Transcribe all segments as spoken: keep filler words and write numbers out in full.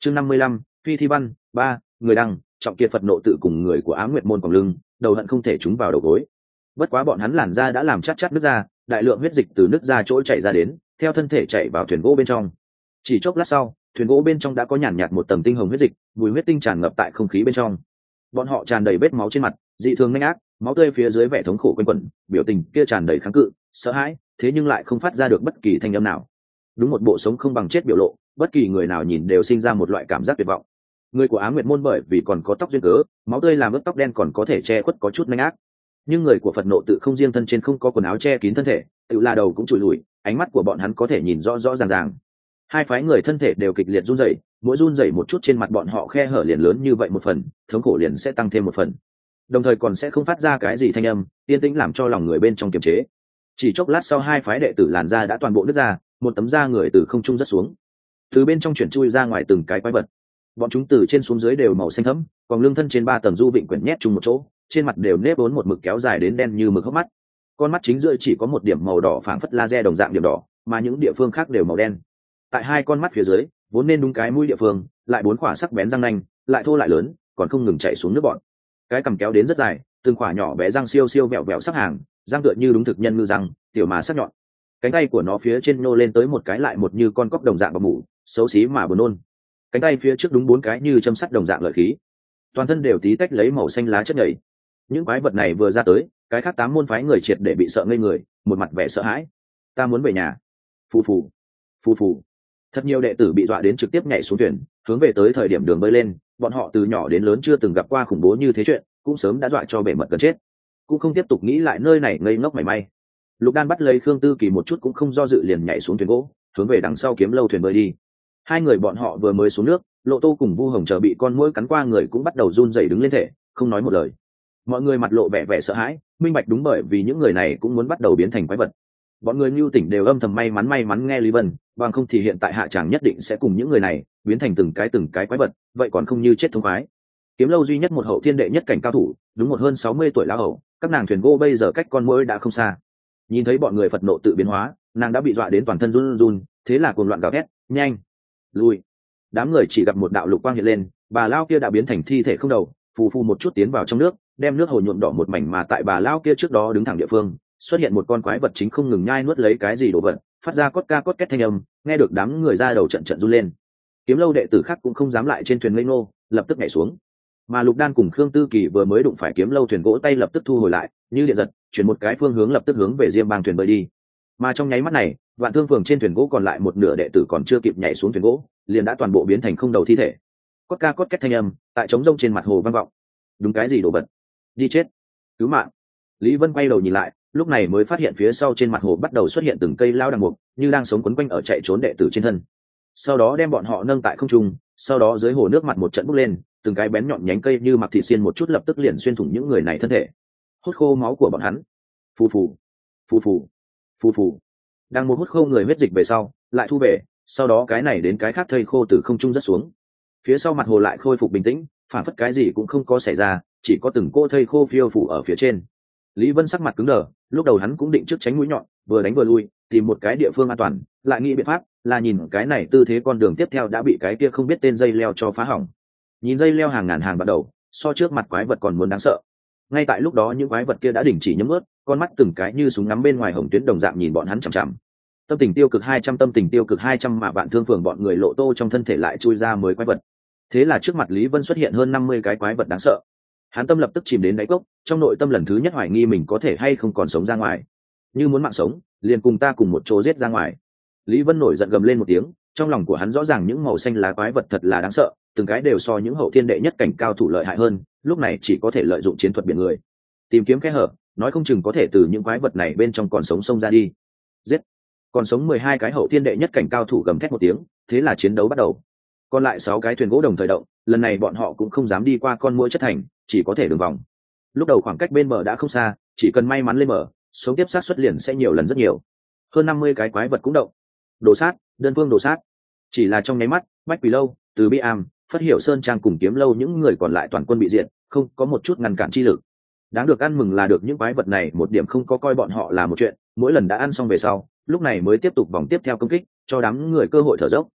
chương năm mươi lăm phi thi văn ba người đăng trọng kiệt phật nộ tự cùng người của Á Nguyệt môn còn lưng đầu hận không thể chúng vào đầu gối. Bất quá bọn hắn làn da đã làm chắc chắc nứt ra, đại lượng huyết dịch từ nứt ra chỗ chảy ra đến, theo thân thể chạy vào thuyền gỗ bên trong. Chỉ chốc lát sau, thuyền gỗ bên trong đã có nhàn nhạt một tầng tinh hồng huyết dịch, mùi huyết tinh tràn ngập tại không khí bên trong. Bọn họ tràn đầy vết máu trên mặt, dị thường nhanh ác, máu tươi phía dưới vẻ thống khổ quanh quẩn, biểu tình kia tràn đầy kháng cự, sợ hãi, thế nhưng lại không phát ra được bất kỳ thanh âm nào. Đúng một bộ sống không bằng chết biểu lộ, bất kỳ người nào nhìn đều sinh ra một loại cảm giác tuyệt vọng. Người của Á Nguyệt môn bởi vì còn có tóc duyên cớ, máu tươi làm ướt tóc đen còn có thể che khuất có chút nhanh ác. Nhưng người của Phật nộ tự không riêng thân trên không có quần áo che kín thân thể, tự là đầu cũng trùi lùi, ánh mắt của bọn hắn có thể nhìn rõ rõ ràng ràng. Hai phái người thân thể đều kịch liệt run rẩy, mỗi run rẩy một chút trên mặt bọn họ khe hở liền lớn như vậy một phần, thống khổ liền sẽ tăng thêm một phần. Đồng thời còn sẽ không phát ra cái gì thanh âm, yên tĩnh làm cho lòng người bên trong kiềm chế. Chỉ chốc lát sau hai phái đệ tử làn da đã toàn bộ nứt ra, một tấm da người từ không trung rớt xuống. Từ bên trong chuyển chui ra ngoài từng cái quái vật. Bọn chúng từ trên xuống dưới đều màu xanh thẫm, còn lưng thân trên ba tầng du vịnh quyển nhét chung một chỗ, trên mặt đều nếp vốn một mực kéo dài đến đen như mực hốc mắt. Con mắt chính giữa chỉ có một điểm màu đỏ phảng phất laser đồng dạng điểm đỏ, mà những địa phương khác đều màu đen. Tại hai con mắt phía dưới, vốn nên đúng cái mũi địa phương, lại bốn khỏa sắc bén răng nanh, lại thô lại lớn, còn không ngừng chảy xuống nước bọt. Cái cằm kéo đến rất dài, từng khỏa nhỏ bé răng siêu siêu vẹo vẹo sắc hàng, răng tựa như đúng thực nhân ngư răng, tiểu mà sắc nhọn. Cánh tay của nó phía trên nô lên tới một cái lại một như con cóc đồng dạng bọc mủ, xấu xí mà buồn nôn. Cánh tay phía trước đúng bốn cái như châm sắt đồng dạng lợi khí, toàn thân đều tí tách lấy màu xanh lá chất nhầy. Những quái vật này vừa ra tới, cái khác tám môn phái người triệt để bị sợ ngây người, một mặt vẻ sợ hãi. Ta muốn về nhà. Phù phù, phù phù. Thật nhiều đệ tử bị dọa đến trực tiếp nhảy xuống thuyền, hướng về tới thời điểm đường bơi lên, bọn họ từ nhỏ đến lớn chưa từng gặp qua khủng bố như thế chuyện, cũng sớm đã dọa cho bể mật gần chết, cũng không tiếp tục nghĩ lại nơi này ngây ngốc mảy may. Lục Đan bắt lấy Khương Tư Kỳ một chút cũng không do dự liền nhảy xuống thuyền gỗ, hướng về đằng sau kiếm lâu thuyền bơi đi. Hai người bọn họ vừa mới xuống nước, Lộ Tô cùng Vu Hồng chờ bị con muỗi cắn qua người cũng bắt đầu run rẩy đứng lên thể, không nói một lời. Mọi người mặt lộ vẻ vẻ sợ hãi, minh bạch đúng bởi vì những người này cũng muốn bắt đầu biến thành quái vật. Bọn người Nưu Tỉnh đều âm thầm may mắn may mắn nghe Lý Vân, bằng không thì hiện tại hạ tràng nhất định sẽ cùng những người này biến thành từng cái từng cái quái vật, vậy còn không như chết thông khoái. Kiếm lâu duy nhất một hậu thiên đệ nhất cảnh cao thủ, đúng một hơn sáu mươi tuổi lão hậu, các nàng thuyền gỗ bây giờ cách con muỗi đã không xa. Nhìn thấy bọn người Phật nộ tự biến hóa, nàng đã bị dọa đến toàn thân run run, thế là cuồng loạn gào thét, nhanh lui. Đám người chỉ gặp một đạo lục quang hiện lên, bà lao kia đã biến thành thi thể không đầu, phù phù một chút tiến vào trong nước, đem nước hồ nhuộm đỏ một mảnh, mà tại bà lao kia trước đó đứng thẳng địa phương xuất hiện một con quái vật chính không ngừng nhai nuốt lấy cái gì đồ vật, phát ra cốt ca cốt két thanh âm, nghe được đám người ra đầu trận trận run lên. Kiếm lâu đệ tử khác cũng không dám lại trên thuyền ngây ngô, lập tức nhảy xuống. Mà Lục Đan cùng Khương Tư Kỳ vừa mới đụng phải kiếm lâu thuyền gỗ tay lập tức thu hồi lại, như điện giật, chuyển một cái phương hướng lập tức hướng về Diêm Bang thuyền bơi đi. Mà trong nháy mắt này, Vạn Thương phường trên thuyền gỗ còn lại một nửa đệ tử còn chưa kịp nhảy xuống thuyền gỗ, liền đã toàn bộ biến thành không đầu thi thể. Cốt ca cốt két thanh âm tại trống rông trên mặt hồ vang vọng. Đúng cái gì đồ vật? Đi chết! Cứu mạng! Lý Vân quay đầu nhìn lại, lúc này mới phát hiện phía sau trên mặt hồ bắt đầu xuất hiện từng cây lao đằng mục, như đang sống quấn quanh ở chạy trốn đệ tử trên thân. Sau đó đem bọn họ nâng tại không trung, sau đó dưới hồ nước mặt một trận bốc lên, từng cái bén nhọn nhánh cây như mặc thị xiên một chút lập tức liền xuyên thủng những người này thân thể, hút khô máu của bọn hắn. Phù phù, phù phù, phù phù. Đang một hút khô người huyết dịch về sau, lại thu về, sau đó cái này đến cái khác thây khô từ không trung rất xuống. Phía sau mặt hồ lại khôi phục bình tĩnh, phản phất cái gì cũng không có xảy ra, chỉ có từng cô thây khô phiêu phủ ở phía trên. Lý Vân sắc mặt cứng đờ, lúc đầu hắn cũng định trước tránh mũi nhọn, vừa đánh vừa lui, tìm một cái địa phương an toàn, lại nghĩ biện pháp, là nhìn cái này tư thế con đường tiếp theo đã bị cái kia không biết tên dây leo cho phá hỏng. Nhìn dây leo hàng ngàn hàng bắt đầu, so trước mặt quái vật còn muốn đáng sợ. Ngay tại lúc đó những quái vật kia đã đình chỉ nhấm ướt, con mắt từng cái như súng ngắm bên ngoài hồng tuyến đồng dạng nhìn bọn hắn chằm chằm. Tâm tình tiêu cực hai trăm, tâm tình tiêu cực hai trăm, mà Vạn Thương phường bọn người Lộ Tô trong thân thể lại chui ra mới quái vật. Thế là trước mặt Lý Vân xuất hiện hơn năm mươi cái quái vật đáng sợ. Hắn tâm lập tức chìm đến đáy cốc, trong nội tâm lần thứ nhất hoài nghi mình có thể hay không còn sống ra ngoài. Như muốn mạng sống, liền cùng ta cùng một chỗ giết ra ngoài. Lý Vân nổi giận gầm lên một tiếng, trong lòng của hắn rõ ràng những màu xanh lá quái vật thật là đáng sợ, từng cái đều so những hậu thiên đệ nhất cảnh cao thủ lợi hại hơn, lúc này chỉ có thể lợi dụng chiến thuật biển người, tìm kiếm kẽ hở, nói không chừng có thể từ những quái vật này bên trong còn sống xông ra đi. Giết! Còn sống mười hai cái hậu thiên đệ nhất cảnh cao thủ gầm thét một tiếng, thế là chiến đấu bắt đầu. Còn lại sáu cái thuyền gỗ đồng thời động, lần này bọn họ cũng không dám đi qua con muỗi chất thành, chỉ có thể đường vòng. Lúc đầu khoảng cách bên bờ đã không xa, chỉ cần may mắn lên bờ, sống tiếp sát xuất liền sẽ nhiều lần rất nhiều. Hơn năm mươi cái quái vật cũng động. Đồ sát, đơn phương đồ sát. Chỉ là trong nháy mắt, Bách Quỷ lâu, Từ Bi Am, Phất Hiểu Sơn Trang cùng Kiếm lâu những người còn lại toàn quân bị diệt, không có một chút ngăn cản chi lực. Đáng được ăn mừng là được những quái vật này một điểm không có coi bọn họ là một chuyện, mỗi lần đã ăn xong về sau, lúc này mới tiếp tục vòng tiếp theo công kích, cho đám người cơ hội thở dốc.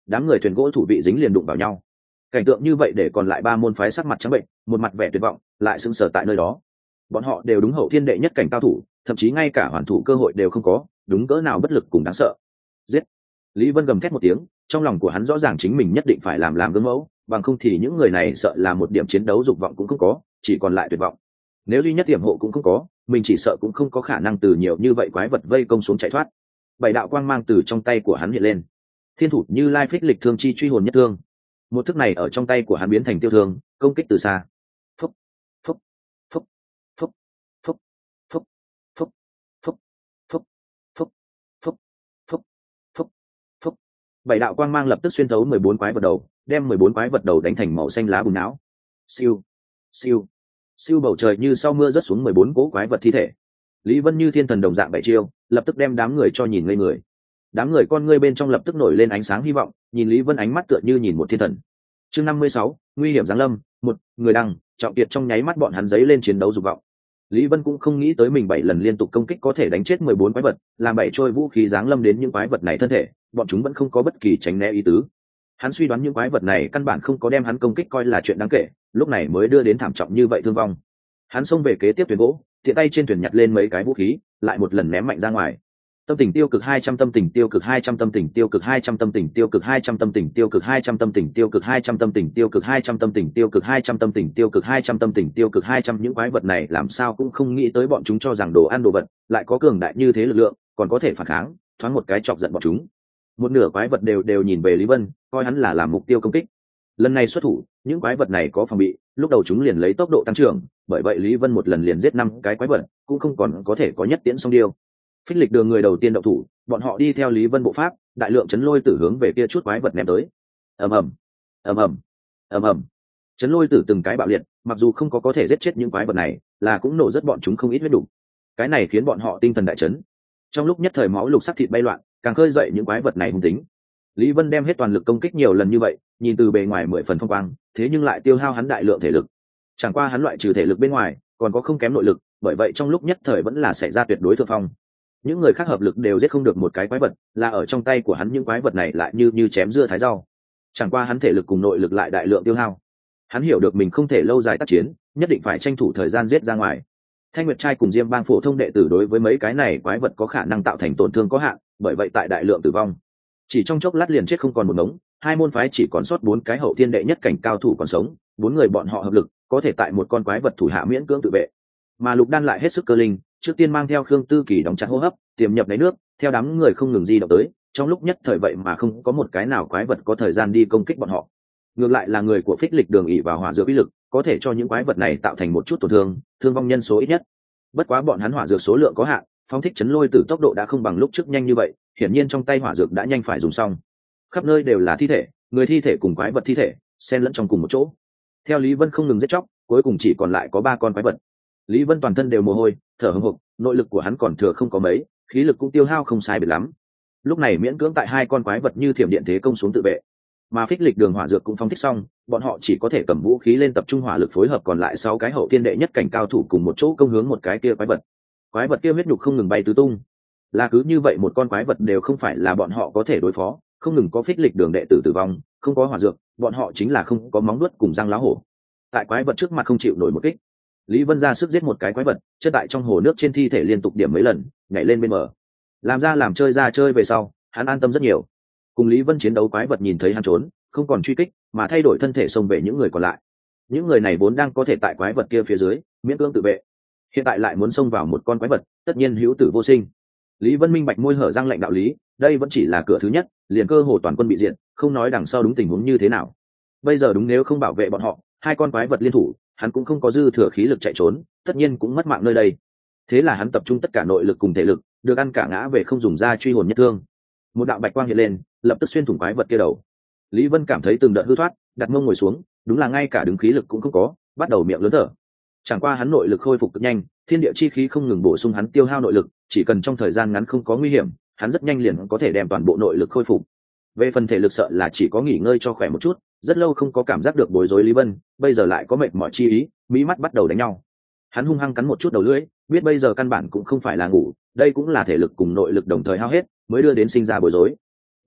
đám người thuyền gỗ thủ vị dính liền đụng vào nhau. Cảnh tượng như vậy để còn lại ba môn phái sắc mặt trắng bệnh, một mặt vẻ tuyệt vọng, lại sững sờ tại nơi đó. Bọn họ đều đúng hậu thiên đệ nhất cảnh cao thủ, thậm chí ngay cả hoàn thủ cơ hội đều không có, đúng cỡ nào bất lực cùng đáng sợ. Giết! Lý Vân gầm thét một tiếng, trong lòng của hắn rõ ràng chính mình nhất định phải làm làm gương mẫu, bằng không thì những người này sợ là một điểm chiến đấu dục vọng cũng không có, chỉ còn lại tuyệt vọng. Nếu duy nhất điểm hộ cũng không có, mình chỉ sợ cũng không có khả năng từ nhiều như vậy quái vật vây công xuống chạy thoát. Bảy đạo quang mang từ trong tay của hắn hiện lên. Thiên thủ Như Lai Phích Lịch Thương Chi Truy Hồn Nhất Thương. Một thức này ở trong tay của hắn biến thành tiêu thương, công kích từ xa. Phúc, phúc, phúc, phúc, phúc, phúc, phúc, phúc, phúc, phúc, phúc, phúc, phúc, phúc. Bảy đạo quang mang lập tức xuyên thấu mười bốn quái vật đầu, đem mười bốn quái vật đầu đánh thành màu xanh lá bùn não. Siêu, siêu, siêu, bầu trời như sau mưa rớt xuống mười bốn cỗ quái vật thi thể. Lý Vân như thiên thần đồng dạng bảy chiêu, lập tức đem đám người cho nhìn ngây người. Đám người con ngươi bên trong lập tức nổi lên ánh sáng hy vọng, nhìn Lý Vân ánh mắt tựa như nhìn một thiên thần. Chương năm mươi sáu, nguy hiểm giáng lâm. Một người đăng, trọng kiệt trong nháy mắt bọn hắn giấy lên chiến đấu dục vọng. Lý Vân cũng không nghĩ tới mình bảy lần liên tục công kích có thể đánh chết mười bốn quái vật, làm bảy trôi vũ khí giáng lâm đến những quái vật này thân thể, bọn chúng vẫn không có bất kỳ tránh né ý tứ. Hắn suy đoán những quái vật này căn bản không có đem hắn công kích coi là chuyện đáng kể, lúc này mới đưa đến thảm trọng như vậy thương vong. Hắn xông về kế tiếp thuyền gỗ, tiện tay trên thuyền nhặt lên mấy cái vũ khí, lại một lần ném mạnh ra ngoài. Tâm tình tiêu cực hai trăm, tâm tình tiêu cực hai trăm, tâm tình tiêu cực hai trăm, tâm tình tiêu cực hai trăm, tâm tình tiêu cực hai trăm, tâm tình tiêu cực hai trăm, tâm tình tiêu cực hai trăm, tâm tình tiêu cực hai trăm, tâm tình tiêu cực hai trăm, tâm tình tiêu cực hai trăm. Những quái vật này làm sao cũng không nghĩ tới bọn chúng cho rằng đồ ăn đồ vật lại có cường đại như thế lực lượng, còn có thể phản kháng, thoáng một cái chọc giận bọn chúng. Một nửa quái vật đều đều nhìn về Lý Vân, coi hắn là làm mục tiêu công kích. Lần này xuất thủ, những quái vật này có phòng bị, lúc đầu chúng liền lấy tốc độ tăng trưởng, bởi vậy Lý Vân một lần liền giết năm cái quái vật, cũng không còn có thể có nhất tiễn song điêu. Phích Lịch Đường người đầu tiên động thủ, bọn họ đi theo Lý Vân bộ pháp, đại lượng chấn lôi tử hướng về kia chút quái vật ném tới. Ầm ầm, ầm ầm, ầm ầm. Chấn lôi tử từng cái bạo liệt, mặc dù không có có thể giết chết những quái vật này, là cũng nổ rất bọn chúng không ít huyết đủ. Cái này khiến bọn họ tinh thần đại chấn. Trong lúc nhất thời máu lục sắc thịt bay loạn, càng khơi dậy những quái vật này hung tính. Lý Vân đem hết toàn lực công kích nhiều lần như vậy, nhìn từ bề ngoài mười phần phong quang, thế nhưng lại tiêu hao hắn đại lượng thể lực. Chẳng qua hắn loại trừ thể lực bên ngoài, còn có không kém nội lực, bởi vậy trong lúc nhất thời vẫn là xảy ra tuyệt đối thượng phong. Những người khác hợp lực đều giết không được một cái quái vật, là ở trong tay của hắn những quái vật này lại như như chém dưa thái rau. Chẳng qua hắn thể lực cùng nội lực lại đại lượng tiêu hao. Hắn hiểu được mình không thể lâu dài tác chiến, nhất định phải tranh thủ thời gian giết ra ngoài. Thanh Nguyệt trai cùng Diêm Bang phổ thông đệ tử đối với mấy cái này quái vật có khả năng tạo thành tổn thương có hạn, bởi vậy tại đại lượng tử vong. Chỉ trong chốc lát liền chết không còn một ngống, hai môn phái chỉ còn sót bốn cái hậu thiên đệ nhất cảnh cao thủ còn sống, bốn người bọn họ hợp lực, có thể tại một con quái vật thủ hạ miễn cưỡng tự vệ. Mà Lục Đan lại hết sức cơ linh, trước tiên mang theo Khương Tư Kỳ đóng chặt hô hấp, tiềm nhập đáy nước, theo đám người không ngừng di động tới, trong lúc nhất thời vậy mà không có một cái nào quái vật có thời gian đi công kích bọn họ. Ngược lại là người của Phích Lịch Đường ỷ vào hỏa dược uy lực, có thể cho những quái vật này tạo thành một chút tổn thương, thương vong nhân số ít nhất. Bất quá bọn hắn hỏa dược số lượng có hạn, phóng thích chấn lôi tử tốc độ đã không bằng lúc trước nhanh như vậy, hiển nhiên trong tay hỏa dược đã nhanh phải dùng xong. Khắp nơi đều là thi thể, người thi thể cùng quái vật thi thể xen lẫn trong cùng một chỗ. Theo Lý Vân không ngừng giết chóc, cuối cùng chỉ còn lại có ba con quái vật. Lý Vân toàn thân đều mồ hôi, thở hổn hộc, nội lực của hắn còn thừa không có mấy, khí lực cũng tiêu hao không sai biệt lắm. Lúc này miễn cưỡng tại hai con quái vật như thiểm điện thế công xuống tự vệ. Mà Phích Lịch Đường hỏa dược cũng phóng thích xong, bọn họ chỉ có thể cầm vũ khí lên tập trung hỏa lực phối hợp còn lại sáu cái hậu thiên đệ nhất cảnh cao thủ cùng một chỗ công hướng một cái kia quái vật. Quái vật kia huyết nhục không ngừng bay tứ tung. Là cứ như vậy một con quái vật đều không phải là bọn họ có thể đối phó, không ngừng có Phích Lịch Đường đệ tử tử vong, không có hỏa dược, bọn họ chính là không có móng vuốt cùng răng lá hổ. Tại quái vật trước mặt không chịu nổi một kích. Lý Vân ra sức giết một cái quái vật, chân tại trong hồ nước trên thi thể liên tục điểm mấy lần, nhảy lên bên bờ. Làm ra làm chơi ra chơi về sau, hắn an tâm rất nhiều. Cùng Lý Vân chiến đấu quái vật nhìn thấy hắn trốn, không còn truy kích, mà thay đổi thân thể xông về những người còn lại. Những người này vốn đang có thể tại quái vật kia phía dưới miễn cưỡng tự vệ, hiện tại lại muốn xông vào một con quái vật, tất nhiên hữu tử vô sinh. Lý Vân minh bạch môi hở răng lạnh đạo lý, đây vẫn chỉ là cửa thứ nhất, liền cơ hồ toàn quân bị diệt, không nói đằng sau đúng tình huống như thế nào. Bây giờ đúng nếu không bảo vệ bọn họ, hai con quái vật liên thủ, hắn cũng không có dư thừa khí lực chạy trốn, tất nhiên cũng mất mạng nơi đây. Thế là hắn tập trung tất cả nội lực cùng thể lực, được ăn cả ngã về không dùng ra truy hồn nhất thương. Một đạo bạch quang hiện lên, lập tức xuyên thủng quái vật kia đầu. Lý Vân cảm thấy từng đợt hư thoát, đặt mông ngồi xuống, đúng là ngay cả đứng khí lực cũng không có, bắt đầu miệng lớn thở. Chẳng qua hắn nội lực khôi phục cực nhanh, thiên địa chi khí không ngừng bổ sung hắn tiêu hao nội lực, chỉ cần trong thời gian ngắn không có nguy hiểm, hắn rất nhanh liền có thể đem toàn bộ nội lực khôi phục. Về phần thể lực sợ là chỉ có nghỉ ngơi cho khỏe một chút, rất lâu không có cảm giác được bối rối Lý Vân, bây giờ lại có mệt mỏi chi ý, mí mắt bắt đầu đánh nhau. Hắn hung hăng cắn một chút đầu lưỡi, biết bây giờ căn bản cũng không phải là ngủ, đây cũng là thể lực cùng nội lực đồng thời hao hết, mới đưa đến sinh ra bối rối.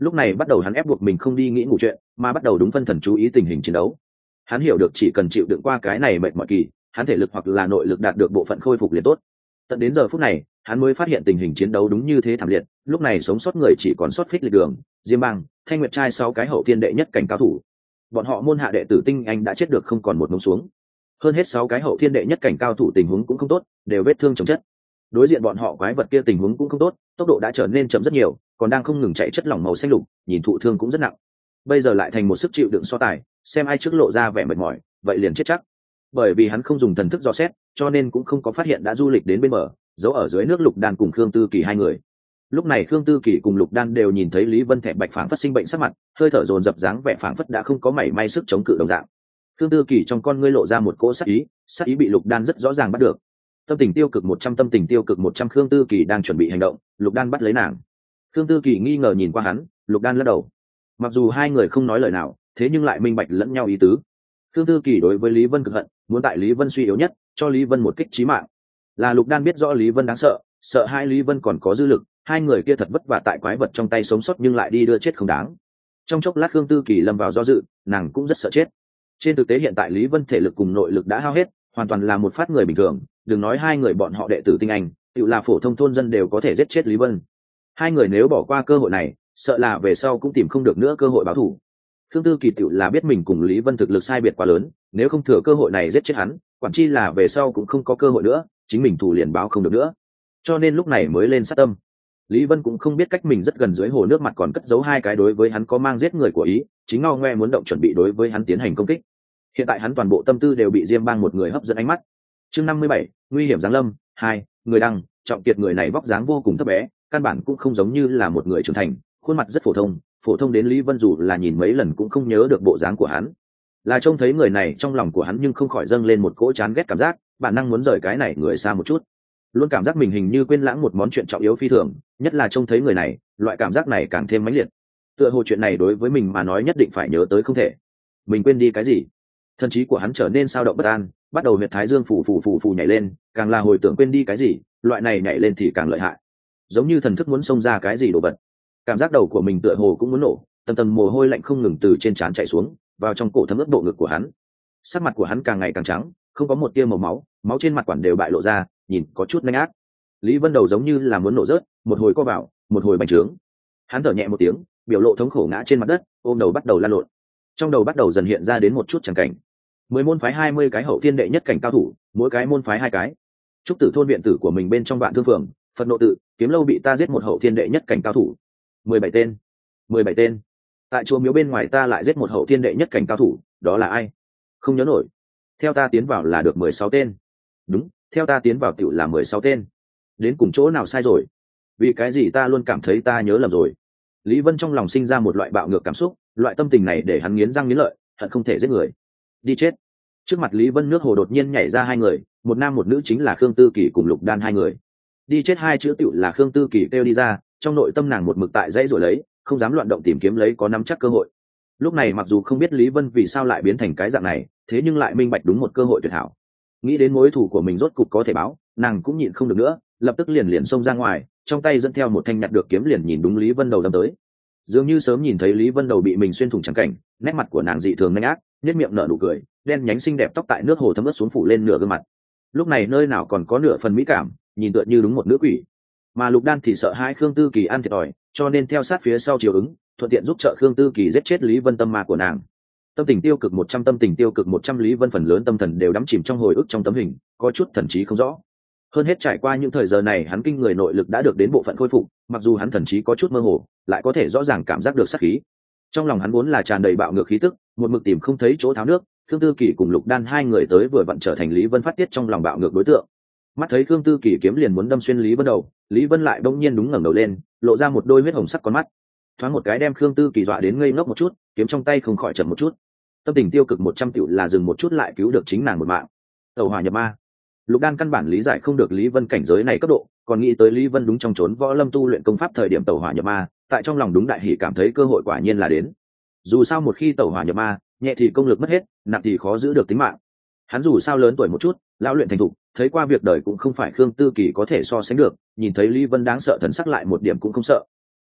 Lúc này bắt đầu hắn ép buộc mình không đi nghĩ ngủ chuyện, mà bắt đầu đúng phân thần chú ý tình hình chiến đấu. Hắn hiểu được chỉ cần chịu đựng qua cái này mệt mỏi kỳ, hắn thể lực hoặc là nội lực đạt được bộ phận khôi phục liền tốt. Tận đến giờ phút này, hắn mới phát hiện tình hình chiến đấu đúng như thế thảm liệt. Lúc này sống sót người chỉ còn sót Phích Lịch Đường, Diêm Bang, Thanh Nguyệt trai sáu cái hậu thiên đệ nhất cảnh cao thủ. Bọn họ môn hạ đệ tử tinh anh đã chết được không còn một mống xuống. Hơn hết sáu cái hậu thiên đệ nhất cảnh cao thủ tình huống cũng không tốt, đều vết thương chồng chất. Đối diện bọn họ quái vật kia tình huống cũng không tốt, tốc độ đã trở nên chậm rất nhiều, còn đang không ngừng chạy chất lỏng màu xanh lục, nhìn thụ thương cũng rất nặng. Bây giờ lại thành một sức chịu đựng so tài, xem ai trước lộ ra vẻ mệt mỏi, vậy liền chết chắc. Bởi vì hắn không dùng thần thức dò xét, cho nên cũng không có phát hiện đã du lịch đến bên bờ, giấu ở dưới nước Lục Đan cùng Khương Tư Kỳ hai người. Lúc này Khương Tư Kỳ cùng Lục Đan đều nhìn thấy Lý Vân thẻ bạch phảng phất sinh bệnh sắc mặt, hơi thở dồn dập dáng vẻ phảng phất đã không có mảy may sức chống cự đồng dạng. Khương Tư Kỳ trong con ngươi lộ ra một cỗ sát ý, sát ý bị Lục Đan rất rõ ràng bắt được. Tâm tình tiêu cực một trăm, tâm tình tiêu cực một trăm, Khương Tư Kỳ đang chuẩn bị hành động, Lục Đan bắt lấy nàng. Khương Tư Kỳ nghi ngờ nhìn qua hắn, Lục Đan lắc đầu. Mặc dù hai người không nói lời nào, thế nhưng lại minh bạch lẫn nhau ý tứ. Khương Tư Kỳ đối với Lý Vân cực hận, muốn tại Lý Vân suy yếu nhất, cho Lý Vân một kích chí mạng. Là Lục Đan biết rõ Lý Vân đáng sợ, sợ hai Lý Vân còn có dư lực, hai người kia thật vất vả tại quái vật trong tay sống sót nhưng lại đi đưa chết không đáng. Trong chốc lát Khương Tư Kỳ lâm vào do dự, nàng cũng rất sợ chết. Trên thực tế hiện tại Lý Vân thể lực cùng nội lực đã hao hết, hoàn toàn là một phát người bình thường, đừng nói hai người bọn họ đệ tử tinh anh, tự là phổ thông thôn dân đều có thể giết chết Lý Vân. Hai người nếu bỏ qua cơ hội này, sợ là về sau cũng tìm không được nữa cơ hội báo thù. Khương Tư Kỳ tự là biết mình cùng Lý Vân thực lực sai biệt quá lớn, nếu không thừa cơ hội này giết chết hắn, quản chi là về sau cũng không có cơ hội nữa, chính mình thù liền báo không được nữa. Cho nên lúc này mới lên sát tâm. Lý Vân cũng không biết cách mình rất gần dưới hồ nước mặt còn cất giấu hai cái đối với hắn có mang giết người của ý, chính ngao ngoe muốn động chuẩn bị đối với hắn tiến hành công kích. Hiện tại hắn toàn bộ tâm tư đều bị Diêm Bang một người hấp dẫn ánh mắt. Chương năm mươi bảy, nguy hiểm giáng lâm, hai, người đăng, Trọng Kiệt người này vóc dáng vô cùng thấp bé, căn bản cũng không giống như là một người trưởng thành, khuôn mặt rất phổ thông, phổ thông đến Lý Vân dù là nhìn mấy lần cũng không nhớ được bộ dáng của hắn. Là trông thấy người này trong lòng của hắn nhưng không khỏi dâng lên một cỗ chán ghét cảm giác, bản năng muốn rời cái này người xa một chút. Luôn cảm giác mình hình như quên lãng một món chuyện trọng yếu phi thường, nhất là trông thấy người này, loại cảm giác này càng thêm mãnh liệt. Tựa hồ chuyện này đối với mình mà nói nhất định phải nhớ tới không thể. Mình quên đi cái gì? Thần trí của hắn trở nên sao động bất an, bắt đầu huyệt thái dương phù phù phù phù nhảy lên, càng là hồi tưởng quên đi cái gì, loại này nhảy lên thì càng lợi hại. Giống như thần thức muốn xông ra cái gì đồ vật. Cảm giác đầu của mình tựa hồ cũng muốn nổ, tầng tầng mồ hôi lạnh không ngừng từ trên trán chảy xuống, vào trong cổ thấm ướt bộ ngực của hắn. Sắc mặt của hắn càng ngày càng trắng, không có một tia màu máu, máu trên mặt quản đều bại lộ ra, nhìn có chút nhanh ác. Lý Vân đầu giống như là muốn nổ rớt, một hồi co vào, một hồi bành trướng. Hắn thở nhẹ một tiếng, biểu lộ thống khổ ngã trên mặt đất, ôm đầu bắt đầu lăn lộn. Trong đầu bắt đầu dần hiện ra đến một chút chẳng cảnh. Mười môn phái hai mươi cái hậu thiên đệ nhất cảnh cao thủ, mỗi cái môn phái hai cái. Trúc Tử thôn viện tử của mình bên trong Vạn Thương phường, Phật Nộ tự, Kiếm lâu bị ta giết một hậu thiên đệ nhất cảnh cao thủ. Mười bảy tên. Mười bảy tên. Tại chùa miếu bên ngoài ta lại giết một hậu thiên đệ nhất cảnh cao thủ, đó là ai? Không nhớ nổi. Theo ta tiến vào là được mười sáu tên. Đúng, theo ta tiến vào tiểu là mười sáu tên. Đến cùng chỗ nào sai rồi? Vì cái gì ta luôn cảm thấy ta nhớ lầm rồi? Lý Vân trong lòng sinh ra một loại bạo ngược cảm xúc, loại tâm tình này để hắn nghiến răng nghiến lợi, hận không thể giết người. Đi chết. Trước mặt Lý Vân nước hồ đột nhiên nhảy ra hai người, một nam một nữ chính là Khương Tư Kỳ cùng Lục Đan hai người. Đi chết hai chữ tiểu là Khương Tư Kỳ kêu đi ra, trong nội tâm nàng một mực tại dãy rồi lấy, không dám loạn động tìm kiếm lấy có nắm chắc cơ hội. Lúc này mặc dù không biết Lý Vân vì sao lại biến thành cái dạng này, thế nhưng lại minh bạch đúng một cơ hội tuyệt hảo. Nghĩ đến mối thù của mình rốt cục có thể báo, nàng cũng nhịn không được nữa, lập tức liền liền xông ra ngoài, trong tay dẫn theo một thanh nhặt được kiếm liền nhìn đúng Lý Vân đầu đâm tới. Dường như sớm nhìn thấy Lý Vân đầu bị mình xuyên thủng trắng cảnh, nét mặt của nàng dị thường nhanh ác, nét miệng nở nụ cười, đen nhánh xinh đẹp tóc tại nước hồ thấm ướt xuống phủ lên nửa gương mặt. Lúc này nơi nào còn có nửa phần mỹ cảm, nhìn tựa như đúng một nữ quỷ. Mà Lục Đan thì sợ hai Khương Tư Kỳ ăn thiệt thòi, cho nên theo sát phía sau chiều ứng, thuận tiện giúp trợ Khương Tư Kỳ giết chết Lý Vân tâm ma của nàng. Tâm tình tiêu cực một trăm, tâm tình tiêu cực một trăm, Lý Vân phần lớn tâm thần đều đắm chìm trong hồi ức trong tấm hình, có chút thần trí không rõ. Hơn hết trải qua những thời giờ này hắn kinh người nội lực đã được đến bộ phận khôi phục, mặc dù hắn thần trí có chút mơ hồ, lại có thể rõ ràng cảm giác được sát khí. Trong lòng hắn vốn là tràn đầy bạo ngược khí tức, một mực tìm không thấy chỗ tháo nước, Khương Tư Kỳ cùng Lục Đan hai người tới vừa vặn trở thành Lý Vân phát tiết trong lòng bạo ngược đối tượng. Mắt thấy Khương Tư Kỳ kiếm liền muốn đâm xuyên Lý Vân đầu, Lý Vân lại bỗng nhiên đúng ngẩng đầu lên, lộ ra một đôi huyết hồng sắc con mắt. Thoáng một cái đem Khương Tư Kỳ dọa đến ngây ngốc một chút, kiếm trong tay không khỏi chậm một chút. Tâm tình tiêu cực một trăm tiểu là dừng một chút lại cứu được chính nàng một mạng. Tẩu hỏa nhập ma. Lục Đan căn bản lý giải không được Lý Vân cảnh giới này cấp độ, còn nghĩ tới Lý Vân đúng trong chốn võ lâm tu luyện công pháp thời điểm tẩu hỏa nhập ma, tại trong lòng đúng đại hỉ cảm thấy cơ hội quả nhiên là đến. Dù sao một khi tẩu hỏa nhập ma, nhẹ thì công lực mất hết, nặng thì khó giữ được tính mạng. Hắn dù sao lớn tuổi một chút, lão luyện thành thục, thấy qua việc đời cũng không phải Khương Tư Kỳ có thể so sánh được, nhìn thấy Lý Vân đáng sợ thần sắc lại một điểm cũng không sợ.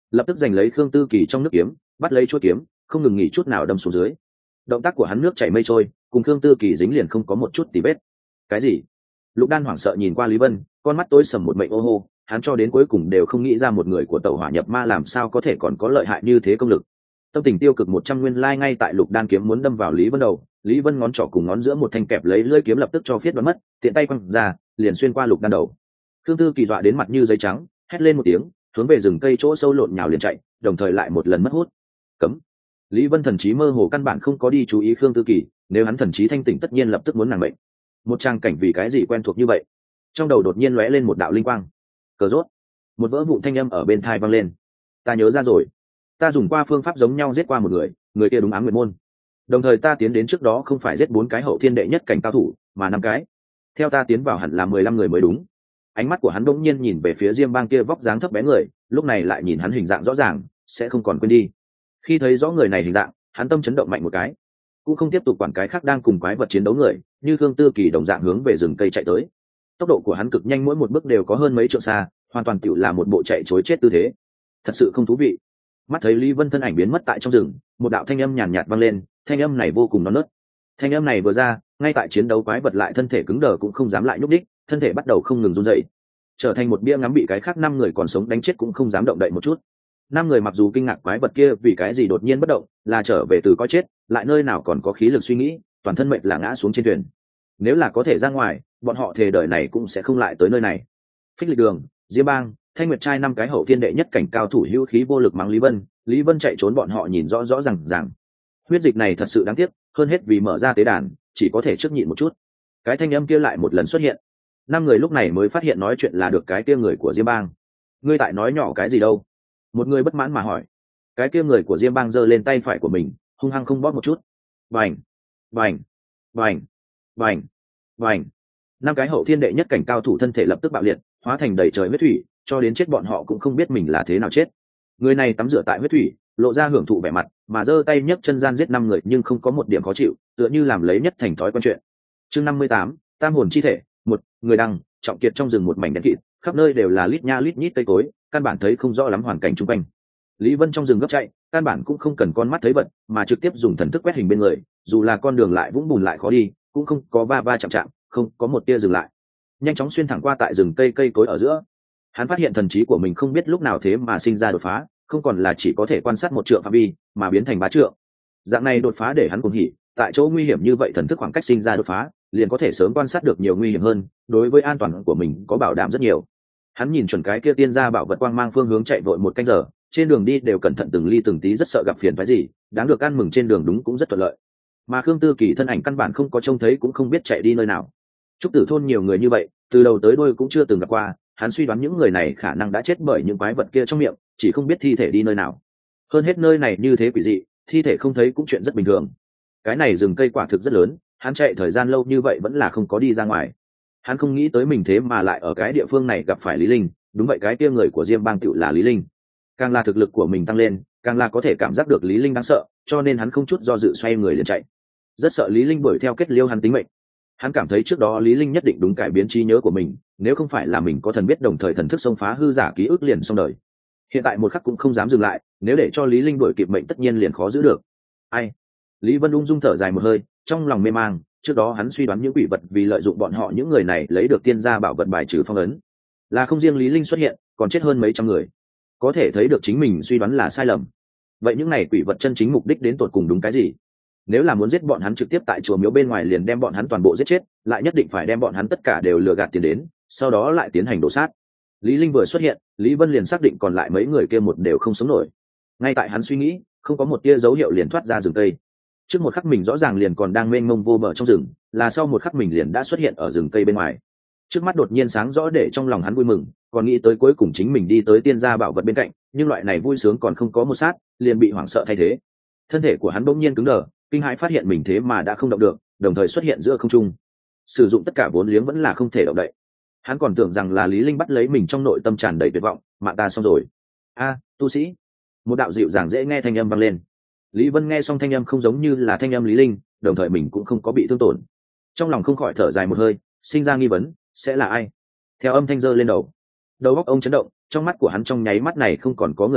lập tức giành lấy khương tư kỳ trong nước kiếm, bắt lấy chuôi kiếm, không ngừng nghỉ chút nào đâm xuống dưới. Động tác của hắn nước chảy mây trôi, cùng khương tư kỳ dính liền không có một chút tì vết. Cái gì? Lục Đan hoảng sợ nhìn qua Lý Vân, con mắt tối sầm một mệnh ô hô, hắn cho đến cuối cùng đều không nghĩ ra một người của tẩu hỏa nhập ma làm sao có thể còn có lợi hại như thế công lực. Tâm tình tiêu cực một trăm nguyên lai ngay tại Lục Đan kiếm muốn đâm vào Lý Vân đầu, Lý Vân ngón trỏ cùng ngón giữa một thanh kẹp lấy lưỡi kiếm lập tức cho phiết đoán mất, tiện tay quăng ra, liền xuyên qua Lục Đan đầu. Khương Tư Kỳ dọa đến mặt như giấy trắng, hét lên một tiếng, hướng về rừng cây chỗ sâu lộn nhào liền chạy, đồng thời lại một lần mất hút. Cấm. Lý Vân thần trí mơ hồ căn bản không có đi chú ý Khương Tư Kỳ, nếu hắn thần trí thanh tỉnh tất nhiên lập tức muốn nàng mệnh. Một trang cảnh vì cái gì quen thuộc như vậy? Trong đầu đột nhiên lóe lên một đạo linh quang. Cờ rốt. Một vỡ vụn thanh âm ở bên tai vang lên. Ta nhớ ra rồi, ta dùng qua phương pháp giống nhau giết qua một người, người kia đúng Ám Nguyệt môn. Đồng thời ta tiến đến trước đó không phải giết bốn cái hậu thiên đệ nhất cảnh cao thủ, mà năm cái. Theo ta tiến vào hẳn là mười lăm người mới đúng. Ánh mắt của hắn bỗng nhiên nhìn về phía Diêm Bang kia vóc dáng thấp bé người, lúc này lại nhìn hắn hình dạng rõ ràng, sẽ không còn quên đi. Khi thấy rõ người này hình dạng, hắn tâm chấn động mạnh một cái, cũng không tiếp tục quản cái khác đang cùng quái vật chiến đấu người, như Khương Tư Kỳ đồng dạng hướng về rừng cây chạy tới. Tốc độ của hắn cực nhanh, mỗi một bước đều có hơn mấy trượng xa, hoàn toàn tựu là một bộ chạy trối chết tư thế. Thật sự không thú vị. Mắt thấy Lý Vân thân ảnh biến mất tại trong rừng, một đạo thanh âm nhàn nhạt vang lên, thanh âm này vô cùng non nớt. Thanh âm này vừa ra, ngay tại chiến đấu quái vật lại thân thể cứng đờ cũng không dám lại nhúc nhích, thân thể bắt đầu không ngừng run rẩy, trở thành một bia ngắm bị cái khác năm người còn sống đánh chết cũng không dám động đậy một chút. Năm người mặc dù kinh ngạc quái vật kia vì cái gì đột nhiên bất động, là trở về từ coi chết, lại nơi nào còn có khí lực suy nghĩ, toàn thân mệnh là ngã xuống trên thuyền. Nếu là có thể ra ngoài, bọn họ thề đời này cũng sẽ không lại tới nơi này. Phích Lịch Đường, Diêm Bang, Thanh Nguyệt trai năm cái hậu thiên đệ nhất cảnh cao thủ hữu khí vô lực mắng Lý Vân, Lý Vân chạy trốn bọn họ nhìn rõ rõ ràng ràng. Huyết dịch này thật sự đáng tiếc, hơn hết vì mở ra tế đàn, chỉ có thể trước nhịn một chút. Cái thanh âm kia lại một lần xuất hiện. Năm người lúc này mới phát hiện nói chuyện là được cái kia người của Diêm Bang. Ngươi tại nói nhỏ cái gì đâu? Một người bất mãn mà hỏi. Cái kia người của Diêm Bang giơ lên tay phải của mình, hung hăng không bóp một chút. Bành, bành, bành, bành, bành. Năm cái hậu thiên đệ nhất cảnh cao thủ thân thể lập tức bạo liệt, hóa thành đầy trời huyết thủy, cho đến chết bọn họ cũng không biết mình là thế nào chết. Người này tắm rửa tại huyết thủy, lộ ra hưởng thụ vẻ mặt, mà giơ tay nhấc chân gian giết năm người nhưng không có một điểm khó chịu, tựa như làm lấy nhất thành thói quen chuyện. Chương năm mươi tám, Tam hồn chi thể. Một người đăng, Trọng Kiệt trong rừng một mảnh đen kịt, khắp nơi đều là lít nha lít nhít cây cối, căn bản thấy không rõ lắm hoàn cảnh xung quanh. Lý Vân trong rừng gấp chạy, căn bản cũng không cần con mắt thấy vật, mà trực tiếp dùng thần thức quét hình bên người, dù là con đường lại vũng bùn lại khó đi, cũng không có va va chạm chạm, không có một tia dừng lại. Nhanh chóng xuyên thẳng qua tại rừng cây cây cối ở giữa. Hắn phát hiện thần trí của mình không biết lúc nào thế mà sinh ra đột phá, không còn là chỉ có thể quan sát một trượng phạm vi, mà biến thành bá trượng. Dạng này đột phá để hắn cuồng hỉ, tại chỗ nguy hiểm như vậy thần thức khoảng cách sinh ra đột phá, liền có thể sớm quan sát được nhiều nguy hiểm hơn, đối với an toàn của mình có bảo đảm rất nhiều. Hắn nhìn chuẩn cái kia tiên gia bảo vật quang mang phương hướng chạy vội một canh giờ, trên đường đi đều cẩn thận từng ly từng tí, rất sợ gặp phiền phức gì, đáng được ăn mừng trên đường đúng cũng rất thuận lợi. Mà Khương Tư Kỳ thân ảnh căn bản không có trông thấy, cũng không biết chạy đi nơi nào. Trúc Tử thôn nhiều người như vậy, từ đầu tới đuôi cũng chưa từng gặp qua, hắn suy đoán những người này khả năng đã chết bởi những quái vật kia trong miệng, chỉ không biết thi thể đi nơi nào. Hơn hết nơi này như thế quỷ dị, thi thể không thấy cũng chuyện rất bình thường. Cái này rừng cây quả thực rất lớn, hắn chạy thời gian lâu như vậy vẫn là không có đi ra ngoài. Hắn không nghĩ tới mình thế mà lại ở cái địa phương này gặp phải Lý Linh, đúng vậy cái kia người của Diêm Bang tựu là Lý Linh. Càng là thực lực của mình tăng lên, càng là có thể cảm giác được Lý Linh đáng sợ, cho nên hắn không chút do dự xoay người liền chạy. Rất sợ Lý Linh đuổi theo kết liêu hắn tính mệnh. Hắn cảm thấy trước đó Lý Linh nhất định đúng cải biến trí nhớ của mình, nếu không phải là mình có thần biết đồng thời thần thức xông phá hư giả ký ức liền xong đời. Hiện tại một khắc cũng không dám dừng lại, nếu để cho Lý Linh đuổi kịp mệnh tất nhiên liền khó giữ được. Ai? Lý Vân ung dung thở dài một hơi, trong lòng mê mang, trước đó hắn suy đoán những quỷ vật vì lợi dụng bọn họ những người này lấy được tiên gia bảo vật bài trừ phong ấn. Là không riêng Lý Linh xuất hiện, còn chết hơn mấy trăm người. Có thể thấy được chính mình suy đoán là sai lầm. Vậy những này quỷ vật chân chính mục đích đến tột cùng đúng cái gì? Nếu là muốn giết bọn hắn trực tiếp tại chùa miếu bên ngoài liền đem bọn hắn toàn bộ giết chết, lại nhất định phải đem bọn hắn tất cả đều lừa gạt tiền đến, sau đó lại tiến hành đổ sát. Lý Linh vừa xuất hiện, Lý Vân liền xác định còn lại mấy người kia một đều không sống nổi. Ngay tại hắn suy nghĩ, không có một tia dấu hiệu liền thoát ra rừng cây. Trước một khắc mình rõ ràng liền còn đang mênh mông vô bờ trong rừng, là sau một khắc mình liền đã xuất hiện ở rừng cây bên ngoài. Trước mắt đột nhiên sáng rõ để trong lòng hắn vui mừng, còn nghĩ tới cuối cùng chính mình đi tới tiên gia bảo vật bên cạnh, nhưng loại này vui sướng còn không có một sát, liền bị hoảng sợ thay thế. Thân thể của hắn bỗng nhiên cứng đờ, kinh hãi phát hiện mình thế mà đã không động được, đồng thời xuất hiện giữa không trung. Sử dụng tất cả vốn liếng vẫn là không thể động đậy. Hắn còn tưởng rằng là Lý Linh bắt lấy mình trong nội tâm tràn đầy tuyệt vọng, mạng ta xong rồi. A, tu sĩ. Một đạo dịu dàng dễ nghe thanh âm vang lên. Lý Vân nghe xong thanh âm không giống như là thanh âm Lý Linh, đồng thời mình cũng không có bị thương tổn. Trong lòng không khỏi thở dài một hơi, sinh ra nghi vấn, sẽ là ai? Theo âm thanh giơ lên đầu, đầu óc ông chấn động, trong mắt của hắn trong nháy mắt này không còn có người khác,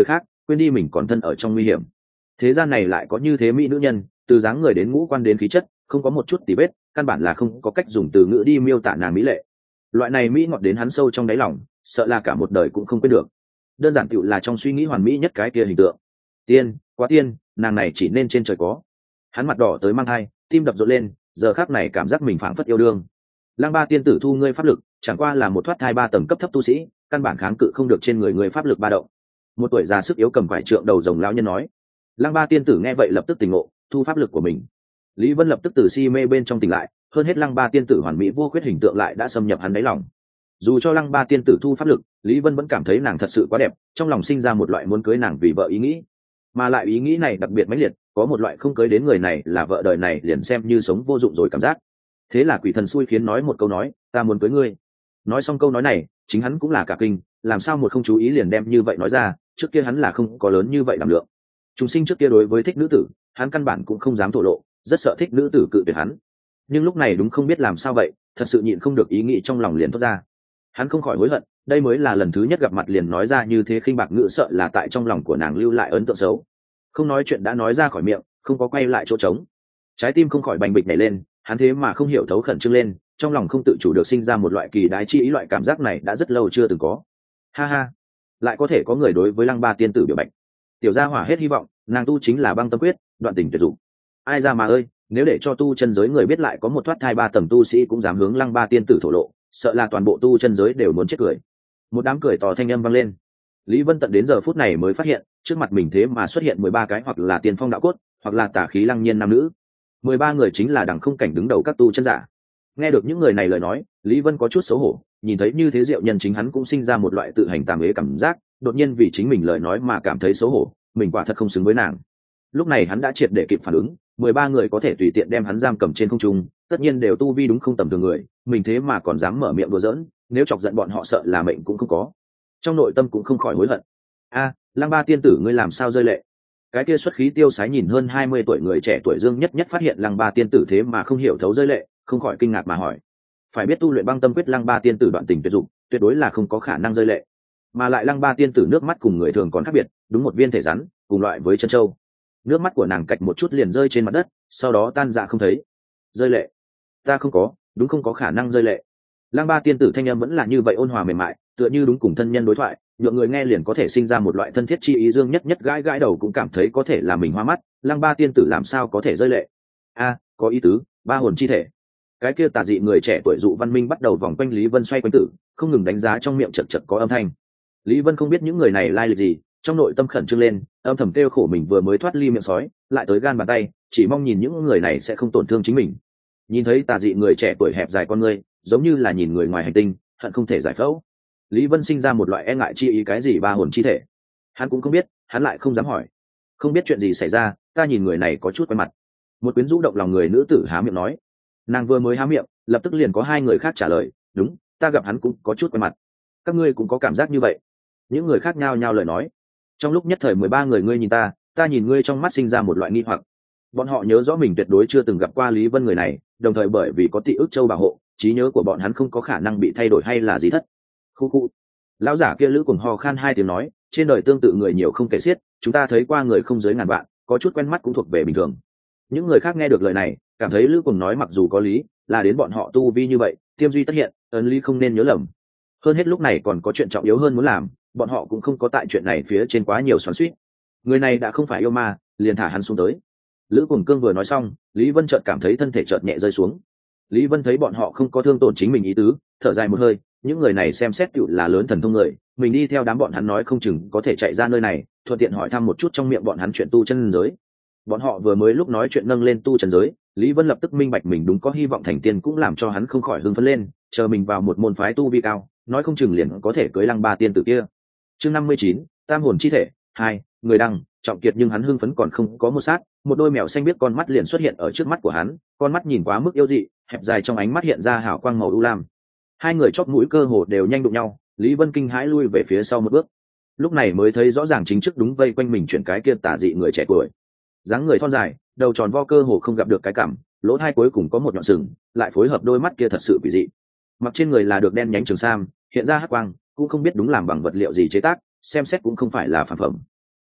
quên đi mình còn thân ở trong nguy hiểm. Thế gian này lại có như thế mỹ nữ nhân, từ dáng người đến ngũ quan đến khí chất, không có một chút tì vết, căn bản là không có cách dùng từ ngữ đi miêu tả nàng mỹ lệ. Loại này mỹ ngọt đến hắn sâu trong đáy lòng, sợ là cả một đời cũng không quên được. Đơn giản tựu là trong suy nghĩ hoàn mỹ nhất cái kia hình tượng. Tiên, quá tiên, nàng này chỉ nên trên trời có. Hắn mặt đỏ tới mang hai, tim đập rộn lên, giờ khắc này cảm giác mình phảng phất yêu đương. Lăng Ba tiên tử thu ngươi pháp lực, chẳng qua là một thoát thai ba tầng cấp thấp tu sĩ, căn bản kháng cự không được trên người người pháp lực ba động. Một tuổi già sức yếu cầm quải trượng đầu rồng lão nhân nói. Lăng Ba tiên tử nghe vậy lập tức tỉnh ngộ, thu pháp lực của mình. Lý Vân lập tức từ si mê bên trong tỉnh lại, hơn hết Lăng Ba tiên tử hoàn mỹ vô khuyết hình tượng lại đã xâm nhập hắn đáy lòng. Dù cho Lăng Ba tiên tử thu pháp lực, Lý Vân vẫn cảm thấy nàng thật sự quá đẹp, trong lòng sinh ra một loại muốn cưới nàng vì vợ ý nghĩ. Mà lại ý nghĩ này đặc biệt mãnh liệt, có một loại không cưới đến người này là vợ đời này liền xem như sống vô dụng rồi cảm giác. Thế là quỷ thần xui khiến nói một câu nói, ta muốn cưới ngươi. Nói xong câu nói này, chính hắn cũng là cả kinh, làm sao một không chú ý liền đem như vậy nói ra, trước kia hắn là không có lớn như vậy đảm lượng. Chúng sinh trước kia đối với thích nữ tử, hắn căn bản cũng không dám thổ lộ, rất sợ thích nữ tử cự tuyệt hắn. Nhưng lúc này đúng không biết làm sao vậy, thật sự nhịn không được ý nghĩ trong lòng liền thoát ra. Hắn không khỏi hối hận, đây mới là lần thứ nhất gặp mặt liền nói ra như thế khinh bạc ngữ, sợ là tại trong lòng của nàng lưu lại ấn tượng xấu. Không nói chuyện đã nói ra khỏi miệng, không có quay lại chỗ trống. Trái tim không khỏi bành bịch nhảy lên, hắn thế mà không hiểu thấu khẩn trương lên, trong lòng không tự chủ được sinh ra một loại kỳ đái chi ý, loại cảm giác này đã rất lâu chưa từng có. Ha ha, lại có thể có người đối với Lăng Ba tiên tử biểu bạch. Tiểu gia hỏa hết hy vọng, nàng tu chính là băng tâm quyết, đoạn tình tuyệt dụng. Ai ra mà ơi, nếu để cho tu chân giới người biết lại có một thoát thai ba tầng tu sĩ cũng dám hướng Lăng Ba tiên tử thổ lộ, sợ là toàn bộ tu chân giới đều muốn chết cười. Một đám cười to thanh âm vang lên. Lý Vân tận đến giờ phút này mới phát hiện, trước mặt mình thế mà xuất hiện mười ba cái hoặc là tiên phong đạo cốt, hoặc là tà khí lăng nhiên nam nữ. Mười ba người chính là đẳng không cảnh đứng đầu các tu chân giả. Nghe được những người này lời nói, Lý Vân có chút xấu hổ, nhìn thấy như thế Diệu Nhân chính hắn cũng sinh ra một loại tự hành tàm ế cảm giác, đột nhiên vì chính mình lời nói mà cảm thấy xấu hổ, mình quả thật không xứng với nàng. Lúc này hắn đã triệt để kịp phản ứng, mười ba người có thể tùy tiện đem hắn giam cầm trên không trung, tất nhiên đều tu vi đúng không tầm thường người, mình thế mà còn dám mở miệng đùa giỡn, nếu chọc giận bọn họ sợ là mệnh cũng không có. Trong nội tâm cũng không khỏi hối hận. A, Lăng Ba tiên tử ngươi làm sao rơi lệ? Cái kia xuất khí tiêu sái nhìn hơn hai mươi tuổi người trẻ tuổi Dương Nhất Nhất phát hiện Lăng Ba tiên tử thế mà không hiểu thấu rơi lệ, không khỏi kinh ngạc mà hỏi. Phải biết tu luyện băng tâm quyết Lăng Ba tiên tử đoạn tình tuyệt dụng, tuyệt đối là không có khả năng rơi lệ. Mà lại Lăng Ba tiên tử nước mắt cùng người thường còn khác biệt, đúng một viên thể rắn, cùng loại với chân châu. Nước mắt của nàng cạch một chút liền rơi trên mặt đất, sau đó tan dạ không thấy. Rơi lệ? Ta không có, đúng không có khả năng rơi lệ. Lăng Ba tiên tử thanh âm vẫn là như vậy ôn hòa mềm mại, tựa như đúng cùng thân nhân đối thoại, nhượng người nghe liền có thể sinh ra một loại thân thiết chi ý. Dương Nhất Nhất gãi gãi đầu cũng cảm thấy có thể là mình hoa mắt, Lăng Ba tiên tử làm sao có thể rơi lệ? A, có ý tứ, ba hồn chi thể. Cái kia tà dị người trẻ tuổi dụ Văn Minh bắt đầu vòng quanh Lý Vân xoay quanh tử, không ngừng đánh giá trong miệng chật chật có âm thanh. Lý Vân không biết những người này lai lịch gì, trong nội tâm khẩn trương lên, âm thầm kêu khổ mình vừa mới thoát ly miệng sói, lại tới gan bàn tay, chỉ mong nhìn những người này sẽ không tổn thương chính mình. Nhìn thấy tà dị người trẻ tuổi hẹp dài con ngươi, giống như là nhìn người ngoài hành tinh, hận không thể giải phẫu. Lý Vân sinh ra một loại e ngại chi ý, cái gì ba hồn chi thể, hắn cũng không biết, hắn lại không dám hỏi. Không biết chuyện gì xảy ra, ta nhìn người này có chút quen mặt. Một quyến rũ động lòng người nữ tử há miệng nói. Nàng vừa mới há miệng, lập tức liền có hai người khác trả lời, đúng, ta gặp hắn cũng có chút quen mặt. Các ngươi cũng có cảm giác như vậy? Những người khác nhao nhao lời nói. Trong lúc nhất thời mười ba người ngươi nhìn ta, ta nhìn ngươi, trong mắt sinh ra một loại nghi hoặc. Bọn họ nhớ rõ mình tuyệt đối chưa từng gặp qua Lý Vân người này, đồng thời bởi vì có Tị Ức Châu bảo hộ, trí nhớ của bọn hắn không có khả năng bị thay đổi hay là gì thất. Khu khu. Lão giả kia lữ cùng ho khan hai tiếng nói, trên đời tương tự người nhiều không kể xiết, chúng ta thấy qua người không dưới ngàn vạn, có chút quen mắt cũng thuộc về bình thường. Những người khác nghe được lời này, cảm thấy lữ cùng nói mặc dù có lý, là đến bọn họ tu vi như vậy, tiêm duy tất hiện, ấn lý không nên nhớ lầm. Hơn hết lúc này còn có chuyện trọng yếu hơn muốn làm, bọn họ cũng không có tại chuyện này phía trên quá nhiều xoắn xuýt. Người này đã không phải yêu ma, liền thả hắn xuống tới. Lữ Cùng Cương vừa nói xong, Lý Vân chợt cảm thấy thân thể chợt nhẹ rơi xuống. Lý Vân thấy bọn họ không có thương tổn chính mình ý tứ, thở dài một hơi, những người này xem xét cựu là lớn thần thông người, mình đi theo đám bọn hắn nói không chừng có thể chạy ra nơi này, thuận tiện hỏi thăm một chút trong miệng bọn hắn chuyện tu chân giới. Bọn họ vừa mới lúc nói chuyện nâng lên tu chân giới, Lý Vân lập tức minh bạch mình đúng có hy vọng thành tiên, cũng làm cho hắn không khỏi hưng phấn lên, chờ mình vào một môn phái tu vi cao, nói không chừng liền có thể cưới Lăng Ba tiên tử kia. Chương năm mươi chín, Tam hồn chi thể hai, người đăng, trọng kiệt. Nhưng hắn hưng phấn còn không có một sát, một đôi mèo xanh biết con mắt liền xuất hiện ở trước mắt của hắn, con mắt nhìn quá mức yêu dị, hẹp dài trong ánh mắt hiện ra hào quang màu u lam. Hai người chóp mũi cơ hồ đều nhanh đụng nhau, Lý Vân kinh hãi lui về phía sau một bước, lúc này mới thấy rõ ràng chính trước đúng vây quanh mình chuyển cái kia tà dị người trẻ tuổi, dáng người thon dài, đầu tròn vo, cơ hồ không gặp được cái cằm, lỗ hai cuối cùng có một nhọn sừng, lại phối hợp đôi mắt kia thật sự quỷ dị. Mặc trên người là được đen nhánh trường sam, hiện ra hắc quang, cũng không biết đúng làm bằng vật liệu gì chế tác, xem xét cũng không phải là phản phẩm.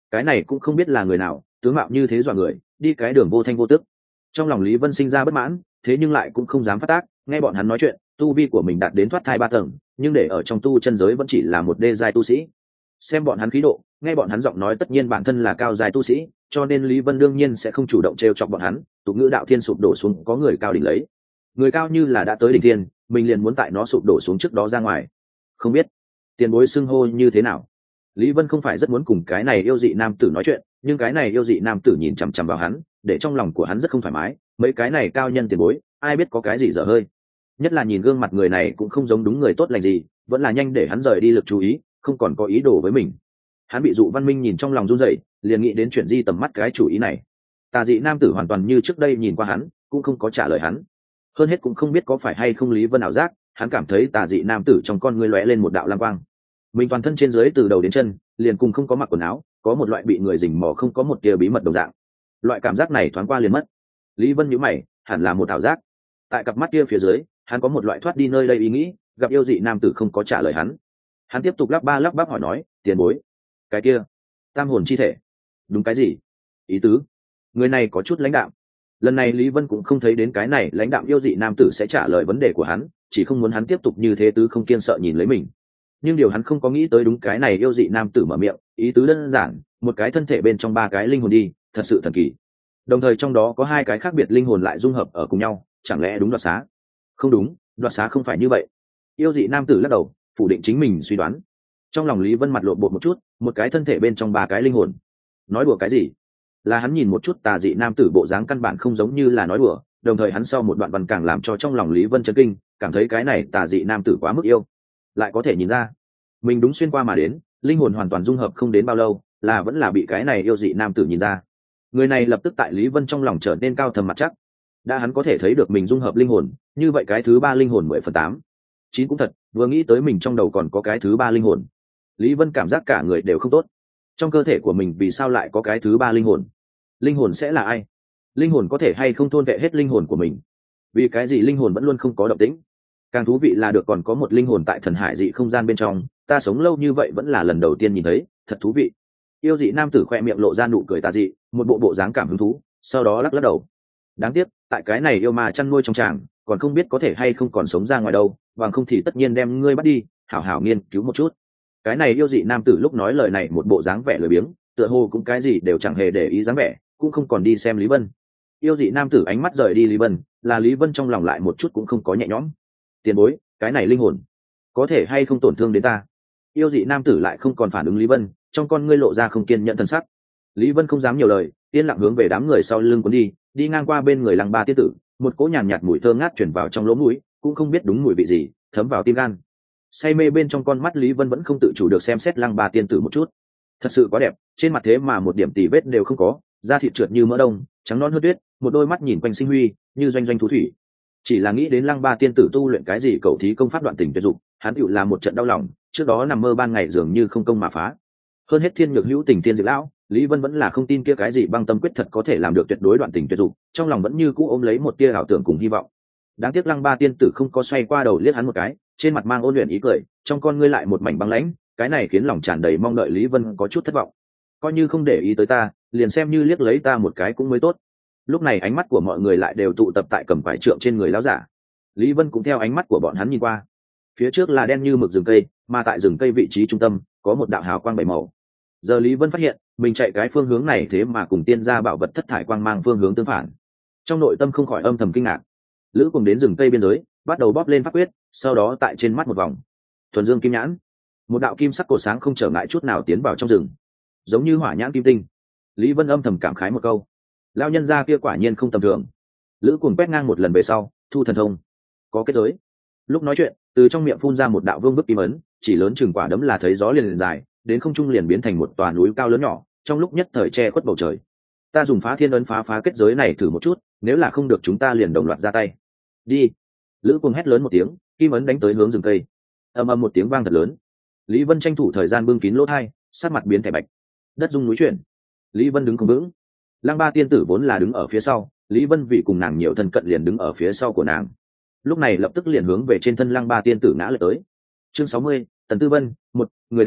cái này cũng không biết là người nào, tướng mạo như thế dọa người, đi cái đường vô thanh vô tức. Trong lòng Lý Vân sinh ra bất mãn, thế nhưng lại cũng không dám phát tác, nghe bọn hắn nói chuyện, tu vi của mình đạt đến thoát thai ba tầng, nhưng để ở trong tu chân giới vẫn chỉ là một đê giai tu sĩ. Xem bọn hắn khí độ, nghe bọn hắn giọng nói tất nhiên bản thân là cao giai tu sĩ, cho nên Lý Vân đương nhiên sẽ không chủ động trêu chọc bọn hắn. Tục ngữ đạo thiên sụp đổ xuống, có người cao đỉnh lấy. Người cao như là đã tới đỉnh thiên, mình liền muốn tại nó sụp đổ xuống trước đó ra ngoài. Không biết tiền bối xưng hô như thế nào? Lý Vân không phải rất muốn cùng cái này yêu dị nam tử nói chuyện, nhưng cái này yêu dị nam tử nhìn chằm chằm vào hắn, để trong lòng của hắn rất không thoải mái. Mấy cái này cao nhân tiền bối, ai biết có cái gì dở hơi. Nhất là nhìn gương mặt người này cũng không giống đúng người tốt lành gì, vẫn là nhanh để hắn rời đi lực chú ý, không còn có ý đồ với mình. Hắn bị dụ Văn Minh nhìn trong lòng run rẩy, liền nghĩ đến chuyện di tầm mắt cái chủ ý này. Tà dị nam tử hoàn toàn như trước đây nhìn qua hắn, cũng không có trả lời hắn. Hơn hết cũng không biết có phải hay không Lý Vân ảo giác, hắn cảm thấy tà dị nam tử trong con ngươi lóe lên một đạo lam quang. Mình toàn thân trên dưới từ đầu đến chân, liền cùng không có mặc quần áo, có một loại bị người rình mò không có một tia bí mật đồng dạng. Loại cảm giác này thoáng qua liền mất. Lý Vân nhíu mày, hẳn là một ảo giác. Tại cặp mắt kia phía dưới, hắn có một loại thoát đi nơi đây ý nghĩ, gặp yêu dị nam tử không có trả lời hắn. Hắn tiếp tục lắp ba lắp bắp hỏi nói, tiền bối, cái kia tam hồn chi thể đúng cái gì ý tứ? Người này có chút lãnh đạm. Lần này Lý Vân cũng không thấy đến cái này lãnh đạm yêu dị nam tử sẽ trả lời vấn đề của hắn, chỉ không muốn hắn tiếp tục như thế tứ không kiên sợ nhìn lấy mình. Nhưng điều hắn không có nghĩ tới đúng cái này yêu dị nam tử mở miệng, ý tứ đơn giản, một cái thân thể bên trong ba cái linh hồn đi, thật sự thần kỳ. Đồng thời trong đó có hai cái khác biệt linh hồn lại dung hợp ở cùng nhau, chẳng lẽ đúng đoạt xá? Không đúng, đoạt xá không phải như vậy. Yêu dị nam tử lắc đầu, phủ định chính mình suy đoán. Trong lòng Lý Vân mặt lộ bột một chút, một cái thân thể bên trong ba cái linh hồn, nói đùa cái gì? Là hắn nhìn một chút tà dị nam tử bộ dáng căn bản không giống như là nói đùa, đồng thời hắn sau một đoạn văn càng làm cho trong lòng Lý Vân chấn kinh, cảm thấy cái này tà dị nam tử quá mức yêu. Lại có thể nhìn ra, mình đúng xuyên qua mà đến, linh hồn hoàn toàn dung hợp không đến bao lâu, là vẫn là bị cái này yêu dị nam tử nhìn ra. Người này lập tức tại Lý Vân trong lòng trở nên cao thầm mặt chắc. Đã hắn có thể thấy được mình dung hợp linh hồn, như vậy cái thứ ba linh hồn mười phần tám chín cũng thật, vừa nghĩ tới mình trong đầu còn có cái thứ ba linh hồn, Lý Vân cảm giác cả người đều không tốt. Trong cơ thể của mình vì sao lại có cái thứ ba linh hồn? Linh hồn sẽ là ai? Linh hồn có thể hay không thôn vệ hết linh hồn của mình? Vì cái gì linh hồn vẫn luôn không có động tĩnh? Càng thú vị là được còn có một linh hồn tại thần hải dị không gian bên trong, ta sống lâu như vậy vẫn là lần đầu tiên nhìn thấy, thật thú vị. Yêu dị nam tử khoe miệng lộ ra nụ cười tà dị, một bộ bộ dáng cảm hứng thú, sau đó lắc lắc đầu. Đáng tiếc, tại cái này yêu ma chăn nuôi trong tràng, còn không biết có thể hay không còn sống ra ngoài đâu, bằng không thì tất nhiên đem ngươi bắt đi, hảo hảo nghiên cứu một chút. Cái này yêu dị nam tử lúc nói lời này một bộ dáng vẻ lười biếng, tựa hồ cũng cái gì đều chẳng hề để ý dáng vẻ, cũng không còn đi xem Lý Vân. Yêu dị nam tử ánh mắt rời đi Lý Vân, là Lý Vân trong lòng lại một chút cũng không có nhẹ nhõm. Tiền bối, cái này linh hồn có thể hay không tổn thương đến ta? Yêu dị nam tử lại không còn phản ứng Lý Vân, trong con ngươi lộ ra không kiên nhẫn thần sắc. Lý Vân không dám nhiều lời, yên lặng hướng về đám người sau lưng cuốn đi, đi ngang qua bên người Lăng Ba tiên tử, một cỗ nhàn nhạt, nhạt mùi thơm ngát chuyển vào trong lỗ mũi, cũng không biết đúng mùi vị gì, thấm vào tim gan. Say mê bên trong con mắt Lý Vân vẫn không tự chủ được xem xét Lăng Ba tiên tử một chút. Thật sự quá đẹp, trên mặt thế mà một điểm tì vết đều không có, da thịt trượt như mỡ đông, trắng non hơn tuyết, một đôi mắt nhìn quanh sinh huy, như doanh doanh thú thủy. Chỉ là nghĩ đến Lăng Ba tiên tử tu luyện cái gì cậu thí công pháp đoạn tình tuyệt dục, hắn tựu là một trận đau lòng, trước đó nằm mơ ban ngày dường như không công mà phá. Hơn hết thiên nhược hữu tình tiên diệt lão, Lý Vân vẫn là không tin kia cái gì băng tâm quyết thật có thể làm được tuyệt đối đoạn tình tuyệt dục, trong lòng vẫn như cũ ôm lấy một tia ảo tưởng cùng hy vọng. Đáng tiếc Lăng Ba tiên tử không có xoay qua đầu liếc hắn một cái, trên mặt mang ôn luyện ý cười, trong con ngươi lại một mảnh băng lãnh, cái này khiến lòng tràn đầy mong đợi Lý Vân có chút thất vọng. Coi như không để ý tới ta, liền xem như liếc lấy ta một cái cũng mới tốt. Lúc này ánh mắt của mọi người lại đều tụ tập tại cầm vải trượng trên người lão giả. Lý Vân cũng theo ánh mắt của bọn hắn nhìn qua. Phía trước là đen như mực rừng cây, mà tại rừng cây vị trí trung tâm có một đạo hào quang bảy màu. Giờ Lý Vân phát hiện, mình chạy cái phương hướng này thế mà cùng tiên gia bảo vật thất thải quang mang phương hướng tương phản. Trong nội tâm không khỏi âm thầm kinh ngạc. Lữ cùng đến rừng cây biên giới, bắt đầu bóp lên pháp quyết, sau đó tại trên mắt một vòng. Thuần dương kim nhãn, một đạo kim sắc cổ sáng không trở ngại chút nào tiến vào trong rừng, giống như hỏa nhãn kim tinh. Lý Vân âm thầm cảm khái một câu, lão nhân gia kia quả nhiên không tầm thường. Lữ cuồng quét ngang một lần về sau, thu thần thông, có kết giới. Lúc nói chuyện, từ trong miệng phun ra một đạo vương bức kim ấn, chỉ lớn chừng quả đấm là thấy gió liền liền dài, đến không trung liền biến thành một tòa núi cao lớn nhỏ, trong lúc nhất thời che khuất bầu trời. Ta dùng phá thiên ấn phá phá kết giới này thử một chút, nếu là không được chúng ta liền đồng loạt ra tay. Đi. Lữ cuồng hét lớn một tiếng, kim ấn đánh tới hướng rừng cây. Ầm ầm một tiếng vang thật lớn. Lý Vân tranh thủ thời gian bưng kín lỗ tai, sát mặt biến thẻ bạch. Đất rung núi chuyển. Lý Vân đứng không vững. Lăng Ba tiên tử vốn là đứng ở phía sau, Lý Vân vì cùng nàng nhiều thân cận liền đứng ở phía sau của nàng. Lúc này lập tức liền hướng về trên thân Lăng Ba tiên tử ngã lật tới. Chương sáu mươi, Tần Tư Vân, một người đăng,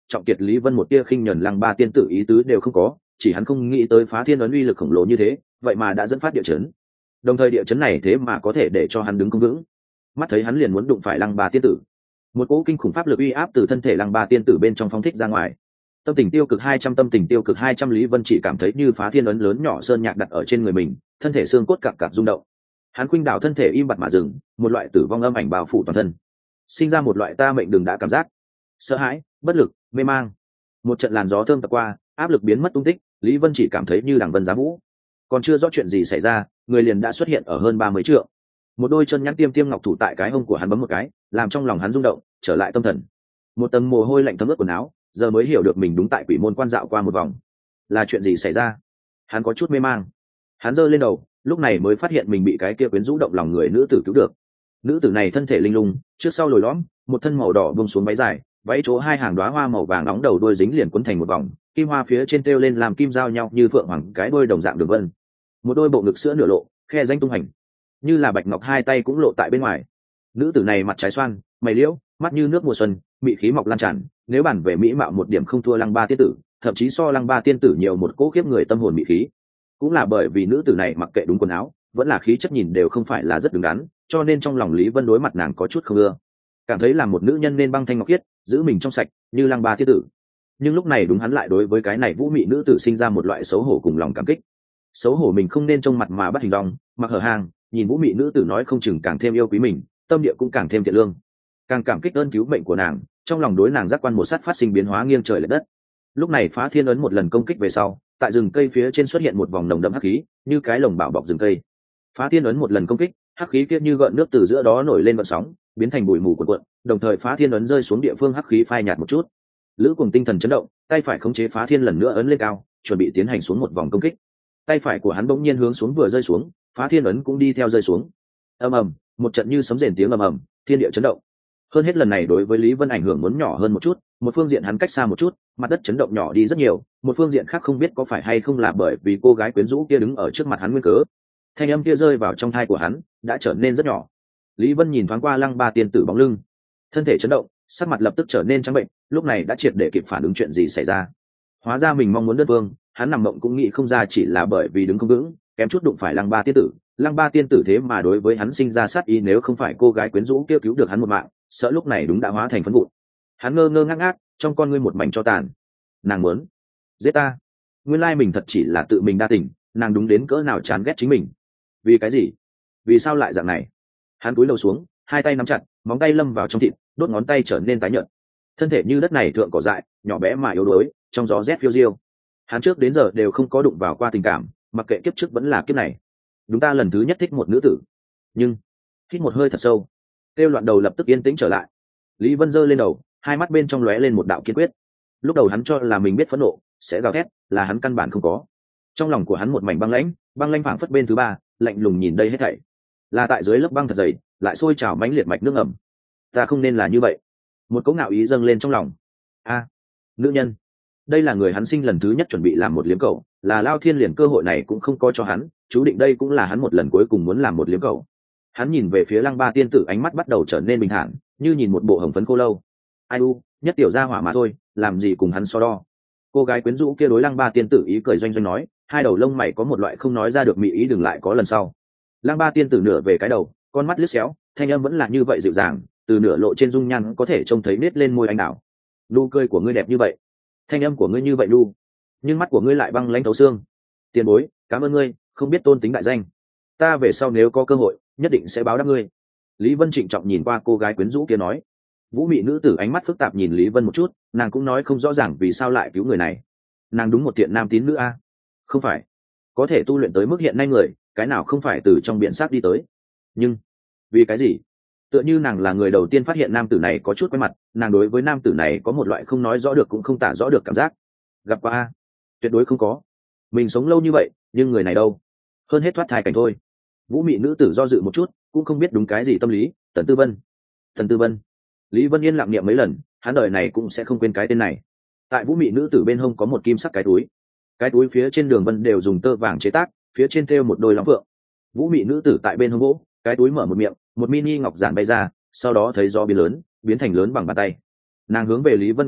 Trọng Kiệt, Lý Vân một tia khinh nhẫn Lăng Ba tiên tử ý tứ đều không có, chỉ hắn không nghĩ tới phá thiên ấn uy lực khổng lồ như thế, vậy mà đã dẫn phát địa chấn. Đồng thời địa chấn này thế mà có thể để cho hắn đứng không vững. Mắt thấy hắn liền muốn đụng phải Lăng Ba tiên tử, một cỗ kinh khủng pháp lực uy áp từ thân thể Lăng Ba tiên tử bên trong phóng thích ra ngoài. Tâm tình tiêu cực hai trăm, tâm tình tiêu cực hai trăm, Lý Vân chỉ cảm thấy như phá thiên ấn lớn nhỏ sơn nhạc đặt ở trên người mình, thân thể xương cốt cạp cạp rung động. Hắn khuynh đảo thân thể im bặt mà dừng, một loại tử vong âm ảnh bao phủ toàn thân, sinh ra một loại ta mệnh đừng đã cảm giác, sợ hãi, bất lực, mê mang. Một trận làn gió thơm tập qua, áp lực biến mất tung tích, Lý Vân chỉ cảm thấy như đằng vân giá vũ. Còn chưa rõ chuyện gì xảy ra, người liền đã xuất hiện ở hơn ba mươi trượng. Một đôi chân nhắn tiêm tiêm ngọc thủ tại cái hông của hắn bấm một cái, làm trong lòng hắn rung động, trở lại tâm thần. Một tầng mồ hôi lạnh thấm ướt quần áo, giờ mới hiểu được mình đúng tại quỷ môn quan dạo qua một vòng. Là chuyện gì xảy ra? Hắn có chút mê mang. Hắn giơ lên đầu, lúc này mới phát hiện mình bị cái kia quyến rũ động lòng người nữ tử cứu được. Nữ tử này thân thể linh lung, trước sau lồi lõm, một thân màu đỏ buông xuống váy dài, váy chỗ hai hàng đóa hoa màu vàng nóng đầu đuôi dính liền quấn thành một vòng, kim hoa phía trên treo lên làm kim giao nhau như phượng hoàng cái đuôi đồng dạng đường vân. Một đôi bộ ngực sữa nửa lộ, khe danh tung hành, như là bạch ngọc hai tay cũng lộ tại bên ngoài. Nữ tử này mặt trái xoan, mày liễu, mắt như nước mùa xuân, mị khí mọc lan tràn, nếu bản về mỹ mạo một điểm không thua Lăng Ba tiên tử, thậm chí so Lăng Ba tiên tử nhiều một cỗ khiếp người tâm hồn mị khí. Cũng là bởi vì nữ tử này mặc kệ đúng quần áo, vẫn là khí chất nhìn đều không phải là rất đứng đắn, cho nên trong lòng Lý Vân đối mặt nàng có chút không ưa, cảm thấy là một nữ nhân nên băng thanh ngọc khiết, giữ mình trong sạch như Lăng Ba tiên tử. Nhưng lúc này đúng hắn lại đối với cái này vũ mị nữ tử sinh ra một loại xấu hổ cùng lòng cảm kích. Xấu hổ mình không nên trông mặt mà bắt hình dong, mặc hở hang, nhìn vũ mị nữ tử nói không chừng càng thêm yêu quý mình, tâm địa cũng càng thêm thiện lương, càng cảm kích ơn cứu mệnh của nàng, trong lòng đối nàng giác quan một sát phát sinh biến hóa nghiêng trời lệch đất. Lúc này phá thiên ấn một lần công kích về sau, tại rừng cây phía trên xuất hiện một vòng nồng đậm hắc khí, như cái lồng bảo bọc rừng cây. Phá thiên ấn một lần công kích, hắc khí kia như gợn nước từ giữa đó nổi lên vận sóng, biến thành bụi mù cuộn cuộn, đồng thời phá thiên ấn rơi xuống địa phương hắc khí phai nhạt một chút. Lữ Cùng tinh thần chấn động, tay phải khống chế phá thiên lần nữa ấn lên cao, chuẩn bị tiến hành xuống một vòng công kích. Tay phải của hắn bỗng nhiên hướng xuống vừa rơi xuống, phá thiên ấn cũng đi theo rơi xuống. Ầm ầm, một trận như sấm rền tiếng ầm ầm, thiên địa chấn động. Hơn hết lần này đối với Lý Vân ảnh hưởng muốn nhỏ hơn một chút, một phương diện hắn cách xa một chút, mặt đất chấn động nhỏ đi rất nhiều, một phương diện khác không biết có phải hay không là bởi vì cô gái quyến rũ kia đứng ở trước mặt hắn nguyên cớ. Thanh âm kia rơi vào trong tai của hắn, đã trở nên rất nhỏ. Lý Vân nhìn thoáng qua Lăng Ba tiên tử bóng lưng, thân thể chấn động, sắc mặt lập tức trở nên trắng bệnh, lúc này đã triệt để kịp phản ứng chuyện gì xảy ra. Hóa ra mình mong muốn đất vương, hắn nằm mộng cũng nghĩ không ra, chỉ là bởi vì đứng không vững, kém chút đụng phải Lăng Ba tiên tử. Lăng Ba tiên tử thế mà đối với hắn sinh ra sát ý, nếu không phải cô gái quyến rũ kia cứu được hắn một mạng, sợ lúc này đúng đã hóa thành phấn vụn. Hắn ngơ ngơ ngác ngác, trong con ngươi một mảnh cho tàn. Nàng muốn giết ta. Nguyên lai mình thật chỉ là tự mình đa tình, nàng đúng đến cỡ nào chán ghét chính mình. Vì cái gì? Vì sao lại dạng này? Hắn cúi đầu xuống, hai tay nắm chặt, móng tay lâm vào trong thịt, đốt ngón tay trở nên tái nhợt. Thân thể như đất này thượng cỏ dại, nhỏ bé mà yếu đuối, trong gió rét phiêu diêu. Hắn trước đến giờ đều không có đụng vào qua tình cảm, mặc kệ kiếp trước vẫn là kiếp này. Đúng ta lần thứ nhất thích một nữ tử. Nhưng hít một hơi thật sâu, kêu loạn đầu lập tức yên tĩnh trở lại. Lý Vân giơ lên đầu, hai mắt bên trong lóe lên một đạo kiên quyết. Lúc đầu hắn cho là mình biết phẫn nộ sẽ gào thét, là hắn căn bản không có. Trong lòng của hắn một mảnh băng lãnh, băng lãnh phảng phất bên thứ ba, lạnh lùng nhìn đây hết thảy. Là tại dưới lớp băng thật dày, lại sôi trào mãnh liệt mạch nước ẩm. Ta không nên là như vậy. Một cỗ ngạo ý dâng lên trong lòng. A, nữ nhân. Đây là người hắn sinh lần thứ nhất chuẩn bị làm một liếm cầu, là Lao Thiên liền cơ hội này cũng không có cho hắn, chú định đây cũng là hắn một lần cuối cùng muốn làm một liếm cầu. Hắn nhìn về phía Lăng Ba tiên tử, ánh mắt bắt đầu trở nên bình thản, như nhìn một bộ hồng phấn cô lâu. Ai u, nhất tiểu gia hỏa mà thôi, làm gì cùng hắn so đo. Cô gái quyến rũ kia đối Lăng Ba tiên tử ý cười doanh doanh nói, hai đầu lông mày có một loại không nói ra được mị ý, đừng lại có lần sau. Lăng Ba tiên tử nửa về cái đầu, con mắt liếc xéo, thanh âm vẫn là như vậy dịu dàng, từ nửa lộ trên dung nhan có thể trông thấy nết lên môi anh đào. Nụ cười của ngươi đẹp như vậy, thanh âm của ngươi như vậy lu, nhưng mắt của ngươi lại băng lãnh thấu xương. Tiền bối, cảm ơn ngươi, không biết tôn tính đại danh, ta về sau nếu có cơ hội nhất định sẽ báo đáp ngươi. Lý Vân trịnh trọng nhìn qua cô gái quyến rũ kia nói. Vũ mị nữ tử ánh mắt phức tạp nhìn Lý Vân một chút, nàng cũng nói không rõ ràng vì sao lại cứu người này. Nàng đúng một thiện nam tín nữ a? Không phải, có thể tu luyện tới mức hiện nay người, cái nào không phải từ trong biển xác đi tới. Nhưng vì cái gì? Tựa như nàng là người đầu tiên phát hiện nam tử này có chút quen mặt, nàng đối với nam tử này có một loại không nói rõ được cũng không tả rõ được cảm giác. Gặp qua a? Tuyệt đối không có. Mình sống lâu như vậy, nhưng người này đâu? Hơn hết thoát thai cảnh thôi. Vũ mị nữ tử do dự một chút, cũng không biết đúng cái gì tâm lý. Tần Tư Vân. Tần Tư Vân. Lý Vân Yên lặng niệm mấy lần, hắn đời này cũng sẽ không quên cái tên này. Tại vũ mị nữ tử bên hông có một kim sắc cái túi, cái túi phía trên đường vân đều dùng tơ vàng chế tác, phía trên thêu một đôi long phượng. Vũ mị nữ tử tại bên hông gỗ, cái túi mở một miệng, một mini ngọc giản bay ra, sau đó thấy gió biến lớn, biến thành lớn bằng bàn tay. Nàng hướng về Lý Vân quăng ra,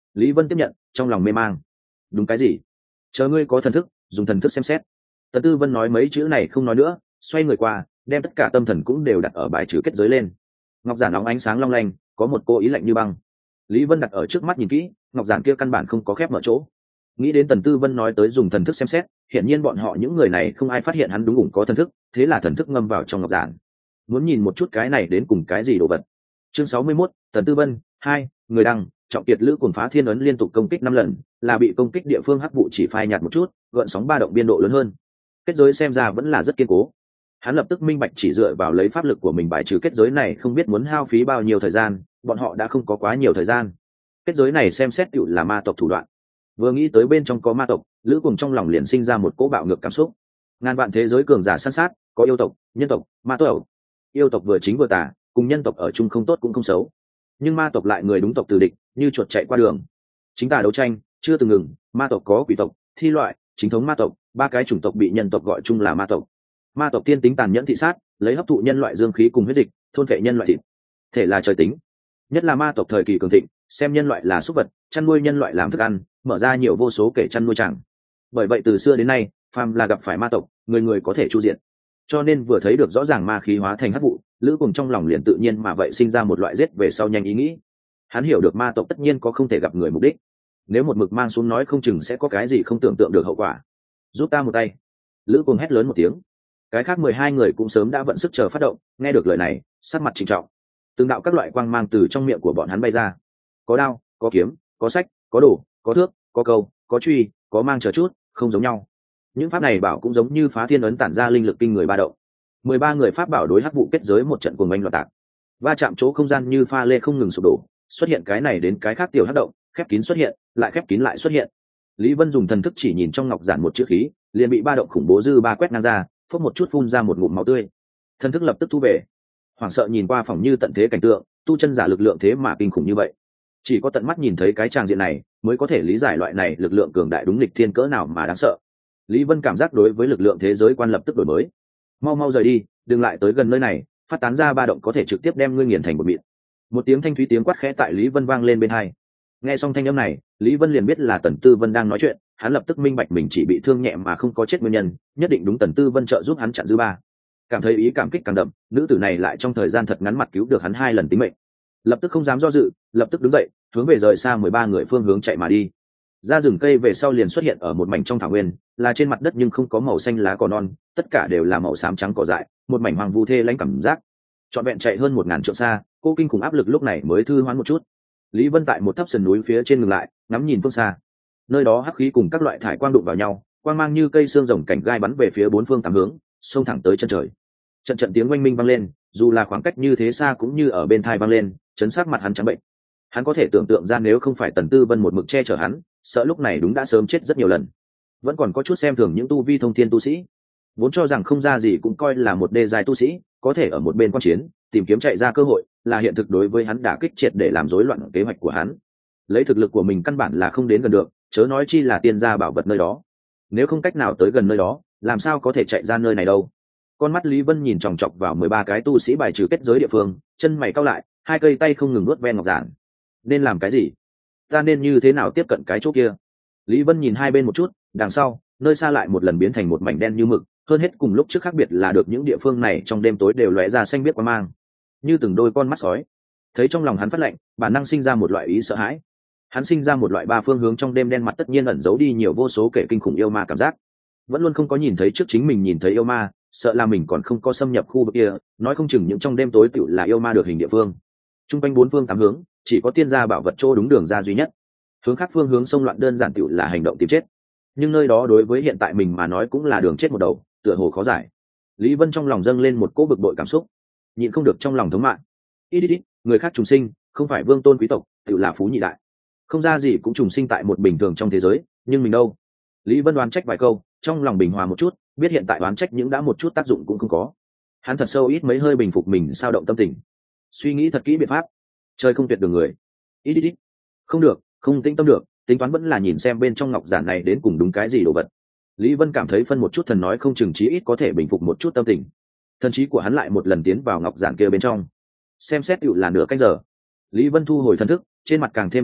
Lý Vân tiếp nhận, trong lòng mê mang. Đúng cái gì? Chờ ngươi có thần thức, dùng thần thức xem xét. Tần Tư Vân nói mấy chữ này không nói nữa, xoay người qua, đem tất cả tâm thần cũng đều đặt ở bài trừ kết giới lên. Ngọc giản nóng ánh sáng long lanh, có một cô ý lạnh như băng. Lý Vân đặt ở trước mắt nhìn kỹ, ngọc giản kia căn bản không có khép mở chỗ. Nghĩ đến Tần Tư Vân nói tới dùng thần thức xem xét, hiển nhiên bọn họ những người này không ai phát hiện hắn đúng ủng có thần thức, thế là thần thức ngâm vào trong ngọc giản. Muốn nhìn một chút cái này đến cùng cái gì đồ vật. Chương sáu mươi mốt, Tần Tư Vân, hai, người đăng, trọng kiệt lữ cuồng phá thiên ấn liên tục công kích năm lần, là bị công kích địa phương hắc vụ chỉ phai nhạt một chút, gợn sóng ba động biên độ lớn hơn. Kết giới xem ra vẫn là rất kiên cố. Hắn lập tức minh bạch chỉ dựa vào lấy pháp lực của mình bài trừ kết giới này không biết muốn hao phí bao nhiêu thời gian, bọn họ đã không có quá nhiều thời gian. Kết giới này xem xét tựu là ma tộc thủ đoạn. Vừa nghĩ tới bên trong có ma tộc, lữ cuồng trong lòng liền sinh ra một cỗ bạo ngược cảm xúc. Ngàn vạn thế giới cường giả săn sát, có yêu tộc, nhân tộc, ma tộc. Yêu tộc vừa chính vừa tà, cùng nhân tộc ở chung không tốt cũng không xấu, nhưng ma tộc lại người đúng tộc từ địch, như chuột chạy qua đường. Chính tà đấu tranh chưa từng ngừng, ma tộc có quỷ tộc, thi loại, chính thống ma tộc, ba cái chủng tộc bị nhân tộc gọi chung là ma tộc. Ma tộc tiên tính tàn nhẫn thị sát, lấy hấp thụ nhân loại dương khí cùng huyết dịch, thôn phệ nhân loại thịt, thể là trời tính. Nhất là ma tộc thời kỳ cường thịnh, xem nhân loại là súc vật, chăn nuôi nhân loại làm thức ăn, mở ra nhiều vô số kể chăn nuôi chẳng. Bởi vậy từ xưa đến nay, phàm là gặp phải ma tộc, người người có thể chu diện. Cho nên vừa thấy được rõ ràng ma khí hóa thành hắc vụ, lữ cùng trong lòng liền tự nhiên mà vậy sinh ra một loại giết về sau nhanh ý nghĩ. Hắn hiểu được ma tộc tất nhiên có không thể gặp người mục đích, nếu một mực mang xuống nói không chừng sẽ có cái gì không tưởng tượng được hậu quả. Giúp ta một tay. Lữ cùng hét lớn một tiếng. Cái khác mười hai người cũng sớm đã vận sức chờ phát động, nghe được lời này, sắc mặt trịnh trọng. Từng đạo các loại quang mang từ trong miệng của bọn hắn bay ra. Có đao, có kiếm, có sách, có đồ, có thước, có câu, có truy, có mang chờ chút, không giống nhau. Những pháp này bảo cũng giống như phá thiên ấn tản ra linh lực kinh người ba động. Mười ba người pháp bảo đối hắc vụ kết giới một trận cuồng oanh loạn tạc, va chạm chỗ không gian như pha lê không ngừng sụp đổ, xuất hiện cái này đến cái khác tiểu hắc động, khép kín xuất hiện, lại khép kín lại xuất hiện. Lý Vân dùng thần thức chỉ nhìn trong ngọc giản một chữ khí, liền bị ba động khủng bố dư ba quét ngang ra, phốc một chút phun ra một ngụm máu tươi. Thần thức lập tức thu về, hoảng sợ nhìn qua phòng như tận thế cảnh tượng, tu chân giả lực lượng thế mà kinh khủng như vậy. Chỉ có tận mắt nhìn thấy cái tràng diện này, mới có thể lý giải loại này lực lượng cường đại đúng lịch thiên cỡ nào mà đáng sợ. Lý Vân cảm giác đối với lực lượng thế giới quan lập tức đổi mới. Mau mau rời đi, đừng lại tới gần nơi này, phát tán ra ba động có thể trực tiếp đem ngươi nghiền thành một mịn. Một tiếng thanh thúy tiếng quát khẽ tại Lý Vân vang lên bên tai. Nghe xong thanh âm này, Lý Vân liền biết là Tần Tư Vân đang nói chuyện, hắn lập tức minh bạch mình chỉ bị thương nhẹ mà không có chết nguyên nhân, nhất định đúng Tần Tư Vân trợ giúp hắn chặn dư ba. Cảm thấy ý cảm kích càng đậm, nữ tử này lại trong thời gian thật ngắn mặt cứu được hắn hai lần tính mệnh. Lập tức không dám do dự, lập tức đứng dậy, hướng về rời xa mười ba người phương hướng chạy mà đi. Ra rừng cây về sau liền xuất hiện ở một mảnh trong thảo nguyên, là trên mặt đất nhưng không có màu xanh lá cỏ non, tất cả đều là màu xám trắng cỏ dại, một mảnh hoang vu thê lãnh cảm giác. Trọn vẹn chạy hơn một ngàn trượng xa, cô kinh khủng áp lực lúc này mới thư hoán một chút. Lý Vân tại một thấp sườn núi phía trên ngừng lại, ngắm nhìn phương xa. Nơi đó hắc khí cùng các loại thải quang đụng vào nhau, quang mang như cây xương rồng cảnh gai bắn về phía bốn phương tám hướng, xông thẳng tới chân trời. Trận trận tiếng oanh minh vang lên, dù là khoảng cách như thế xa cũng như ở bên tai vang lên, chấn sắc mặt hắn trắng bệnh. Hắn có thể tưởng tượng ra nếu không phải Tần Tư Vân một mực che chở hắn, sợ lúc này đúng đã sớm chết rất nhiều lần. Vẫn còn có chút xem thường những tu vi thông thiên tu sĩ, vốn cho rằng không ra gì cũng coi là một đê giai tu sĩ, có thể ở một bên quan chiến, tìm kiếm chạy ra cơ hội, là hiện thực đối với hắn đả kích triệt để làm rối loạn kế hoạch của hắn. Lấy thực lực của mình căn bản là không đến gần được, chớ nói chi là tiên gia bảo vật nơi đó. Nếu không cách nào tới gần nơi đó, làm sao có thể chạy ra nơi này đâu? Con mắt Lý Vân nhìn chòng chọc vào mười ba cái tu sĩ bài trừ kết giới địa phương, chân mày cau lại, hai cây tay không ngừng nuốt ven ngọc giản. Nên làm cái gì? Ta nên như thế nào tiếp cận cái chỗ kia? Lý Vân nhìn hai bên một chút, đằng sau, nơi xa lại một lần biến thành một mảnh đen như mực, hơn hết cùng lúc trước khác biệt là được những địa phương này trong đêm tối đều lóe ra xanh biếc quang mang, như từng đôi con mắt sói. Thấy trong lòng hắn phát lạnh, bản năng sinh ra một loại ý sợ hãi. Hắn sinh ra một loại ba phương hướng trong đêm đen mặt tất nhiên ẩn giấu đi nhiều vô số kẻ kinh khủng yêu ma cảm giác. Vẫn luôn không có nhìn thấy trước chính mình nhìn thấy yêu ma, sợ là mình còn không có xâm nhập khu vực kia, nói không chừng những trong đêm tối tựu là yêu ma được hình địa phương. Trung quanh bốn phương tám hướng, chỉ có tiên gia bảo vật chỗ đúng đường ra duy nhất. Hướng khác phương hướng xông loạn đơn giản tựu là hành động tìm chết. Nhưng nơi đó đối với hiện tại mình mà nói cũng là đường chết một đầu, tựa hồ khó giải. Lý Vân trong lòng dâng lên một cỗ bực bội cảm xúc, nhịn không được trong lòng thống mạng. Ít ít ít, người khác trùng sinh, không phải vương tôn quý tộc, tựu là phú nhị đại. Không ra gì cũng trùng sinh tại một bình thường trong thế giới, nhưng mình đâu? Lý Vân đoán trách vài câu, trong lòng bình hòa một chút, biết hiện tại đoán trách những đã một chút tác dụng cũng không có. Hắn thật sâu ít mấy hơi bình phục mình sao động tâm tình, suy nghĩ thật kỹ biện pháp. Chơi không tuyệt đường người. Ít ít ít. Không được, không tĩnh tâm được, tính toán vẫn là nhìn xem bên trong ngọc giản này đến cùng đúng cái gì đồ vật. Lý Vân cảm thấy phân một chút thần nói không chừng chí ít có thể bình phục một chút tâm tình. Thần trí của hắn lại một lần tiến vào ngọc giản kia bên trong, xem xét tựu là nửa canh giờ. Lý Vân thu hồi thần thức, trên mặt càng thêm trắng bệch,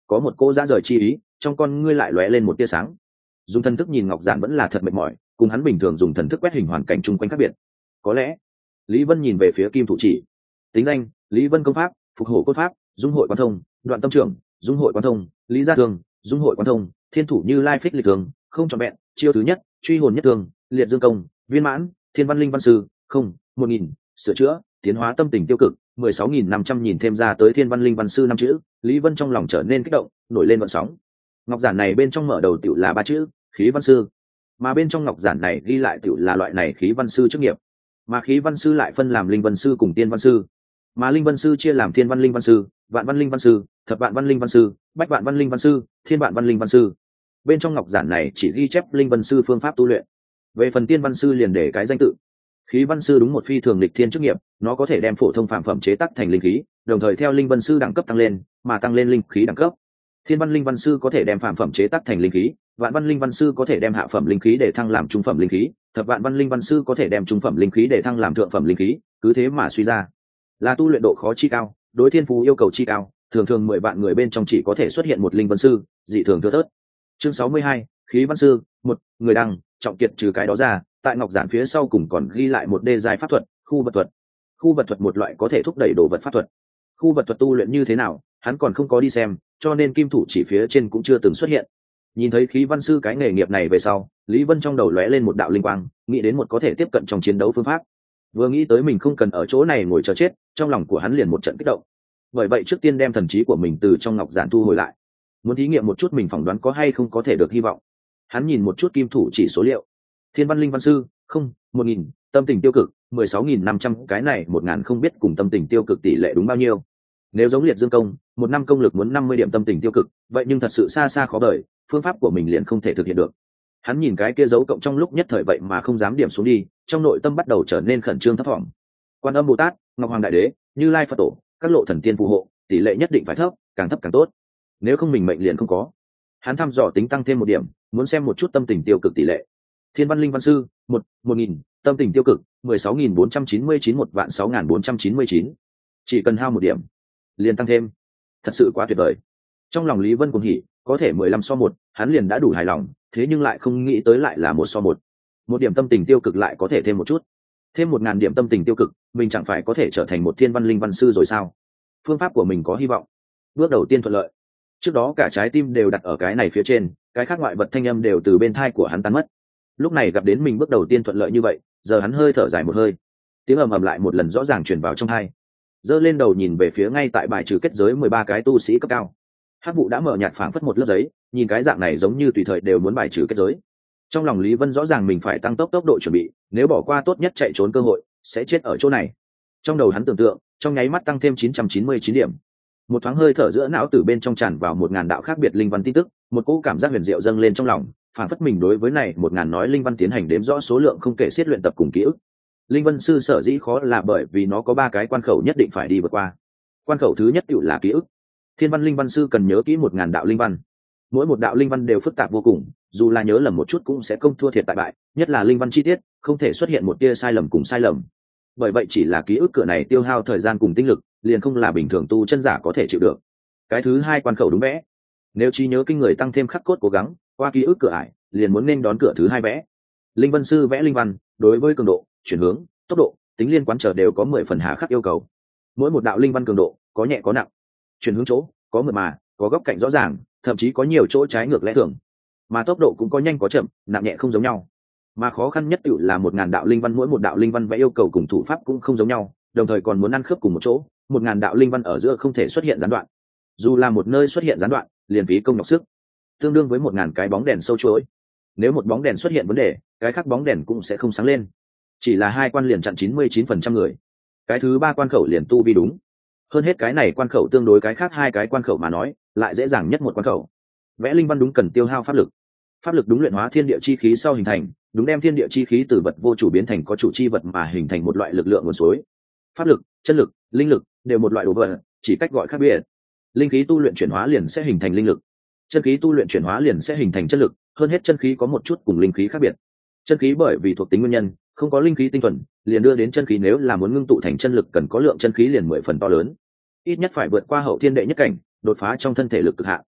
có một cô dã rời chi ý, trong con ngươi lại lóe lên một tia sáng. Dùng thần thức nhìn ngọc giản vẫn là thật mệt mỏi, cùng hắn bình thường dùng thần thức quét hình hoàn cảnh chung quanh khác biệt. Có lẽ Lý Vân nhìn về phía kim thủ chỉ. Tính danh: Lý Vân công pháp, phục hổ cốt pháp, dung hội quan thông, đoạn tâm trưởng, dung hội quan thông, lý gia thương, dung hội quan thông, thiên thủ như lai phích lịch thường, không trọn vẹn, chiêu thứ nhất, truy hồn nhất thường, liệt dương công, viên mãn, thiên văn linh văn sư, không, một nghìn, sửa chữa, tiến hóa tâm tình tiêu cực, mười sáu nghìn năm trăm nhìn thêm ra tới thiên văn linh văn sư năm chữ, Lý Vân trong lòng trở nên kích động, nổi lên vận sóng. Ngọc giản này bên trong mở đầu tiểu là ba chữ, khí văn sư, mà bên trong ngọc giản này ghi lại tiểu là loại này khí văn sư chức nghiệp, mà khí văn sư lại phân làm linh văn sư cùng tiên văn sư, mà linh văn sư chia làm thiên văn linh văn sư, vạn văn linh văn sư, thập vạn văn linh văn sư, bách vạn văn linh văn sư, thiên vạn văn linh văn sư. Bên trong ngọc giản này chỉ ghi chép linh văn sư phương pháp tu luyện. Về phần tiên văn sư liền để cái danh tự. Khí văn sư đúng một phi thường lịch thiên chức nghiệp, nó có thể đem phổ thông phạm phẩm chế tác thành linh khí, đồng thời theo linh văn sư đẳng cấp tăng lên mà tăng lên linh khí đẳng cấp. Thiên văn linh văn sư có thể đem phạm phẩm chế tác thành linh khí, vạn văn linh văn sư có thể đem hạ phẩm linh khí để thăng làm trung phẩm linh khí, thập vạn văn linh văn sư có thể đem trung phẩm linh khí để thăng làm thượng phẩm linh khí, cứ thế mà suy ra. Là tu luyện độ khó chi cao, đối thiên phú yêu cầu chi cao, thường thường mười vạn người bên trong chỉ có thể xuất hiện một linh văn sư, dị thường thưa thớt. Chương sáu mươi hai, khí văn sư, một, người đăng, trọng kiệt. Trừ cái đó ra, tại ngọc giản phía sau cùng còn ghi lại một đê giai pháp thuật, khu vật thuật. Khu vật thuật một loại có thể thúc đẩy đồ vật pháp thuật. Khu vật thuật tu luyện như thế nào, hắn còn không có đi xem, cho nên kim thủ chỉ phía trên cũng chưa từng xuất hiện. Nhìn thấy khí văn sư cái nghề nghiệp này về sau, Lý Vân trong đầu lóe lên một đạo linh quang, nghĩ đến một có thể tiếp cận trong chiến đấu phương pháp. Vừa nghĩ tới mình không cần ở chỗ này ngồi chờ chết, trong lòng của hắn liền một trận kích động. Bởi vậy trước tiên đem thần trí của mình từ trong ngọc giản thu hồi lại, muốn thí nghiệm một chút mình phỏng đoán có hay không có thể được hy vọng. Hắn nhìn một chút kim thủ chỉ số liệu. Thiên văn linh văn sư, không, một nghìn, tâm tình tiêu cực, mười sáu nghìn năm trăm, cái này một ngàn không biết cùng tâm tình tiêu cực tỷ lệ đúng bao nhiêu. Nếu giống liệt dương công, một năm công lực muốn năm mươi điểm tâm tình tiêu cực, vậy nhưng thật sự xa xa khó đợi, phương pháp của mình liền không thể thực hiện được. Hắn nhìn cái kia dấu cộng trong lúc nhất thời vậy mà không dám điểm xuống đi, trong nội tâm bắt đầu trở nên khẩn trương thấp thỏm. Quan Âm Bồ Tát, Ngọc Hoàng Đại Đế, Như Lai Phật Tổ, các lộ thần tiên phù hộ, tỷ lệ nhất định phải thấp, càng thấp càng tốt. Nếu không mình mệnh liền không có. Hắn thăm dò tính tăng thêm một điểm, muốn xem một chút tâm tình tiêu cực tỷ lệ. Thiên văn linh văn sư, một, một nghìn, tâm tình tiêu cực, mười sáu nghìn bốn trăm chín mươi chín, một vạn sáu nghìn bốn trăm chín mươi chín. Chỉ cần hao một điểm, liền tăng thêm. Thật sự quá tuyệt vời. Trong lòng Lý Vân cuồng hỉ, có thể mười lăm so một, hắn liền đã đủ hài lòng, thế nhưng lại không nghĩ tới lại là một so một. Một điểm tâm tình tiêu cực lại có thể thêm một chút. Thêm một ngàn điểm tâm tình tiêu cực, mình chẳng phải có thể trở thành một thiên văn linh văn sư rồi sao? Phương pháp của mình có hy vọng. Bước đầu tiên thuận lợi. Trước đó cả trái tim đều đặt ở cái này phía trên, cái khác ngoại vật thanh âm đều từ bên thai của hắn tan mất. Lúc này gặp đến mình bước đầu tiên thuận lợi như vậy, giờ hắn hơi thở dài một hơi. Tiếng ầm ầm lại một lần rõ ràng truyền vào trong tai. Giơ lên đầu nhìn về phía ngay tại bài trừ kết giới mười ba cái tu sĩ cấp cao. Hắc vụ đã mở nhạt phảng phất một lớp giấy, nhìn cái dạng này giống như tùy thời đều muốn bài trừ kết giới. Trong lòng Lý Vân rõ ràng mình phải tăng tốc tốc độ chuẩn bị, nếu bỏ qua tốt nhất chạy trốn cơ hội, sẽ chết ở chỗ này. Trong đầu hắn tưởng tượng, trong nháy mắt tăng thêm chín trăm chín mươi chín điểm. Một thoáng hơi thở giữa não tử bên trong tràn vào một ngàn đạo khác biệt linh văn tin tức, một cỗ cảm giác huyền diệu dâng lên trong lòng, phảng phất mình đối với này một ngàn nói linh văn tiến hành đếm rõ số lượng không kể xiết luyện tập cùng ký ức. Linh văn sư sở dĩ khó là bởi vì nó có ba cái quan khẩu nhất định phải đi vượt qua. Quan khẩu thứ nhất tựu là ký ức. Thiên văn linh văn sư cần nhớ kỹ một ngàn đạo linh văn. Mỗi một đạo linh văn đều phức tạp vô cùng, dù là nhớ lầm một chút cũng sẽ không thua thiệt tại bại, nhất là linh văn chi tiết, không thể xuất hiện một tia sai lầm cùng sai lầm. Bởi vậy chỉ là ký ức cửa này tiêu hao thời gian cùng tinh lực, liền không là bình thường tu chân giả có thể chịu được. Cái thứ hai quan khẩu đúng vẽ. Nếu trí nhớ kinh người tăng thêm khắc cốt cố gắng, qua ký ức cửa ải, liền muốn nên đón cửa thứ hai vẽ. Linh văn sư vẽ linh văn, đối với cường độ, chuyển hướng, tốc độ, tính liên quan trở đều có mười phần hà khắc yêu cầu. Mỗi một đạo linh văn cường độ, có nhẹ có nặng. Chuyển hướng chỗ, có mượt mà, có góc cạnh rõ ràng, thậm chí có nhiều chỗ trái ngược lẽ thường. Mà tốc độ cũng có nhanh có chậm, nặng nhẹ không giống nhau. Mà khó khăn nhất tựu là một ngàn đạo linh văn, mỗi một đạo linh văn vẽ yêu cầu cùng thủ pháp cũng không giống nhau, đồng thời còn muốn ăn khớp cùng một chỗ, một ngàn đạo linh văn ở giữa không thể xuất hiện gián đoạn. Dù là một nơi xuất hiện gián đoạn, liền phí công nhọc sức, tương đương với một ngàn cái bóng đèn sâu chuỗi. Nếu một bóng đèn xuất hiện vấn đề, cái khác bóng đèn cũng sẽ không sáng lên. Chỉ là hai quan liền chặn chín mươi chín phần trăm người. Cái thứ ba quan khẩu liền tu vi đúng. Hơn hết cái này quan khẩu tương đối cái khác hai cái quan khẩu mà nói, lại dễ dàng nhất một quan khẩu. Vẽ linh văn đúng cần tiêu hao pháp lực. Pháp lực đúng luyện hóa thiên địa chi khí sau hình thành, đúng đem thiên địa chi khí từ vật vô chủ biến thành có chủ chi vật mà hình thành một loại lực lượng nguồn suối. Pháp lực, chân lực, linh lực đều một loại đồ vật, chỉ cách gọi khác biệt. Linh khí tu luyện chuyển hóa liền sẽ hình thành linh lực, chân khí tu luyện chuyển hóa liền sẽ hình thành chân lực, hơn hết chân khí có một chút cùng linh khí khác biệt. Chân khí bởi vì thuộc tính nguyên nhân, không có linh khí tinh thuần, liền đưa đến chân khí nếu là muốn ngưng tụ thành chân lực cần có lượng chân khí liền mười phần to lớn, ít nhất phải vượt qua hậu thiên đệ nhất cảnh, đột phá trong thân thể lực cực hạn.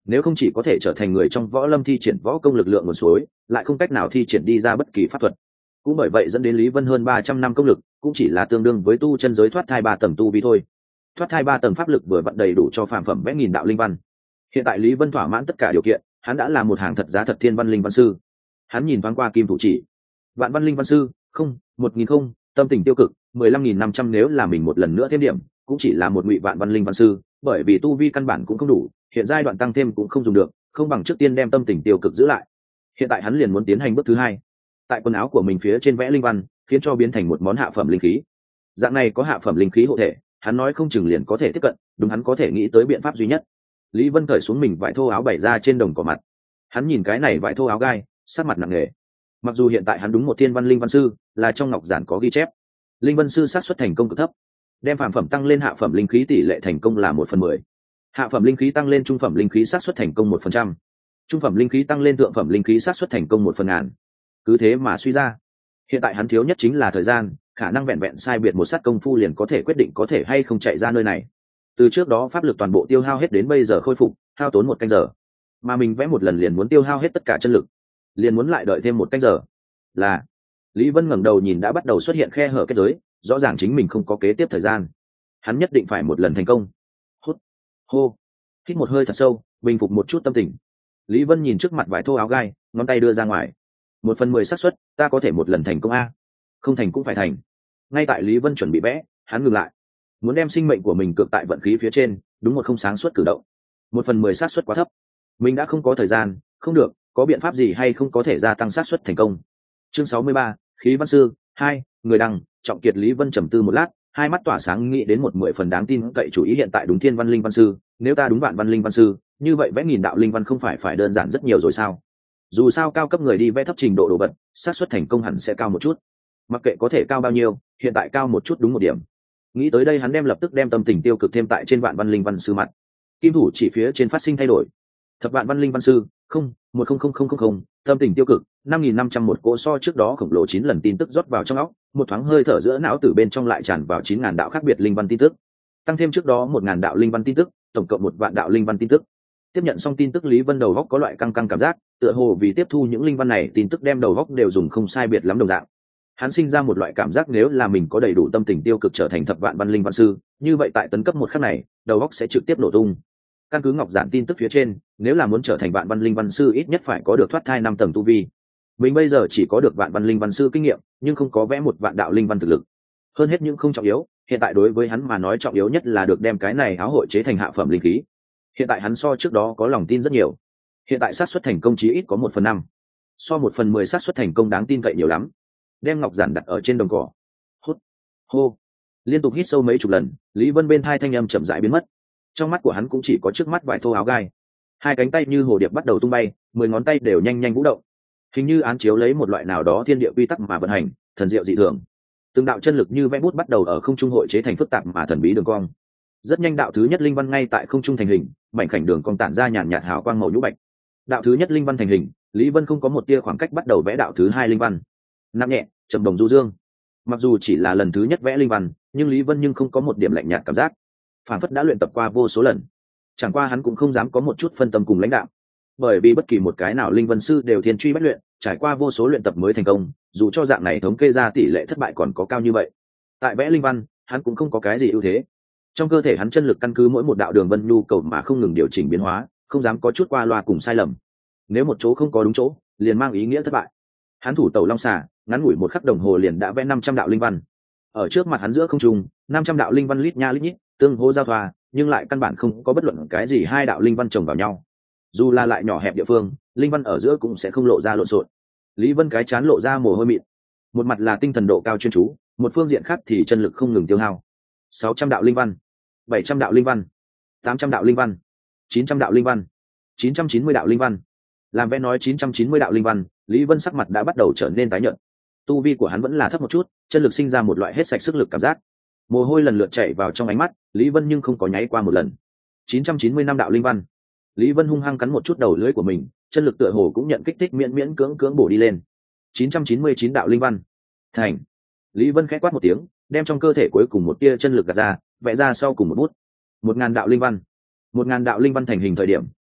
nếu không chỉ có thể trở thành người trong võ lâm thi triển võ công lực lượng nguồn suối, lại không cách nào thi triển đi ra bất kỳ pháp thuật. Cũng bởi vậy dẫn đến Lý Vân hơn ba trăm năm công lực cũng chỉ là tương đương với tu chân giới thoát thai ba tầng tu vi thôi. Thoát thai ba tầng pháp lực vừa vặn đầy đủ cho phàm phẩm vẽ nghìn đạo linh văn. Hiện tại Lý Vân thỏa mãn tất cả điều kiện, hắn đã là một hàng thật giá thật thiên văn linh văn sư. Hắn nhìn thoáng qua kim thủ chỉ, vạn văn linh văn sư, không, một nghìn không, tâm tình tiêu cực, mười lăm nghìn năm trăm, nếu là mình một lần nữa thêm điểm, cũng chỉ là một ngụy vạn văn linh văn sư, bởi vì tu vi căn bản cũng không đủ, hiện giai đoạn tăng thêm cũng không dùng được, không bằng trước tiên đem tâm tình tiêu cực giữ lại. Hiện tại hắn liền muốn tiến hành bước thứ hai, tại quần áo của mình phía trên vẽ linh văn, khiến cho biến thành một món hạ phẩm linh khí. Dạng này có hạ phẩm linh khí hộ thể, hắn nói không chừng liền có thể tiếp cận, đúng hắn có thể nghĩ tới biện pháp duy nhất. Lý Vân cởi xuống mình vải thô áo bày ra trên đồng cỏ mặt, hắn nhìn cái này vải thô áo gai, sát mặt nặng nề. Mặc dù hiện tại hắn đúng một thiên văn linh văn sư, là trong ngọc giản có ghi chép, linh văn sư xác suất thành công cực thấp, đem phàm phẩm tăng lên hạ phẩm linh khí tỷ lệ thành công là một phần mười, hạ phẩm linh khí tăng lên trung phẩm linh khí xác suất thành công một phần trăm, trung phẩm linh khí tăng lên thượng phẩm linh khí xác suất thành công một phần ngàn. Cứ thế mà suy ra, hiện tại hắn thiếu nhất chính là thời gian, khả năng vẹn vẹn sai biệt một sát công phu liền có thể quyết định có thể hay không chạy ra nơi này. Từ trước đó pháp lực toàn bộ tiêu hao hết đến bây giờ khôi phục hao tốn một canh giờ, mà mình vẽ một lần liền muốn tiêu hao hết tất cả chân lực, liền muốn lại đợi thêm một canh giờ. Là Lý Vân ngẩng đầu nhìn đã bắt đầu xuất hiện khe hở kết giới, rõ ràng chính mình không có kế tiếp thời gian, hắn nhất định phải một lần thành công. Hút, hô, hít một hơi thật sâu, bình phục một chút tâm tình. Lý Vân nhìn trước mặt vải thô áo gai, ngón tay đưa ra ngoài. Một phần mười xác suất, ta có thể một lần thành công a, không thành cũng phải thành. Ngay tại Lý Vân chuẩn bị vẽ, hắn ngừng lại, muốn đem sinh mệnh của mình cược tại vận khí phía trên, đúng một không sáng suốt cử động. Một phần mười xác suất quá thấp, mình đã không có thời gian, không được, có biện pháp gì hay không có thể gia tăng xác suất thành công. Chương sáu mươi ba, khí văn sư hai, người đăng, Trọng Kiệt. Lý Vân trầm tư một lát, hai mắt tỏa sáng nghĩ đến một mười phần đáng tin cậy chủ ý. Hiện tại đúng thiên văn linh văn sư, nếu ta đúng vạn văn linh văn sư, như vậy vẽ nghìn đạo linh văn không phải phải đơn giản rất nhiều rồi sao? Dù sao cao cấp người đi vẽ thấp trình độ đồ vật, xác suất thành công hẳn sẽ cao một chút. Mặc kệ có thể cao bao nhiêu, hiện tại cao một chút đúng một điểm. Nghĩ tới đây hắn đem lập tức đem tâm tình tiêu cực thêm tại trên vạn văn linh văn sư mặt. Kim thủ chỉ phía trên phát sinh thay đổi. Thập vạn văn linh văn sư, không, một không không không không không, tâm tình tiêu cực, năm nghìn năm trăm một cỗ so trước đó khổng lồ chín lần tin tức rót vào trong óc, một thoáng hơi thở giữa não tử bên trong lại tràn vào chín ngàn đạo khác biệt linh văn tin tức. Tăng thêm trước đó một ngàn đạo linh văn tin tức, tổng cộng một vạn đạo linh văn tin tức. Tiếp nhận xong tin tức, Lý Vân đầu góc có loại căng căng cảm giác, tựa hồ vì tiếp thu những linh văn này tin tức đem đầu góc đều dùng không sai biệt lắm đồng dạng. Hắn sinh ra một loại cảm giác nếu là mình có đầy đủ tâm tình tiêu cực trở thành thập vạn văn linh văn sư, như vậy tại tấn cấp một khắc này, đầu góc sẽ trực tiếp nổ tung. Căn cứ ngọc giản tin tức phía trên, nếu là muốn trở thành vạn văn linh văn sư ít nhất phải có được thoát thai năm tầng tu vi. Mình bây giờ chỉ có được vạn văn linh văn sư kinh nghiệm, nhưng không có vẽ một vạn đạo linh văn thực lực. Hơn hết những không trọng yếu, hiện tại đối với hắn mà nói trọng yếu nhất là được đem cái này áo hội chế thành hạ phẩm linh khí. Hiện tại hắn so trước đó có lòng tin rất nhiều. Hiện tại xác suất thành công chí ít có một phần năm, so một phần mười xác suất thành công đáng tin cậy nhiều lắm. Đem ngọc giản đặt ở trên đồng cỏ, hút, hô, liên tục hít sâu mấy chục lần, Lý Vân bên thai thanh âm chậm rãi biến mất. Trong mắt của hắn cũng chỉ có trước mắt vải thô áo gai, hai cánh tay như hồ điệp bắt đầu tung bay, mười ngón tay đều nhanh nhanh vũ động, hình như án chiếu lấy một loại nào đó thiên địa quy tắc mà vận hành, thần diệu dị thường. Từng đạo chân lực như vẽ bút bắt đầu ở không trung hội chế thành phức tạp mà thần bí đường cong. Rất nhanh đạo thứ nhất linh văn ngay tại không trung thành hình, mảnh khảnh đường cong tản ra nhàn nhạt hào quang màu nhũ bạch. Đạo thứ nhất linh văn thành hình, Lý Vân không có một tia khoảng cách bắt đầu vẽ đạo thứ hai linh văn. Nặng nhẹ, trầm đồng du dương. Mặc dù chỉ là lần thứ nhất vẽ linh văn, nhưng Lý Vân nhưng không có một điểm lạnh nhạt cảm giác, phản phất đã luyện tập qua vô số lần. Chẳng qua hắn cũng không dám có một chút phân tâm cùng lãnh đạo, bởi vì bất kỳ một cái nào linh văn sư đều thiên truy bách luyện, trải qua vô số luyện tập mới thành công, dù cho dạng này thống kê ra tỷ lệ thất bại còn có cao như vậy. Tại vẽ linh văn, hắn cũng không có cái gì ưu thế. Trong cơ thể hắn chân lực căn cứ mỗi một đạo đường vân nhu cầu mà không ngừng điều chỉnh biến hóa, không dám có chút qua loa cùng sai lầm. Nếu một chỗ không có đúng chỗ, liền mang ý nghĩa thất bại. Hắn thủ tẩu long xà, ngắn ngủi một khắc đồng hồ liền đã vẽ năm trăm đạo linh văn. Ở trước mặt hắn giữa không trung, năm trăm đạo linh văn lít nha lít nhít, tương hỗ giao thoa, nhưng lại căn bản không có bất luận cái gì hai đạo linh văn chồng vào nhau. Dù là lại nhỏ hẹp địa phương, linh văn ở giữa cũng sẽ không lộ ra lộn xộn. Lý Vân cái chán lộ ra mồ hôi mịn, một mặt là tinh thần độ cao chuyên chú, một phương diện khác thì chân lực không ngừng tiêu hao. sáu trăm đạo linh văn, bảy trăm đạo linh văn, tám trăm đạo linh văn, chín trăm đạo linh văn, chín trăm chín mươi đạo linh văn. Làm vẽ nói chín trăm chín mươi đạo linh văn, Lý Vân sắc mặt đã bắt đầu trở nên tái nhợt. Tu vi của hắn vẫn là thấp một chút, chân lực sinh ra một loại hết sạch sức lực cảm giác. Mồ hôi lần lượt chảy vào trong ánh mắt, Lý Vân nhưng không có nháy qua một lần. chín trăm chín mươi năm đạo linh văn. Lý Vân hung hăng cắn một chút đầu lưỡi của mình, chân lực tựa hồ cũng nhận kích thích miễn miễn cưỡng cưỡng bổ đi lên. chín trăm chín mươi chín đạo linh văn. Thành. Lý Vân khẽ quát một tiếng, đem trong cơ thể cuối cùng một tia chân lực gạt ra, vẽ ra sau cùng một bút. một ngàn đạo linh văn. một ngàn đạo linh văn thành hình thời điểm,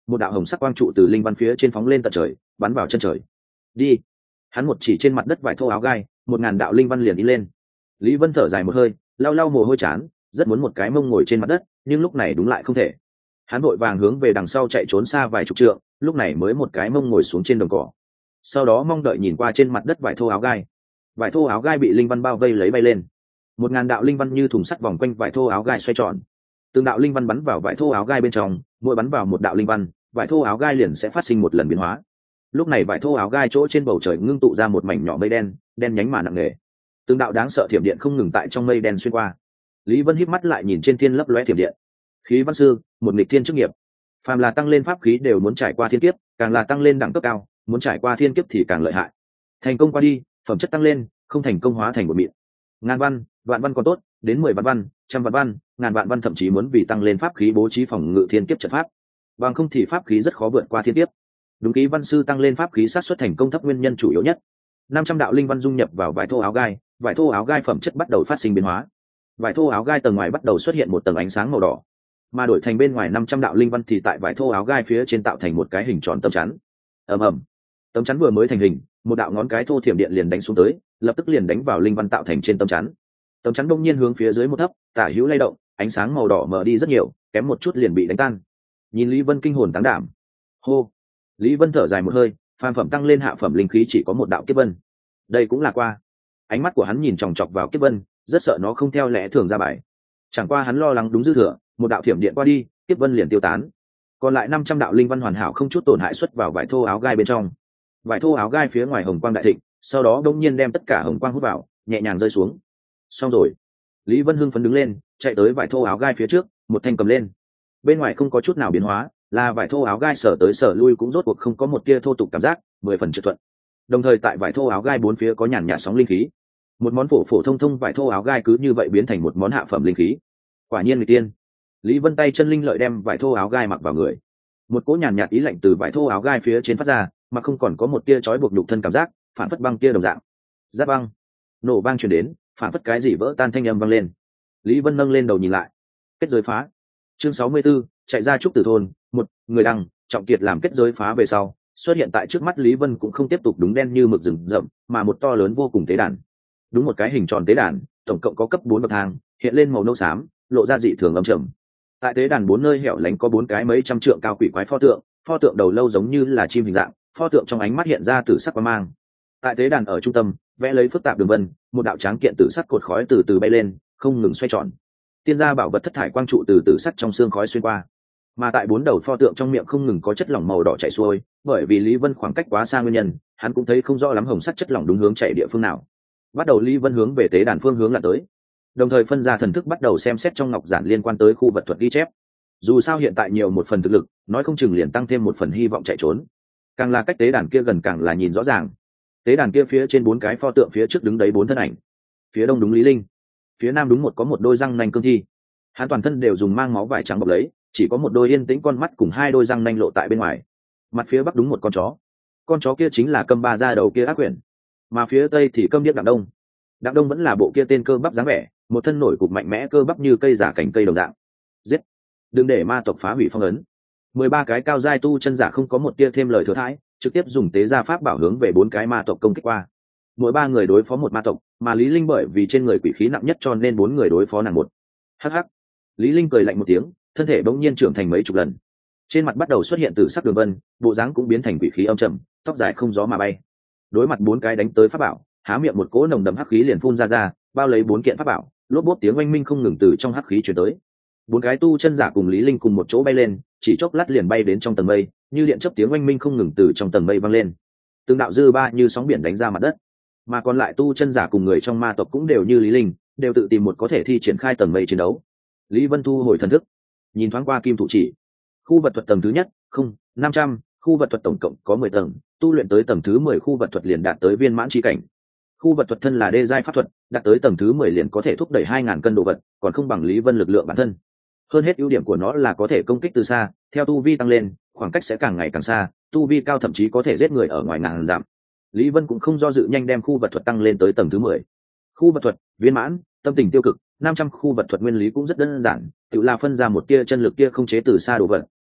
một đạo hồng sắc quang trụ từ linh văn phía trên phóng lên tận trời, bắn vào chân trời. Đi. Hắn một chỉ trên mặt đất vải thô áo gai, một ngàn đạo linh văn liền đi lên. Lý Vân thở dài một hơi, lau lau mồ hôi chán, rất muốn một cái mông ngồi trên mặt đất, nhưng lúc này đúng lại không thể. Hắn vội vàng hướng về đằng sau chạy trốn xa vài chục trượng, lúc này mới một cái mông ngồi xuống trên đồng cỏ. Sau đó mong đợi nhìn qua trên mặt đất vải thô áo gai. Vải thô áo gai bị linh văn bao vây lấy bay lên. Một ngàn đạo linh văn như thùng sắt vòng quanh vải thô áo gai xoay tròn. Từng đạo linh văn bắn vào vải thô áo gai bên trong, mỗi bắn vào một đạo linh văn, vải thô áo gai liền sẽ phát sinh một lần biến hóa. Lúc này vải thô áo gai chỗ trên bầu trời ngưng tụ ra một mảnh nhỏ mây đen, đen nhánh mà nặng nề. Từng đạo đáng sợ thiểm điện không ngừng tại trong mây đen xuyên qua. Lý Vân híp mắt lại nhìn trên thiên lấp lóe thiểm điện. Khí văn sư, một nghịch thiên chức nghiệp. Phàm là tăng lên pháp khí đều muốn trải qua thiên kiếp, càng là tăng lên đẳng cấp cao, muốn trải qua thiên kiếp thì càng lợi hại. Thành công qua đi, phẩm chất tăng lên, không thành công hóa thành một mịn. Ngàn văn, vạn văn còn tốt, đến mười vạn văn, trăm vạn văn, ngàn vạn văn thậm chí muốn vì tăng lên pháp khí bố trí phòng ngự thiên kiếp trận pháp. Bằng không thì pháp khí rất khó vượt qua thiên kiếp. Đúng, khí văn sư tăng lên pháp khí sát xuất thành công thấp nguyên nhân chủ yếu nhất. Năm trăm đạo linh văn dung nhập vào vải thô áo gai, vải thô áo gai phẩm chất bắt đầu phát sinh biến hóa. Vải thô áo gai tầng ngoài bắt đầu xuất hiện một tầng ánh sáng màu đỏ, mà đổi thành bên ngoài năm trăm đạo linh văn thì tại vải thô áo gai phía trên tạo thành một cái hình tròn tấm chắn. Ầm ầm. Tấm chắn vừa mới thành hình, một đạo ngón cái thô thiểm điện liền đánh xuống tới, lập tức liền đánh vào linh văn tạo thành trên tấm chắn. Tấm chắn đông nhiên hướng phía dưới một thấp, tả hữu lay động, ánh sáng màu đỏ mở đi rất nhiều, kém một chút liền bị đánh tan. Nhìn Lý Vân kinh hồn táng đảm. Hô. Lý Vân thở dài một hơi, phàm phẩm tăng lên hạ phẩm linh khí chỉ có một đạo kiếp vân. Đây cũng là qua. Ánh mắt của hắn nhìn chòng chọc vào kiếp vân, rất sợ nó không theo lẽ thường ra bài. Chẳng qua hắn lo lắng đúng dư thừa, một đạo thiểm điện qua đi, kiếp vân liền tiêu tán. Còn lại năm trăm đạo linh văn hoàn hảo không chút tổn hại xuất vào vải thô áo gai bên trong. Vải thô áo gai phía ngoài hồng quang đại thịnh, sau đó đông nhiên đem tất cả hồng quang hút vào, nhẹ nhàng rơi xuống. Xong rồi. Lý Vân hưng phấn đứng lên, chạy tới vải thô áo gai phía trước, một thanh cầm lên. Bên ngoài không có chút nào biến hóa, là vải thô áo gai sở tới sở lui cũng rốt cuộc không có một tia thô tục cảm giác, mười phần trật thuận. Đồng thời tại vải thô áo gai bốn phía có nhàn nhạt sóng linh khí. Một món phổ phổ thông thông vải thô áo gai cứ như vậy biến thành một món hạ phẩm linh khí. Quả nhiên người tiên. Lý Vân tay chân linh lợi đem vải thô áo gai mặc vào người. Một cỗ nhàn nhạt ý lạnh từ vải thô áo gai phía trên phát ra, mà không còn có một tia trói buộc nhục thân cảm giác, phản phất băng tia đồng dạng. Giáp băng. Nổ vang truyền đến, phản phất cái gì vỡ tan thanh âm vang lên. Lý Vân nâng lên đầu nhìn lại. Kết giới phá. Chương sáu mươi 64, chạy ra trúc tử thôn. Một người đăng, Trọng Kiệt làm kết giới phá về sau, xuất hiện tại trước mắt Lý Vân cũng không tiếp tục đúng đen như mực rừng rậm, mà một to lớn vô cùng tế đàn. Đúng một cái hình tròn tế đàn, tổng cộng có cấp bốn bậc thang, hiện lên màu nâu xám, lộ ra dị thường âm trầm. Tại tế đàn bốn nơi hẻo lánh có bốn cái mấy trăm trượng cao quỷ quái pho tượng, pho tượng đầu lâu giống như là chim hình dạng, pho tượng trong ánh mắt hiện ra tử sắc quang mang. Tại tế đàn ở trung tâm, vẽ lấy phức tạp đường vân, một đạo tráng kiện tử sắc cột khói từ từ bay lên, không ngừng xoay tròn. Tiên gia bảo vật thất thải quang trụ từ tử sắc trong xương khói xuyên qua. Mà tại bốn đầu pho tượng trong miệng không ngừng có chất lỏng màu đỏ chảy xuôi, bởi vì Lý Vân khoảng cách quá xa nguyên nhân, hắn cũng thấy không rõ lắm hồng sắc chất lỏng đúng hướng chảy địa phương nào. Bắt đầu Lý Vân hướng về tế đàn phương hướng là tới, đồng thời phân ra thần thức bắt đầu xem xét trong ngọc giản liên quan tới khu vật thuật ghi chép. Dù sao hiện tại nhiều một phần thực lực, nói không chừng liền tăng thêm một phần hy vọng chạy trốn. Càng là cách tế đàn kia gần càng là nhìn rõ ràng. Tế đàn kia phía trên bốn cái pho tượng phía trước đứng đấy bốn thân ảnh. Phía đông đúng Lý Linh, phía nam đúng một có một đôi răng nanh cương thi. Hắn toàn thân đều dùng mang máu vải trắng bọc lấy, chỉ có một đôi yên tĩnh con mắt cùng hai đôi răng nanh lộ tại bên ngoài. Mặt phía bắc đúng một con chó. Con chó kia chính là Câm Ba Gia đầu kia ác quyển. Mà phía tây thì Câm Điếc Đặng Đông. Đặng Đông vẫn là bộ kia tên cơ bắp dáng vẻ, một thân nổi cục mạnh mẽ cơ bắp như cây giả cành cây đồng dạng. Giết! Đừng để ma tộc phá hủy phong ấn. Mười ba cái cao giai tu chân giả không có một tia thêm lời thừa thãi, trực tiếp dùng tế gia pháp bảo hướng về bốn cái ma tộc công kích qua. Mỗi ba người đối phó một ma tộc, mà Lý Linh bởi vì trên người quỷ khí nặng nhất cho nên bốn người đối phó nàng một. Hắc hắc. Lý Linh cười lạnh một tiếng, thân thể bỗng nhiên trưởng thành mấy chục lần. Trên mặt bắt đầu xuất hiện tử sắc đường vân, bộ dáng cũng biến thành quỷ khí âm trầm, tóc dài không gió mà bay. Đối mặt bốn cái đánh tới pháp bảo, há miệng một cỗ nồng đậm hắc khí liền phun ra ra, bao lấy bốn kiện pháp bảo, lốp bốp tiếng oanh minh không ngừng từ trong hắc khí truyền tới. Bốn cái tu chân giả cùng Lý Linh cùng một chỗ bay lên, chỉ chốc lát liền bay đến trong tầng mây, như điện chớp tiếng oanh minh không ngừng từ trong tầng mây vang lên. Từng đạo dư ba như sóng biển đánh ra mặt đất, mà còn lại tu chân giả cùng người trong ma tộc cũng đều như Lý Linh, đều tự tìm một có thể thi triển khai tầng mây chiến đấu. Lý Vân thu hồi thần thức, nhìn thoáng qua kim thủ chỉ. Khu vật thuật tầng thứ nhất, không, năm trăm, khu vật thuật tổng cộng có mười tầng, tu luyện tới tầng thứ mười khu vật thuật liền đạt tới viên mãn chi cảnh. Khu vật thuật thân là đê giai pháp thuật, đạt tới tầng thứ mười liền có thể thúc đẩy hai ngàn cân đồ vật, còn không bằng Lý Vân lực lượng bản thân. Hơn hết ưu điểm của nó là có thể công kích từ xa, theo tu vi tăng lên, khoảng cách sẽ càng ngày càng xa, tu vi cao thậm chí có thể giết người ở ngoài ngàn dặm. Lý Vân cũng không do dự nhanh đem khu vật thuật tăng lên tới tầng thứ mười. Khu vật thuật viên mãn, tâm tình tiêu cực, năm trăm khu vật thuật nguyên lý cũng rất đơn giản, tự là phân ra một tia chân lực kia không chế từ xa đồ vật,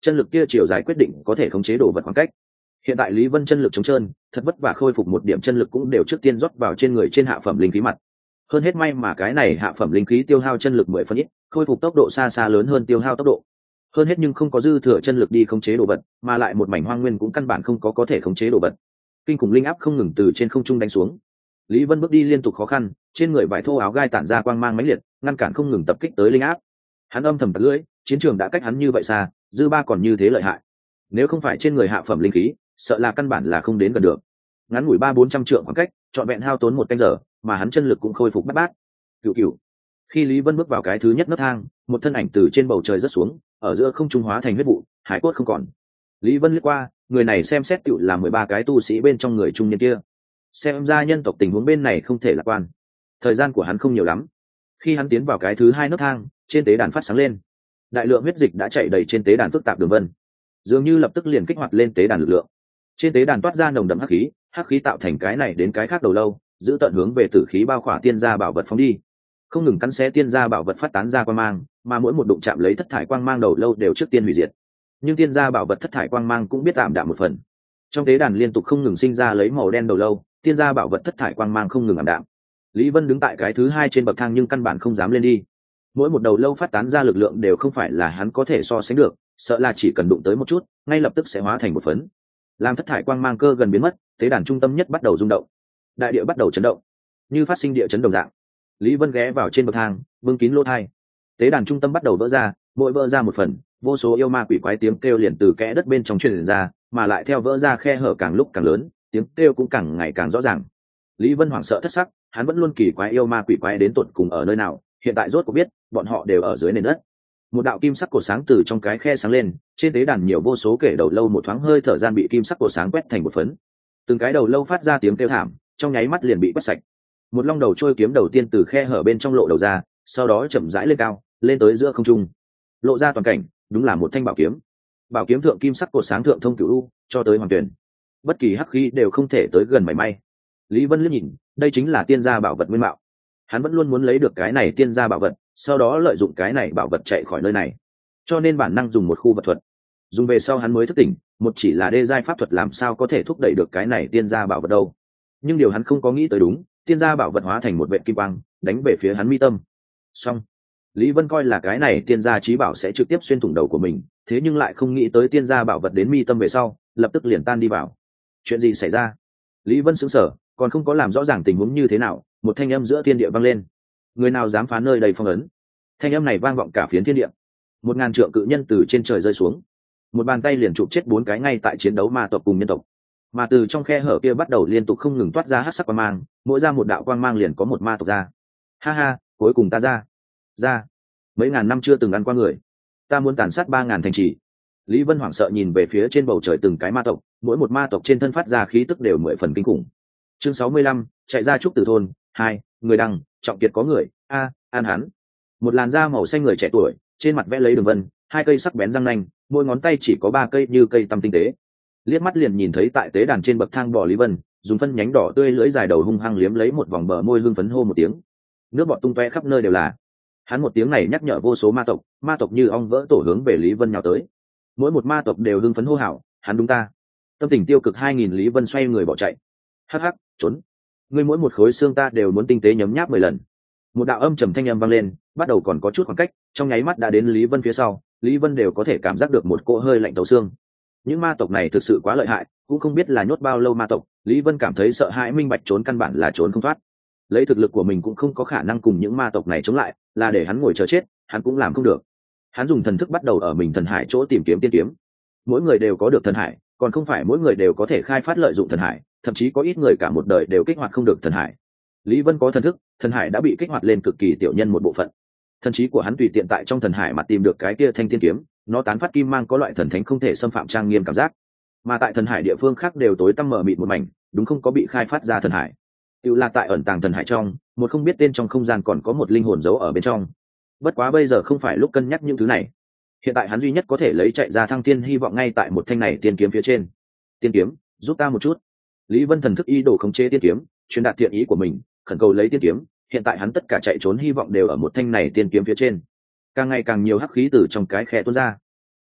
chân lực kia chiều dài quyết định có thể khống chế đồ vật khoảng cách. Hiện tại Lý Vân chân lực trống trơn, thật vất vả khôi phục một điểm chân lực cũng đều trước tiên rót vào trên người trên hạ phẩm linh khí mặt. Hơn hết may mà cái này hạ phẩm linh khí tiêu hao chân lực mười phần ít, khôi phục tốc độ xa xa lớn hơn tiêu hao tốc độ. Hơn hết nhưng không có dư thừa chân lực đi khống chế đồ vật, mà lại một mảnh hoang nguyên cũng căn bản không có có thể khống chế đồ vật. Kinh khủng linh áp không ngừng từ trên không trung đánh xuống. Lý Vân bước đi liên tục khó khăn, trên người vải thô áo gai tản ra quang mang mãnh liệt, ngăn cản không ngừng tập kích tới linh áp. Hắn âm thầm tặc lưỡi, chiến trường đã cách hắn như vậy xa, dư ba còn như thế lợi hại. Nếu không phải trên người hạ phẩm linh khí, sợ là căn bản là không đến gần được. Ngắn ngủi ba bốn trăm trượng khoảng cách, trọn vẹn hao tốn một canh giờ, mà hắn chân lực cũng khôi phục bát bát. Cửu cửu. Khi Lý Vân bước vào cái thứ nhất nấc thang, một thân ảnh từ trên bầu trời rớt xuống, ở giữa không trung hóa thành huyết vụ, hải cốt không còn. Lý Vân liếc qua, người này xem xét tựu là mười ba cái tu sĩ bên trong người trung niên kia. Xem ra nhân tộc tình huống bên này không thể lạc quan. Thời gian của hắn không nhiều lắm. Khi hắn tiến vào cái thứ hai nấc thang, trên tế đàn phát sáng lên. Đại lượng huyết dịch đã chảy đầy trên tế đàn phức tạp đường vân, dường như lập tức liền kích hoạt lên tế đàn lực lượng. Trên tế đàn toát ra nồng đậm hắc khí, hắc khí tạo thành cái này đến cái khác đầu lâu, giữ tận hướng về tử khí bao khỏa tiên gia bảo vật phóng đi, không ngừng cắn xé tiên gia bảo vật phát tán ra quang mang, mà mỗi một đụng chạm lấy thất thải quang mang đầu lâu đều trước tiên hủy diệt. Nhưng tiên gia bảo vật thất thải quang mang cũng biết tạm đạm một phần. Trong tế đàn liên tục không ngừng sinh ra lấy màu đen đầu lâu, tiên gia bảo vật thất thải quang mang không ngừng ảm đạm. Lý Vân đứng tại cái thứ hai trên bậc thang nhưng căn bản không dám lên đi. Mỗi một đầu lâu phát tán ra lực lượng đều không phải là hắn có thể so sánh được, sợ là chỉ cần đụng tới một chút, ngay lập tức sẽ hóa thành một phấn. Làm thất thải quang mang cơ gần biến mất, tế đàn trung tâm nhất bắt đầu rung động, đại địa bắt đầu chấn động, như phát sinh địa chấn đồng dạng. Lý Vân ghé vào trên bậc thang, bưng kín lỗ tai. Tế đàn trung tâm bắt đầu vỡ ra, mỗi vỡ ra một phần, vô số yêu ma quỷ quái tiếng kêu liền từ kẽ đất bên trong truyền ra, mà lại theo vỡ ra khe hở càng lúc càng lớn, tiếng kêu cũng càng ngày càng rõ ràng. Lý Vân hoảng sợ thất sắc, hắn vẫn luôn kỳ quái yêu ma quỷ quái đến tột cùng ở nơi nào, hiện tại rốt cuộc biết, bọn họ đều ở dưới nền đất. Một đạo kim sắc cột sáng từ trong cái khe sáng lên, trên tế đàn nhiều vô số kể đầu lâu một thoáng hơi thở gian bị kim sắc cột sáng quét thành một phấn. Từng cái đầu lâu phát ra tiếng kêu thảm, trong nháy mắt liền bị quét sạch. Một long đầu trôi kiếm đầu tiên từ khe hở bên trong lộ đầu ra, sau đó chậm rãi lên cao, lên tới giữa không trung, lộ ra toàn cảnh, đúng là một thanh bảo kiếm. Bảo kiếm thượng kim sắc cột sáng thượng thông cửu u, cho tới hoàng tuyển, bất kỳ hắc khí đều không thể tới gần mảy may. Lý Vân liếc nhìn, đây chính là tiên gia bảo vật nguyên mạo. Hắn vẫn luôn muốn lấy được cái này tiên gia bảo vật, sau đó lợi dụng cái này bảo vật chạy khỏi nơi này, cho nên bản năng dùng một khu vật thuật. Dùng về sau hắn mới thức tỉnh, một chỉ là đê giai pháp thuật làm sao có thể thúc đẩy được cái này tiên gia bảo vật đâu. Nhưng điều hắn không có nghĩ tới đúng, tiên gia bảo vật hóa thành một vệ kim quang, đánh về phía hắn mi tâm. Xong, Lý Vân coi là cái này tiên gia chí bảo sẽ trực tiếp xuyên thủng đầu của mình, thế nhưng lại không nghĩ tới tiên gia bảo vật đến mi tâm về sau, lập tức liền tan đi vào. Chuyện gì xảy ra? Lý Vân sững sờ, còn không có làm rõ ràng tình huống như thế nào, một thanh âm giữa thiên địa vang lên. Người nào dám phá nơi đầy phong ấn? Thanh âm này vang vọng cả phiến thiên địa. Một ngàn trượng cự nhân từ trên trời rơi xuống, một bàn tay liền chụp chết bốn cái ngay tại chiến đấu ma tộc cùng nhân tộc. Mà từ trong khe hở kia bắt đầu liên tục không ngừng toát ra hắc sắc quang mang, mỗi ra một đạo quang mang liền có một ma tộc ra. Ha ha, cuối cùng ta ra. Ra. Mấy ngàn năm chưa từng ăn qua người, ta muốn tàn sát ba ngàn thành trì. Lý Vân hoảng sợ nhìn về phía trên bầu trời từng cái ma tộc, mỗi một ma tộc trên thân phát ra khí tức đều mười phần kinh khủng. Chương sáu mươi lăm, chạy ra trúc tử thôn. Hai, người đăng, trọng kiệt có người. A, an hắn. Một làn da màu xanh người trẻ tuổi, trên mặt vẽ lấy đường vân, hai cây sắc bén răng nanh, mỗi ngón tay chỉ có ba cây như cây tăm tinh tế. Liếc mắt liền nhìn thấy tại tế đàn trên bậc thang bò Lý Vân, dùng phân nhánh đỏ tươi lưỡi dài đầu hung hăng liếm lấy một vòng bờ môi hưng phấn hô một tiếng. Nước bọt tung tóe khắp nơi đều là. Hắn một tiếng này nhắc nhở vô số ma tộc, ma tộc như ong vỡ tổ hướng về Lý Vân nhào tới. Mỗi một ma tộc đều hưng phấn hô hào, hắn đúng ta. Tâm tình tiêu cực hai nghìn Lý Vân xoay người bỏ chạy. Hắc hắc, trốn. Ngươi mỗi một khối xương ta đều muốn tinh tế nhấm nháp mười lần. Một đạo âm trầm thanh âm vang lên, bắt đầu còn có chút khoảng cách, trong nháy mắt đã đến Lý Vân phía sau, Lý Vân đều có thể cảm giác được một cỗ hơi lạnh tấu xương. Những ma tộc này thực sự quá lợi hại, cũng không biết là nhốt bao lâu ma tộc, Lý Vân cảm thấy sợ hãi minh bạch trốn căn bản là trốn không thoát. Lấy thực lực của mình cũng không có khả năng cùng những ma tộc này chống lại, là để hắn ngồi chờ chết, hắn cũng làm không được. Hắn dùng thần thức bắt đầu ở mình thần hải chỗ tìm kiếm tiên kiếm. Mỗi người đều có được thần hải, còn không phải mỗi người đều có thể khai phát lợi dụng thần hải, thậm chí có ít người cả một đời đều kích hoạt không được thần hải. Lý Vân có thần thức, thần hải đã bị kích hoạt lên cực kỳ tiểu nhân một bộ phận. Thần trí của hắn tùy tiện tại trong thần hải mà tìm được cái kia thanh tiên kiếm, nó tán phát kim mang có loại thần thánh không thể xâm phạm trang nghiêm cảm giác. Mà tại thần hải địa phương khác đều tối tăm mờ mịt một mảnh, đúng không có bị khai phát ra thần hải. Tự là tại ẩn tàng thần hải trong, một không biết tên trong không gian còn có một linh hồn giấu ở bên trong. Bất quá bây giờ không phải lúc cân nhắc những thứ này. Hiện tại hắn duy nhất có thể lấy chạy ra thăng thiên hy vọng ngay tại một thanh này tiên kiếm phía trên. Tiên kiếm, giúp ta một chút. Lý Vân thần thức ý đồ khống chế tiên kiếm, truyền đạt thiện ý của mình, khẩn cầu lấy tiên kiếm. Hiện tại hắn tất cả chạy trốn hy vọng đều ở một thanh này tiên kiếm phía trên. Càng ngày càng nhiều hắc khí từ trong cái khe tuôn ra.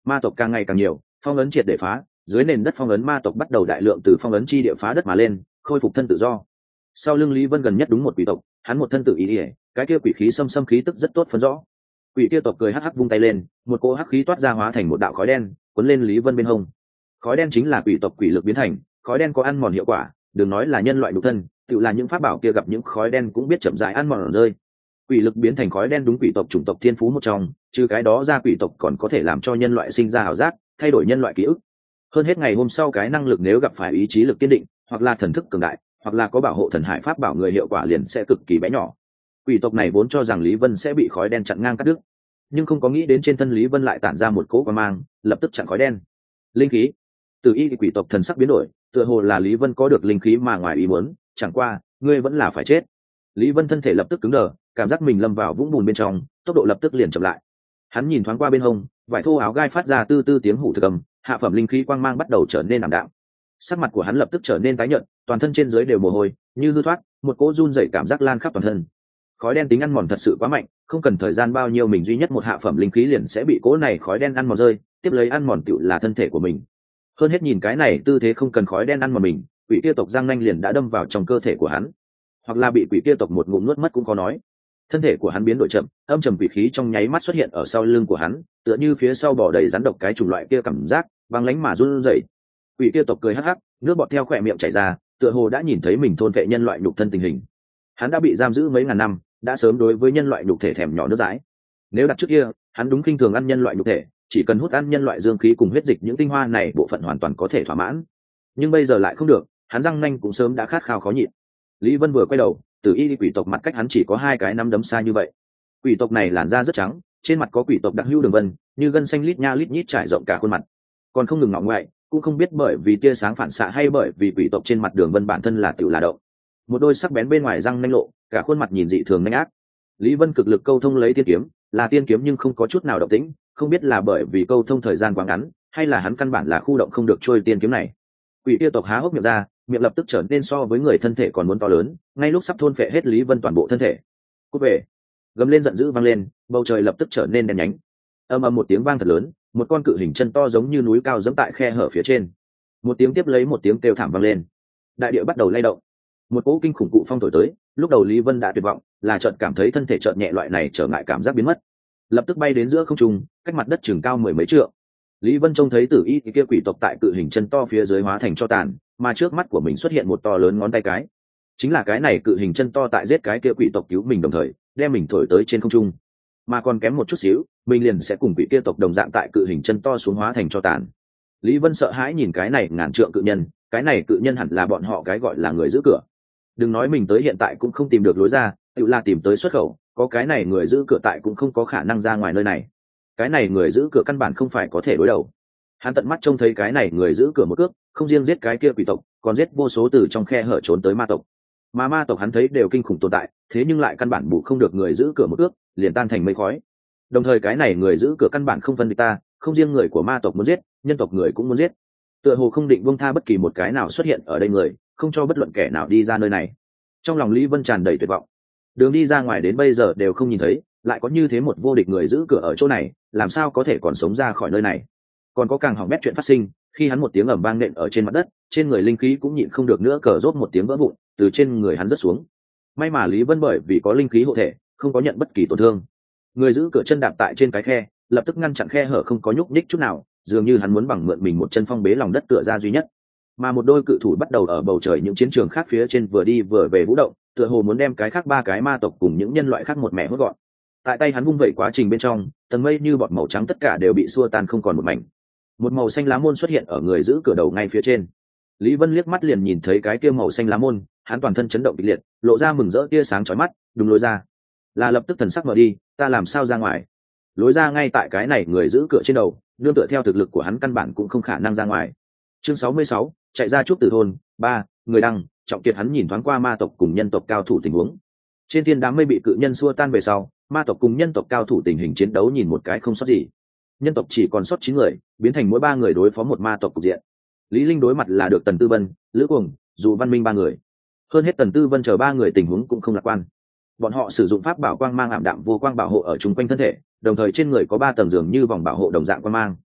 Ma tộc càng ngày càng nhiều, phong ấn triệt để phá, dưới nền đất phong ấn ma tộc bắt đầu đại lượng từ phong ấn chi địa phá đất mà lên, khôi phục thân tự do. Sau lưng Lý Vân gần nhất đúng một quỷ tộc, hắn một thân tự ý ỉa, cái kia quỷ khí xâm xâm khí tức rất tốt phân rõ. Quỷ kia tộc cười hắc hắc vung tay lên, một cỗ hắc khí toát ra hóa thành một đạo khói đen, cuốn lên Lý Vân bên hông. Khói đen chính là quỷ tộc quỷ lực biến thành, khói đen có ăn mòn hiệu quả, đừng nói là nhân loại nhục thân, tự là những pháp bảo kia gặp những khói đen cũng biết chậm rãi ăn mòn rơi. Quỷ lực biến thành khói đen đúng quỷ tộc chủng tộc thiên phú một trong, trừ cái đó ra quỷ tộc còn có thể làm cho nhân loại sinh ra ảo giác, thay đổi nhân loại ký ức. Hơn hết ngày hôm sau cái năng lực nếu gặp phải ý chí lực kiên định, hoặc là thần thức cường đại, hoặc là có bảo hộ thần hải pháp bảo người hiệu quả liền sẽ cực kỳ bé nhỏ. Quỷ tộc này vốn cho rằng Lý Vân sẽ bị khói đen chặn ngang cắt đứt, nhưng không có nghĩ đến trên thân Lý Vân lại tản ra một cỗ quang mang, lập tức chặn khói đen. Linh khí. Từ y quỷ tộc thần sắc biến đổi, tựa hồ là Lý Vân có được linh khí mà ngoài ý muốn, chẳng qua, ngươi vẫn là phải chết. Lý Vân thân thể lập tức cứng đờ, cảm giác mình lâm vào vũng bùn bên trong, tốc độ lập tức liền chậm lại. Hắn nhìn thoáng qua bên hông, vải thô áo gai phát ra tư tư tiếng hủ thực cầm, hạ phẩm linh khí quang mang bắt đầu trở nên ảm đạm. Sắc mặt của hắn lập tức trở nên tái nhợt, toàn thân trên dưới đều mồ hôi, như hư thoát, một cỗ run rẩy cảm giác lan khắp toàn thân. Khói đen tính ăn mòn thật sự quá mạnh, không cần thời gian bao nhiêu mình duy nhất một hạ phẩm linh khí liền sẽ bị cỗ này khói đen ăn mòn rơi, tiếp lấy ăn mòn tựu là thân thể của mình. Hơn hết nhìn cái này tư thế không cần khói đen ăn mòn mình, quỷ kia tộc giang nanh liền đã đâm vào trong cơ thể của hắn, hoặc là bị quỷ kia tộc một ngụm nuốt mất cũng có nói. Thân thể của hắn biến đổi chậm, âm trầm quỷ khí trong nháy mắt xuất hiện ở sau lưng của hắn, tựa như phía sau bò đầy rắn độc cái chủng loại kia cảm giác băng lánh mà run rẩy. Quỷ kia tộc cười hắc hắc, nước bọt theo khỏe miệng chảy ra, tựa hồ đã nhìn thấy mình thôn vệ nhân loại nhục thân tình hình. Hắn đã bị giam giữ mấy ngàn năm, đã sớm đối với nhân loại nhục thể thèm nhỏ nước dãi. Nếu đặt trước kia, hắn đúng khinh thường ăn nhân loại nhục thể, chỉ cần hút ăn nhân loại dương khí cùng huyết dịch những tinh hoa này bộ phận hoàn toàn có thể thỏa mãn. Nhưng bây giờ lại không được, hắn răng nanh cũng sớm đã khát khao khó nhịn. Lý Vân vừa quay đầu, Tử Y quỷ tộc mặt cách hắn chỉ có hai cái nắm đấm xa như vậy. Quỷ tộc này làn da rất trắng, trên mặt có quỷ tộc đặc hữu đường vân, như gân xanh lít nha lít nhít trải rộng cả khuôn mặt. Còn không ngừng ngọ ngoại, cũng không biết bởi vì tia sáng phản xạ hay bởi vì quỷ tộc trên mặt đường vân bản thân là tiểu là động. Một đôi sắc bén bên ngoài răng nanh lộ, cả khuôn mặt nhìn dị thường nhanh ác. Lý Vân cực lực câu thông lấy tiên kiếm, là tiên kiếm nhưng không có chút nào động tĩnh, không biết là bởi vì câu thông thời gian quá ngắn, hay là hắn căn bản là khu động không được trôi tiên kiếm này. Quỷ kia tộc há hốc miệng ra, miệng lập tức trở nên so với người thân thể còn muốn to lớn, ngay lúc sắp thôn phệ hết Lý Vân toàn bộ thân thể. Cút về! Gầm lên giận dữ vang lên, bầu trời lập tức trở nên đen nhánh. Ầm ầm một tiếng vang thật lớn, một con cự hình chân to giống như núi cao giẫm tại khe hở phía trên. Một tiếng tiếp lấy một tiếng kêu thảm vang lên. Đại địa bắt đầu lay động. Một cỗ kinh khủng cụ phong thổi tới, lúc đầu Lý Vân đã tuyệt vọng, là chợt cảm thấy thân thể chợt nhẹ loại này trở ngại cảm giác biến mất, lập tức bay đến giữa không trung, cách mặt đất chừng cao mười mấy trượng. Lý Vân trông thấy Tử Y thì kia quỷ tộc tại cự hình chân to phía dưới hóa thành cho tàn, mà trước mắt của mình xuất hiện một to lớn ngón tay cái. Chính là cái này cự hình chân to tại giết cái kia quỷ tộc cứu mình đồng thời, đem mình thổi tới trên không trung. Mà còn kém một chút xíu, mình liền sẽ cùng quỷ kia tộc đồng dạng tại cự hình chân to xuống hóa thành cho tàn. Lý Vân sợ hãi nhìn cái này ngàn trượng cự nhân, cái này cự nhân hẳn là bọn họ cái gọi là người giữ cửa. Đừng nói mình tới hiện tại cũng không tìm được lối ra, tự là tìm tới xuất khẩu, có cái này người giữ cửa tại cũng không có khả năng ra ngoài nơi này. Cái này người giữ cửa căn bản không phải có thể đối đầu. Hắn tận mắt trông thấy cái này người giữ cửa một cước, không riêng giết cái kia quỷ tộc, còn giết vô số từ trong khe hở trốn tới ma tộc. Mà ma tộc hắn thấy đều kinh khủng tồn tại, thế nhưng lại căn bản bù không được người giữ cửa một cước, liền tan thành mây khói. Đồng thời cái này người giữ cửa căn bản không phân địch ta, không riêng người của ma tộc muốn giết, nhân tộc người cũng muốn giết. Tựa hồ không định buông tha bất kỳ một cái nào xuất hiện ở đây người, không cho bất luận kẻ nào đi ra nơi này. Trong lòng Lý Vân tràn đầy tuyệt vọng. Đường đi ra ngoài đến bây giờ đều không nhìn thấy, lại có như thế một vô địch người giữ cửa ở chỗ này, làm sao có thể còn sống ra khỏi nơi này. Còn có càng hỏng bét chuyện phát sinh, khi hắn một tiếng ầm vang nện ở trên mặt đất, trên người linh khí cũng nhịn không được nữa, cờ rốt một tiếng vỡ vụn, từ trên người hắn rớt xuống. May mà Lý Vân bởi vì có linh khí hộ thể, không có nhận bất kỳ tổn thương. Người giữ cửa chân đạp tại trên cái khe, lập tức ngăn chặn khe hở không có nhúc nhích chút nào, dường như hắn muốn bằng mượn mình một chân phong bế lòng đất tựa ra duy nhất. Mà một đôi cự thủ bắt đầu ở bầu trời những chiến trường khác phía trên vừa đi vừa về vũ động, tựa hồ muốn đem cái khác ba cái ma tộc cùng những nhân loại khác một mẻ hốt gọn. Tại tay hắn vung vẩy quá trình bên trong, tầng mây như bọt màu trắng tất cả đều bị xua tan không còn một mảnh. Một màu xanh lá môn xuất hiện ở người giữ cửa đầu ngay phía trên. Lý Vân liếc mắt liền nhìn thấy cái kia màu xanh lá môn, hắn toàn thân chấn động kịch liệt, lộ ra mừng rỡ tia sáng chói mắt, đúng lối ra. Là lập tức thần sắc mở đi, ta làm sao ra ngoài? Lối ra ngay tại cái này người giữ cửa trên đầu, nương tựa theo thực lực của hắn căn bản cũng không khả năng ra ngoài. Chương sáu mươi sáu, chạy ra trúc tử thôn, ba, người đăng, Trọng Kiệt hắn nhìn thoáng qua ma tộc cùng nhân tộc cao thủ tình huống. Trên thiên đám mây bị cự nhân xua tan về sau, ma tộc cùng nhân tộc cao thủ tình hình chiến đấu nhìn một cái không sót gì. Nhân tộc chỉ còn sót chín người, biến thành mỗi ba người đối phó một ma tộc cục diện. Lý Linh đối mặt là được Tần Tư Vân, Lữ Cuồng, Dù Văn Minh ba người. Hơn hết Tần Tư Vân chờ ba người tình huống cũng không lạc quan. Bọn họ sử dụng pháp bảo quang mang ảm đạm vô quang bảo hộ ở chung quanh thân thể, đồng thời trên người có ba tầng giường như vòng bảo hộ đồng dạng quang mang.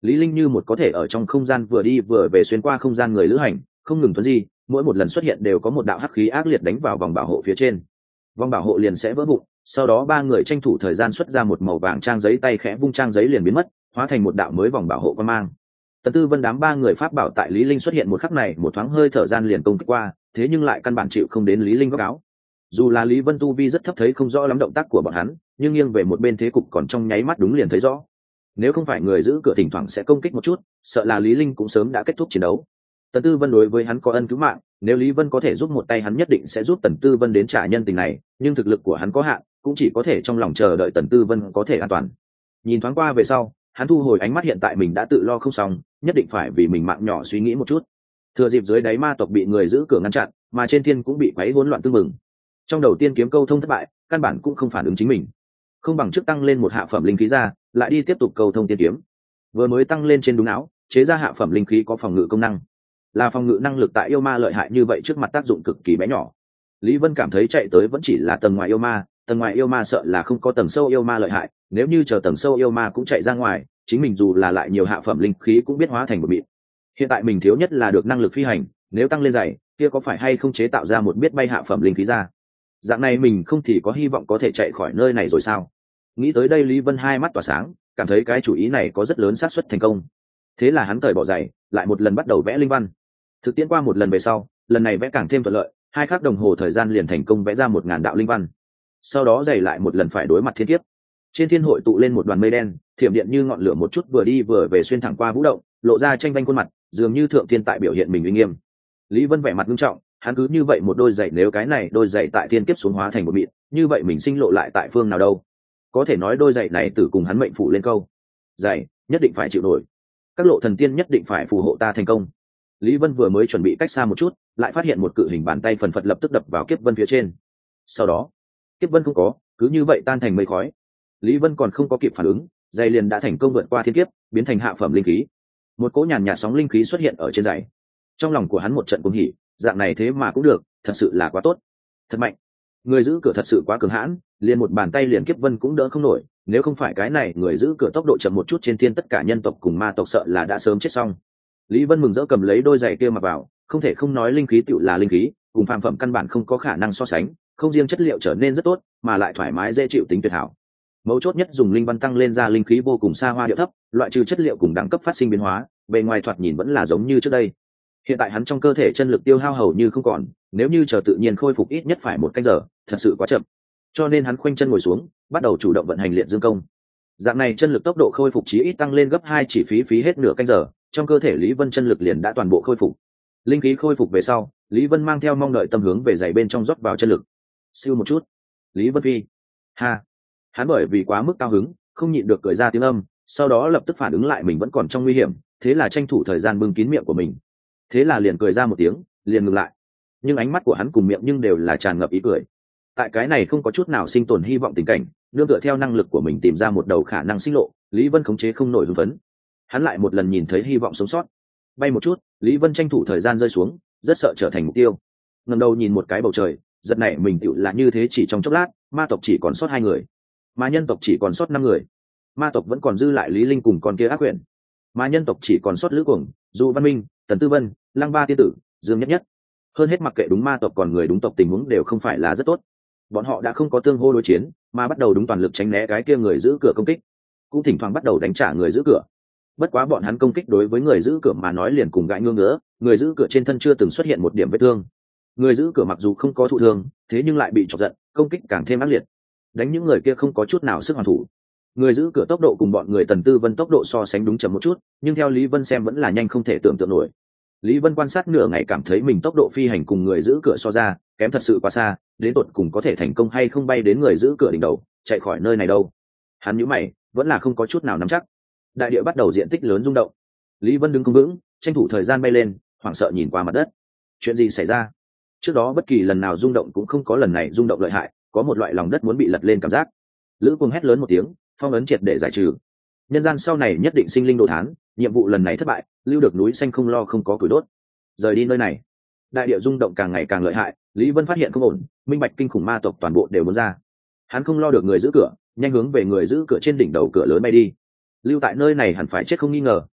Lý Linh như một có thể ở trong không gian vừa đi vừa về xuyên qua không gian người lữ hành, không ngừng tuấn di, mỗi một lần xuất hiện đều có một đạo hắc khí ác liệt đánh vào vòng bảo hộ phía trên, vòng bảo hộ liền sẽ vỡ vụn. Sau đó ba người tranh thủ thời gian xuất ra một màu vàng trang giấy, tay khẽ vung trang giấy liền biến mất, hóa thành một đạo mới vòng bảo hộ quan mang. Tần Tư Vân đám ba người pháp bảo tại Lý Linh xuất hiện một khắc này một thoáng hơi thở gian liền công kích qua, thế nhưng lại căn bản chịu không đến Lý Linh góc áo. Dù là Lý Vân tu vi rất thấp thấy không rõ lắm động tác của bọn hắn, nhưng nghiêng về một bên thế cục còn trong nháy mắt đúng liền thấy rõ. Nếu không phải người giữ cửa thỉnh thoảng sẽ công kích một chút, sợ là Lý Linh cũng sớm đã kết thúc chiến đấu. Tần Tư Vân đối với hắn có ân cứu mạng, nếu Lý Vân có thể giúp một tay hắn nhất định sẽ giúp Tần Tư Vân đến trả nhân tình này, nhưng thực lực của hắn có hạn, cũng chỉ có thể trong lòng chờ đợi Tần Tư Vân có thể an toàn. Nhìn thoáng qua về sau, hắn thu hồi ánh mắt, hiện tại mình đã tự lo không xong, nhất định phải vì mình mạng nhỏ suy nghĩ một chút. Thừa dịp dưới đáy ma tộc bị người giữ cửa ngăn chặn, mà trên thiên cũng bị quấy hỗn loạn tương mừng. Trong đầu tiên kiếm câu thông thất bại, căn bản cũng không phản ứng chính mình, không bằng trước tăng lên một hạ phẩm linh khí ra, lại đi tiếp tục câu thông tiên kiếm. Vừa mới tăng lên trên đúng áo, chế ra hạ phẩm linh khí có phòng ngự công năng, là phòng ngự năng lực tại yêu ma lợi hại như vậy trước mặt tác dụng cực kỳ bé nhỏ. Lý Vân cảm thấy chạy tới vẫn chỉ là tầng ngoài yêu ma, tầng ngoài yêu ma sợ là không có tầng sâu yêu ma lợi hại, nếu như chờ tầng sâu yêu ma cũng chạy ra ngoài, chính mình dù là lại nhiều hạ phẩm linh khí cũng biết hóa thành một mịn. Hiện tại mình thiếu nhất là được năng lực phi hành, nếu tăng lên dày, kia có phải hay không chế tạo ra một biết bay hạ phẩm linh khí ra? Dạng này mình không thì có hy vọng có thể chạy khỏi nơi này rồi sao? Nghĩ tới đây Lý Vân hai mắt tỏa sáng, cảm thấy cái chủ ý này có rất lớn xác suất thành công. Thế là hắn cởi bỏ giày, lại một lần bắt đầu vẽ linh văn. Thực tiễn qua một lần về sau, lần này vẽ càng thêm thuận lợi, hai khắc đồng hồ thời gian liền thành công vẽ ra một ngàn đạo linh văn. Sau đó giày lại một lần phải đối mặt thiên kiếp. Trên thiên hội tụ lên một đoàn mây đen, thiểm điện như ngọn lửa một chút vừa đi vừa về xuyên thẳng qua vũ động, lộ ra tranh vanh khuôn mặt, dường như thượng thiên tại biểu hiện mình uy nghiêm. Lý Vân vẻ mặt nghiêm trọng, hắn cứ như vậy một đôi giày, nếu cái này đôi giày tại thiên kiếp xuống hóa thành một mịn, như vậy mình sinh lộ lại tại phương nào đâu? Có thể nói đôi giày này tử cùng hắn mệnh phụ lên câu, giày nhất định phải chịu nổi, các lộ thần tiên nhất định phải phù hộ ta thành công. Lý Vân vừa mới chuẩn bị cách xa một chút, lại phát hiện một cự hình bàn tay phần phật lập tức đập vào kiếp vân phía trên. Sau đó kiếp vân không có, cứ như vậy tan thành mây khói. Lý Vân còn không có kịp phản ứng, giày liền đã thành công vượt qua thiên kiếp, biến thành hạ phẩm linh khí. Một cỗ nhàn nhạt sóng linh khí xuất hiện ở trên giày. Trong lòng của hắn một trận cuồng hỉ, dạng này thế mà cũng được, thật sự là quá tốt, thật mạnh. Người giữ cửa thật sự quá cường hãn, liền một bàn tay liền kiếp vân cũng đỡ không nổi, nếu không phải cái này người giữ cửa tốc độ chậm một chút, trên thiên tất cả nhân tộc cùng ma tộc sợ là đã sớm chết xong. Lý Vân mừng rỡ cầm lấy đôi giày kia mặc vào, không thể không nói linh khí tựu là linh khí, cùng phàm phẩm căn bản không có khả năng so sánh, không riêng chất liệu trở nên rất tốt, mà lại thoải mái dễ chịu, tính tuyệt hảo. Mấu chốt nhất dùng linh văn tăng lên ra linh khí vô cùng xa hoa điệu thấp, loại trừ chất liệu cùng đẳng cấp phát sinh biến hóa, bề ngoài thoạt nhìn vẫn là giống như trước đây. Hiện tại hắn trong cơ thể chân lực tiêu hao hầu như không còn, nếu như chờ tự nhiên khôi phục ít nhất phải một canh giờ, thật sự quá chậm. Cho nên hắn khoanh chân ngồi xuống, bắt đầu chủ động vận hành Liệt Dương công. Dạng này chân lực tốc độ khôi phục chí ít tăng lên gấp hai, chỉ phí phí hết nửa canh giờ, trong cơ thể Lý Vân chân lực liền đã toàn bộ khôi phục. Linh khí khôi phục về sau, Lý Vân mang theo mong đợi tâm hướng về giày bên trong rót vào chân lực. Siêu một chút, Lý Vân phi. Ha. Hắn bởi vì quá mức cao hứng, không nhịn được cười ra tiếng âm, sau đó lập tức phản ứng lại mình vẫn còn trong nguy hiểm, thế là tranh thủ thời gian bưng kín miệng của mình. Thế là liền cười ra một tiếng, liền ngừng lại. Nhưng ánh mắt của hắn cùng miệng nhưng đều là tràn ngập ý cười. Tại cái này không có chút nào sinh tồn hy vọng tình cảnh, nương tựa theo năng lực của mình tìm ra một đầu khả năng sinh lộ, Lý Vân khống chế không nổi hưng phấn. Hắn lại một lần nhìn thấy hy vọng sống sót. Bay một chút, Lý Vân tranh thủ thời gian rơi xuống, rất sợ trở thành mục tiêu. Ngẩng đầu nhìn một cái bầu trời, giật này mình tựu là như thế, chỉ trong chốc lát, ma tộc chỉ còn sót hai người, mà nhân tộc chỉ còn sót năm người. Ma tộc vẫn còn dư lại Lý Linh cùng con kia ác quyển, mà nhân tộc chỉ còn sót Lữ Cuồng, Du Văn Minh, Tần Tư Vân, Lăng Ba tiên tử, Dương Nhất Nhất. Hơn hết mặc kệ đúng ma tộc còn người đúng tộc tình huống đều không phải là rất tốt. Bọn họ đã không có tương hô đối chiến, mà bắt đầu đúng toàn lực tránh né cái kia người giữ cửa công kích, cũng thỉnh thoảng bắt đầu đánh trả người giữ cửa. Bất quá bọn hắn công kích đối với người giữ cửa mà nói liền cùng gãi ngưỡng ngứa, người giữ cửa trên thân chưa từng xuất hiện một điểm vết thương. Người giữ cửa mặc dù không có thụ thương, thế nhưng lại bị chọc giận, công kích càng thêm ác liệt. Đánh những người kia không có chút nào sức hoàn thủ. Người giữ cửa tốc độ cùng bọn người Tần Tư Vân tốc độ so sánh đúng chậm một chút, nhưng theo Lý Vân xem vẫn là nhanh không thể tưởng tượng nổi. Lý Vân quan sát nửa ngày cảm thấy mình tốc độ phi hành cùng người giữ cửa so ra kém thật sự quá xa, đến tột cùng có thể thành công hay không bay đến người giữ cửa đỉnh đầu, chạy khỏi nơi này đâu. Hắn nhíu mày, vẫn là không có chút nào nắm chắc. Đại địa bắt đầu diện tích lớn rung động. Lý Vân đứng không vững, tranh thủ thời gian bay lên, hoảng sợ nhìn qua mặt đất. Chuyện gì xảy ra? Trước đó bất kỳ lần nào rung động cũng không có lần này rung động lợi hại, có một loại lòng đất muốn bị lật lên cảm giác. Lữ Cuồng hét lớn một tiếng, phong ấn triệt để giải trừ. Nhân gian sau này nhất định sinh linh đồ thán, nhiệm vụ lần này thất bại, lưu được núi xanh không lo không có củi đốt. Rời đi nơi này. Đại địa rung động càng ngày càng lợi hại, Lý Vân phát hiện không ổn, minh bạch kinh khủng ma tộc toàn bộ đều muốn ra. Hắn không lo được người giữ cửa, nhanh hướng về người giữ cửa trên đỉnh đầu cửa lớn bay đi. Lưu tại nơi này hẳn phải chết không nghi ngờ,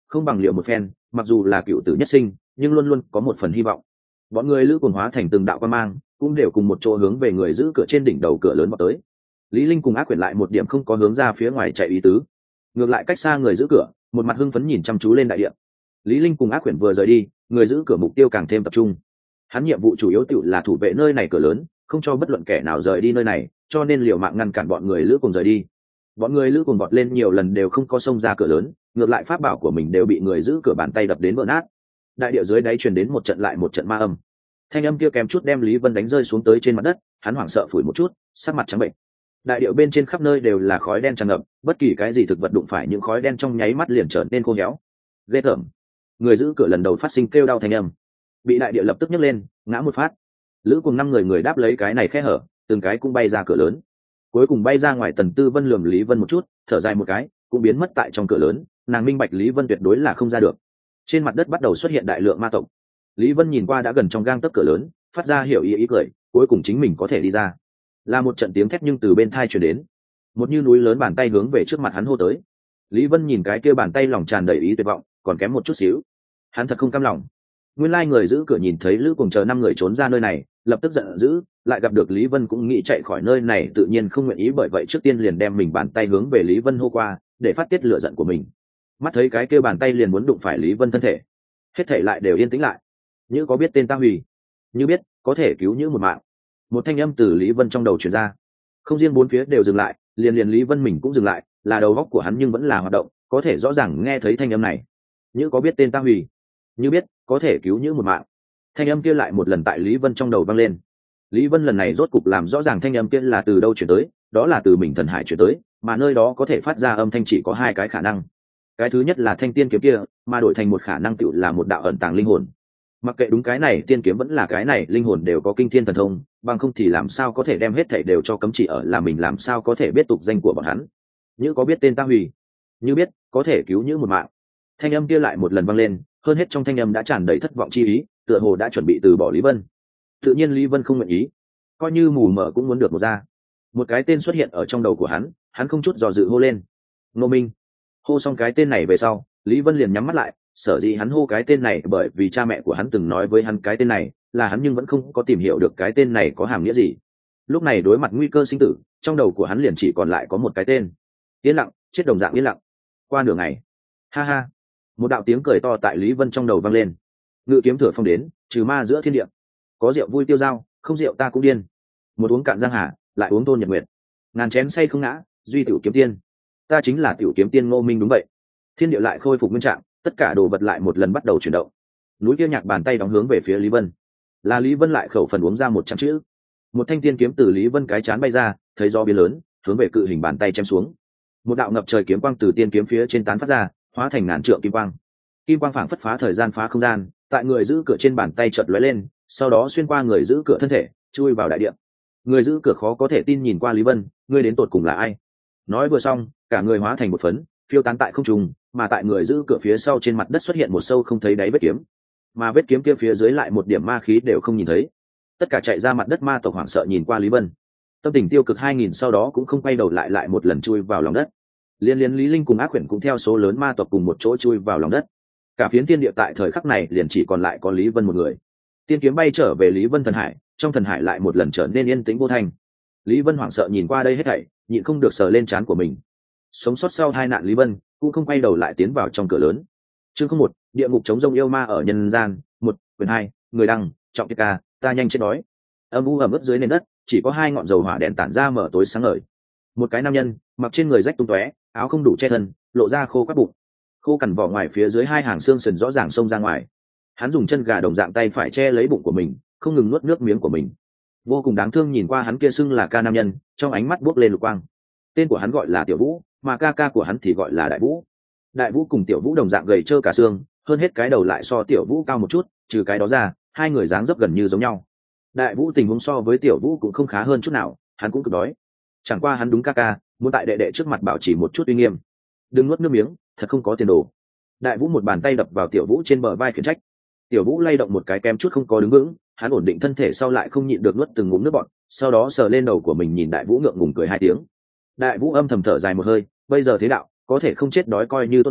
không bằng liệu một phen, mặc dù là cựu tử nhất sinh nhưng luôn luôn có một phần hy vọng. Bọn người lữ cuồng hóa thành từng đạo quan mang, cũng đều cùng một chỗ hướng về người giữ cửa trên đỉnh đầu cửa lớn vào tới. Lý Linh cùng Ác Quyển lại một điểm không có hướng ra phía ngoài chạy ý tứ, ngược lại cách xa người giữ cửa, một mặt hưng phấn nhìn chăm chú lên đại điện. Lý Linh cùng Ác Quyển vừa rời đi, người giữ cửa mục tiêu càng thêm tập trung. Hắn nhiệm vụ chủ yếu tự là thủ vệ nơi này cửa lớn, không cho bất luận kẻ nào rời đi nơi này, cho nên liều mạng ngăn cản bọn người lữ cùng rời đi. Bọn người lữ cùng vọt lên nhiều lần đều không có xông ra cửa lớn, ngược lại pháp bảo của mình đều bị người giữ cửa bàn tay đập đến vỡ nát. Đại địa dưới đáy truyền đến một trận lại một trận ma âm. Thanh âm kia kém chút đem Lý Vân đánh rơi xuống tới trên mặt đất, hắn hoảng sợ phủi một chút, sắc mặt trắng bệnh. Đại địa bên trên khắp nơi đều là khói đen tràn ngập, bất kỳ cái gì thực vật đụng phải những khói đen trong nháy mắt liền trở nên khô héo. Ghê tởm. Người giữ cửa lần đầu phát sinh kêu đau thanh âm, bị đại địa lập tức nhấc lên, ngã một phát. Lữ cùng năm người người đáp lấy cái này khe hở, từng cái cũng bay ra cửa lớn. Cuối cùng bay ra ngoài, Tần Tư Vân lườm Lý Vân một chút, thở dài một cái, cũng biến mất tại trong cửa lớn. Nàng minh bạch Lý Vân tuyệt đối là không ra được. Trên mặt đất bắt đầu xuất hiện đại lượng ma tộc. Lý Vân nhìn qua đã gần trong gang tấc cửa lớn, phát ra hiểu ý ý cười, cuối cùng chính mình có thể đi ra. Là một trận tiếng thét nhưng từ bên thai truyền đến, một như núi lớn bàn tay hướng về trước mặt hắn hô tới. Lý Vân nhìn cái kia bàn tay, lòng tràn đầy ý tuyệt vọng, còn kém một chút xíu. Hắn thật không cam lòng. Nguyên lai người giữ cửa nhìn thấy Lữ cùng chờ năm người trốn ra nơi này, lập tức giận dữ, lại gặp được Lý Vân cũng nghĩ chạy khỏi nơi này, tự nhiên không nguyện ý, bởi vậy trước tiên liền đem mình bàn tay hướng về Lý Vân hô qua, để phát tiết lửa giận của mình. Mắt thấy cái kia bàn tay liền muốn đụng phải Lý Vân thân thể, hết thảy lại đều yên tĩnh lại. Như có biết tên ta hủy, như biết có thể cứu như một mạng. Một thanh âm từ Lý Vân trong đầu truyền ra, không riêng bốn phía đều dừng lại, liền liền Lý Vân mình cũng dừng lại, là đầu óc của hắn nhưng vẫn là hoạt động, có thể rõ ràng nghe thấy thanh âm này. Như có biết tên ta hủy, như biết có thể cứu như một mạng. Thanh âm kia lại một lần tại Lý Vân trong đầu vang lên. Lý Vân lần này rốt cục làm rõ ràng thanh âm kia là từ đâu chuyển tới, đó là từ mình thần hải chuyển tới, mà nơi đó có thể phát ra âm thanh chỉ có hai cái khả năng. Cái thứ nhất là thanh tiên kiếm kia, mà đổi thành một khả năng tựu là một đạo ẩn tàng linh hồn. Mặc kệ đúng cái này tiên kiếm vẫn là cái này linh hồn đều có kinh thiên thần thông, bằng không thì làm sao có thể đem hết thảy đều cho cấm chỉ ở, là mình làm sao có thể biết tục danh của bọn hắn. Như có biết tên ta hủy, như biết có thể cứu như một mạng. Thanh âm kia lại một lần vang lên, hơn hết trong thanh âm đã tràn đầy thất vọng chi ý, tựa hồ đã chuẩn bị từ bỏ Lý Vân. Tự nhiên Lý Vân không nguyện ý, coi như mù mờ cũng muốn được một ra. Một cái tên xuất hiện ở trong đầu của hắn, hắn không chút dò dự hô lên: Ngô Minh. Hô xong cái tên này về sau, Lý Vân liền nhắm mắt lại. Sở dĩ hắn hô cái tên này bởi vì cha mẹ của hắn từng nói với hắn cái tên này là hắn, nhưng vẫn không có tìm hiểu được cái tên này có hàm nghĩa gì. Lúc này đối mặt nguy cơ sinh tử, trong đầu của hắn liền chỉ còn lại có một cái tên: yên lặng. Chết đồng dạng yên lặng. Qua nửa ngày, ha ha, một đạo tiếng cười to tại Lý Vân trong đầu vang lên. Ngự kiếm thừa phong đến, trừ ma giữa thiên địa. Có rượu vui tiêu dao, không rượu ta cũng điên. Một uống cạn giang hà, lại uống tôn nhật nguyệt. Ngàn chén say không ngã, duy tiểu kiếm tiên. Ta chính là tiểu kiếm tiên Ngô Minh. Đúng vậy. Thiên địa lại khôi phục nguyên trạng, tất cả đồ vật lại một lần bắt đầu chuyển động. Núi kia nhạc bàn tay đóng hướng về phía Lý Vân, là Lý Vân lại khẩu phần uống ra một trăm chữ. Một thanh tiên kiếm từ Lý Vân cái chán bay ra, thấy do biến lớn, hướng về cự hình bàn tay chém xuống. Một đạo ngập trời kiếm quang từ tiên kiếm phía trên tán phát ra, hóa thành ngàn trượng kim quang. Kim quang phảng phất phá thời gian phá không gian, tại người giữ cửa trên bàn tay chợt lóe lên, sau đó xuyên qua người giữ cửa thân thể, chui vào đại địa. Người giữ cửa khó có thể tin nhìn qua Lý Vân: ngươi đến tột cùng là ai? Nói vừa xong, cả người hóa thành một phấn, phiêu tán tại không trung, mà tại người giữ cửa phía sau trên mặt đất xuất hiện một sâu không thấy đáy vết kiếm, mà vết kiếm kia phía dưới lại một điểm ma khí đều không nhìn thấy. Tất cả chạy ra mặt đất ma tộc hoảng sợ nhìn qua Lý Vân, tâm tình tiêu cực hai nghìn, sau đó cũng không quay đầu lại, lại một lần chui vào lòng đất. Liên liên Lý Linh cùng Ác Quyển cũng theo số lớn ma tộc cùng một chỗ chui vào lòng đất. Cả phiến thiên địa tại thời khắc này liền chỉ còn lại có Lý Vân một người. Tiên kiếm bay trở về Lý Vân thần hải, trong thần hải lại một lần trở nên yên tĩnh vô thanh. Lý Vân hoảng sợ nhìn qua đây hết thảy, nhịn không được sờ lên trán của mình. Sống sót sau hai nạn Lý Vân cũng không quay đầu lại tiến vào trong cửa lớn. Chương không một, địa ngục chống rông yêu ma ở nhân gian. Một, quyền hai, người đăng, trọng tiết ca, ta nhanh chết đói. Âm u ẩm ướt dưới nền đất, chỉ có hai ngọn dầu hỏa đèn tản ra mở tối sáng ngời. Một cái nam nhân mặc trên người rách tung tóe, áo không đủ che thân, lộ ra khô quắt bụng, khô cằn vỏ ngoài phía dưới hai hàng xương sườn rõ ràng xông ra ngoài. Hắn dùng chân gà đồng dạng tay phải che lấy bụng của mình, không ngừng nuốt nước miếng của mình. Vô cùng đáng thương nhìn qua hắn kia xưng là ca nam nhân, trong ánh mắt buốc lên lục quang. Tên của hắn gọi là Tiểu Vũ, mà ca ca của hắn thì gọi là Đại Vũ. Đại Vũ cùng Tiểu Vũ đồng dạng gầy trơ cả xương, hơn hết cái đầu lại so Tiểu Vũ cao một chút, trừ cái đó ra, hai người dáng dấp gần như giống nhau. Đại Vũ tình huống so với Tiểu Vũ cũng không khá hơn chút nào, hắn cũng cực đói. Chẳng qua hắn đúng ca ca, muốn tại đệ đệ trước mặt bảo trì một chút uy nghiêm. Đừng nuốt nước miếng, thật không có tiền đồ. Đại Vũ một bàn tay đập vào Tiểu Vũ trên bờ vai khiển trách. Tiểu Vũ lay động một cái kem chút không có đứng vững, hắn ổn định thân thể sau lại không nhịn được nuốt từng ngụm nước bọt, sau đó sờ lên đầu của mình nhìn Đại Vũ ngượng ngùng cười hai tiếng. Đại Vũ âm thầm thở dài một hơi, bây giờ thế đạo, có thể không chết đói coi như tốt lắm,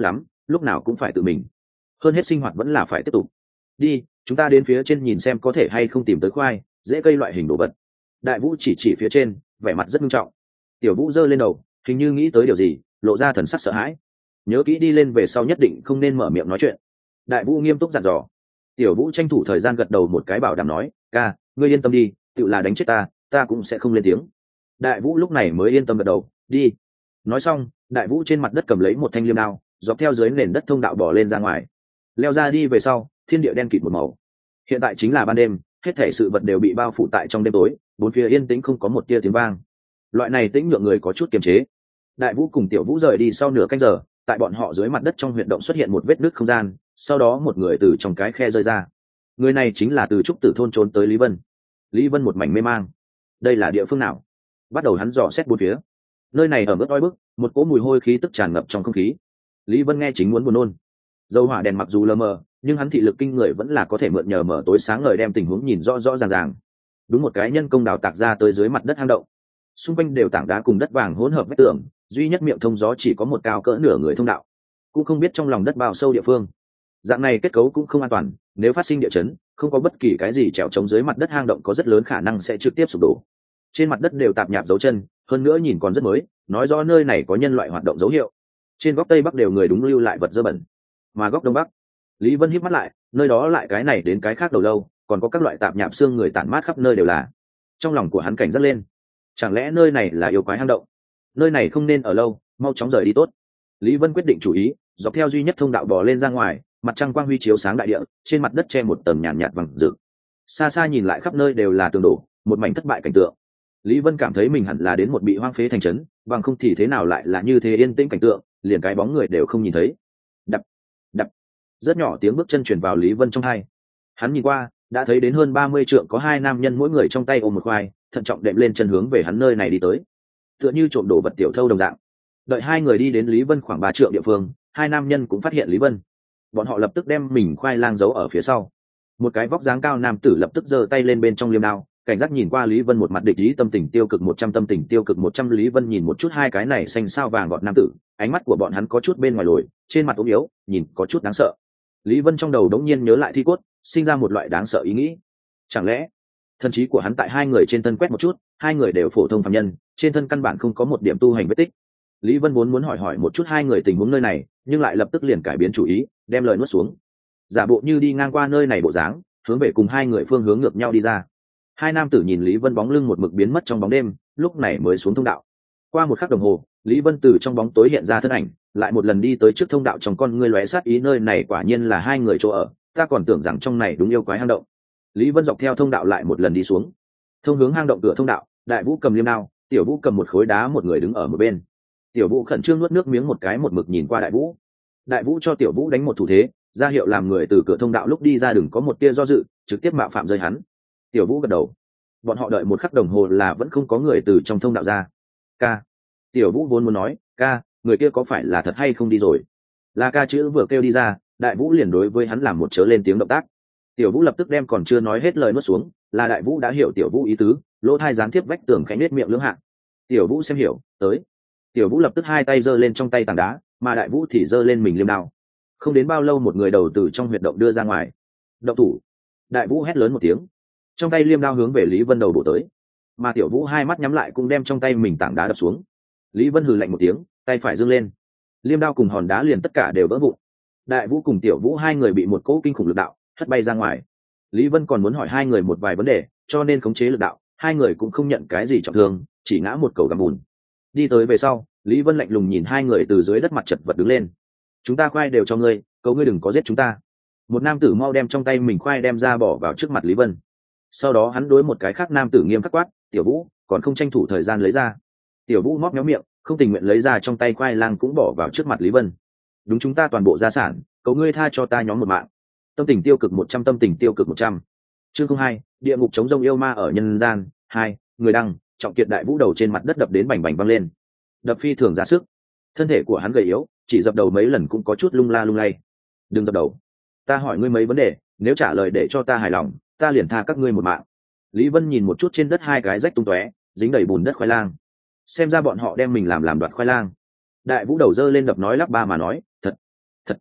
lúc nào cũng phải tự mình. Hơn hết sinh hoạt vẫn là phải tiếp tục. Đi, chúng ta đến phía trên nhìn xem có thể hay không tìm tới khoai dễ cây loại hình đồ vật. Đại Vũ chỉ chỉ phía trên, vẻ mặt rất nghiêm trọng. Tiểu Vũ giơ lên đầu, hình như nghĩ tới điều gì, lộ ra thần sắc sợ hãi. Nhớ kỹ đi lên về sau nhất định không nên mở miệng nói chuyện. Đại Vũ nghiêm túc dặn dò. Tiểu Vũ tranh thủ thời gian gật đầu một cái bảo đảm nói, ca, ngươi yên tâm đi, tự là đánh chết ta, ta cũng sẽ không lên tiếng. Đại Vũ lúc này mới yên tâm gật đầu, đi. Nói xong, Đại Vũ trên mặt đất cầm lấy một thanh liêm đao, dọc theo dưới nền đất thông đạo bỏ lên ra ngoài. Leo ra đi về sau, thiên địa đen kịt một màu. Hiện tại chính là ban đêm, hết thảy sự vật đều bị bao phủ tại trong đêm tối, bốn phía yên tĩnh không có một tia tiếng vang. Loại này tĩnh nhượng người có chút kiềm chế. Đại Vũ cùng Tiểu Vũ rời đi sau nửa canh giờ, tại bọn họ dưới mặt đất trong huyệt động xuất hiện một vết nứt không gian, sau đó một người từ trong cái khe rơi ra. Người này chính là từ trúc tử thôn trốn tới Lý Vân. Lý Vân một mảnh mê mang. Đây là địa phương nào? Bắt đầu hắn dò xét bốn phía. Nơi này ở mức oi bức, một cỗ mùi hôi khí tức tràn ngập trong không khí. Lý Vân nghe chính muốn buồn nôn. Dầu hỏa đèn mặc dù lờ mờ, nhưng hắn thị lực kinh người vẫn là có thể mượn nhờ mở tối sáng ngời đem tình huống nhìn rõ rõ ràng ràng. Đúng một cái nhân công đào tạc ra tới dưới mặt đất hang động. Xung quanh đều tảng đá cùng đất vàng hỗn hợp vách tường, duy nhất miệng thông gió chỉ có một cao cỡ nửa người thông đạo. Cũng không biết trong lòng đất bao sâu địa phương. Dạng này kết cấu cũng không an toàn, nếu phát sinh địa chấn, không có bất kỳ cái gì trèo chống dưới mặt đất hang động có rất lớn khả năng sẽ trực tiếp sụp đổ. Trên mặt đất đều tạp nhạp dấu chân, hơn nữa nhìn còn rất mới, nói rõ nơi này có nhân loại hoạt động dấu hiệu. Trên góc tây bắc đều người đúng lưu lại vật dơ bẩn, mà góc đông bắc, Lý Vân híp mắt lại, nơi đó lại cái này đến cái khác đầu lâu, còn có các loại tạp nhạp xương người tản mát khắp nơi đều là. Trong lòng của hắn cảnh giác lên, chẳng lẽ nơi này là yêu quái hang động? Nơi này không nên ở lâu, mau chóng rời đi tốt. Lý Vân quyết định chủ ý, dọc theo duy nhất thông đạo bò lên ra ngoài, mặt trăng quang huy chiếu sáng đại địa, trên mặt đất che một tầng nhàn nhạt, nhạt vàng rực. Xa xa nhìn lại khắp nơi đều là tường đổ, một mảnh thất bại cảnh tượng. Lý Vân cảm thấy mình hẳn là đến một bị hoang phế thành trấn, bằng không thì thế nào lại là như thế yên tĩnh cảnh tượng, liền cái bóng người đều không nhìn thấy. Đập, đập. Rất nhỏ tiếng bước chân truyền vào Lý Vân trong tai. Hắn nhìn qua, đã thấy đến hơn ba mươi trượng có hai nam nhân mỗi người trong tay ôm một khoai, thận trọng đệm lên chân hướng về hắn nơi này đi tới. Tựa như trộm đồ vật tiểu thâu đồng dạng. Đợi hai người đi đến Lý Vân khoảng ba trượng địa phương, hai nam nhân cũng phát hiện Lý Vân. Bọn họ lập tức đem mình khoai lang giấu ở phía sau. Một cái vóc dáng cao nam tử lập tức giơ tay lên bên trong liêm đao, cảnh giác nhìn qua Lý Vân một mặt địch ý, tâm tình tiêu cực một trăm, tâm tình tiêu cực một trăm. Lý Vân nhìn một chút hai cái này xanh sao vàng gọt nam tử, ánh mắt của bọn hắn có chút bên ngoài lồi, trên mặt ốm yếu, nhìn có chút đáng sợ. Lý Vân trong đầu đống nhiên nhớ lại thi cốt, sinh ra một loại đáng sợ ý nghĩ. Chẳng lẽ thần trí của hắn tại hai người trên thân quét một chút, hai người đều phổ thông phàm nhân, trên thân căn bản không có một điểm tu hành vết tích. Lý Vân vốn muốn hỏi hỏi một chút hai người tình huống nơi này, nhưng lại lập tức liền cải biến chủ ý, đem lời nuốt xuống. Giả bộ như đi ngang qua nơi này bộ dáng, hướng về cùng hai người phương hướng ngược nhau đi ra. Hai nam tử nhìn Lý Vân bóng lưng một mực biến mất trong bóng đêm, lúc này mới xuống thông đạo. Qua một khắc đồng hồ, Lý Vân từ trong bóng tối hiện ra thân ảnh, lại một lần đi tới trước thông đạo, trong con ngươi lóe sát ý, nơi này quả nhiên là hai người chỗ ở, ta còn tưởng rằng trong này đúng yêu quái hang động. Lý Vân dọc theo thông đạo lại một lần đi xuống. Thông hướng hang động cửa thông đạo, Đại Vũ cầm liêm đao, Tiểu Vũ cầm một khối đá, một người đứng ở một bên. Tiểu Vũ khẩn trương nuốt nước miếng một cái, một mực nhìn qua Đại Vũ. Đại Vũ cho Tiểu Vũ đánh một thủ thế, ra hiệu làm người từ cửa thông đạo lúc đi ra đừng có một tia do dự, trực tiếp mạo phạm rơi hắn. Tiểu Vũ gật đầu. Bọn họ đợi một khắc đồng hồ là vẫn không có người từ trong thông đạo ra. Ca. Tiểu Vũ vốn muốn nói, ca, người kia có phải là thật hay không đi rồi? Là ca chữ vừa kêu đi ra, Đại Vũ liền đối với hắn làm một chớ lên tiếng động tác. Tiểu Vũ lập tức đem còn chưa nói hết lời nuốt xuống, là Đại Vũ đã hiểu Tiểu Vũ ý tứ, lỗ thai gián tiếp vách tường khẽ nết miệng lưỡng hạ. Tiểu Vũ xem hiểu, tới. Tiểu Vũ lập tức hai tay giơ lên trong tay tảng đá, mà Đại Vũ thì giơ lên mình liêm đao. Không đến bao lâu một người đầu từ trong huyệt động đưa ra ngoài. Động thủ! Đại Vũ hét lớn một tiếng, trong tay liêm đao hướng về Lý Vân đầu bổ tới, mà Tiểu Vũ hai mắt nhắm lại cũng đem trong tay mình tảng đá đập xuống. Lý Vân hừ lạnh một tiếng, tay phải giương lên, liêm đao cùng hòn đá liền tất cả đều vỡ vụn. Đại Vũ cùng Tiểu Vũ hai người bị một cỗ kinh khủng lực đạo hất bay ra ngoài. Lý Vân còn muốn hỏi hai người một vài vấn đề, cho nên khống chế lực đạo, hai người cũng không nhận cái gì trọng thương, chỉ ngã một cầu gầm bùn. Đi tới về sau, Lý Vân lạnh lùng nhìn hai người từ dưới đất mặt chật vật đứng lên. Chúng ta khoai đều cho ngươi, cầu ngươi đừng có giết chúng ta. Một nam tử mau đem trong tay mình khoai đem ra bỏ vào trước mặt Lý Vân. Sau đó hắn đối một cái khác nam tử nghiêm khắc quát, Tiểu Vũ, còn không tranh thủ thời gian lấy ra. Tiểu Vũ móc méo miệng, không tình nguyện lấy ra trong tay khoai lang cũng bỏ vào trước mặt Lý Vân. Đúng chúng ta toàn bộ gia sản, cầu ngươi tha cho ta nhóm một mạng. Tâm tình tiêu cực một trăm, tâm tình tiêu cực một trăm. Chương không hai, địa ngục chống rông yêu ma ở nhân gian. Hai, người đăng, Trọng Kiệt Đại Vũ đầu trên mặt đất đập đến bành bành văng lên. Đập phi thường ra sức. Thân thể của hắn gầy yếu, chỉ dập đầu mấy lần cũng có chút lung la lung lay. Đừng dập đầu. Ta hỏi ngươi mấy vấn đề, nếu trả lời để cho ta hài lòng, ta liền tha các ngươi một mạng. Lý Vân nhìn một chút trên đất hai cái rách tung tóe, dính đầy bùn đất khoai lang. Xem ra bọn họ đem mình làm làm đoạt khoai lang. Đại Vũ đầu dơ lên đập nói lắp ba mà nói, thật, thật,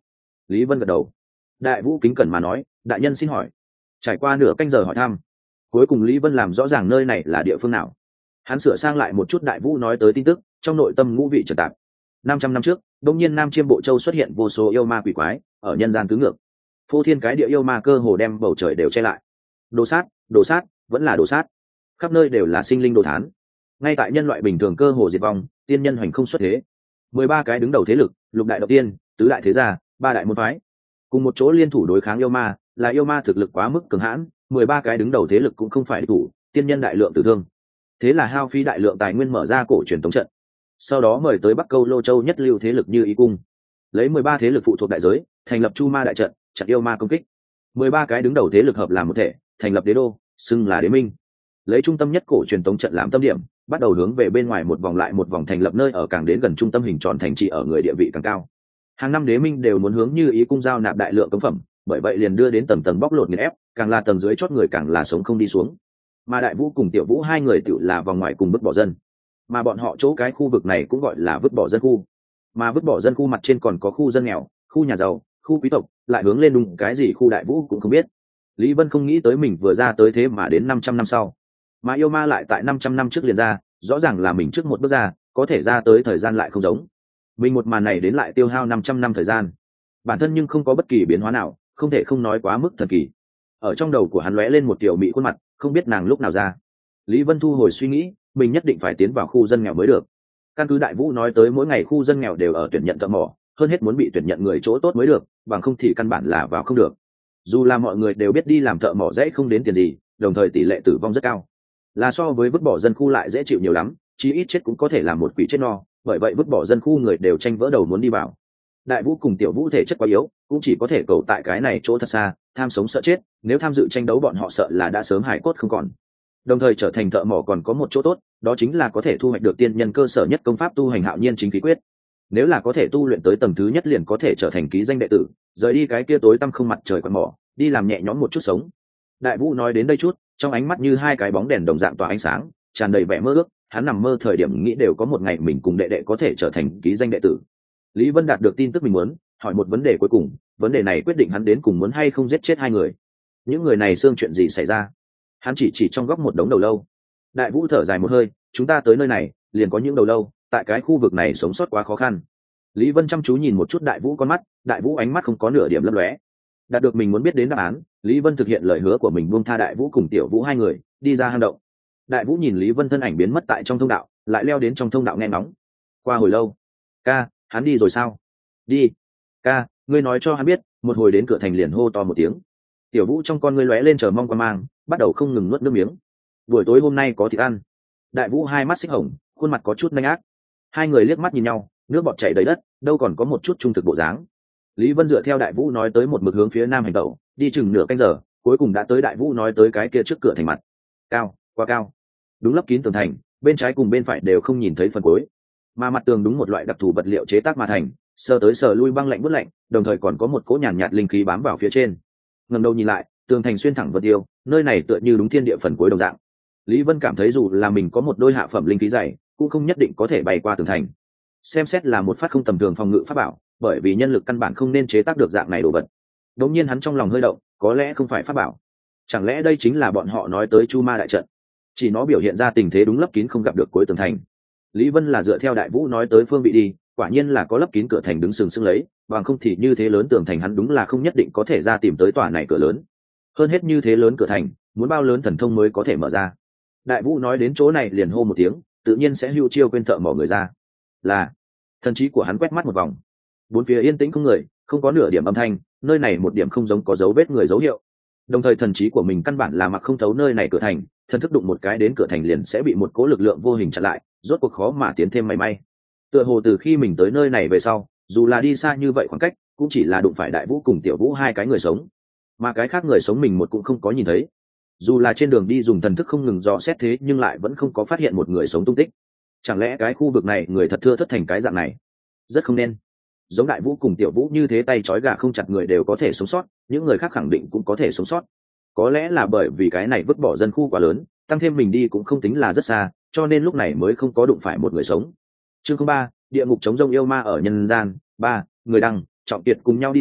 Lý Vân gật đầu. Đại Vũ kính cẩn mà nói, đại nhân xin hỏi. Trải qua nửa canh giờ hỏi thăm, cuối cùng Lý Vân làm rõ ràng nơi này là địa phương nào. Hắn sửa sang lại một chút Đại Vũ nói tới tin tức, trong nội tâm ngũ vị trở tạp. Năm trăm năm trước, đông nhiên Nam Chiêm Bộ Châu xuất hiện vô số yêu ma quỷ quái ở nhân gian tứ ngược, phô thiên cái địa yêu ma cơ hồ đem bầu trời đều che lại. Đồ sát, đồ sát, vẫn là đồ sát, khắp nơi đều là sinh linh đồ thán. Ngay tại nhân loại bình thường cơ hồ diệt vong, tiên nhân hoành không xuất thế. Mười ba cái đứng đầu thế lực, lục đại đầu tiên, tứ đại thế gia, ba đại môn phái, cùng một chỗ liên thủ đối kháng yêu ma, là yêu ma thực lực quá mức cường hãn, mười ba cái đứng đầu thế lực cũng không phải địch thủ, tiên nhân đại lượng tử thương. Thế là hao phí đại lượng tài nguyên mở ra cổ truyền tống trận, sau đó mời tới Bắc Câu Lô Châu nhất lưu thế lực như Ý Cung, lấy mười ba thế lực phụ thuộc đại giới, thành lập Chu Ma đại trận, chặn yêu ma công kích. mười ba cái đứng đầu thế lực hợp làm một thể, thành lập đế đô, xưng là Đế Minh. Lấy trung tâm nhất cổ truyền tống trận làm tâm điểm, bắt đầu hướng về bên ngoài một vòng lại một vòng thành lập nơi ở càng đến gần trung tâm hình tròn thành trì ở người địa vị càng cao. Hàng năm Đế Minh đều muốn hướng như Ý Cung giao nạp đại lượng cống phẩm, bởi vậy liền đưa đến tầng tầng bóc lột nghiền ép, càng là tầng dưới chót người càng là sống không đi xuống. Mà Đại Vũ cùng Tiểu Vũ hai người tự là vòng ngoài cùng vứt bỏ dân, mà bọn họ chỗ cái khu vực này cũng gọi là vứt bỏ dân khu. Mà vứt bỏ dân khu mặt trên còn có khu dân nghèo, khu nhà giàu, khu quý tộc, lại hướng lên đúng cái gì khu Đại Vũ cũng không biết. Lý Vân không nghĩ tới mình vừa ra tới thế mà đến năm trăm năm sau, mà yêu ma lại tại năm trăm năm trước liền ra, rõ ràng là mình trước một bước ra, có thể ra tới thời gian lại không giống. Mình một màn này đến lại tiêu hao năm trăm năm thời gian, bản thân nhưng không có bất kỳ biến hóa nào, không thể không nói quá mức thần kỳ. Ở trong đầu của hắn lóe lên một tiểu mỹ khuôn mặt, không biết nàng lúc nào ra. Lý Vân thu hồi suy nghĩ, mình nhất định phải tiến vào khu dân nghèo mới được. Căn cứ Đại Vũ nói tới mỗi ngày khu dân nghèo đều ở tuyển nhận thợ mỏ, hơn hết muốn bị tuyển nhận người chỗ tốt mới được, bằng không thì căn bản là vào không được. Dù là mọi người đều biết đi làm thợ mỏ dễ không đến tiền gì, đồng thời tỷ lệ tử vong rất cao, là so với vứt bỏ dân khu lại dễ chịu nhiều lắm, chí ít chết cũng có thể làm một quỷ chết no, bởi vậy vứt bỏ dân khu người đều tranh vỡ đầu muốn đi vào. Đại Vũ cùng Tiểu Vũ thể chất quá yếu, cũng chỉ có thể cầu tại cái này chỗ thật xa, tham sống sợ chết, nếu tham dự tranh đấu bọn họ sợ là đã sớm hải cốt không còn. Đồng thời trở thành thợ mỏ còn có một chỗ tốt, đó chính là có thể thu hoạch được tiên nhân cơ sở nhất công pháp tu hành Hạo Nhiên Chính Khí Quyết. Nếu là có thể tu luyện tới tầng thứ nhất liền có thể trở thành ký danh đệ tử, rời đi cái kia tối tăm không mặt trời quạt mỏ, đi làm nhẹ nhõm một chút sống. Đại Vũ nói đến đây chút, trong ánh mắt như hai cái bóng đèn đồng dạng tỏa ánh sáng, tràn đầy vẻ mơ ước, hắn nằm mơ thời điểm nghĩ đều có một ngày mình cùng đệ đệ có thể trở thành ký danh đệ tử. Lý Vân đạt được tin tức mình muốn, hỏi một vấn đề cuối cùng, vấn đề này quyết định hắn đến cùng muốn hay không giết chết hai người. Những người này xương chuyện gì xảy ra? Hắn chỉ chỉ trong góc một đống đầu lâu. Đại Vũ thở dài một hơi, chúng ta tới nơi này liền có những đầu lâu, tại cái khu vực này sống sót quá khó khăn. Lý Vân chăm chú nhìn một chút Đại Vũ con mắt, Đại Vũ ánh mắt không có nửa điểm lấp lóe. Đạt được mình muốn biết đến đáp án, Lý Vân thực hiện lời hứa của mình, buông tha Đại Vũ cùng Tiểu Vũ hai người, đi ra hang động. Đại Vũ nhìn Lý Vân thân ảnh biến mất tại trong thông đạo, lại leo đến trong thông đạo nghe ngóng. Qua hồi lâu, ca, hắn đi rồi sao? Đi. Ca, ngươi nói cho hắn biết, một hồi đến cửa thành liền hô to một tiếng. Tiểu Vũ trong con ngươi lóe lên chờ mong quan mang, bắt đầu không ngừng nuốt nước miếng. Buổi tối hôm nay có thịt ăn. Đại Vũ hai mắt xích hồng, khuôn mặt có chút nhanh ác. Hai người liếc mắt nhìn nhau, nước bọt chảy đầy đất, đâu còn có một chút trung thực bộ dáng. Lý Vân dựa theo Đại Vũ nói tới một mực hướng phía nam hành tẩu, đi chừng nửa canh giờ, cuối cùng đã tới Đại Vũ nói tới cái kia trước cửa thành mặt. Cao, quá cao. Đúng lấp kín tường thành, bên trái cùng bên phải đều không nhìn thấy phần cuối. Mà mặt tường đúng một loại đặc thù vật liệu chế tác mà thành, sờ tới sờ lui băng lạnh bút lạnh, đồng thời còn có một cỗ nhàn nhạt linh khí bám vào phía trên. Ngẩng đầu nhìn lại, tường thành xuyên thẳng vật tiêu, nơi này tựa như đúng thiên địa phần cuối đồng dạng. Lý Vân cảm thấy dù là mình có một đôi hạ phẩm linh khí dày, cũng không nhất định có thể bay qua tường thành. Xem xét là một phát không tầm thường phòng ngự pháp bảo, bởi vì nhân lực căn bản không nên chế tác được dạng này đồ vật. Đột nhiên hắn trong lòng hơi động, có lẽ không phải pháp bảo, chẳng lẽ đây chính là bọn họ nói tới Chu Ma đại trận? Chỉ nó biểu hiện ra tình thế đúng lấp kín không gặp được cuối tường thành. Lý Vân là dựa theo Đại Vũ nói tới phương vị đi, quả nhiên là có lấp kín cửa thành đứng sừng sững lấy, bằng không thì như thế lớn tường thành hắn đúng là không nhất định có thể ra tìm tới tòa này cửa lớn. Hơn hết như thế lớn cửa thành, muốn bao lớn thần thông mới có thể mở ra. Đại Vũ nói đến chỗ này liền hô một tiếng, tự nhiên sẽ hưu chiêu quên thợ mỏ người ra. Là, thần trí của hắn quét mắt một vòng, bốn phía yên tĩnh không người, không có nửa điểm âm thanh, nơi này một điểm không giống có dấu vết người dấu hiệu. Đồng thời thần trí của mình căn bản là mặc không thấu nơi này cửa thành, thần thức đụng một cái đến cửa thành liền sẽ bị một cỗ lực lượng vô hình chặn lại, rốt cuộc khó mà tiến thêm mảy may. Tựa hồ từ khi mình tới nơi này về sau, dù là đi xa như vậy khoảng cách, cũng chỉ là đụng phải Đại Vũ cùng Tiểu Vũ hai cái người sống, mà cái khác người sống mình một cũng không có nhìn thấy. Dù là trên đường đi dùng thần thức không ngừng dò xét thế nhưng lại vẫn không có phát hiện một người sống tung tích. Chẳng lẽ cái khu vực này người thật thưa thất thành cái dạng này? Rất không nên. Giống Đại Vũ cùng Tiểu Vũ như thế tay trói gà không chặt người đều có thể sống sót, những người khác khẳng định cũng có thể sống sót. Có lẽ là bởi vì cái này vứt bỏ dân khu quá lớn, tăng thêm mình đi cũng không tính là rất xa, cho nên lúc này mới không có đụng phải một người sống. Chương ba, địa ngục chống rông yêu ma ở nhân gian. Ba, người đăng, Trọng Kiệt cùng nhau đi tới,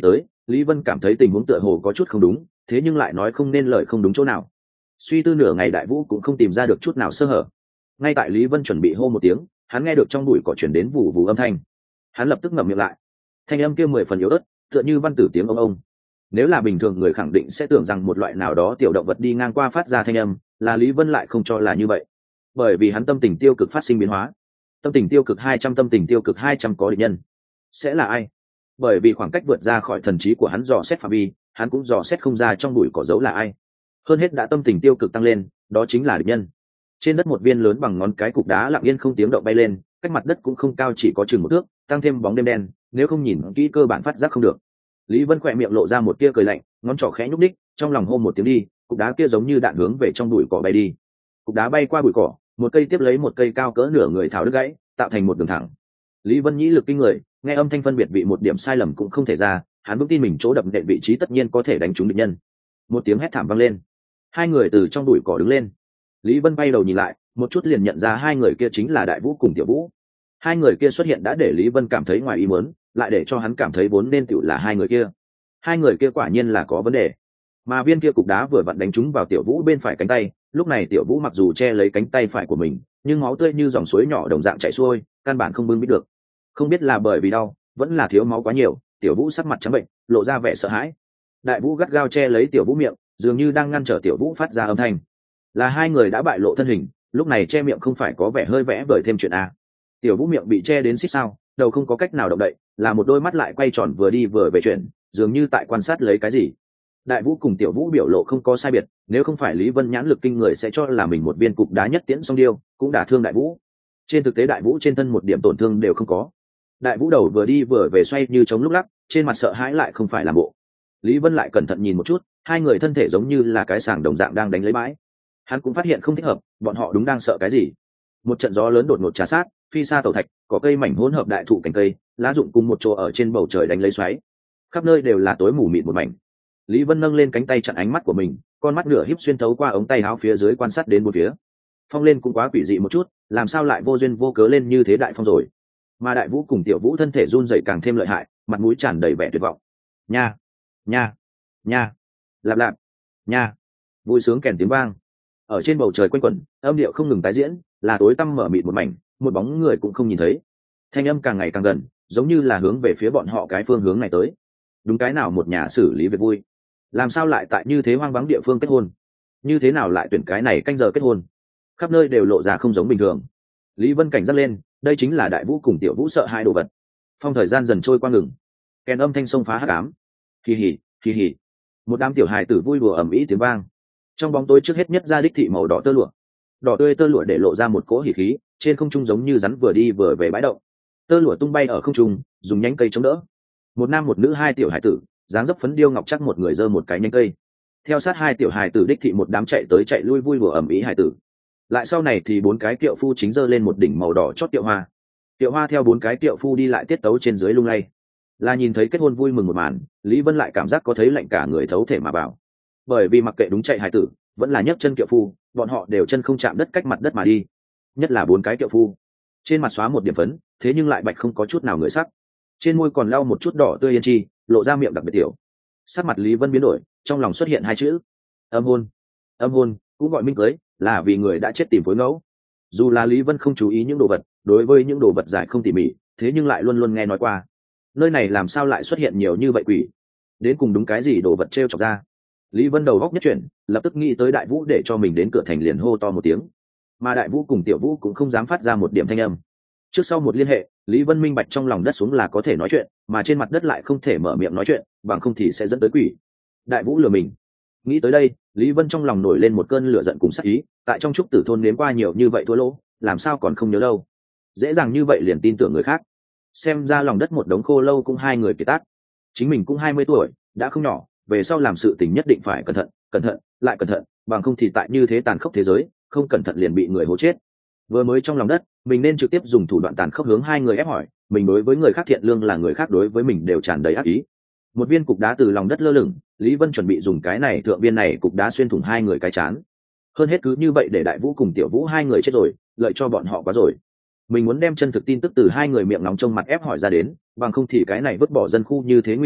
Lý Vân cảm thấy tình huống tựa hồ có chút không đúng, thế nhưng lại nói không nên lời không đúng chỗ nào. Suy tư nửa ngày Đại Vũ cũng không tìm ra được chút nào sơ hở. Ngay tại Lý Vân chuẩn bị hô một tiếng, hắn nghe được trong bụi cỏ chuyển đến vù vù âm thanh. Hắn lập tức ngậm miệng lại. Thanh âm kia mười phần yếu ớt, tựa như văn tử tiếng ông ông. Nếu là bình thường người khẳng định sẽ tưởng rằng một loại nào đó tiểu động vật đi ngang qua phát ra thanh âm, là Lý Vân lại không cho là như vậy. Bởi vì hắn tâm tình tiêu cực phát sinh biến hóa. Tâm tình tiêu cực hai trăm, tâm tình tiêu cực hai trăm có địch nhân. Sẽ là ai? Bởi vì khoảng cách vượt ra khỏi thần trí của hắn dò xét phạm vi, hắn cũng dò xét không ra trong bụi cỏ dấu là ai. Hơn hết đã tâm tình tiêu cực tăng lên, đó chính là địch nhân. Trên đất một viên lớn bằng ngón cái cục đá lặng yên không tiếng động bay lên, cách mặt đất cũng không cao, chỉ có chừng một thước, tăng thêm bóng đêm đen, nếu không nhìn kỹ cơ bản phát giác không được. Lý Vân khỏe miệng lộ ra một tia cười lạnh, ngón trỏ khẽ nhúc đích, trong lòng hô một tiếng đi, cục đá kia giống như đạn hướng về trong bụi cỏ bay đi. Cục đá bay qua bụi cỏ, một cây tiếp lấy một cây cao cỡ nửa người thảo đứt gãy, tạo thành một đường thẳng. Lý Vân nhĩ lực kinh người, nghe âm thanh phân biệt vị một điểm sai lầm cũng không thể ra, hắn vững tin mình chỗ đập nện vị trí tất nhiên có thể đánh trúng địch nhân. Một tiếng hét thảm vang lên, hai người từ trong bụi cỏ đứng lên. Lý Vân bay đầu nhìn lại, một chút liền nhận ra hai người kia chính là Đại Vũ cùng Tiểu Vũ. Hai người kia xuất hiện đã để Lý Vân cảm thấy ngoài ý muốn, lại để cho hắn cảm thấy vốn nên tựu là hai người kia. Hai người kia quả nhiên là có vấn đề. Mà viên kia cục đá vừa vặn đánh trúng vào Tiểu Vũ bên phải cánh tay, lúc này Tiểu Vũ mặc dù che lấy cánh tay phải của mình, nhưng máu tươi như dòng suối nhỏ đồng dạng chảy xuôi, căn bản không bưng bít được. Không biết là bởi vì đau, vẫn là thiếu máu quá nhiều, Tiểu Vũ sắc mặt trắng bệnh, lộ ra vẻ sợ hãi. Đại Vũ gắt gao che lấy Tiểu Vũ miệng, dường như đang ngăn trở Tiểu Vũ phát ra âm thanh. Là hai người đã bại lộ thân hình, lúc này che miệng không phải có vẻ hơi vẽ vời thêm chuyện à. Tiểu Vũ miệng bị che đến xích sao, đầu không có cách nào động đậy, là một đôi mắt lại quay tròn vừa đi vừa về chuyện, dường như tại quan sát lấy cái gì. Đại Vũ cùng Tiểu Vũ biểu lộ không có sai biệt, nếu không phải Lý Vân nhãn lực kinh người sẽ cho là mình một viên cục đá nhất tiễn song điêu, cũng đả thương Đại Vũ. Trên thực tế Đại Vũ trên thân một điểm tổn thương đều không có. Đại Vũ đầu vừa đi vừa về xoay như chống lúc lắc, trên mặt sợ hãi lại không phải làm bộ. Lý Vân lại cẩn thận nhìn một chút, hai người thân thể giống như là cái sàng đồng dạng đang đánh lấy bãi. Hắn cũng phát hiện không thích hợp, bọn họ đúng đang sợ cái gì. Một trận gió lớn đột ngột trà sát, phi xa tàu thạch, có cây mảnh hỗn hợp đại thụ cành cây, lá rụng cùng một chỗ ở trên bầu trời đánh lấy xoáy. Khắp nơi đều là tối mù mịt một mảnh. Lý Vân nâng lên cánh tay chặn ánh mắt của mình, con mắt nửa híp xuyên thấu qua ống tay áo phía dưới quan sát đến bốn phía. Phong lên cũng quá quỷ dị một chút, làm sao lại vô duyên vô cớ lên như thế đại phong rồi. Mà Đại Vũ cùng Tiểu Vũ thân thể run rẩy càng thêm lợi hại, mặt mũi tràn đầy vẻ tuyệt vọng. Nha, nha, nha, lạp lạp, nha. Vui sướng kèn tiếng vang ở trên bầu trời quanh quẩn, âm điệu không ngừng tái diễn, là tối tăm mở mịt một mảnh, một bóng người cũng không nhìn thấy. Thanh âm càng ngày càng gần, giống như là hướng về phía bọn họ cái phương hướng này tới. Đúng cái nào một nhà xử lý việc vui, làm sao lại tại như thế hoang vắng địa phương kết hôn, như thế nào lại tuyển cái này canh giờ kết hôn, khắp nơi đều lộ ra không giống bình thường. Lý Vân cảnh giác lên, đây chính là Đại Vũ cùng Tiểu Vũ sợ hai đồ vật. Phong thời gian dần trôi qua ngừng, kèn âm thanh sông phá hắc ám. Kỳ hỉ, kỳ hỉ. Một đám tiểu hài tử vui đùa ầm ĩ tiếng vang. Trong bóng tối trước hết nhất ra đích thị màu đỏ tơ lụa, đỏ tươi tơ lụa để lộ ra một cỗ hỉ khí, trên không trung giống như rắn vừa đi vừa về bãi động. Tơ lụa tung bay ở không trung, dùng nhánh cây chống đỡ. Một nam một nữ hai tiểu hài tử, dáng dấp phấn điêu ngọc chắc, một người giơ một cái nhánh cây. Theo sát hai tiểu hài tử đích thị một đám chạy tới chạy lui vui đùa ầm ĩ hài tử. Lại sau này thì bốn cái kiệu phu chính giơ lên một đỉnh màu đỏ chót kiệu hoa. Kiệu hoa theo bốn cái kiệu phu đi lại tiết tấu trên dưới lung lay. Là nhìn thấy kết hôn vui mừng một màn, Lý Vân lại cảm giác có thấy lạnh cả người thấu thể mà bảo. Bởi vì mặc kệ đúng chạy hài tử, vẫn là nhấc chân kiệu phu, bọn họ đều chân không chạm đất cách mặt đất mà đi. Nhất là bốn cái kiệu phu, trên mặt xóa một điểm phấn, thế nhưng lại bạch không có chút nào người sắc. Trên môi còn lau một chút đỏ tươi yên chi, lộ ra miệng đặc biệt tiểu. Sắc mặt Lý Vân biến đổi, trong lòng xuất hiện hai chữ: âm hôn. Âm hôn cũng gọi minh cưới, là vì người đã chết tìm phối ngẫu. Dù là Lý Vân không chú ý những đồ vật, đối với những đồ vật giải không tỉ mỉ, thế nhưng lại luôn luôn nghe nói qua. Nơi này làm sao lại xuất hiện nhiều như vậy quỷ? Đến cùng đúng cái gì đồ vật trêu chọc ra? Lý Vân đầu góc nhất chuyển, lập tức nghĩ tới Đại Vũ để cho mình đến cửa thành liền hô to một tiếng. Mà Đại Vũ cùng Tiểu Vũ cũng không dám phát ra một điểm thanh âm. Trước sau một liên hệ, Lý Vân minh bạch trong lòng đất xuống là có thể nói chuyện, mà trên mặt đất lại không thể mở miệng nói chuyện, bằng không thì sẽ dẫn tới quỷ. Đại Vũ lừa mình. Nghĩ tới đây, Lý Vân trong lòng nổi lên một cơn lửa giận cùng sát ý, tại trong trúc tử thôn nếm qua nhiều như vậy thua lỗ, làm sao còn không nhớ đâu. Dễ dàng như vậy liền tin tưởng người khác. Xem ra lòng đất một đống khô lâu cũng hai người kiệt tác. Chính mình cũng hai mươi tuổi, đã không nhỏ, về sau làm sự tình nhất định phải cẩn thận, cẩn thận, lại cẩn thận, bằng không thì tại như thế tàn khốc thế giới, không cẩn thận liền bị người hố chết. Vừa mới trong lòng đất, mình nên trực tiếp dùng thủ đoạn tàn khốc hướng hai người ép hỏi, mình đối với người khác thiện lương là người khác đối với mình đều tràn đầy ác ý. Một viên cục đá từ lòng đất lơ lửng, Lý Vân chuẩn bị dùng cái này thượng viên này cục đá xuyên thủng hai người cái chán. Hơn hết cứ như vậy để Đại Vũ cùng Tiểu Vũ hai người chết rồi, lợi cho bọn họ quá rồi. Mình muốn đem chân thực tin tức từ hai người miệng nóng trong mặt ép hỏi ra đến, bằng không thì cái này vứt bỏ dân khu như thế nguy hiểm,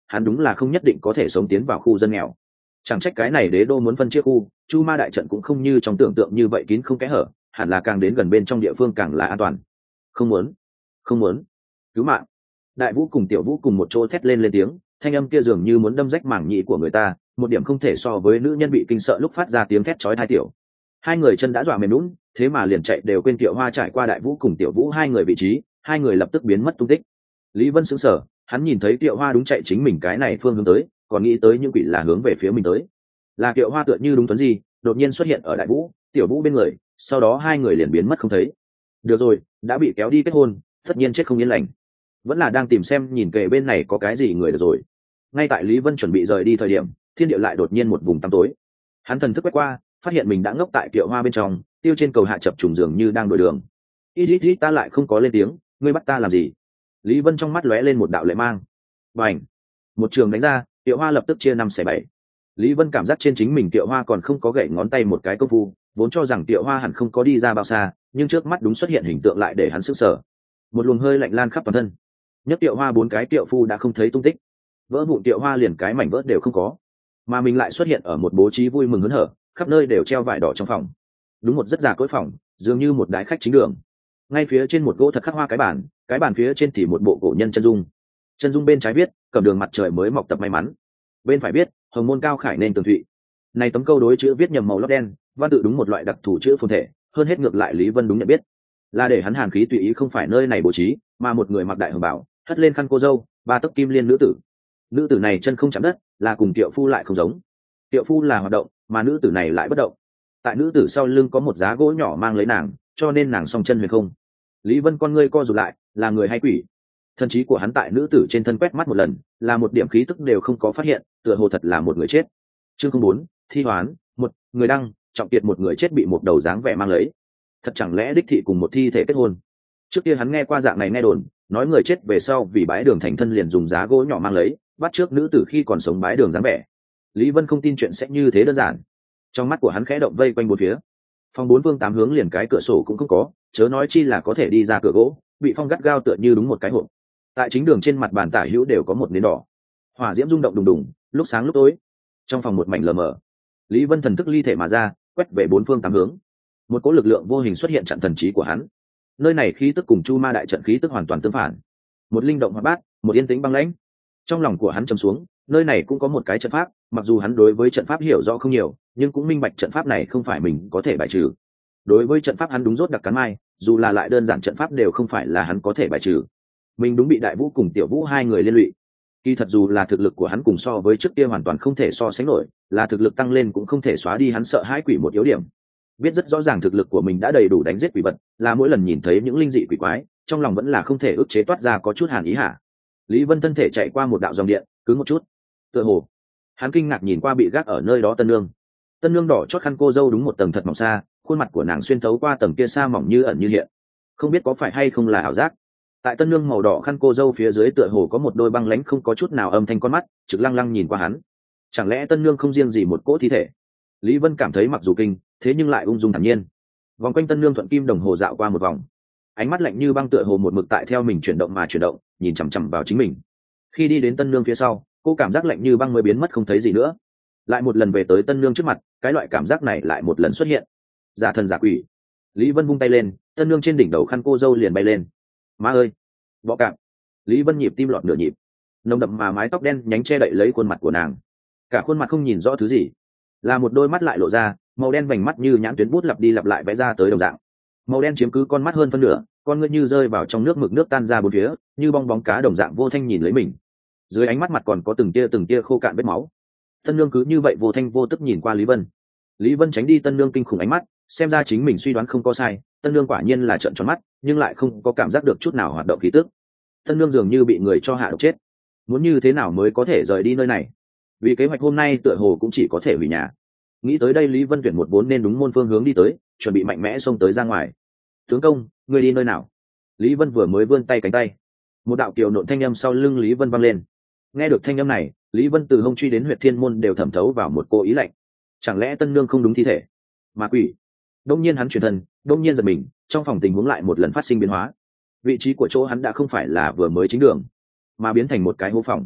hắn đúng là không nhất định có thể sống tiến vào khu dân nghèo. Chẳng trách cái này đế đô muốn phân chia khu, chu ma đại trận cũng không như trong tưởng tượng như vậy kín không kẽ hở, hẳn là càng đến gần bên trong địa phương càng là an toàn. Không muốn, không muốn, cứu mạng. Đại vũ cùng tiểu vũ cùng một chỗ thét lên lên tiếng, thanh âm kia dường như muốn đâm rách mảng nhĩ của người ta, một điểm không thể so với nữ nhân bị kinh sợ lúc phát ra tiếng thét chói tai tiểu. Hai người chân đã dọa mềm nhũn, thế mà liền chạy đều quên Kiệu Hoa trải qua đại vũ cùng tiểu vũ hai người vị trí, hai người lập tức biến mất tung tích. Lý Vân sững sờ, hắn nhìn thấy Kiệu Hoa đúng chạy chính mình cái này phương hướng tới, còn nghĩ tới những quỷ là hướng về phía mình tới. Là Kiệu Hoa tựa như đúng tuấn gì, đột nhiên xuất hiện ở đại vũ, tiểu vũ bên người, sau đó hai người liền biến mất không thấy. Được rồi, đã bị kéo đi kết hôn, tất nhiên chết không yên lành. Vẫn là đang tìm xem nhìn kề bên này có cái gì người được rồi. Ngay tại Lý Vân chuẩn bị rời đi thời điểm, thiên địa lại đột nhiên một vùng tăm tối. Hắn thần thức quét qua, phát hiện mình đã ngốc tại Kiệu Hoa bên trong, tiêu trên cầu hạ chập trùng dường như đang đổi đường. Ít ít ít ta lại không có lên tiếng, ngươi bắt ta làm gì? Lý Vân trong mắt lóe lên một đạo lệ mang. Bành! Một trường đánh ra, Kiệu Hoa lập tức chia năm xẻ bảy. Lý Vân cảm giác trên chính mình Kiệu Hoa còn không có gậy ngón tay một cái công phu, vốn cho rằng Kiệu Hoa hẳn không có đi ra bao xa, nhưng trước mắt đúng xuất hiện hình tượng lại để hắn sửng sở. Một luồng hơi lạnh lan khắp toàn thân. Nhất Kiệu Hoa bốn cái Kiệu phu đã không thấy tung tích, vỡ vụn Kiệu Hoa liền cái mảnh vỡ đều không có, mà mình lại xuất hiện ở một bố trí vui mừng hớn hở, khắp nơi đều treo vải đỏ trong phòng. Đúng một rất già cỗi phòng, dường như một đái khách chính đường. Ngay phía trên một gỗ thật khắc hoa cái bàn, cái bàn phía trên thì một bộ cổ nhân chân dung. Chân dung bên trái viết cầm đường mặt trời mới mọc tập may mắn, bên phải viết hồng môn cao khải nên tường thụy. Này tấm câu đối chữ viết nhầm màu lót đen, văn tự đúng một loại đặc thù chữ phồn thể, hơn hết ngược lại Lý Vân đúng nhận biết là để hắn hàn khí tùy ý không phải nơi này bố trí, mà một người mặc đại hồng bảo, hất lên khăn cô dâu, ba tấc kim liên nữ tử. Nữ tử này chân không chạm đất, là cùng Tiệu Phu lại không giống. Tiệu Phu là hoạt động, mà nữ tử này lại bất động. Tại nữ tử sau lưng có một giá gỗ nhỏ mang lấy nàng, cho nên nàng song chân huyền không. Lý Vân con ngươi co rụt lại, là người hay quỷ? Thần trí của hắn tại nữ tử trên thân quét mắt một lần, là một điểm khí tức đều không có phát hiện, tựa hồ thật là một người chết. Chương không bốn, thi hoán, một người đăng, trọng kiệt một người chết bị một đầu dáng vẻ mang lấy. Thật chẳng lẽ đích thị cùng một thi thể kết hôn? Trước kia hắn nghe qua dạng này nghe đồn, nói người chết về sau vì bái đường thành thân liền dùng giá gỗ nhỏ mang lấy, bắt trước nữ tử khi còn sống bái đường dáng vẻ. Lý Vân không tin chuyện sẽ như thế đơn giản. Trong mắt của hắn khẽ động vây quanh bốn phía. Phòng bốn phương tám hướng liền cái cửa sổ cũng không có, chớ nói chi là có thể đi ra cửa gỗ, bị phong gắt gao tựa như đúng một cái hộp. Tại chính đường trên mặt bàn tả hữu đều có một nến đỏ. Hỏa diễm rung động đùng đùng, lúc sáng lúc tối. Trong phòng một mảnh lờ mờ. Lý Vân thần thức ly thể mà ra, quét về bốn phương tám hướng. Một cỗ lực lượng vô hình xuất hiện chặn thần trí của hắn. Nơi này khí tức cùng Chu Ma đại trận khí tức hoàn toàn tương phản. Một linh động hoạt bát, một yên tĩnh băng lãnh. Trong lòng của hắn trầm xuống, nơi này cũng có một cái trận pháp, mặc dù hắn đối với trận pháp hiểu rõ không nhiều, nhưng cũng minh bạch trận pháp này không phải mình có thể bài trừ. Đối với trận pháp hắn đúng rốt đặc cắn mai, dù là lại đơn giản trận pháp đều không phải là hắn có thể bài trừ. Mình đúng bị Đại Vũ cùng Tiểu Vũ hai người liên lụy. Kỳ thật dù là thực lực của hắn cùng so với trước kia hoàn toàn không thể so sánh nổi, là thực lực tăng lên cũng không thể xóa đi hắn sợ hãi quỷ một yếu điểm. Biết rất rõ ràng thực lực của mình đã đầy đủ đánh giết quỷ vật, là mỗi lần nhìn thấy những linh dị quỷ quái, trong lòng vẫn là không thể ức chế toát ra có chút hàn ý hả. Lý Vân thân thể chạy qua một đạo dòng điện, cứ một chút. Tựa hồ, hắn kinh ngạc nhìn qua bị gác ở nơi đó Tân Nương. Tân Nương đỏ chót khăn cô dâu đúng một tầng thật mỏng xa, khuôn mặt của nàng xuyên thấu qua tầng kia xa mỏng như ẩn như hiện. Không biết có phải hay không là ảo giác. Tại Tân Nương màu đỏ khăn cô dâu phía dưới tựa hồ có một đôi băng lãnh không có chút nào âm thanh con mắt, trực lăng lăng nhìn qua hắn. Chẳng lẽ Tân Nương không riêng gì một cỗ thi thể? Lý Vân cảm thấy mặc dù kinh, thế nhưng lại ung dung thản nhiên. Vòng quanh Tân Nương thuận kim đồng hồ dạo qua một vòng, ánh mắt lạnh như băng tựa hồ một mực tại theo mình chuyển động mà chuyển động, nhìn chằm chằm vào chính mình. Khi đi đến Tân Nương phía sau, cô cảm giác lạnh như băng mới biến mất không thấy gì nữa. Lại một lần về tới Tân Nương trước mặt, cái loại cảm giác này lại một lần xuất hiện. Giả thần giả quỷ. Lý Vân vung tay lên, Tân Nương trên đỉnh đầu khăn cô dâu liền bay lên. Má ơi, bọ cạp. Lý Vân nhịp tim lọt nửa nhịp, nồng đậm mà mái tóc đen nhánh che đậy lấy khuôn mặt của nàng, cả khuôn mặt không nhìn rõ thứ gì, là một đôi mắt lại lộ ra màu đen vành mắt như nhãn tuyến bút lặp đi lặp lại vẽ ra tới đồng dạng. Màu đen chiếm cứ con mắt hơn phân nửa, con ngươi như rơi vào trong nước mực nước tan ra bốn phía, như bong bóng cá đồng dạng vô thanh nhìn lấy mình. Dưới ánh mắt mặt còn có từng tia từng tia khô cạn vết máu. Tân Nương cứ như vậy vô thanh vô tức nhìn qua Lý Vân. Lý Vân tránh đi Tân Nương kinh khủng ánh mắt, xem ra chính mình suy đoán không có sai, Tân Nương quả nhiên là trợn tròn mắt, nhưng lại không có cảm giác được chút nào hoạt động khí tức. Tân Nương dường như bị người cho hạ độc chết. Muốn như thế nào mới có thể rời đi nơi này? Vì kế hoạch hôm nay tựa hồ cũng chỉ có thể hủy nhà. Nghĩ tới đây Lý Vân tuyển một vốn nên đúng môn phương hướng đi tới, chuẩn bị mạnh mẽ xông tới ra ngoài. Tướng công, ngươi đi nơi nào? Lý Vân vừa mới vươn tay cánh tay, một đạo kiều nộn thanh âm sau lưng Lý Vân vang lên. Nghe được thanh âm này, Lý Vân từ hông truy đến huyệt thiên môn đều thẩm thấu vào một cô ý lạnh. Chẳng lẽ Tân Nương không đúng thi thể, mà quỷ? Đông nhiên hắn chuyển thân, đông nhiên giật mình, trong phòng tình huống lại một lần phát sinh biến hóa. Vị trí của chỗ hắn đã không phải là vừa mới chính đường, mà biến thành một cái hố phòng.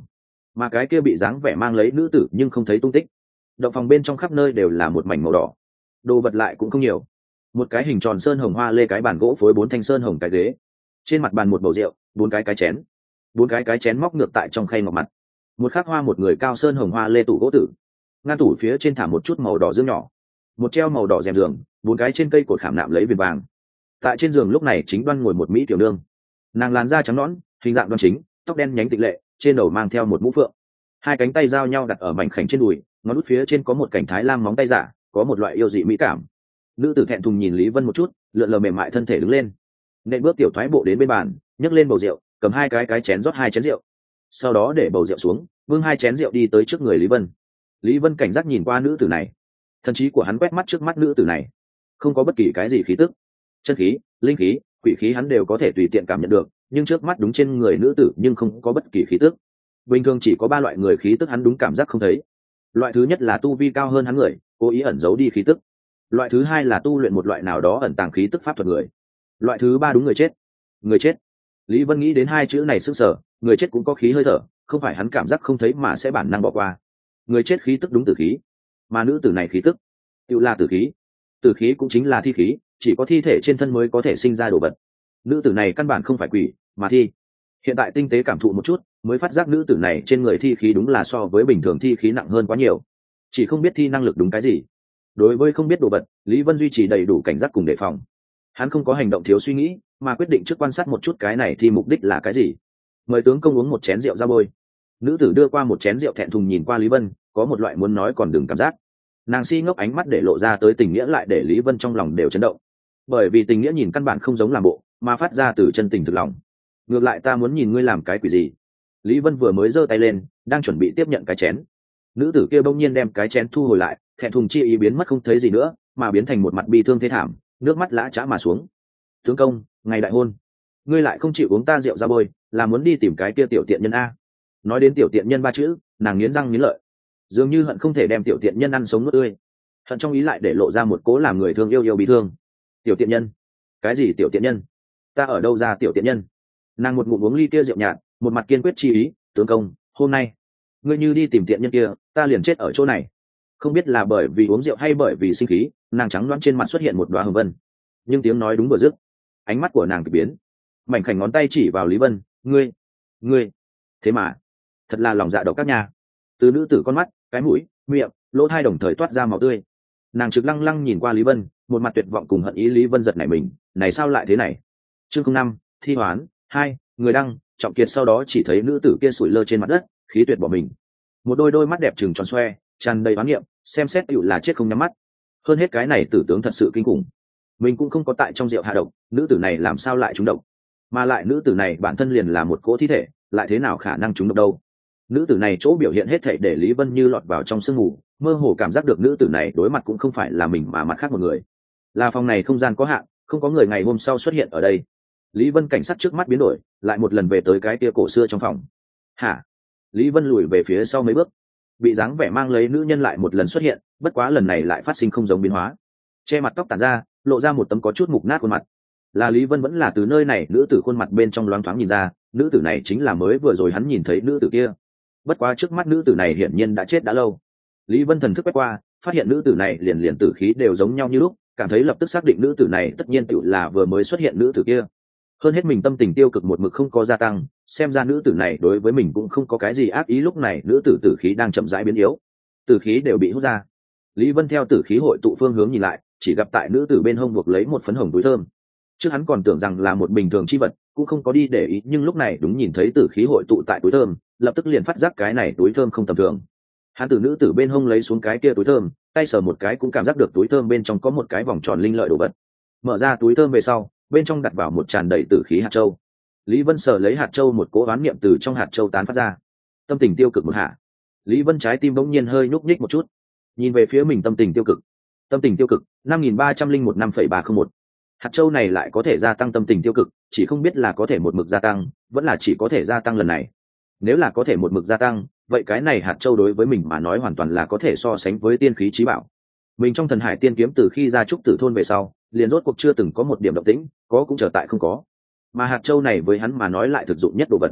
mà cái kia bị dáng vẻ mang lấy nữ tử nhưng không thấy tung tích. Động phòng bên trong khắp nơi đều là một mảnh màu đỏ, đồ vật lại cũng không nhiều. Một cái hình tròn sơn hồng hoa lê cái bàn gỗ phối bốn thanh sơn hồng cái ghế, trên mặt bàn một bầu rượu, bốn cái cái chén, bốn cái cái chén móc ngược tại trong khay ngọc mặt. Một khắc hoa một người cao sơn hồng hoa lê tủ gỗ tử, ngăn tủ phía trên thả một chút màu đỏ dương nhỏ, một treo màu đỏ rèm giường, bốn cái trên cây cột khảm nạm lấy viền vàng. Tại trên giường lúc này chính đoan ngồi một mỹ tiểu nương, nàng làn da trắng nõn, hình dạng đoan chính, tóc đen nhánh tịnh lệ, trên đầu mang theo một mũ phượng, hai cánh tay giao nhau đặt ở mảnh khảnh trên đùi, ngón út phía trên có một cảnh thái lam móng tay giả, có một loại yêu dị mỹ cảm. Nữ tử thẹn thùng nhìn Lý Vân một chút, lượn lờ mềm mại thân thể đứng lên, nện bước tiểu thoái bộ đến bên bàn, nhấc lên bầu rượu, cầm hai cái cái chén rót hai chén rượu, sau đó để bầu rượu xuống, vương hai chén rượu đi tới trước người Lý Vân. Lý Vân cảnh giác nhìn qua nữ tử này, thần trí của hắn quét mắt trước mắt nữ tử này, không có bất kỳ cái gì khí tức, chân khí, linh khí, quỷ khí hắn đều có thể tùy tiện cảm nhận được, nhưng trước mắt đúng trên người nữ tử nhưng không có bất kỳ khí tức. Bình thường chỉ có ba loại người khí tức hắn đúng cảm giác không thấy. Loại thứ nhất là tu vi cao hơn hắn người, cố ý ẩn giấu đi khí tức. Loại thứ hai là tu luyện một loại nào đó ẩn tàng khí tức pháp thuật người. Loại thứ ba đúng người chết. Người chết. Lý Vân nghĩ đến hai chữ này sức sở, người chết cũng có khí hơi thở, không phải hắn cảm giác không thấy mà sẽ bản năng bỏ qua. Người chết khí tức đúng tử khí, mà nữ tử này khí tức tự là tử khí. Tử khí cũng chính là thi khí, chỉ có thi thể trên thân mới có thể sinh ra đồ vật. Nữ tử này căn bản không phải quỷ, mà thi. Hiện tại tinh tế cảm thụ một chút, mới phát giác nữ tử này trên người thi khí đúng là so với bình thường thi khí nặng hơn quá nhiều. Chỉ không biết thi năng lực đúng cái gì. Đối với không biết đồ vật, Lý Vân duy trì đầy đủ cảnh giác cùng đề phòng. Hắn không có hành động thiếu suy nghĩ, mà quyết định trước quan sát một chút cái này thi mục đích là cái gì. Mời tướng công uống một chén rượu ra bôi. Nữ tử đưa qua một chén rượu thẹn thùng nhìn qua Lý Vân, có một loại muốn nói còn đừng cảm giác. Nàng si ngốc ánh mắt để lộ ra tới tình nghĩa lại để Lý Vân trong lòng đều chấn động. Bởi vì tình nghĩa nhìn căn bản không giống làm bộ, mà phát ra từ chân tình thực lòng. Ngược lại ta muốn nhìn ngươi làm cái quỷ gì. Lý Vân vừa mới giơ tay lên, đang chuẩn bị tiếp nhận cái chén. Nữ tử kia bỗng nhiên đem cái chén thu hồi lại, thẹn thùng chi ý biến mất không thấy gì nữa, mà biến thành một mặt bi thương thế thảm, nước mắt lã chã mà xuống. Tướng công, ngày đại hôn, ngươi lại không chịu uống ta rượu ra bôi, là muốn đi tìm cái kia tiểu tiện nhân a. Nói đến tiểu tiện nhân ba chữ, nàng nghiến răng nghiến lợi, dường như hận không thể đem tiểu tiện nhân ăn sống nuốt tươi. Hận trong ý lại để lộ ra một cố làm người thương yêu yêu bị thương. Tiểu tiện nhân? Cái gì tiểu tiện nhân? Ta ở đâu ra tiểu tiện nhân? Nàng một ngụm uống ly kia rượu nhạt, một mặt kiên quyết chi ý, tướng công, hôm nay ngươi như đi tìm tiện nhân kia, ta liền chết ở chỗ này. Không biết là bởi vì uống rượu hay bởi vì sinh khí, nàng trắng loáng trên mặt xuất hiện một đoá hồng vân. Nhưng tiếng nói đúng vừa dứt, ánh mắt của nàng kỳ biến, mảnh khảnh ngón tay chỉ vào Lý Vân, ngươi, ngươi, thế mà, thật là lòng dạ độc các nhà. Từ nữ tử con mắt, cái mũi, miệng, lỗ tai đồng thời toát ra máu tươi. Nàng trực lăng lăng nhìn qua Lý Vân, một mặt tuyệt vọng cùng hận ý. Lý Vân giật nảy mình, này sao lại thế này? Chương không năm, thi hoán hai, người đăng, Trọng Kiệt sau đó chỉ thấy nữ tử kia sủi lơ trên mặt đất, khí tuyệt bỏ mình. Một đôi đôi mắt đẹp trừng tròn xoe, tràn đầy oán niệm, xem xét tựu là chết không nhắm mắt. Hơn hết cái này tử tướng thật sự kinh khủng. Mình cũng không có tại trong rượu hạ độc, nữ tử này làm sao lại trúng độc? Mà lại nữ tử này bản thân liền là một cỗ thi thể, lại thế nào khả năng trúng độc đâu? Nữ tử này chỗ biểu hiện hết thảy để Lý Vân như lọt vào trong sương mù, mơ hồ cảm giác được nữ tử này đối mặt cũng không phải là mình mà mặt khác một người. Là phòng này không gian có hạn, không có người ngày hôm sau xuất hiện ở đây. Lý Vân cảnh sắc trước mắt biến đổi, lại một lần về tới cái kia cổ xưa trong phòng. Hả? Lý Vân lùi về phía sau mấy bước, bị dáng vẻ mang lấy nữ nhân lại một lần xuất hiện, bất quá lần này lại phát sinh không giống biến hóa. Che mặt tóc tản ra, lộ ra một tấm có chút mục nát khuôn mặt. Là Lý Vân vẫn là từ nơi này nữ tử khuôn mặt bên trong loáng thoáng nhìn ra, nữ tử này chính là mới vừa rồi hắn nhìn thấy nữ tử kia. Bất quá trước mắt nữ tử này hiển nhiên đã chết đã lâu. Lý Vân thần thức quét qua, phát hiện nữ tử này liền liền tử khí đều giống nhau như lúc, cảm thấy lập tức xác định nữ tử này tất nhiên tự là vừa mới xuất hiện nữ tử kia. Hơn hết mình tâm tình tiêu cực một mực không có gia tăng, xem ra nữ tử này đối với mình cũng không có cái gì ác ý. Lúc này nữ tử tử khí đang chậm rãi biến yếu, tử khí đều bị hút ra. Lý Vân theo tử khí hội tụ phương hướng nhìn lại, chỉ gặp tại nữ tử bên hông buộc lấy một phấn hồng túi thơm. Trước hắn còn tưởng rằng là một bình thường chi vật, cũng không có đi để ý, nhưng lúc này đúng nhìn thấy tử khí hội tụ tại túi thơm, lập tức liền phát giác cái này túi thơm không tầm thường. Hắn từ nữ tử bên hông lấy xuống cái kia túi thơm, tay sờ một cái cũng cảm giác được túi thơm bên trong có một cái vòng tròn linh lợi đồ vật. Mở ra túi thơm về sau, bên trong đặt vào một tràn đầy tử khí hạt châu. Lý Vân sờ lấy hạt châu, một cỗ oán niệm từ trong hạt châu tán phát ra. Tâm tình tiêu cực một hạ, Lý Vân trái tim bỗng nhiên hơi nhúc nhích một chút, nhìn về phía mình tâm tình tiêu cực. Tâm tình tiêu cực năm nghìn ba trăm linh một năm phẩy ba không một. Hạt châu này lại có thể gia tăng tâm tình tiêu cực, chỉ không biết là có thể một mực gia tăng, vẫn là chỉ có thể gia tăng lần này. Nếu là có thể một mực gia tăng, vậy cái này hạt châu đối với mình mà nói hoàn toàn là có thể so sánh với tiên khí chí bảo. Mình trong thần hải tiên kiếm từ khi ra trúc tử thôn về sau, liền rốt cuộc chưa từng có một điểm động tĩnh, có cũng trở tại không có. Mà hạt châu này với hắn mà nói lại thực dụng nhất đồ vật.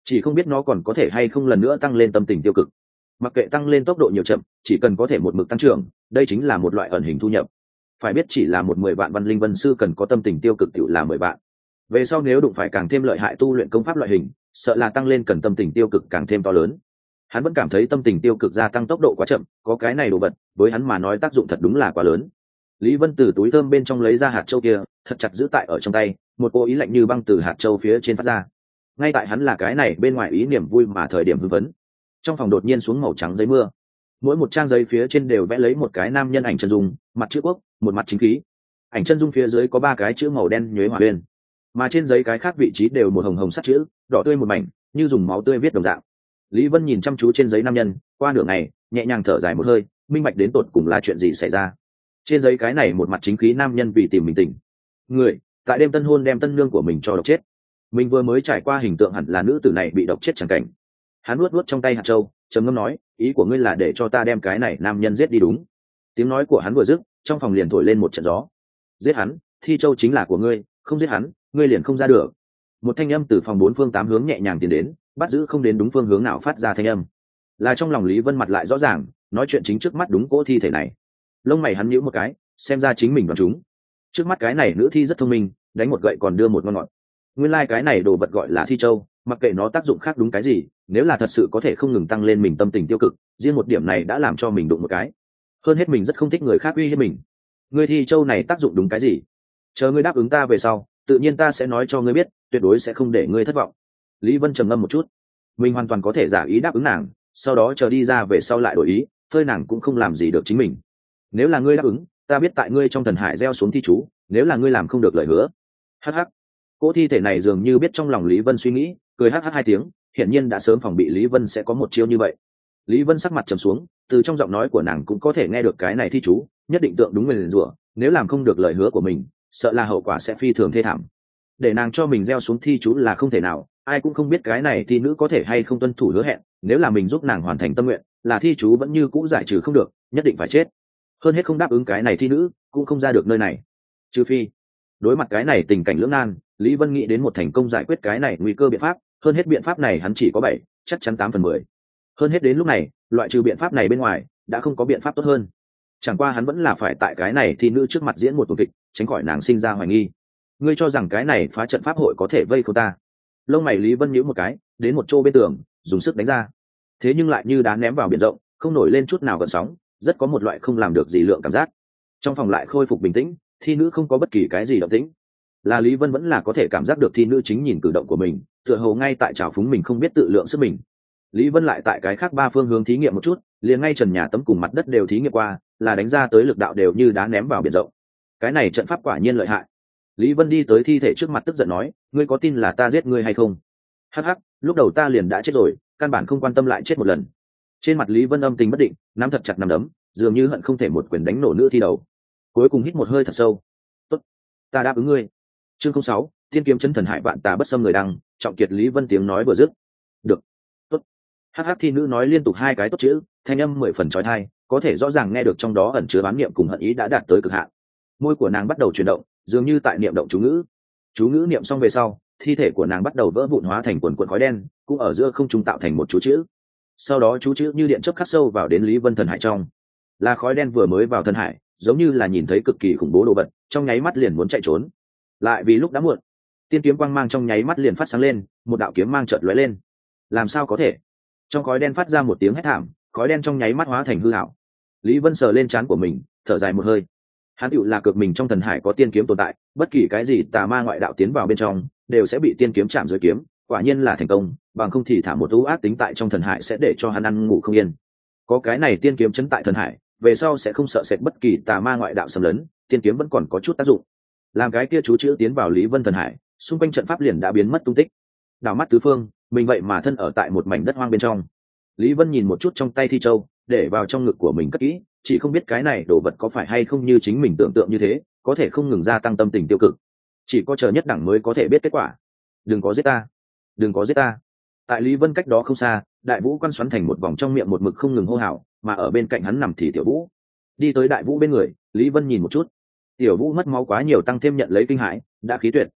chỉ không biết nó còn có thể hay không lần nữa tăng lên tâm tình tiêu cực. Mặc kệ tăng lên tốc độ nhiều chậm, chỉ cần có thể một mực tăng trưởng, đây chính là một loại ẩn hình thu nhập. Phải biết chỉ là một mười vạn văn linh vân sư cần có tâm tình tiêu cực tiểu là mười vạn. Về sau nếu đụng phải càng thêm lợi hại tu luyện công pháp loại hình, sợ là tăng lên cần tâm tình tiêu cực càng thêm to lớn. Hắn vẫn cảm thấy tâm tình tiêu cực gia tăng tốc độ quá chậm, có cái này đồ vật, với hắn mà nói tác dụng thật đúng là quá lớn. Lý Vân từ túi thơm bên trong lấy ra hạt châu kia, thật chặt giữ tại ở trong tay, một cô ý lạnh như băng từ hạt châu phía trên phát ra. Ngay tại hắn là cái này bên ngoài ý niệm vui mà thời điểm hưng phấn, trong phòng đột nhiên xuống màu trắng giấy mưa. Mỗi một trang giấy phía trên đều vẽ lấy một cái nam nhân ảnh chân dung, mặt chữ quốc, một mặt chính khí. Ảnh chân dung phía dưới có ba cái chữ màu đen nhuế hỏa uyên, mà trên giấy cái khác vị trí đều một hồng hồng sắt chữ, đỏ tươi một mảnh, như dùng máu tươi viết đồng dạng. Lý Vân nhìn chăm chú trên giấy nam nhân, qua nửa ngày, nhẹ nhàng thở dài một hơi, minh bạch đến tột cùng là chuyện gì xảy ra. Trên giấy cái này một mặt chính khí nam nhân vì tìm mình tỉnh người, tại đêm tân hôn đem tân nương của mình cho độc chết. Mình vừa mới trải qua hình tượng hẳn là nữ tử này bị độc chết chẳng cảnh. Hắn nuốt nuốt trong tay hạt châu, trầm ngâm nói, ý của ngươi là để cho ta đem cái này nam nhân giết đi đúng? Tiếng nói của hắn vừa dứt, trong phòng liền thổi lên một trận gió. Giết hắn, thi châu chính là của ngươi, không giết hắn, ngươi liền không ra được. Một thanh âm từ phòng bốn phương tám hướng nhẹ nhàng tiến đến, bắt giữ không đến đúng phương hướng nào phát ra thanh âm. Là trong lòng Lý Vân mặt lại rõ ràng, nói chuyện chính trước mắt đúng cỗ thi thể này. Lông mày hắn nhíu một cái, xem ra chính mình đoán chúng. Trước mắt cái này nữ thi rất thông minh, đánh một gậy còn đưa một ngon ngọt. Nguyên lai like cái này đồ vật gọi là thi châu, mặc kệ nó tác dụng khác đúng cái gì, nếu là thật sự có thể không ngừng tăng lên mình tâm tình tiêu cực, riêng một điểm này đã làm cho mình đụng một cái. Hơn hết mình rất không thích người khác uy hiếp mình. Ngươi thi châu này tác dụng đúng cái gì? Chờ ngươi đáp ứng ta về sau, tự nhiên ta sẽ nói cho ngươi biết, tuyệt đối sẽ không để ngươi thất vọng. Lý Vân trầm ngâm một chút, mình hoàn toàn có thể giả ý đáp ứng nàng, sau đó chờ đi ra về sau lại đổi ý, phơi nàng cũng không làm gì được chính mình. Nếu là ngươi đáp ứng, ta biết tại ngươi trong thần hải gieo xuống thi chú, nếu là ngươi làm không được lời hứa. Hắc hắc. Cỗ thi thể này dường như biết trong lòng Lý Vân suy nghĩ, cười hắc hắc hai tiếng, hiển nhiên đã sớm phòng bị Lý Vân sẽ có một chiêu như vậy. Lý Vân sắc mặt trầm xuống, từ trong giọng nói của nàng cũng có thể nghe được cái này thi chú, nhất định tượng đúng người liền rủa, nếu làm không được lời hứa của mình, sợ là hậu quả sẽ phi thường thê thảm. Để nàng cho mình gieo xuống thi chú là không thể nào, ai cũng không biết cái này thi nữ có thể hay không tuân thủ hứa hẹn, nếu là mình giúp nàng hoàn thành tâm nguyện, là thi chú vẫn như cũ giải trừ không được, nhất định phải chết. Hơn hết không đáp ứng cái này thi nữ, cũng không ra được nơi này. Trừ phi, đối mặt cái này tình cảnh lưỡng nan, Lý Vân nghĩ đến một thành công giải quyết cái này nguy cơ biện pháp, hơn hết biện pháp này hắn chỉ có bảy, chắc chắn tám phần mười. Hơn hết đến lúc này, loại trừ biện pháp này bên ngoài, đã không có biện pháp tốt hơn. Chẳng qua hắn vẫn là phải tại cái này thi nữ trước mặt diễn một tuần kịch, tránh khỏi nàng sinh ra hoài nghi. Ngươi cho rằng cái này phá trận pháp hội có thể vây khốn ta? Lông mày Lý Vân nhíu một cái, đến một chỗ bên tường, dùng sức đánh ra. Thế nhưng lại như đá ném vào biển rộng, không nổi lên chút nào gợn sóng, rất có một loại không làm được gì lượng cảm giác. Trong phòng lại khôi phục bình tĩnh, thi nữ không có bất kỳ cái gì động tĩnh. Là Lý Vân vẫn là có thể cảm giác được thi nữ chính nhìn cử động của mình, tựa hồ ngay tại trào phúng mình không biết tự lượng sức mình. Lý Vân lại tại cái khác ba phương hướng thí nghiệm một chút, liền ngay trần nhà tấm cùng mặt đất đều thí nghiệm qua, là đánh ra tới lực đạo đều như đá ném vào biển rộng. Cái này trận pháp quả nhiên lợi hại. Lý Vân đi tới thi thể trước mặt tức giận nói, ngươi có tin là ta giết ngươi hay không? Hắc hắc, lúc đầu ta liền đã chết rồi, căn bản không quan tâm lại chết một lần. Trên mặt Lý Vân âm tình bất định, nắm thật chặt nắm đấm, dường như hận không thể một quyền đánh nổ nữ thi đầu. Cuối cùng hít một hơi thật sâu. Tốt, ta đáp ứng ngươi. Chương không sáu, Tiên kiếm chân thần hải vạn tà bất xâm người đăng, trọng kiệt Lý Vân tiếng nói vừa dứt. Được. Tốt. Hắc hắc thi nữ nói liên tục hai cái tốt chữ, thanh âm mười phần chói tai, có thể rõ ràng nghe được trong đó ẩn chứa bán niệm cùng hận ý đã đạt tới cực hạn. Môi của nàng bắt đầu chuyển động, dường như tại niệm động chú ngữ. Chú ngữ niệm xong về sau, thi thể của nàng bắt đầu vỡ vụn hóa thành quần quần khói đen, cũng ở giữa không trung tạo thành một chú chữ. Sau đó chú chữ như điện chớp khắc sâu vào đến Lý Vân thần hải trong. Là khói đen vừa mới vào thần hải, giống như là nhìn thấy cực kỳ khủng bố đồ vật, trong nháy mắt liền muốn chạy trốn. Lại vì lúc đã muộn, tiên kiếm quang mang trong nháy mắt liền phát sáng lên, một đạo kiếm mang chợt lóe lên. Làm sao có thể? Trong khói đen phát ra một tiếng hét thảm, khói đen trong nháy mắt hóa thành hư ảo. Lý Vân sờ lên trán của mình, thở dài một hơi. Hắn tựu là cược mình trong thần hải có tiên kiếm tồn tại, bất kỳ cái gì tà ma ngoại đạo tiến vào bên trong, đều sẽ bị tiên kiếm chạm dưới kiếm, quả nhiên là thành công, bằng không thì thả một u ác tính tại trong thần hải sẽ để cho hắn ăn ngủ không yên. Có cái này tiên kiếm chấn tại thần hải, về sau sẽ không sợ sệt bất kỳ tà ma ngoại đạo xâm lấn, tiên kiếm vẫn còn có chút tác dụng. Làm cái kia chú chữ tiến vào Lý Vân thần hải, xung quanh trận pháp liền đã biến mất tung tích. Đảo mắt tứ phương, mình vậy mà thân ở tại một mảnh đất hoang bên trong. Lý Vân nhìn một chút trong tay thi châu, để vào trong ngực của mình cất kỹ, chỉ không biết cái này đồ vật có phải hay không như chính mình tưởng tượng như thế, có thể không ngừng gia tăng tâm tình tiêu cực. Chỉ có chờ nhất đẳng mới có thể biết kết quả. Đừng có giết ta, đừng có giết ta. Tại Lý Vân cách đó không xa, Đại Vũ quan xoắn thành một vòng trong miệng một mực không ngừng hô hào, mà ở bên cạnh hắn nằm thì Tiểu Vũ. Đi tới Đại Vũ bên người, Lý Vân nhìn một chút. Tiểu Vũ mất máu quá nhiều tăng thêm nhận lấy kinh hãi, đã khí tuyệt.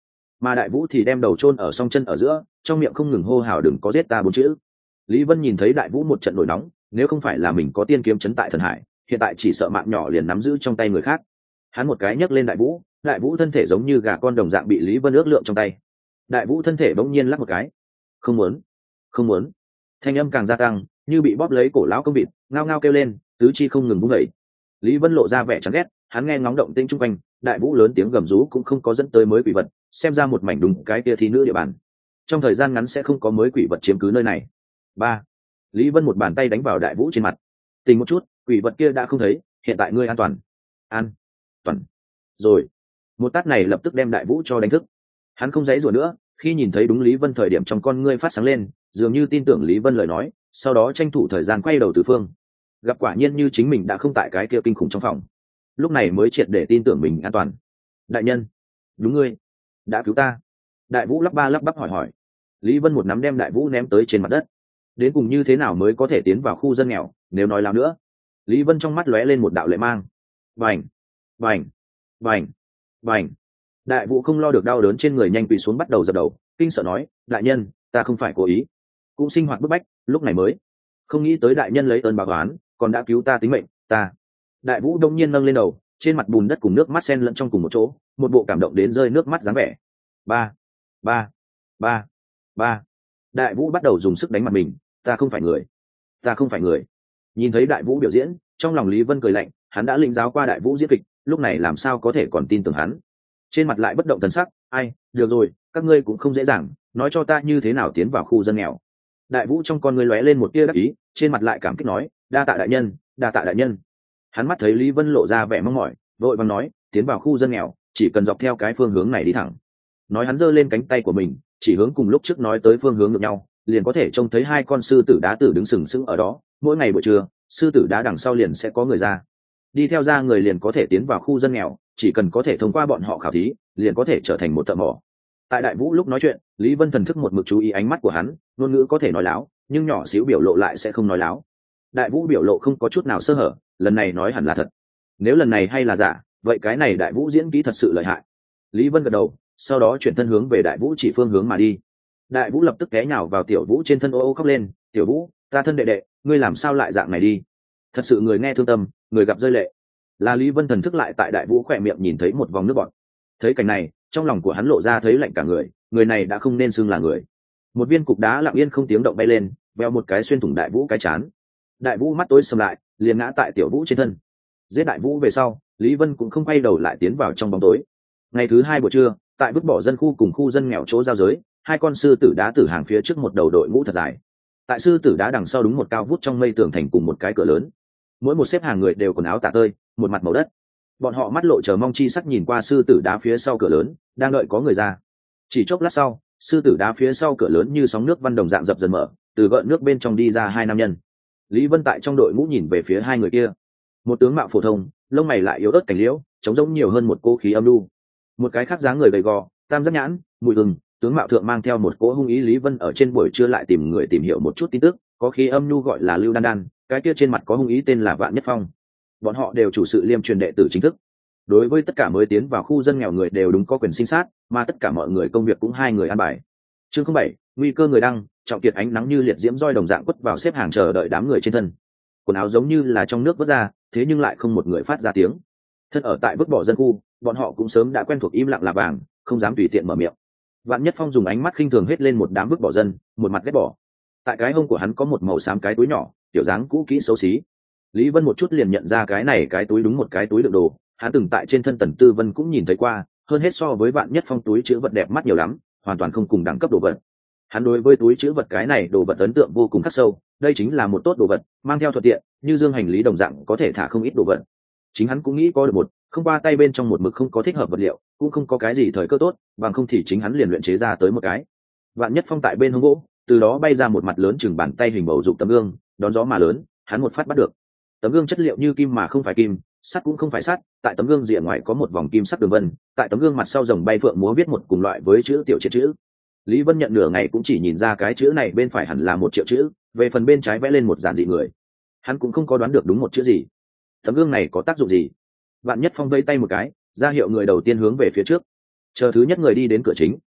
mà đại vũ thì đem đầu chôn ở song chân ở giữa, trong miệng không ngừng hô hào đừng có giết ta bốn chữ. Lý Vân nhìn thấy đại vũ một trận nổi nóng, nếu không phải là mình có tiên kiếm chấn tại thần hải, hiện tại chỉ sợ mạng nhỏ liền nắm giữ trong tay người khác. Hắn một cái nhấc lên đại vũ, đại vũ thân thể giống như gà con đồng dạng bị Lý Vân ước lượng trong tay. Đại vũ thân thể bỗng nhiên lắc một cái, không muốn, không muốn. Thanh âm càng gia tăng, như bị bóp lấy cổ lão công vịt, ngao ngao kêu lên, tứ chi không ngừng bung đẩy. Lý Vân lộ ra vẻ chán ghét, hắn nghe ngóng động tĩnh chung quanh, đại vũ lớn tiếng gầm rú cũng không có dẫn tới mới quỷ vật, xem ra một mảnh đúng cái kia thi nữ địa bàn. Trong thời gian ngắn sẽ không có mới quỷ vật chiếm cứ nơi này. Ba. Lý Vân một bàn tay đánh vào đại vũ trên mặt. Tình một chút, quỷ vật kia đã không thấy, hiện tại ngươi an toàn. An toàn. Rồi. Một tát này lập tức đem đại vũ cho đánh thức. Hắn không dãy rủa nữa, khi nhìn thấy đúng Lý Vân thời điểm trong con ngươi phát sáng lên, dường như tin tưởng Lý Vân lời nói, sau đó tranh thủ thời gian quay đầu tứ phương. Gặp quả nhiên như chính mình đã không tại cái kia kinh khủng trong phòng, lúc này mới triệt để tin tưởng mình an toàn. Đại nhân, đúng ngươi đã cứu ta. Đại vũ lắp ba lắp bắp hỏi hỏi. Lý Vân một nắm đem đại vũ ném tới trên mặt đất. Đến cùng như thế nào mới có thể tiến vào khu dân nghèo, nếu nói láo nữa. Lý Vân trong mắt lóe lên một đạo lệ mang. Vành, vành, vành, vành. Đại vũ không lo được đau đớn trên người, nhanh quỳ xuống bắt đầu dập đầu, kinh sợ nói, đại nhân, ta không phải cố ý, cũng sinh hoạt bức bách, lúc này mới không nghĩ tới đại nhân lấy ơn báo oán, còn đã cứu ta tính mệnh. Ta. Đại vũ đông nhiên nâng lên đầu, trên mặt bùn đất cùng nước mắt xen lẫn trong cùng một chỗ, một bộ cảm động đến rơi nước mắt dáng vẻ. Ba, ba, ba, ba. Đại vũ bắt đầu dùng sức đánh mặt mình, ta không phải người, ta không phải người. Nhìn thấy đại vũ biểu diễn, trong lòng Lý Vân cười lạnh, hắn đã lĩnh giáo qua đại vũ diễn kịch, lúc này làm sao có thể còn tin tưởng hắn. Trên mặt lại bất động thần sắc, ai, được rồi, các ngươi cũng không dễ dàng, nói cho ta như thế nào tiến vào khu dân nghèo. Đại vũ trong con ngươi lóe lên một tia đắc ý, trên mặt lại cảm kích nói, đa tạ đại nhân, đa tạ đại nhân. Hắn mắt thấy Lý Vân lộ ra vẻ mong mỏi, vội vàng nói, tiến vào khu dân nghèo chỉ cần dọc theo cái phương hướng này đi thẳng. Nói hắn giơ lên cánh tay của mình, chỉ hướng cùng lúc trước nói tới phương hướng ngược nhau, liền có thể trông thấy hai con sư tử đá tử đứng sừng sững ở đó. Mỗi ngày buổi trưa, sư tử đá đằng sau liền sẽ có người ra, đi theo ra người liền có thể tiến vào khu dân nghèo, chỉ cần có thể thông qua bọn họ khảo thí, liền có thể trở thành một thợ mỏ. Tại đại vũ lúc nói chuyện, Lý Vân thần thức một mực chú ý ánh mắt của hắn, ngôn ngữ có thể nói láo, nhưng nhỏ xíu biểu lộ lại sẽ không nói láo. Đại vũ biểu lộ không có chút nào sơ hở, lần này nói hẳn là thật. Nếu lần này hay là giả, vậy cái này đại vũ diễn kỹ thật sự lợi hại. Lý Vân gật đầu, sau đó chuyển thân hướng về đại vũ chỉ phương hướng mà đi. Đại vũ lập tức té nhào vào tiểu vũ trên thân, ô ô khóc lên, tiểu vũ, ta thân đệ đệ, ngươi làm sao lại dạng này đi. Thật sự người nghe thương tâm, người gặp rơi lệ. Là Lý Vân thần thức lại tại đại vũ khỏe miệng nhìn thấy một vòng nước bọt. Thấy cảnh này, trong lòng của hắn lộ ra thấy lạnh cả người, người này đã không nên xưng là người. Một viên cục đá lặng yên không tiếng động bay lên, veo một cái xuyên thủng đại vũ cái chán. Đại vũ mắt tối sầm lại, liền ngã tại tiểu vũ trên thân. Giết đại vũ về sau, Lý Vân cũng không quay đầu lại tiến vào trong bóng tối. Ngày thứ hai buổi trưa, tại vứt bỏ dân khu cùng khu dân nghèo chỗ giao giới, hai con sư tử đá tử hàng phía trước một đầu đội ngũ thật dài. Tại sư tử đá đằng sau đúng một cao vút trong mây tường thành cùng một cái cửa lớn. Mỗi một xếp hàng người đều quần áo tả tơi, một mặt màu đất. Bọn họ mắt lộ chờ mong chi sắc nhìn qua sư tử đá phía sau cửa lớn, đang đợi có người ra. Chỉ chốc lát sau, sư tử đá phía sau cửa lớn như sóng nước văn đồng dạng dập dần mở, từ gợn nước bên trong đi ra hai nam nhân. Lý Vân tại trong đội ngũ nhìn về phía hai người kia, một tướng mạo phổ thông, lông mày lại yếu ớt cảnh liễu, trống rỗng nhiều hơn một cô khí âm lưu. Một cái khác dáng người gầy gò, tam giác nhãn, mùi gừng, tướng mạo thượng mang theo một cỗ hung ý. Lý Vân ở trên buổi trưa lại tìm người tìm hiểu một chút tin tức, có khí âm nhu gọi là Lưu Đan Đan, cái kia trên mặt có hung ý tên là Vạn Nhất Phong. Bọn họ đều chủ sự liêm truyền đệ tử chính thức. Đối với tất cả mới tiến vào khu dân nghèo người đều đúng có quyền sinh sát, mà tất cả mọi người công việc cũng hai người an bài. Chương không bảy, nguy cơ người đăng, trọng kiệt ánh nắng như liệt diễm roi đồng dạng quất vào xếp hàng chờ đợi đám người trên thân. Quần áo giống như là trong nước vớt ra, thế nhưng lại không một người phát ra tiếng. Thân ở tại vứt bỏ dân khu, bọn họ cũng sớm đã quen thuộc im lặng là vàng, không dám tùy tiện mở miệng. Vạn Nhất Phong dùng ánh mắt khinh thường hết lên một đám vứt bỏ dân, một mặt ghét bỏ. Tại cái hông của hắn có một màu xám cái túi nhỏ, kiểu dáng cũ kỹ xấu xí. Lý Vân một chút liền nhận ra cái này cái túi đúng một cái túi đựng đồ, hắn từng tại trên thân Tần Tư Vân cũng nhìn thấy qua, hơn hết so với Vạn Nhất Phong túi chứa vật đẹp mắt nhiều lắm, hoàn toàn không cùng đẳng cấp đồ vật. Hắn đối với túi chứa vật cái này đồ vật ấn tượng vô cùng khắc sâu, đây chính là một tốt đồ vật, mang theo thuận tiện, như dương hành lý đồng dạng có thể thả không ít đồ vật. Chính hắn cũng nghĩ có được một, không qua tay bên trong một mực không có thích hợp vật liệu, cũng không có cái gì thời cơ tốt, bằng không thì chính hắn liền luyện chế ra tới một cái. Vạn Nhất Phong tại bên hông gỗ, từ đó bay ra một mặt lớn chừng bàn tay hình bầu dục tấm gương, đón gió mà lớn, hắn một phát bắt được. Tấm gương chất liệu như kim mà không phải kim, sắt cũng không phải sắt, tại tấm gương rìa ngoài có một vòng kim sắc đường vân, tại tấm gương mặt sau rồng bay phượng múa viết một cùng loại với chữ tiểu triệt chữ. Lý Vân nhận nửa ngày cũng chỉ nhìn ra cái chữ này bên phải hẳn là một triệu chữ, về phần bên trái vẽ lên một giản dị người. Hắn cũng không có đoán được đúng một chữ gì. Tấm gương này có tác dụng gì? Vạn Nhất Phong vây tay một cái, ra hiệu người đầu tiên hướng về phía trước. Chờ thứ nhất người đi đến cửa chính,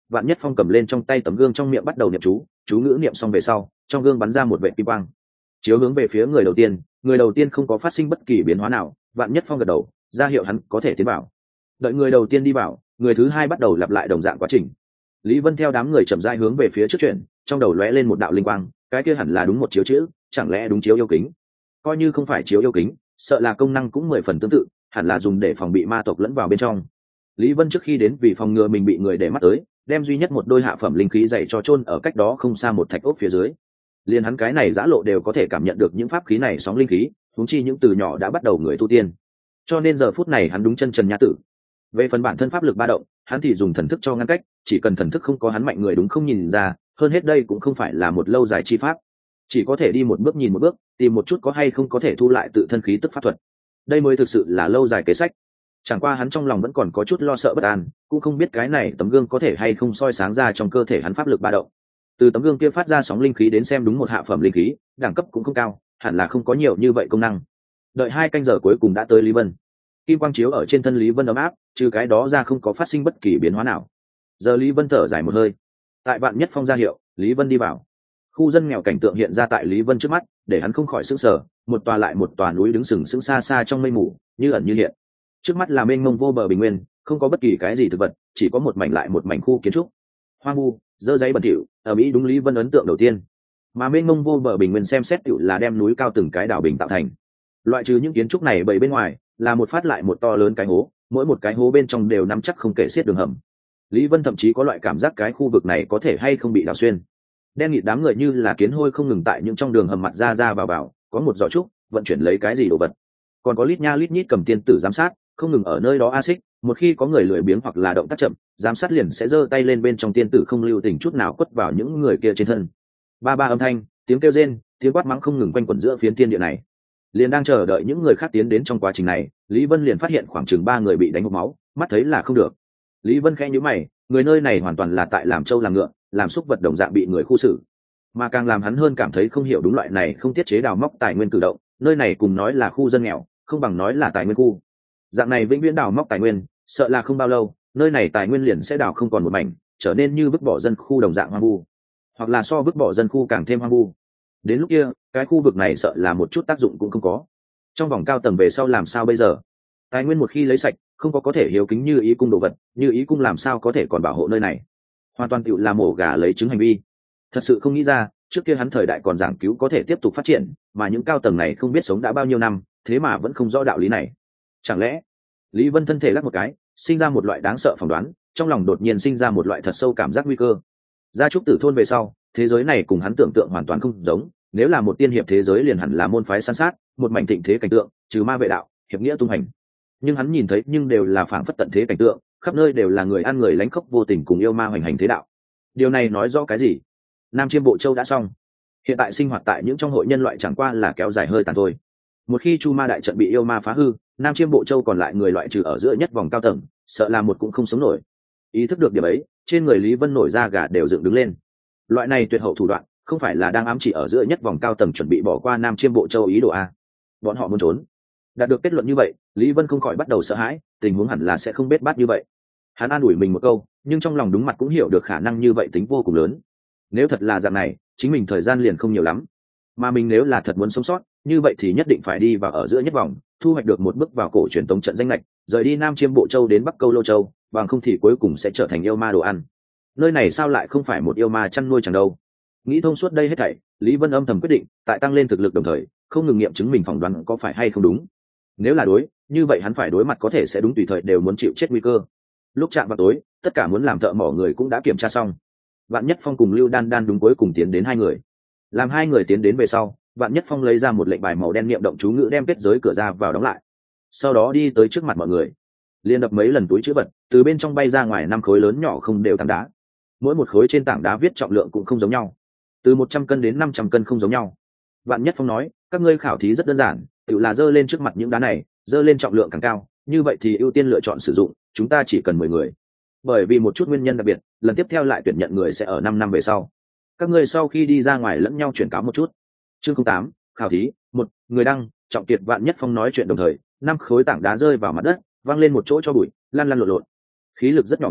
Vạn Nhất Phong cầm lên trong tay tấm gương, trong miệng bắt đầu niệm chú, chú ngữ niệm xong về sau, trong gương bắn ra một vệt kim quang, chiếu hướng về phía người đầu tiên. Người đầu tiên không có phát sinh bất kỳ biến hóa nào, Vạn Nhất Phong gật đầu, ra hiệu hắn có thể tiến vào. Đợi người đầu tiên đi vào, người thứ hai bắt đầu lặp lại đồng dạng quá trình. Lý Vân theo đám người chậm rãi hướng về phía trước chuyển, trong đầu lóe lên một đạo linh quang, cái kia hẳn là đúng một chiếu chữ, chẳng lẽ đúng chiếu yêu kính? Coi như không phải chiếu yêu kính, sợ là công năng cũng mười phần tương tự, hẳn là dùng để phòng bị ma tộc lẫn vào bên trong. Lý Vân trước khi đến vì phòng ngừa mình bị người để mắt tới, đem duy nhất một đôi hạ phẩm linh khí dày cho chôn ở cách đó không xa một thạch ốc phía dưới. Liên hắn cái này giã lộ đều có thể cảm nhận được những pháp khí này sóng linh khí, huống chi những từ nhỏ đã bắt đầu người tu tiên. Cho nên giờ phút này hắn đúng chân trần nhã tử. Về phần bản thân pháp lực ba động, hắn thì dùng thần thức cho ngăn cách, chỉ cần thần thức không có hắn mạnh người đúng không nhìn ra, hơn hết đây cũng không phải là một lâu dài chi pháp, chỉ có thể đi một bước nhìn một bước, tìm một chút có hay không có thể thu lại tự thân khí tức pháp thuật. Đây mới thực sự là lâu dài kế sách. Chẳng qua hắn trong lòng vẫn còn có chút lo sợ bất an, cũng không biết cái này tấm gương có thể hay không soi sáng ra trong cơ thể hắn pháp lực ba động. Từ tấm gương kia phát ra sóng linh khí đến xem đúng một hạ phẩm linh khí, đẳng cấp cũng không cao, hẳn là không có nhiều như vậy công năng. Đợi hai canh giờ cuối cùng đã tới Lý Vân. Kim quang chiếu ở trên thân Lý Vân ấm áp, trừ cái đó ra không có phát sinh bất kỳ biến hóa nào. Giờ Lý Vân thở dài một hơi. Tại Vạn Nhất Phong ra hiệu, Lý Vân đi vào. Khu dân nghèo cảnh tượng hiện ra tại Lý Vân trước mắt, để hắn không khỏi sững sờ, một tòa lại một tòa núi đứng sừng sững xa xa trong mây mù, như ẩn như hiện. Trước mắt là mênh mông vô bờ bình nguyên, không có bất kỳ cái gì thực vật, chỉ có một mảnh lại một mảnh khu kiến trúc. Hoang vu, dơ giấy bẩn thỉu, ở Mỹ đúng Lý Vân ấn tượng đầu tiên. Mà mênh mông vô bờ bình nguyên xem xét tựu là đem núi cao từng cái đảo bình tạo thành. Loại trừ những kiến trúc này bầy bên ngoài, là một phát lại một to lớn cái hố, mỗi một cái hố bên trong đều nắm chắc không kể xiết đường hầm. Lý Vân thậm chí có loại cảm giác cái khu vực này có thể hay không bị đào xuyên. Đen nghịt đám người như là kiến hôi không ngừng tại những trong đường hầm mặt ra ra vào vào, có một giỏ trúc vận chuyển lấy cái gì đồ vật, còn có lít nha lít nhít cầm tiên tử giám sát không ngừng ở nơi đó a xích. Một khi có người lười biếng hoặc là động tác chậm, giám sát liền sẽ giơ tay lên bên trong tiên tử không lưu tình chút nào quất vào những người kia trên thân. Ba ba âm thanh, tiếng kêu rên, tiếng quát mắng không ngừng quanh quẩn giữa phiến tiên địa này. Liền đang chờ đợi những người khác tiến đến trong quá trình này, Lý Vân liền phát hiện khoảng chừng ba người bị đánh hộc máu, mắt thấy là không được. Lý Vân khẽ nhíu mày, người nơi này hoàn toàn là tại làm trâu làm ngựa, làm xúc vật đồng dạng bị người khu xử. Mà càng làm hắn hơn cảm thấy không hiểu đúng loại này không tiết chế đào móc tài nguyên cử động, nơi này cùng nói là khu dân nghèo, không bằng nói là tài nguyên khu. Dạng này vĩnh viễn đào móc tài nguyên, sợ là không bao lâu, nơi này tài nguyên liền sẽ đào không còn một mảnh, trở nên như vứt bỏ dân khu đồng dạng hoang vu, hoặc là so vứt bỏ dân khu càng thêm hoang vu. Đến lúc kia, cái khu vực này sợ là một chút tác dụng cũng không có. Trong vòng cao tầng về sau làm sao bây giờ? Tài nguyên một khi lấy sạch, không có có thể hiếu kính như ý cung đồ vật, như ý cung làm sao có thể còn bảo hộ nơi này? Hoàn toàn tựu là mổ gà lấy trứng hành vi. Thật sự không nghĩ ra, trước kia hắn thời đại còn giảng cứu có thể tiếp tục phát triển, mà những cao tầng này không biết sống đã bao nhiêu năm, thế mà vẫn không rõ đạo lý này. Chẳng lẽ? Lý Vân thân thể lắc một cái, sinh ra một loại đáng sợ phỏng đoán, trong lòng đột nhiên sinh ra một loại thật sâu cảm giác nguy cơ. Ra trúc tử thôn về sau, thế giới này cùng hắn tưởng tượng hoàn toàn không giống. Nếu là một tiên hiệp thế giới liền hẳn là môn phái san sát, một mảnh thịnh thế cảnh tượng, trừ ma vệ đạo, hiệp nghĩa tung hành. Nhưng hắn nhìn thấy nhưng đều là phảng phất tận thế cảnh tượng, khắp nơi đều là người ăn người lánh khóc vô tình cùng yêu ma hoành hành thế đạo. Điều này nói rõ cái gì? Nam Chiêm Bộ Châu đã xong. Hiện tại sinh hoạt tại những trong hội nhân loại chẳng qua là kéo dài hơi tàn thôi. Một khi Chu Ma đại trận bị yêu ma phá hư, Nam Chiêm Bộ Châu còn lại người loại trừ ở giữa nhất vòng cao tầng, sợ là một cũng không sống nổi. Ý thức được điểm ấy, trên người Lý Vân nổi da gà đều dựng đứng lên. Loại này tuyệt hậu thủ đoạn, không phải là đang ám chỉ ở giữa nhất vòng cao tầng chuẩn bị bỏ qua Nam Chiêm Bộ Châu ý đồ a? Bọn họ muốn trốn. Đạt được kết luận như vậy, Lý Vân không khỏi bắt đầu sợ hãi, tình huống hẳn là sẽ không bết bát như vậy. Hắn an ủi mình một câu, nhưng trong lòng đúng mặt cũng hiểu được khả năng như vậy tính vô cùng lớn. Nếu thật là dạng này, chính mình thời gian liền không nhiều lắm, mà mình nếu là thật muốn sống sót, như vậy thì nhất định phải đi vào ở giữa nhất vòng, thu hoạch được một bước vào cổ truyền tống trận danh lệch, rời đi Nam Chiêm Bộ Châu đến Bắc Câu Lô Châu, bằng không thì cuối cùng sẽ trở thành yêu ma đồ ăn. Nơi này sao lại không phải một yêu ma chăn nuôi chẳng đâu? Nghĩ thông suốt đây hết thảy, Lý Vân âm thầm quyết định, tại tăng lên thực lực đồng thời, không ngừng nghiệm chứng mình phỏng đoán có phải hay không đúng. Nếu là đối, như vậy hắn phải đối mặt có thể sẽ đúng tùy thời đều muốn chịu chết nguy cơ. Lúc chạm vào tối, tất cả muốn làm thợ mỏ người cũng đã kiểm tra xong. Vạn Nhất Phong cùng Lưu Đan Đan đúng cuối cùng tiến đến hai người. Làm hai người tiến đến về sau, Vạn Nhất Phong lấy ra một lệnh bài màu đen niệm động chú ngữ đem kết giới cửa ra vào đóng lại. Sau đó đi tới trước mặt mọi người, liên đập mấy lần túi chữ vật, từ bên trong bay ra ngoài năm khối lớn nhỏ không đều tảng đá. Mỗi một khối trên tảng đá viết trọng lượng cũng không giống nhau, từ một trăm cân đến năm trăm cân không giống nhau. Vạn Nhất Phong nói, các ngươi khảo thí rất đơn giản, tự là dơ lên trước mặt những đá này, dơ lên trọng lượng càng cao, như vậy thì ưu tiên lựa chọn sử dụng, chúng ta chỉ cần mười người. Bởi vì một chút nguyên nhân đặc biệt, lần tiếp theo lại tuyển nhận người sẽ ở năm năm về sau. Các ngươi sau khi đi ra ngoài lẫn nhau chuyển cáo một chút. Chương không tám, khảo thí, một, người đăng, Trọng Kiệt. Vạn Nhất Phong nói chuyện đồng thời, năm khối tảng đá rơi vào mặt đất, văng lên một chỗ cho bụi, lăn lăn lộn lộn. Khí lực rất nhỏ người,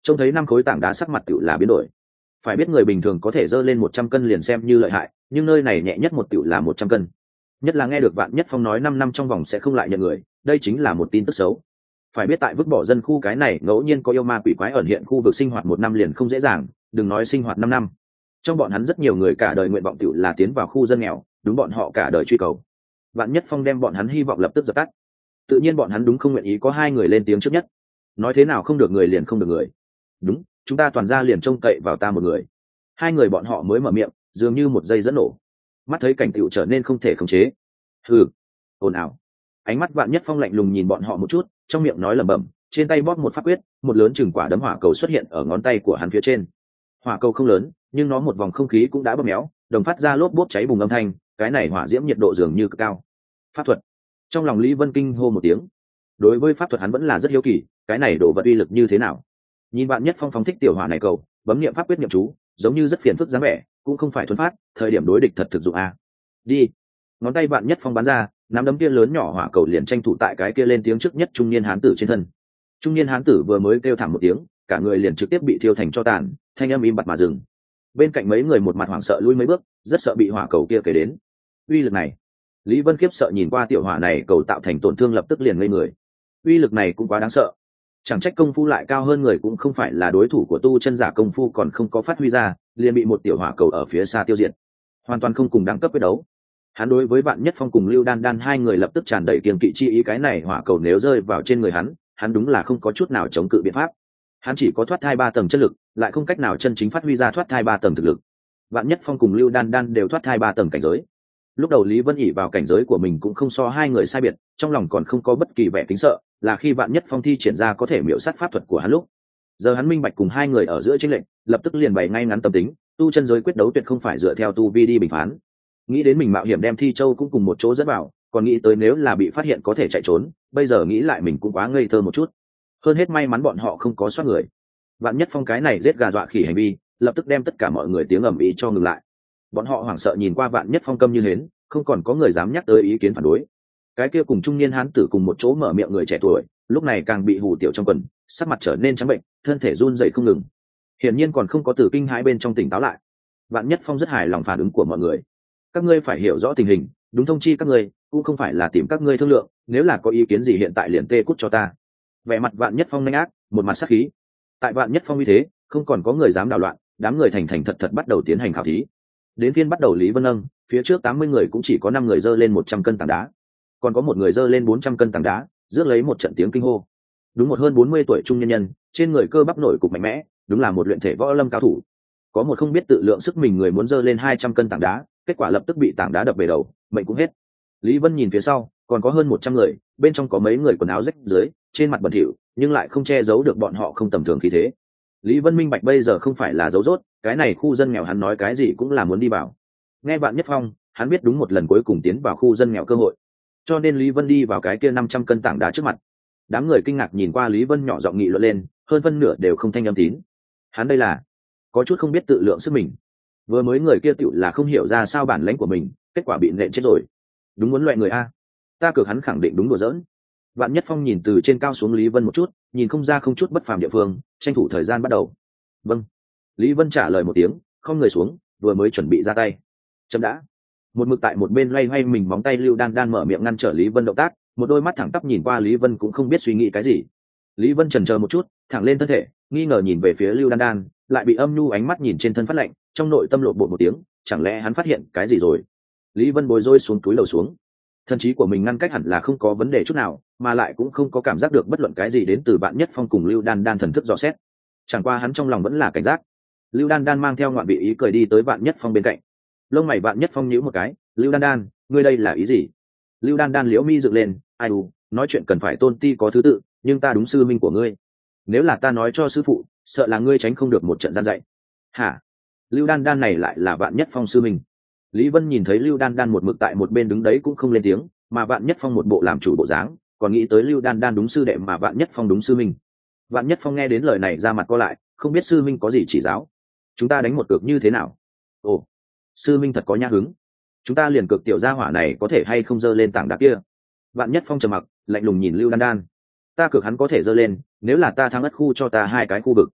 trông thấy năm khối tảng đá sắc mặt tựu là biến đổi. Phải biết người bình thường có thể dơ lên một trăm cân liền xem như lợi hại, nhưng nơi này nhẹ nhất một tựu là một trăm cân. Nhất là nghe được Vạn Nhất Phong nói năm năm trong vòng sẽ không lại nhận người, đây chính là một tin tức xấu. Phải biết tại vứt bỏ dân khu cái này ngẫu nhiên có yêu ma quỷ quái ẩn hiện khu vực sinh hoạt một năm liền không dễ dàng, đừng nói sinh hoạt năm năm. Trong bọn hắn rất nhiều người cả đời nguyện vọng tựu là tiến vào khu dân nghèo, đúng bọn họ cả đời truy cầu. Vạn Nhất Phong đem bọn hắn hy vọng lập tức dập tắt. Tự nhiên bọn hắn đúng không nguyện ý có hai người lên tiếng trước nhất. Nói thế nào không được người liền không được người. Đúng, chúng ta toàn ra liền trông cậy vào ta một người. Hai người bọn họ mới mở miệng, dường như một giây dẫn nổ. Mắt thấy cảnh tựu trở nên không thể khống chế. Hừ, ồn ào. Ánh mắt Vạn Nhất Phong lạnh lùng nhìn bọn họ một chút, trong miệng nói lẩm bẩm, trên tay bóp một pháp quyết, một lớn chừng quả đấm hỏa cầu xuất hiện ở ngón tay của hắn phía trên. Hỏa cầu không lớn, nhưng nó một vòng không khí cũng đã bóp méo, đồng phát ra lốp bốp cháy bùng âm thanh, cái này hỏa diễm nhiệt độ dường như cực cao. Pháp thuật. Trong lòng Lý Vân kinh hô một tiếng. Đối với pháp thuật hắn vẫn là rất hiếu kỳ, cái này độ vật uy lực như thế nào. Nhìn Vạn Nhất Phong phóng thích tiểu hỏa này cầu, bấm niệm pháp quyết niệm chú, giống như rất phiền phức dáng vẻ, cũng không phải thuần phát, thời điểm đối địch thật thực dụng a. Đi. Ngón tay Vạn Nhất Phong bắn ra, nắm đấm kia lớn nhỏ hỏa cầu liền tranh thủ tại cái kia lên tiếng trước nhất trung niên hán tử trên thân. Trung niên hán tử vừa mới kêu thảm một tiếng, cả người liền trực tiếp bị thiêu thành tro tàn, thanh âm im bặt mà dừng. Bên cạnh mấy người một mặt hoảng sợ lui mấy bước, rất sợ bị hỏa cầu kia kể đến. Uy lực này, Lý Vân khiếp sợ nhìn qua tiểu hỏa này cầu tạo thành tổn thương lập tức liền ngây người. Uy lực này cũng quá đáng sợ. Chẳng trách công phu lại cao hơn người cũng không phải là đối thủ của tu chân giả, công phu còn không có phát huy ra, liền bị một tiểu hỏa cầu ở phía xa tiêu diệt. Hoàn toàn không cùng đẳng cấp quyết đấu. Hắn đối với Vạn Nhất Phong cùng Lưu Đan Đan hai người lập tức tràn đầy kiêng kỵ chi ý, cái này hỏa cầu nếu rơi vào trên người hắn, hắn đúng là không có chút nào chống cự biện pháp. Hắn chỉ có thoát thai ba tầng chất lực, lại không cách nào chân chính phát huy ra thoát thai ba tầng thực lực. Vạn Nhất Phong cùng Lưu Đan Đan đều thoát thai ba tầng cảnh giới. Lúc đầu Lý Vân ỉ vào cảnh giới của mình cũng không so hai người sai biệt, trong lòng còn không có bất kỳ vẻ kính sợ, là khi Vạn Nhất Phong thi triển ra có thể miểu sát pháp thuật của hắn lúc. Giờ hắn minh bạch cùng hai người ở giữa chênh lệnh, lập tức liền bày ngay ngắn tâm tính, tu chân giới quyết đấu tuyệt không phải dựa theo tu vi đi bình phán. Nghĩ đến mình mạo hiểm đem Thi Châu cũng cùng một chỗ dẫn vào, còn nghĩ tới nếu là bị phát hiện có thể chạy trốn, bây giờ nghĩ lại mình cũng quá ngây thơ một chút. Hơn hết may mắn bọn họ không có soát người. Vạn Nhất Phong cái này giết gà dọa khỉ hành vi, lập tức đem tất cả mọi người tiếng ầm ĩ cho ngừng lại. Bọn họ hoảng sợ nhìn qua Vạn Nhất Phong câm như hến, không còn có người dám nhắc tới ý kiến phản đối. Cái kia cùng trung niên hán tử cùng một chỗ mở miệng người trẻ tuổi, lúc này càng bị hù tiểu trong quần, sắc mặt trở nên trắng bệnh, thân thể run rẩy không ngừng. Hiển nhiên còn không có tử kinh hãi bên trong tỉnh táo lại. Vạn Nhất Phong rất hài lòng phản ứng của mọi người. Các ngươi phải hiểu rõ tình hình, đúng thông chi các ngươi, cũng không phải là tìm các ngươi thương lượng, nếu là có ý kiến gì hiện tại liền tê cút cho ta. Vẻ mặt Vạn Nhất Phong nhanh ác, một mặt sát khí. Tại Vạn Nhất Phong như thế, không còn có người dám đảo loạn, đám người thành thành thật thật bắt đầu tiến hành khảo thí. Đến phiên bắt đầu Lý Vân Âng, phía trước tám mươi người cũng chỉ có năm người dơ lên một trăm cân tảng đá, còn có một người dơ lên bốn trăm cân tảng đá, rước lấy một trận tiếng kinh hô. Đúng một hơn bốn mươi tuổi trung nhân nhân, trên người cơ bắp nổi cục mạnh mẽ, đúng là một luyện thể võ lâm cao thủ. Có một không biết tự lượng sức mình người muốn dơ lên hai trăm cân tảng đá, kết quả lập tức bị tảng đá đập về đầu, mệnh cũng hết. Lý Vân nhìn phía sau, còn có hơn một trăm người, bên trong có mấy người quần áo rách dưới, trên mặt bẩn thỉu, nhưng lại không che giấu được bọn họ không tầm thường khí thế. Lý Vân minh bạch bây giờ không phải là dấu rốt, cái này khu dân nghèo hắn nói cái gì cũng là muốn đi vào. Nghe Vạn Nhất Phong, hắn biết đúng một lần cuối cùng tiến vào khu dân nghèo cơ hội, cho nên Lý Vân đi vào cái kia năm trăm cân tảng đá trước mặt. Đám người kinh ngạc nhìn qua Lý Vân nhỏ giọng nghị luận lên, hơn phân nửa đều không thanh âm tín. Hắn đây là có chút không biết tự lượng sức mình. Vừa mới người kia tựu là không hiểu ra sao bản lãnh của mình, kết quả bị nện chết rồi. Đúng muốn loại người a, ta cược hắn khẳng định đúng đùa giỡn. Vạn Nhất Phong nhìn từ trên cao xuống Lý Vân một chút, nhìn không ra không chút bất phàm địa phương, tranh thủ thời gian bắt đầu. Vâng. Lý Vân trả lời một tiếng, không người xuống, vừa mới chuẩn bị ra tay. Chấm đã. Một mực tại một bên loay hoay mình móng tay Lưu Đan Đan mở miệng ngăn trở Lý Vân động tác, một đôi mắt thẳng tắp nhìn qua Lý Vân cũng không biết suy nghĩ cái gì. Lý Vân chần chờ một chút, thẳng lên thân thể, nghi ngờ nhìn về phía Lưu Đan Đan, lại bị âm nhu ánh mắt nhìn trên thân phát lạnh, trong nội tâm lộn bột một tiếng, chẳng lẽ hắn phát hiện cái gì rồi? Lý Vân bối rối xuống túi lầu xuống. Thân trí của mình ngăn cách hẳn là không có vấn đề chút nào, mà lại cũng không có cảm giác được bất luận cái gì đến từ Vạn Nhất Phong cùng Lưu Đan Đan thần thức dò xét. Chẳng qua hắn trong lòng vẫn là cảnh giác. Lưu Đan Đan mang theo ngoạn vị ý cười đi tới Vạn Nhất Phong bên cạnh. Lông mày Vạn Nhất Phong nhíu một cái, "Lưu Đan Đan, ngươi đây là ý gì?" Lưu Đan Đan liễu mi dựng lên, "Ai u, nói chuyện cần phải tôn ti có thứ tự, nhưng ta đúng sư minh của ngươi. Nếu là ta nói cho sư phụ, sợ là ngươi tránh không được một trận gian dạy." "Hả?" Lưu Đan Đan này lại là Vạn Nhất Phong sư minh. Lý Vân nhìn thấy Lưu Đan Đan một mực tại một bên đứng đấy cũng không lên tiếng, mà Vạn Nhất Phong một bộ làm chủ bộ dáng, còn nghĩ tới Lưu Đan Đan đúng sư đệ mà Vạn Nhất Phong đúng sư minh. Vạn Nhất Phong nghe đến lời này ra mặt co lại, không biết sư minh có gì chỉ giáo. "Chúng ta đánh một cược như thế nào?" "Ồ, sư minh thật có nhã hứng. Chúng ta liền cược tiểu gia hỏa này có thể hay không dơ lên tảng đá kia." Vạn Nhất Phong trầm mặc, lạnh lùng nhìn Lưu Đan Đan. "Ta cược hắn có thể dơ lên, nếu là ta thắng ất khu cho ta hai cái khu vực."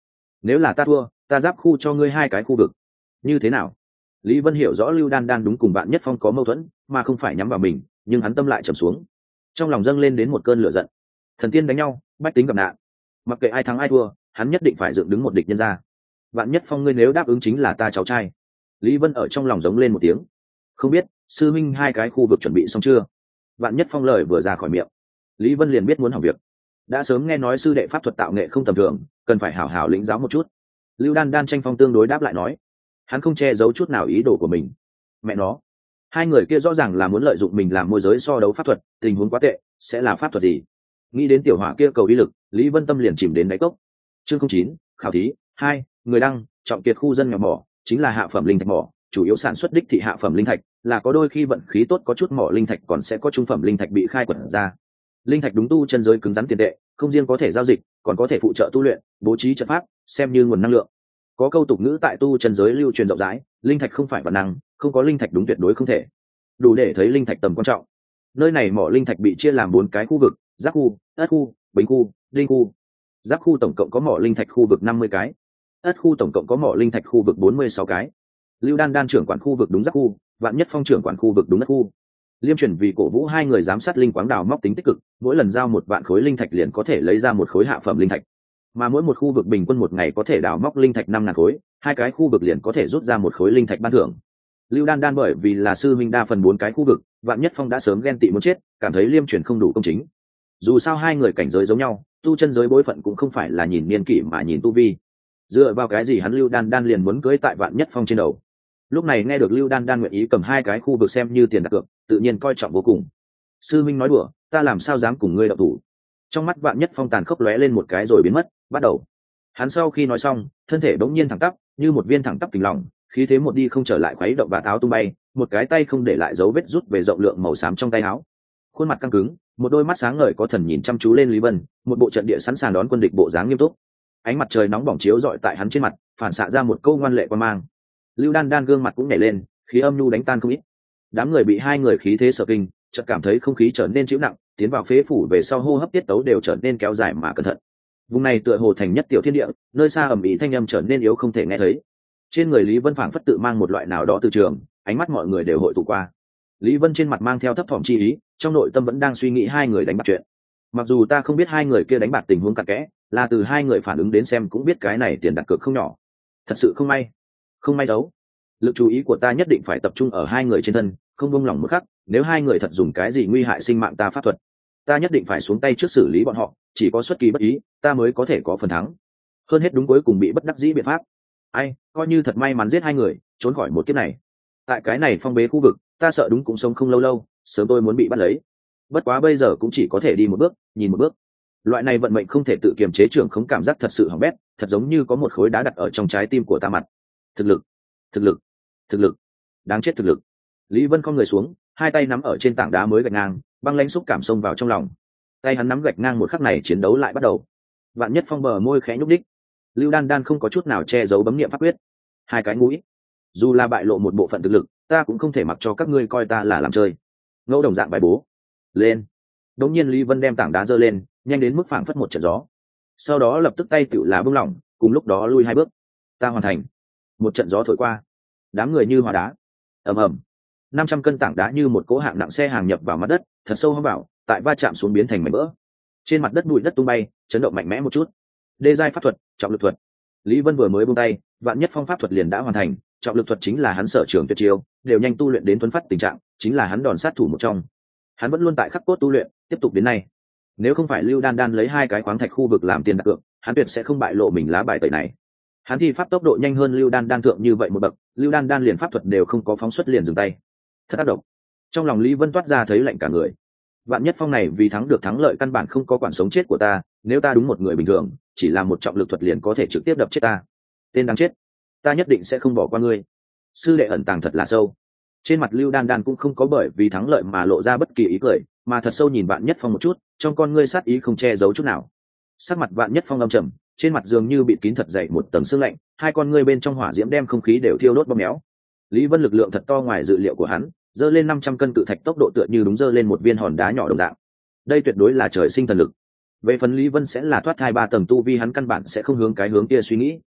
nếu là ta thua ta giáp khu cho ngươi hai cái khu vực, như thế nào? Lý Vân hiểu rõ Lưu Đan Đan đúng cùng Vạn Nhất Phong có mâu thuẫn mà không phải nhắm vào mình, nhưng hắn tâm lại trầm xuống, trong lòng dâng lên đến một cơn lửa giận. Thần tiên đánh nhau, bách tính gặp nạn, mặc kệ ai thắng ai thua, hắn nhất định phải dựng đứng một địch nhân ra. Vạn Nhất Phong ngươi nếu đáp ứng chính là ta cháu trai. Lý Vân ở trong lòng giống lên một tiếng. Không biết sư minh hai cái khu vực chuẩn bị xong chưa? Vạn Nhất Phong lời vừa ra khỏi miệng, Lý Vân liền biết muốn hỏng việc. Đã sớm nghe nói sư đệ pháp thuật tạo nghệ không tầm thường, cần phải hảo hảo lĩnh giáo một chút. Lưu Đan Đan tranh phong tương đối đáp lại nói, hắn không che giấu chút nào ý đồ của mình. Mẹ nó, hai người kia rõ ràng là muốn lợi dụng mình làm môi giới so đấu pháp thuật, tình huống quá tệ, sẽ là pháp thuật gì? Nghĩ đến tiểu hỏa kia cầu ý lực, Lý Vân tâm liền chìm đến đáy cốc. Chương không chín, khảo thí hai, người đăng, trọng kiệt khu dân nghèo mỏ, chính là hạ phẩm linh thạch mỏ, chủ yếu sản xuất đích thị hạ phẩm linh thạch, là có đôi khi vận khí tốt có chút mỏ linh thạch còn sẽ có trung phẩm linh thạch bị khai quật ra. Linh thạch đúng tu chân giới cứng rắn tiền tệ, không riêng có thể giao dịch, còn có thể phụ trợ tu luyện, bố trí trận pháp, xem như nguồn năng lượng. Có câu tục ngữ tại tu chân giới lưu truyền rộng rãi, linh thạch không phải vật năng, không có linh thạch đúng tuyệt đối không thể. Đủ để thấy linh thạch tầm quan trọng. Nơi này mỏ linh thạch bị chia làm bốn cái khu vực: giáp khu, ất khu, bính khu, đinh khu. Giáp khu tổng cộng có mỏ linh thạch khu vực năm mươi cái, ất khu tổng cộng có mỏ linh thạch khu vực bốn mươi sáu cái. Lưu Đan Đan trưởng quản khu vực đúng giáp khu, Vạn Nhất Phong trưởng quản khu vực đúng ất khu. Liêm chuyển vì cổ vũ hai người giám sát linh quáng đào móc tính tích cực, mỗi lần giao một vạn khối linh thạch liền có thể lấy ra một khối hạ phẩm linh thạch, mà mỗi một khu vực bình quân một ngày có thể đào móc linh thạch năm ngàn khối, hai cái khu vực liền có thể rút ra một khối linh thạch ban thưởng. Lưu Đan Đan bởi vì là sư minh đa phần bốn cái khu vực, Vạn Nhất Phong đã sớm ghen tị muốn chết, cảm thấy Liêm chuyển không đủ công chính. Dù sao hai người cảnh giới giống nhau, tu chân giới bối phận cũng không phải là nhìn niên kỷ mà nhìn tu vi. Dựa vào cái gì hắn Lưu Đan Đan liền muốn cưới tại Vạn Nhất Phong trên đầu? Lúc này nghe được Lưu Đan Đan nguyện ý cầm hai cái khu vực xem như tiền đặt cược, tự nhiên coi trọng vô cùng. Sư minh nói đùa, ta làm sao dám cùng ngươi đậu thủ? Trong mắt Vạn Nhất Phong tàn khốc lóe lên một cái rồi biến mất, bắt đầu. Hắn sau khi nói xong, thân thể bỗng nhiên thẳng tắp, như một viên thẳng tắp kình lòng, khí thế một đi không trở lại, khuấy động và áo tung bay, một cái tay không để lại dấu vết rút về rộng lượng màu xám trong tay áo. Khuôn mặt căng cứng, một đôi mắt sáng ngời có thần nhìn chăm chú lên Lý Vân, một bộ trận địa sẵn sàng đón quân địch bộ dáng nghiêm túc. Ánh mặt trời nóng bỏng chiếu rọi tại hắn trên mặt, phản xạ ra một câu ngoan lệ quan mang. Lưu Đan Đan gương mặt cũng nhảy lên, khí âm nhu đánh tan không ít. Đám người bị hai người khí thế sợ kinh, chợt cảm thấy không khí trở nên chịu nặng, tiến vào phế phủ về sau hô hấp tiết tấu đều trở nên kéo dài mà cẩn thận. Vùng này tựa hồ thành nhất tiểu thiên địa, nơi xa ầm ĩ thanh âm trở nên yếu không thể nghe thấy. Trên người Lý Vân phảng phất tự mang một loại nào đó từ trường, ánh mắt mọi người đều hội tụ qua. Lý Vân trên mặt mang theo thấp thỏm chi ý, trong nội tâm vẫn đang suy nghĩ hai người đánh bạc chuyện. Mặc dù ta không biết hai người kia đánh bạc tình huống cặn kẽ, là từ hai người phản ứng đến xem cũng biết cái này tiền đặt cược không nhỏ. Thật sự không may, không may đấu. Lực chú ý của ta nhất định phải tập trung ở hai người trên thân, không buông lỏng một khắc. Nếu hai người thật dùng cái gì nguy hại sinh mạng ta pháp thuật, ta nhất định phải xuống tay trước xử lý bọn họ. Chỉ có xuất kỳ bất ý, ta mới có thể có phần thắng. Hơn hết đúng cuối cùng bị bất đắc dĩ biện pháp. Ai, coi như thật may mắn giết hai người, trốn khỏi một kiếp này. Tại cái này phong bế khu vực, ta sợ đúng cũng sống không lâu lâu, sớm tôi muốn bị bắt lấy. Bất quá bây giờ cũng chỉ có thể đi một bước, nhìn một bước. Loại này vận mệnh không thể tự kiềm chế, trưởng không cảm giác thật sự hỏng bét, thật giống như có một khối đá đặt ở trong trái tim của ta mặt. Thực lực, thực lực, thực lực, đáng chết thực lực. Lý Vân cong người xuống, hai tay nắm ở trên tảng đá mới gạch ngang, băng lãnh xúc cảm xông vào trong lòng. Tay hắn nắm gạch ngang một khắc này chiến đấu lại bắt đầu. Vạn Nhất Phong bờ môi khẽ nhúc đích. Lưu Đan Đan không có chút nào che giấu bấm niệm pháp quyết. Hai cái mũi. Dù là bại lộ một bộ phận thực lực, ta cũng không thể mặc cho các ngươi coi ta là làm chơi. Ngẫu đồng dạng bài bố. Lên. Đống nhiên Lý Vân đem tảng đá giơ lên, nhanh đến mức phảng phất một trận gió. Sau đó lập tức tay tựu là bung lỏng, cùng lúc đó lui hai bước. Ta hoàn thành. Một trận gió thổi qua, đám người như hóa đá. Ầm ầm. năm trăm cân tảng đá như một cỗ hạng nặng xe hàng nhập vào mặt đất, thật sâu hõm vào, tại va chạm xuống biến thành mảnh vỡ. Trên mặt đất bụi đất tung bay, chấn động mạnh mẽ một chút. Đê giai pháp thuật, trọng lực thuật. Lý Vân vừa mới buông tay, Vạn Nhất Phong pháp thuật liền đã hoàn thành. Trọng lực thuật chính là hắn sở trường tuyệt chiêu, đều nhanh tu luyện đến thuần phát tình trạng, chính là hắn đòn sát thủ một trong. Hắn vẫn luôn tại khắc cốt tu luyện, tiếp tục đến nay. Nếu không phải Lưu Đan Đan lấy hai cái khoáng thạch khu vực làm tiền đặt cược, hắn tuyệt sẽ không bại lộ mình lá bài tẩy này. Hắn thi pháp tốc độ nhanh hơn Lưu Đan Đan thượng như vậy một bậc, Lưu Đan Đan liền pháp thuật đều không có phóng xuất liền dừng tay. Thật tác động. Trong lòng Lý Vân toát ra thấy lạnh cả người. Vạn Nhất Phong này vì thắng được thắng lợi căn bản không có quản sống chết của ta, nếu ta đúng một người bình thường, chỉ là một trọng lực thuật liền có thể trực tiếp đập chết ta. Tên đáng chết, ta nhất định sẽ không bỏ qua ngươi. Sư đệ ẩn tàng thật là sâu. Trên mặt Lưu Đan Đan cũng không có bởi vì thắng lợi mà lộ ra bất kỳ ý cười, mà thật sâu nhìn Vạn Nhất Phong một chút, trong con ngươi sát ý không che giấu chút nào. Sắc mặt Vạn Nhất Phong âm trầm, trên mặt dường như bị kín thật dày một tầng sương lạnh, hai con ngươi bên trong hỏa diễm đem không khí đều thiêu đốt bóp méo. Lý Vân lực lượng thật to ngoài dự liệu của hắn, giơ lên năm trăm cân cự thạch tốc độ tựa như đúng giơ lên một viên hòn đá nhỏ đồng dạng. Đây tuyệt đối là trời sinh thần lực. Về phần Lý Vân sẽ là thoát thai ba tầng tu vi, hắn căn bản sẽ không hướng cái hướng kia suy nghĩ.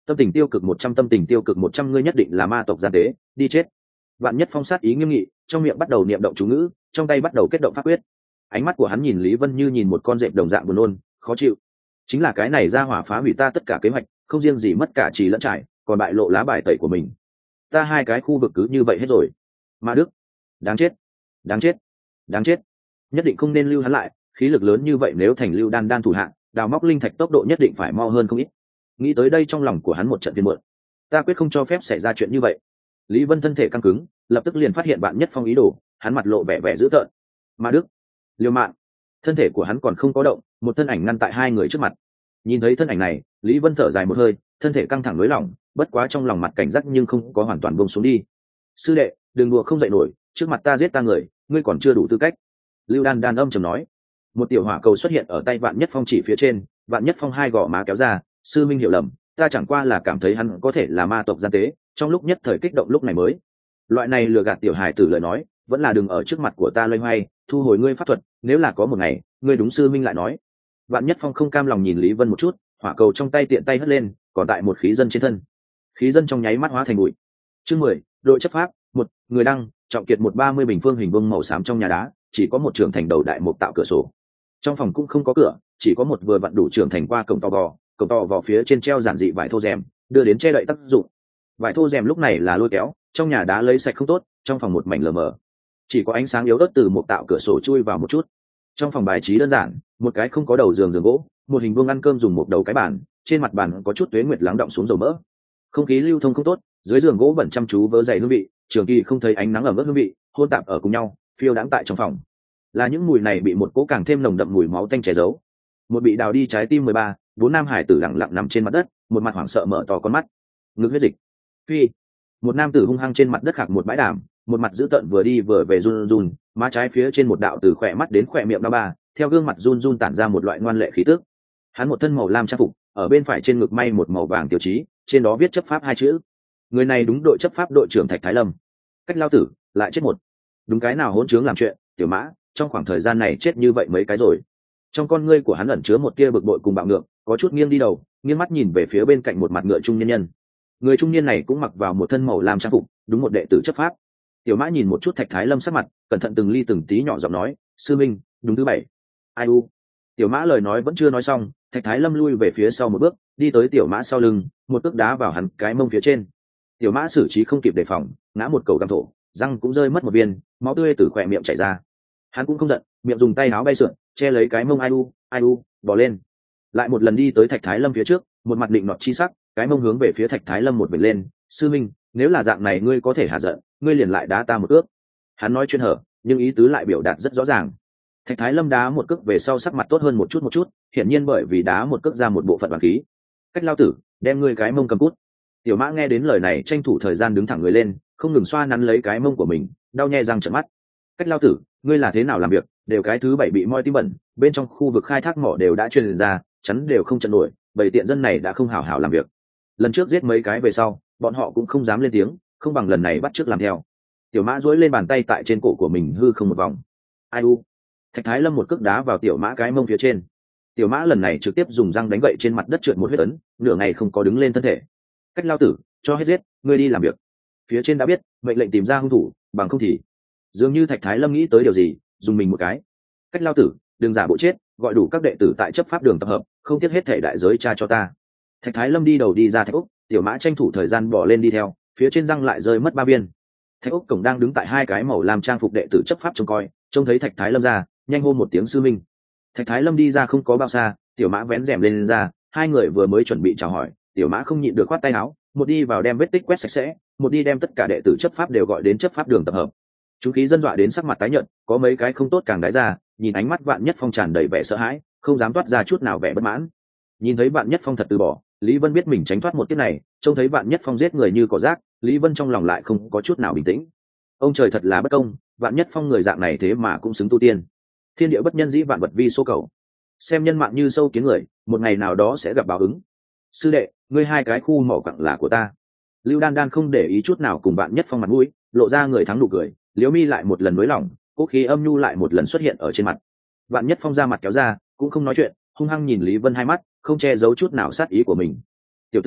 tâm tình tiêu cực một trăm, tâm tình tiêu cực một trăm, ngươi nhất định là ma tộc gian tế, đi chết. Vạn Nhất Phong sát ý nghiêm nghị, trong miệng bắt đầu niệm động chú ngữ, trong tay bắt đầu kết động pháp quyết. Ánh mắt của hắn nhìn Lý Vân như nhìn một con dẹp đồng dạng buồn nôn, khó chịu. Chính là cái này ra hỏa phá hủy ta tất cả kế hoạch, không riêng gì mất cả trì lẫn trải, còn bại lộ lá bài tẩy của mình. Ta hai cái khu vực cứ như vậy hết rồi. Ma Đức, đáng chết, đáng chết, đáng chết. Nhất định không nên lưu hắn lại, khí lực lớn như vậy nếu thành Lưu Đan Đan thủ hạ, đào móc linh thạch tốc độ nhất định phải mo hơn không ít. Nghĩ tới đây trong lòng của hắn một trận phiền muộn. Ta quyết không cho phép xảy ra chuyện như vậy. Lý Vân thân thể căng cứng, lập tức liền phát hiện Vạn Nhất Phong ý đồ, hắn mặt lộ vẻ vẻ dữ tợn. Ma Đức, liều mạng. Thân thể của hắn còn không có động, một thân ảnh ngăn tại hai người trước mặt. Nhìn thấy thân ảnh này, Lý Vân thở dài một hơi, thân thể căng thẳng nới lỏng, bất quá trong lòng mặt cảnh giác nhưng không có hoàn toàn buông xuống đi. Sư đệ, đừng đùa không dậy nổi, trước mặt ta giết ta người, ngươi còn chưa đủ tư cách. Lưu Đan Đan âm trầm nói. Một tiểu hỏa cầu xuất hiện ở tay Vạn Nhất Phong chỉ phía trên, Vạn Nhất Phong hai gò má kéo ra, sư minh hiểu lầm, ta chẳng qua là cảm thấy hắn có thể là ma tộc gian tế, trong lúc nhất thời kích động lúc này mới. Loại này lừa gạt tiểu hài tử lời nói, vẫn là đừng ở trước mặt của ta loay hoay, thu hồi ngươi pháp thuật, nếu là có một ngày, ngươi đúng sư minh lại nói. Vạn Nhất Phong không cam lòng nhìn Lý Vân một chút, hỏa cầu trong tay tiện tay hất lên, còn tại một khí dân trên thân. Khí dân trong nháy mắt hóa thành bụi. Chương mười, đội chấp pháp, một, người đăng, trọng kiệt một ba mươi bình phương hình vuông màu xám trong nhà đá, chỉ có một trưởng thành đầu đại một tạo cửa sổ. Trong phòng cũng không có cửa, chỉ có một vừa vặn đủ trưởng thành qua cổng to vò, cổng to vò phía trên treo giản dị vải thô rèm, đưa đến che đậy tác dụng. Vải thô rèm lúc này là lôi kéo, trong nhà đá lấy sạch không tốt, trong phòng một mảnh lờ mờ, chỉ có ánh sáng yếu ớt từ một tạo cửa sổ chui vào một chút. Trong phòng bài trí đơn giản, một cái không có đầu giường giường gỗ, một hình vuông ăn cơm dùng một đầu cái bàn, trên mặt bàn có chút tuế nguyệt lắng động xuống dầu mỡ. Không khí lưu thông không tốt, dưới giường gỗ bẩn chăm chú vớ dày hương vị, trường kỳ không thấy ánh nắng ẩm ướt hương vị, hôn tạp ở cùng nhau, phiêu đãng tại trong phòng. Là những mùi này bị một cỗ càng thêm nồng đậm mùi máu tanh che giấu. Một bị đào đi trái tim mười ba, bốn nam hải tử lặng lặng nằm trên mặt đất, một mặt hoảng sợ mở to con mắt. Ngực huyết dịch. Phi. Một nam tử hung hăng trên mặt đất khạc một bãi đàm, một mặt dữ tợn vừa đi vừa về run run, má trái phía trên một đạo từ khỏe mắt đến khỏe miệng đau ba, theo gương mặt run run tản ra một loại ngoan lệ khí tức. Hắn một thân màu lam trang phục, ở bên phải trên ngực may một màu vàng tiêu chí, trên đó viết chấp pháp hai chữ. Người này đúng đội chấp pháp đội trưởng Thạch Thái Lâm. Cách lao tử, lại chết một. Đúng cái nào hỗn trướng làm chuyện, tiểu mã, trong khoảng thời gian này chết như vậy mấy cái rồi. Trong con ngươi của hắn ẩn chứa một tia bực bội cùng bạo ngược, có chút nghiêng đi đầu, nghiêng mắt nhìn về phía bên cạnh một mặt ngựa trung niên nhân. Người trung niên này cũng mặc vào một thân màu lam trang phục, đúng một đệ tử chấp pháp. Tiểu mã nhìn một chút Thạch Thái Lâm sắc mặt, cẩn thận từng ly từng tí nhỏ giọng nói, sư minh, đúng thứ bảy. Ai u. Tiểu mã lời nói vẫn chưa nói xong, Thạch Thái Lâm lui về phía sau một bước, đi tới tiểu mã sau lưng, một cước đá vào hắn cái mông phía trên. Tiểu mã xử trí không kịp đề phòng, ngã một cầu găm thổ, răng cũng rơi mất một viên, máu tươi từ khỏe miệng chảy ra. Hắn cũng không giận, miệng dùng tay áo bay sượn, che lấy cái mông ai u, ai u, bò lên. Lại một lần đi tới Thạch Thái Lâm phía trước, một mặt định nọt chi sắc, cái mông hướng về phía Thạch Thái Lâm một vệt lên, sư minh, nếu là dạng này ngươi có thể hạ giận, ngươi liền lại đá ta một cước. Hắn nói chuyên hở, nhưng ý tứ lại biểu đạt rất rõ ràng. Thạch Thái Lâm đá một cước về sau sắc mặt tốt hơn một chút một chút, hiển nhiên bởi vì đá một cước ra một bộ phận bản khí. Cách lao tử, đem ngươi cái mông cầm cút. Tiểu mã nghe đến lời này tranh thủ thời gian đứng thẳng người lên, không ngừng xoa nắn lấy cái mông của mình, đau nhè răng trợn mắt. Cách lao tử, ngươi là thế nào làm việc, đều cái thứ bảy bị moi tim bẩn, bên trong khu vực khai thác mỏ đều đã truyền ra, chắn đều không chặn nổi, bảy tiện dân này đã không hảo hảo làm việc. Lần trước giết mấy cái về sau, bọn họ cũng không dám lên tiếng, không bằng lần này bắt chước làm theo. Tiểu mã duỗi lên bàn tay tại trên cổ của mình hư không một vòng. Ai u. Thạch Thái Lâm một cước đá vào tiểu mã cái mông phía trên. Tiểu mã lần này trực tiếp dùng răng đánh gậy trên mặt đất trượt một huyết ấn, nửa ngày không có đứng lên thân thể. Cách lao tử, cho hết giết, ngươi đi làm việc. Phía trên đã biết, mệnh lệnh tìm ra hung thủ, bằng không thì. Dường như Thạch Thái Lâm nghĩ tới điều gì, dùng mình một cái. Cách lao tử, đừng giả bộ chết, gọi đủ các đệ tử tại chấp pháp đường tập hợp, không tiếc hết thể đại giới tra cho ta. Thạch Thái Lâm đi đầu đi ra Thạch Úc, tiểu mã tranh thủ thời gian bỏ lên đi theo, phía trên răng lại rơi mất ba viên. Thạch Úc cổng đang đứng tại hai cái màu làm trang phục đệ tử chấp pháp trông coi, trông thấy Thạch Thái Lâm ra, nhanh hô một tiếng sư minh. Thạch Thái Lâm đi ra không có bao xa, tiểu mã vén rèm lên, lên ra, hai người vừa mới chuẩn bị chào hỏi, tiểu mã không nhịn được khoát tay áo, một đi vào đem vết tích quét sạch sẽ, một đi đem tất cả đệ tử chấp pháp đều gọi đến chấp pháp đường tập hợp. Chúng khí dân dọa đến sắc mặt tái nhợt, có mấy cái không tốt càng đái ra, nhìn ánh mắt Vạn Nhất Phong tràn đầy vẻ sợ hãi, không dám toát ra chút nào vẻ bất mãn. Nhìn thấy Vạn Nhất Phong thật từ bỏ, Lý Vân biết mình tránh thoát một kiếp này, trông thấy Vạn Nhất Phong giết người như cỏ rác, Lý Vân trong lòng lại không có chút nào bình tĩnh. Ông trời thật là bất công, Vạn Nhất Phong người dạng này thế mà cũng xứng tu tiên. Thiên địa bất nhân dĩ vạn vật vi số cầu. Xem nhân mạng như sâu kiến người, một ngày nào đó sẽ gặp báo ứng. Sư đệ, ngươi hai cái khu mỏ quặng là của ta. Lưu Đan Đan không để ý chút nào cùng Vạn Nhất Phong mặt mũi, lộ ra người thắng nụ cười, Liễu Mi lại một lần nới lỏng, cố khí âm nhu lại một lần xuất hiện ở trên mặt. Vạn Nhất Phong ra mặt kéo ra, cũng không nói chuyện, hung hăng nhìn Lý Vân hai mắt, không che giấu chút nào sát ý của mình. Tiểu tử,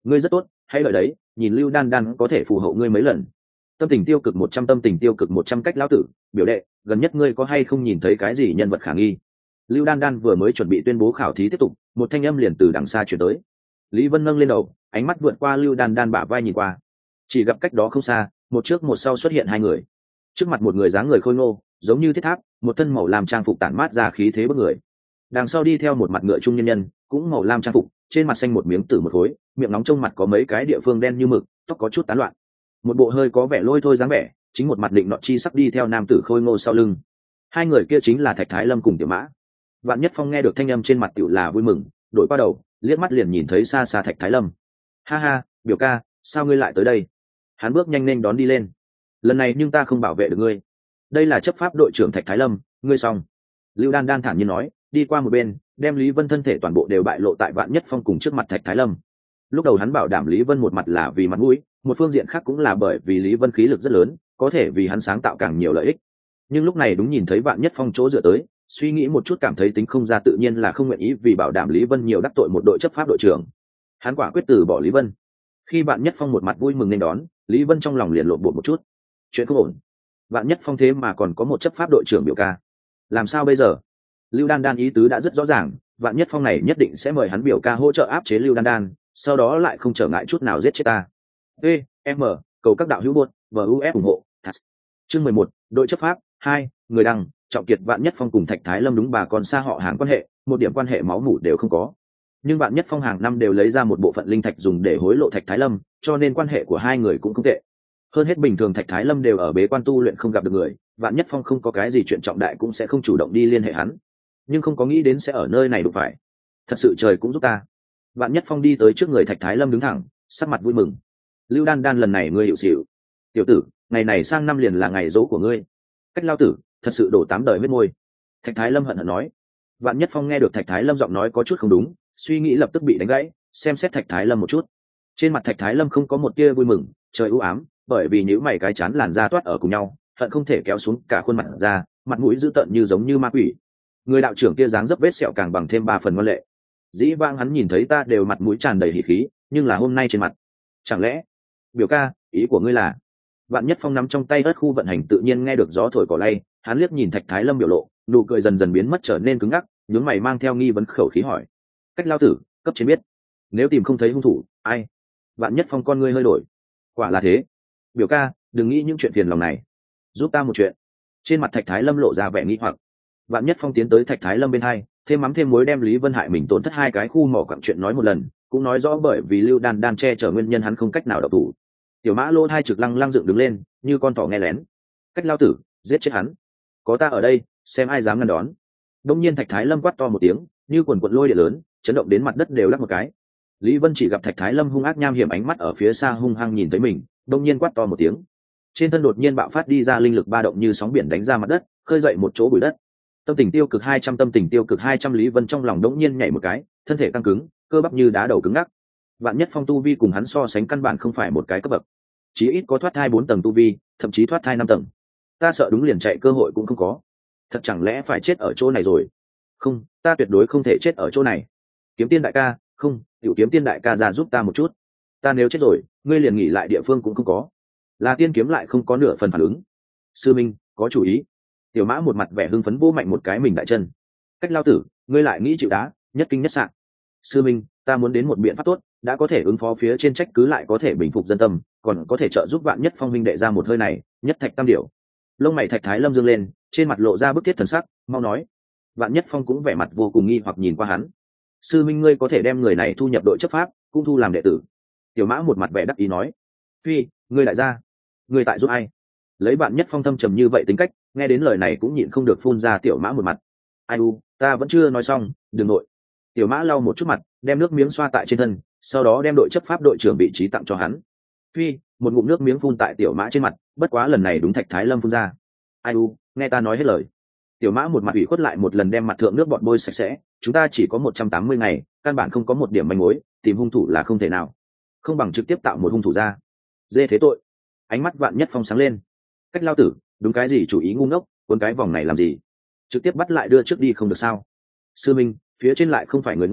ngươi rất tốt, hãy đợi đấy, nhìn Lưu Đan Đan có thể phù hộ ngươi mấy lần. Tâm tình tiêu cực một trăm, tâm tình tiêu cực một trăm cách lão tử, biểu đệ, gần nhất ngươi có hay không nhìn thấy cái gì nhân vật khả nghi? Lưu Đan Đan vừa mới chuẩn bị tuyên bố khảo thí tiếp tục, một thanh âm liền từ đằng xa truyền tới. Lý Vân nâng lên đầu, ánh mắt vượt qua Lưu Đan Đan bả vai nhìn qua, chỉ gặp cách đó không xa, một trước một sau xuất hiện hai người. Trước mặt một người dáng người khôi ngô, giống như thiết tháp, một thân màu lam trang phục tản mát ra khí thế bức người. Đằng sau đi theo một mặt ngựa trung nhân nhân, cũng màu lam trang phục, trên mặt xanh một miếng tử một khối, miệng nóng trong mặt có mấy cái địa phương đen như mực, tóc có chút tán loạn. Một bộ hơi có vẻ lôi thôi dáng vẻ, chính một mặt định nọ chi sắc đi theo nam tử khôi ngô sau lưng. Hai người kia chính là Thạch Thái Lâm cùng Tiểu Mã. Vạn Nhất Phong nghe được thanh âm trên mặt tiểu là vui mừng, đổi qua đầu, liếc mắt liền nhìn thấy xa xa Thạch Thái Lâm. Ha ha, biểu ca, sao ngươi lại tới đây? Hắn bước nhanh lên đón đi lên. Lần này nhưng ta không bảo vệ được ngươi. Đây là chấp pháp đội trưởng Thạch Thái Lâm, ngươi xong. Lưu Đan Đan thản nhiên nói, đi qua một bên, đem Lý Vân thân thể toàn bộ đều bại lộ tại Vạn Nhất Phong cùng trước mặt Thạch Thái Lâm. Lúc đầu hắn bảo đảm Lý Vân một mặt là vì mặt mũi, một phương diện khác cũng là bởi vì Lý Vân khí lực rất lớn, có thể vì hắn sáng tạo càng nhiều lợi ích. Nhưng lúc này đúng nhìn thấy Vạn Nhất Phong chỗ dựa tới, suy nghĩ một chút cảm thấy tính không ra, tự nhiên là không nguyện ý vì bảo đảm Lý Vân nhiều đắc tội một đội chấp pháp đội trưởng. Hắn quả quyết từ bỏ Lý Vân. Khi Vạn Nhất Phong một mặt vui mừng nên đón, Lý Vân trong lòng liền lộn bột một chút. Chuyện không ổn. Vạn Nhất Phong thế mà còn có một chấp pháp đội trưởng biểu ca, làm sao bây giờ? Lưu Đan Đan ý tứ đã rất rõ ràng, Vạn Nhất Phong này nhất định sẽ mời hắn biểu ca hỗ trợ áp chế Lưu Đan Đan, sau đó lại không trở ngại chút nào giết chết ta. E, M, cầu các đạo hữu buốt, V U F ủng hộ. Chương mười một, đội chấp pháp, hai, người đăng, Trọng Kiệt. Vạn Nhất Phong cùng Thạch Thái Lâm đúng bà con xa họ hàng quan hệ, một điểm quan hệ máu mủ đều không có. Nhưng Vạn Nhất Phong hàng năm đều lấy ra một bộ phận linh thạch dùng để hối lộ Thạch Thái Lâm, cho nên quan hệ của hai người cũng không tệ. Hơn hết bình thường Thạch Thái Lâm đều ở bế quan tu luyện không gặp được người, Vạn Nhất Phong không có cái gì chuyện trọng đại cũng sẽ không chủ động đi liên hệ hắn, nhưng không có nghĩ đến sẽ ở nơi này đụng phải. Thật sự trời cũng giúp ta. Vạn Nhất Phong đi tới trước người Thạch Thái Lâm đứng thẳng, sắc mặt vui mừng. Lưu Đan Đan, lần này ngươi hiệu xỉu. Tiểu tử, ngày này sang năm liền là ngày dỗ của ngươi. Cách lao tử, thật sự đổ tám đời huyết môi. Thạch Thái Lâm hận hận nói. Vạn Nhất Phong nghe được Thạch Thái Lâm giọng nói có chút không đúng, suy nghĩ lập tức bị đánh gãy, xem xét Thạch Thái Lâm một chút. Trên mặt Thạch Thái Lâm không có một tia vui mừng, trời u ám, bởi vì nhíu mày cái chán làn da toát ở cùng nhau, hận không thể kéo xuống cả khuôn mặt ra, mặt mũi dữ tợn như giống như ma quỷ. Người đạo trưởng kia dáng dấp vết sẹo càng bằng thêm ba phần ngoan lệ. Dĩ vãng hắn nhìn thấy ta đều mặt mũi tràn đầy hỉ khí, nhưng là hôm nay trên mặt, chẳng lẽ? Biểu ca, ý của ngươi là? Vạn Nhất Phong nắm trong tay ớt khu vận hành tự nhiên nghe được gió thổi cỏ lay, hắn liếc nhìn Thạch Thái Lâm biểu lộ, nụ cười dần dần biến mất trở nên cứng ngắc, nhướng mày mang theo nghi vấn khẩu khí hỏi. Cách lao tử, cấp trên biết, nếu tìm không thấy hung thủ, ai? Vạn Nhất Phong con ngươi hơi đổi. Quả là thế. Biểu ca, đừng nghĩ những chuyện phiền lòng này, giúp ta một chuyện. Trên mặt Thạch Thái Lâm lộ ra vẻ nghi hoặc. Vạn Nhất Phong tiến tới Thạch Thái Lâm bên hai, thêm mắm thêm muối đem Lý Vân hại mình tổn thất hai cái khu mỏ quặng chuyện nói một lần, cũng nói rõ bởi vì Lưu Đan Đan che chở nguyên nhân hắn không cách nào độc thủ. Tiểu Mã lô hai trực lăng lăng dựng đứng lên, như con thỏ nghe lén. Cách lao tử, giết chết hắn. Có ta ở đây, xem ai dám ngăn đón. Đông nhiên Thạch Thái Lâm quát to một tiếng, như quần quật lôi điện lớn, chấn động đến mặt đất đều lắc một cái. Lý Vân chỉ gặp Thạch Thái Lâm hung ác nham hiểm ánh mắt ở phía xa hung hăng nhìn thấy mình, đông nhiên quát to một tiếng. Trên thân đột nhiên bạo phát đi ra linh lực ba động như sóng biển đánh ra mặt đất, khơi dậy một chỗ bụi đất. Tâm tình tiêu cực hai trăm, tâm tình tiêu cực hai trăm. Lý Vân trong lòng đống nhiên nhảy một cái, thân thể căng cứng, cơ bắp như đá đầu cứng ngắc. Vạn Nhất Phong tu vi cùng hắn so sánh căn bản không phải một cái cấp bậc, chí ít có thoát thai bốn tầng tu vi, thậm chí thoát thai năm tầng. Ta sợ đúng liền chạy cơ hội cũng không có. Thật chẳng lẽ phải chết ở chỗ này rồi? Không, ta tuyệt đối không thể chết ở chỗ này. Kiếm Tiên đại ca, không, Tiểu Kiếm Tiên đại ca ra giúp ta một chút. Ta nếu chết rồi, ngươi liền nghỉ lại địa phương cũng không có. Là Tiên Kiếm lại không có nửa phần phản ứng. Sư Minh, có chủ ý. Tiểu Mã một mặt vẻ hưng phấn vỗ mạnh một cái mình đại chân. Cách lao tử, ngươi lại nghĩ chịu đá, nhất kinh nhất sạn. Sư Minh, ta muốn đến một biện pháp tốt, đã có thể ứng phó phía trên trách cứ lại có thể bình phục dân tâm, còn có thể trợ giúp Vạn Nhất Phong minh đệ ra một hơi này, nhất thạch tam điểu. Lông mày Thạch Thái Lâm dương lên, trên mặt lộ ra bức thiết thần sắc, mau nói. Vạn Nhất Phong cũng vẻ mặt vô cùng nghi hoặc nhìn qua hắn. Sư Minh, ngươi có thể đem người này thu nhập đội chấp pháp, cũng thu làm đệ tử. Tiểu Mã một mặt vẻ đắc ý nói. Phi, ngươi đại gia, ngươi tại giúp ai? Lấy Vạn Nhất Phong thâm trầm như vậy tính cách, nghe đến lời này cũng nhịn không được phun ra Tiểu Mã một mặt. Ai u, ta vẫn chưa nói xong, đừng nội. Tiểu Mã lau một chút mặt, đem nước miếng xoa tại trên thân, sau đó đem đội chấp pháp đội trưởng vị trí tặng cho hắn. Phi, một ngụm nước miếng phun tại Tiểu Mã trên mặt, bất quá lần này đúng Thạch Thái Lâm phun ra. Ai u, nghe ta nói hết lời. Tiểu Mã một mặt ủy khuất lại một lần đem mặt thượng nước bọt bôi sạch sẽ, chúng ta chỉ có một trăm tám mươi ngày, căn bản không có một điểm manh mối, tìm hung thủ là không thể nào. Không bằng trực tiếp tạo một hung thủ ra. Dê thế tội. Ánh mắt Vạn Nhất Phong sáng lên. Cách lao tử, đúng cái gì chủ ý ngu ngốc, cuốn cái vòng này làm gì? Trực tiếp bắt lại đưa trước đi không được sao? Sư Minh, phía trên lại không phải người ngu,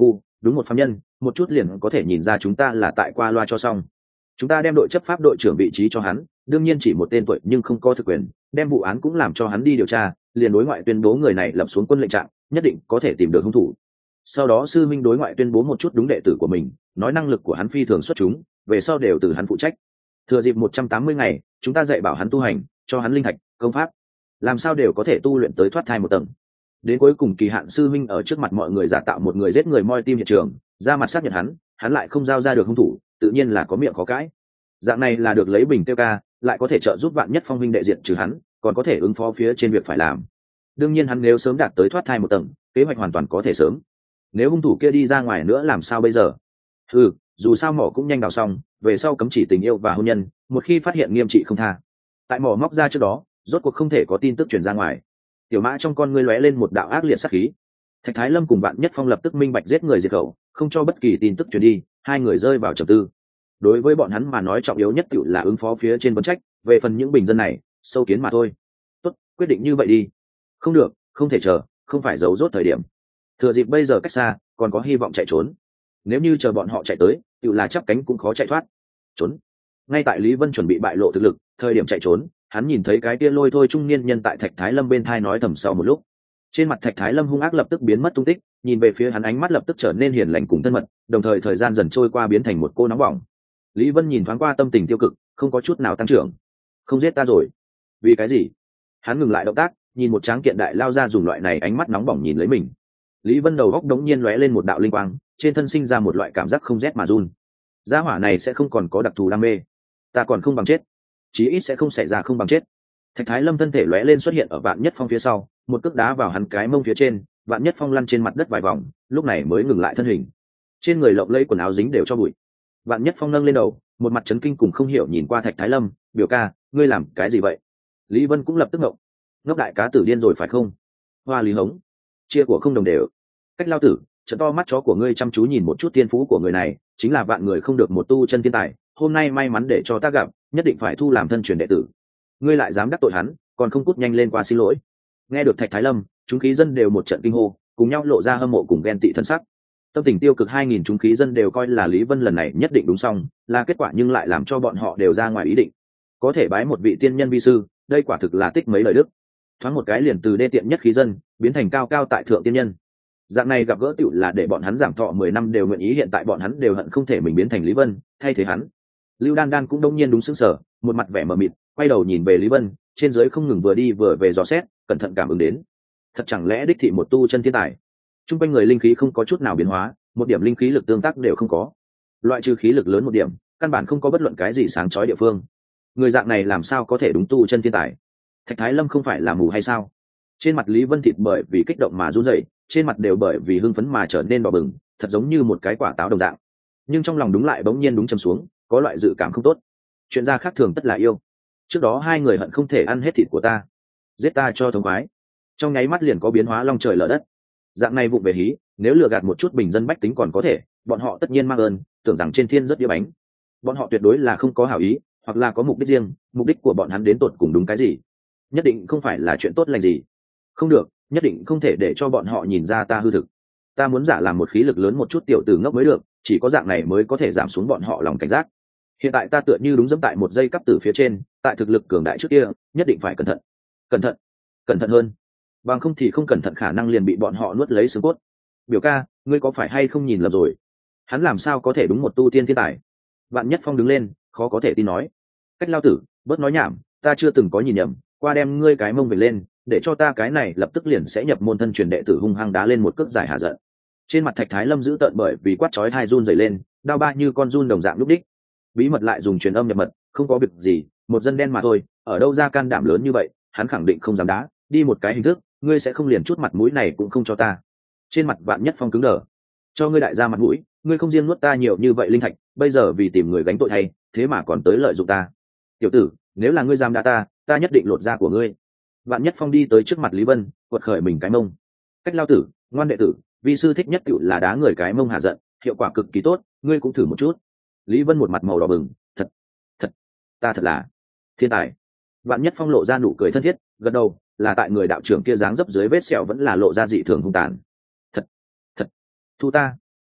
đúng một phạm nhân một chút liền có thể nhìn ra chúng ta là tại qua loa cho xong. Chúng ta đem đội chấp pháp đội trưởng vị trí cho hắn, đương nhiên chỉ một tên tuổi nhưng không có thực quyền, đem vụ án cũng làm cho hắn đi điều tra, liền đối ngoại tuyên bố người này lập xuống quân lệnh trạng, nhất định có thể tìm được hung thủ. Sau đó sư minh đối ngoại tuyên bố một chút đúng đệ tử của mình, nói năng lực của hắn phi thường xuất chúng, về sau đều từ hắn phụ trách. Thừa dịp một trăm tám mươi ngày, chúng ta dạy bảo hắn tu hành, cho hắn linh thạch, công pháp, làm sao đều có thể tu luyện tới thoát thai một tầng. Đến cuối cùng kỳ hạn sư minh ở trước mặt mọi người giả tạo một người giết người moi tim hiện trường, ra mặt xác nhận hắn, hắn lại không giao ra được hung thủ, tự nhiên là có miệng khó cãi. Dạng này là được lấy bình tiêu ca, lại có thể trợ giúp Vạn Nhất Phong huynh đệ diện trừ hắn, còn có thể ứng phó phía trên việc phải làm. Đương nhiên hắn nếu sớm đạt tới thoát thai một tầng, kế hoạch hoàn toàn có thể sớm. Nếu hung thủ kia đi ra ngoài nữa làm sao bây giờ? Ừ, dù sao mỏ cũng nhanh đào xong, về sau cấm chỉ tình yêu và hôn nhân, một khi phát hiện nghiêm trị không tha. Tại mỏ móc ra trước đó, rốt cuộc không thể có tin tức truyền ra ngoài. Tiểu Mã trong con ngươi lóe lên một đạo ác liệt sát khí. Thạch Thái Lâm cùng Vạn Nhất Phong lập tức minh bạch giết người diệt khẩu, không cho bất kỳ tin tức truyền đi, hai người rơi vào trầm tư. Đối với bọn hắn mà nói trọng yếu nhất tự là ứng phó phía trên vấn trách, về phần những bình dân này, sâu kiến mà thôi. Tốt, quyết định như vậy đi. Không được, không thể chờ, không phải giấu rốt thời điểm. Thừa dịp bây giờ cách xa, còn có hy vọng chạy trốn. Nếu như chờ bọn họ chạy tới, tự là chắp cánh cũng khó chạy thoát. Trốn. Ngay tại Lý Vân chuẩn bị bại lộ thực lực, thời điểm chạy trốn, hắn nhìn thấy cái tia lôi thôi trung niên nhân tại Thạch Thái Lâm bên thai nói thầm sau một lúc. Trên mặt Thạch Thái Lâm hung ác lập tức biến mất tung tích, nhìn về phía hắn ánh mắt lập tức trở nên hiền lành cùng thân mật, đồng thời thời gian dần trôi qua biến thành một cô nóng bỏng. Lý Vân nhìn thoáng qua tâm tình tiêu cực, không có chút nào tăng trưởng. Không giết ta rồi? Vì cái gì? Hắn ngừng lại động tác, nhìn một tráng kiện đại lao ra dùng loại này ánh mắt nóng bỏng nhìn lấy mình. Lý Vân đầu góc đống nhiên lóe lên một đạo linh quang, trên thân sinh ra một loại cảm giác không rét mà run. Gia hỏa này sẽ không còn có đặc thù đam mê, ta còn không bằng chết, chí ít sẽ không xảy ra không bằng chết. Thạch Thái Lâm thân thể lóe lên xuất hiện ở Vạn Nhất Phong phía sau, một cước đá vào hắn cái mông phía trên, Vạn Nhất Phong lăn trên mặt đất vài vòng, lúc này mới ngừng lại thân hình. Trên người lộng lẫy quần áo dính đều cho bụi. Vạn Nhất Phong nâng lên đầu, một mặt chấn kinh cùng không hiểu nhìn qua Thạch Thái Lâm, biểu ca, ngươi làm cái gì vậy? Lý Vân cũng lập tức ngộng, ngốc đại cá tử điên rồi phải không? Hoa lý hống, chia của không đồng đều. Cách lao tử, trận to mắt chó của ngươi chăm chú nhìn một chút tiên phú của người này, chính là vạn người không được một tu chân tiên tài, hôm nay may mắn để cho ta gặp, nhất định phải thu làm thân truyền đệ tử. Ngươi lại dám đắc tội hắn, còn không cút nhanh lên qua xin lỗi. Nghe được Thạch Thái Lâm, chúng khí dân đều một trận kinh hô, cùng nhau lộ ra hâm mộ cùng ghen tị thân sắc. Tâm tình tiêu cực hai nghìn chúng khí dân đều coi là Lý Vân lần này nhất định đúng xong, là kết quả nhưng lại làm cho bọn họ đều ra ngoài ý định. Có thể bái một vị tiên nhân vi sư, đây quả thực là tích mấy lời đức. Thoáng một cái liền từ đê tiện nhất khí dân biến thành cao cao tại thượng tiên nhân. Dạng này gặp gỡ tựu là để bọn hắn giảm thọ mười năm đều nguyện ý, hiện tại bọn hắn đều hận không thể mình biến thành Lý Vân, thay thế hắn. Lưu Đan Đan cũng đông nhiên đúng sững sờ, một mặt vẻ mờ mịt, quay đầu nhìn về Lý Vân, trên dưới không ngừng vừa đi vừa về dò xét, cẩn thận cảm ứng đến. Thật chẳng lẽ đích thị một tu chân thiên tài? Trung quanh người linh khí không có chút nào biến hóa, một điểm linh khí lực tương tác đều không có. Loại trừ khí lực lớn một điểm, căn bản không có bất luận cái gì sáng chói địa phương. Người dạng này làm sao có thể đúng tu chân thiên tài? Thạch Thái Lâm không phải là mù hay sao? Trên mặt Lý Vân thịt bởi vì kích động mà run rẩy, trên mặt đều bởi vì hưng phấn mà trở nên đỏ bừng, thật giống như một cái quả táo đồng dạng. Nhưng trong lòng đúng lại bỗng nhiên đúng trầm xuống, có loại dự cảm không tốt. Chuyện ra khác thường tất là yêu. Trước đó hai người hận không thể ăn hết thịt của ta, giết ta cho thống khoái. Trong nháy mắt liền có biến hóa long trời lở đất. Dạng này vụng về hí, nếu lừa gạt một chút bình dân bách tính còn có thể, bọn họ tất nhiên mang ơn, tưởng rằng trên thiên rất đĩa bánh. Bọn họ tuyệt đối là không có hảo ý, hoặc là có mục đích riêng, mục đích của bọn hắn đến tột cùng đúng cái gì? Nhất định không phải là chuyện tốt lành gì. Không được, nhất định không thể để cho bọn họ nhìn ra ta hư thực. Ta muốn giả làm một khí lực lớn một chút tiểu tử ngốc mới được, chỉ có dạng này mới có thể giảm xuống bọn họ lòng cảnh giác. Hiện tại ta tựa như đúng dẫm tại một dây cắp tử phía trên, tại thực lực cường đại trước kia, nhất định phải cẩn thận, cẩn thận, cẩn thận hơn. Bằng không thì không cẩn thận khả năng liền bị bọn họ nuốt lấy xương cốt. Biểu ca, ngươi có phải hay không nhìn lầm rồi? Hắn làm sao có thể đúng một tu tiên thiên tài? Vạn Nhất Phong đứng lên, khó có thể tin nói. Cách lao tử, bớt nói nhảm, ta chưa từng có nhìn nhầm, qua đem ngươi cái mông về lên, để cho ta cái này lập tức liền sẽ nhập môn thân truyền đệ tử hung hăng đá lên một cước giải hạ giận. Trên mặt Thạch Thái Lâm giữ tợn bởi vì quát chói hai run rẩy lên, đao ba như con run đồng dạng lúc đích. Bí mật lại dùng truyền âm nhập mật, không có việc gì, một dân đen mà thôi, ở đâu ra can đảm lớn như vậy, hắn khẳng định không dám đá, đi một cái hình thức, ngươi sẽ không liền chút mặt mũi này cũng không cho ta. Trên mặt Vạn Nhất Phong cứng đờ. Cho ngươi đại gia mặt mũi, ngươi không riêng nuốt ta nhiều như vậy linh thạch, bây giờ vì tìm người gánh tội thay, thế mà còn tới lợi dụng ta. Tiểu tử, nếu là ngươi dám đá ta, ta nhất định lột da của ngươi. Vạn Nhất Phong đi tới trước mặt Lý Vân, quật khởi mình cái mông. Cách lao tử, ngoan đệ tử, vi sư thích nhất tựu là đá người cái mông hạ giận, hiệu quả cực kỳ tốt, ngươi cũng thử một chút. Lý Vân một mặt màu đỏ bừng, thật, thật, ta thật là thiên tài. Vạn Nhất Phong lộ ra nụ cười thân thiết, gật đầu, là tại người đạo trưởng kia dáng dấp dưới vết sẹo vẫn là lộ ra dị thường hung tàn. Thật, thật, thu ta.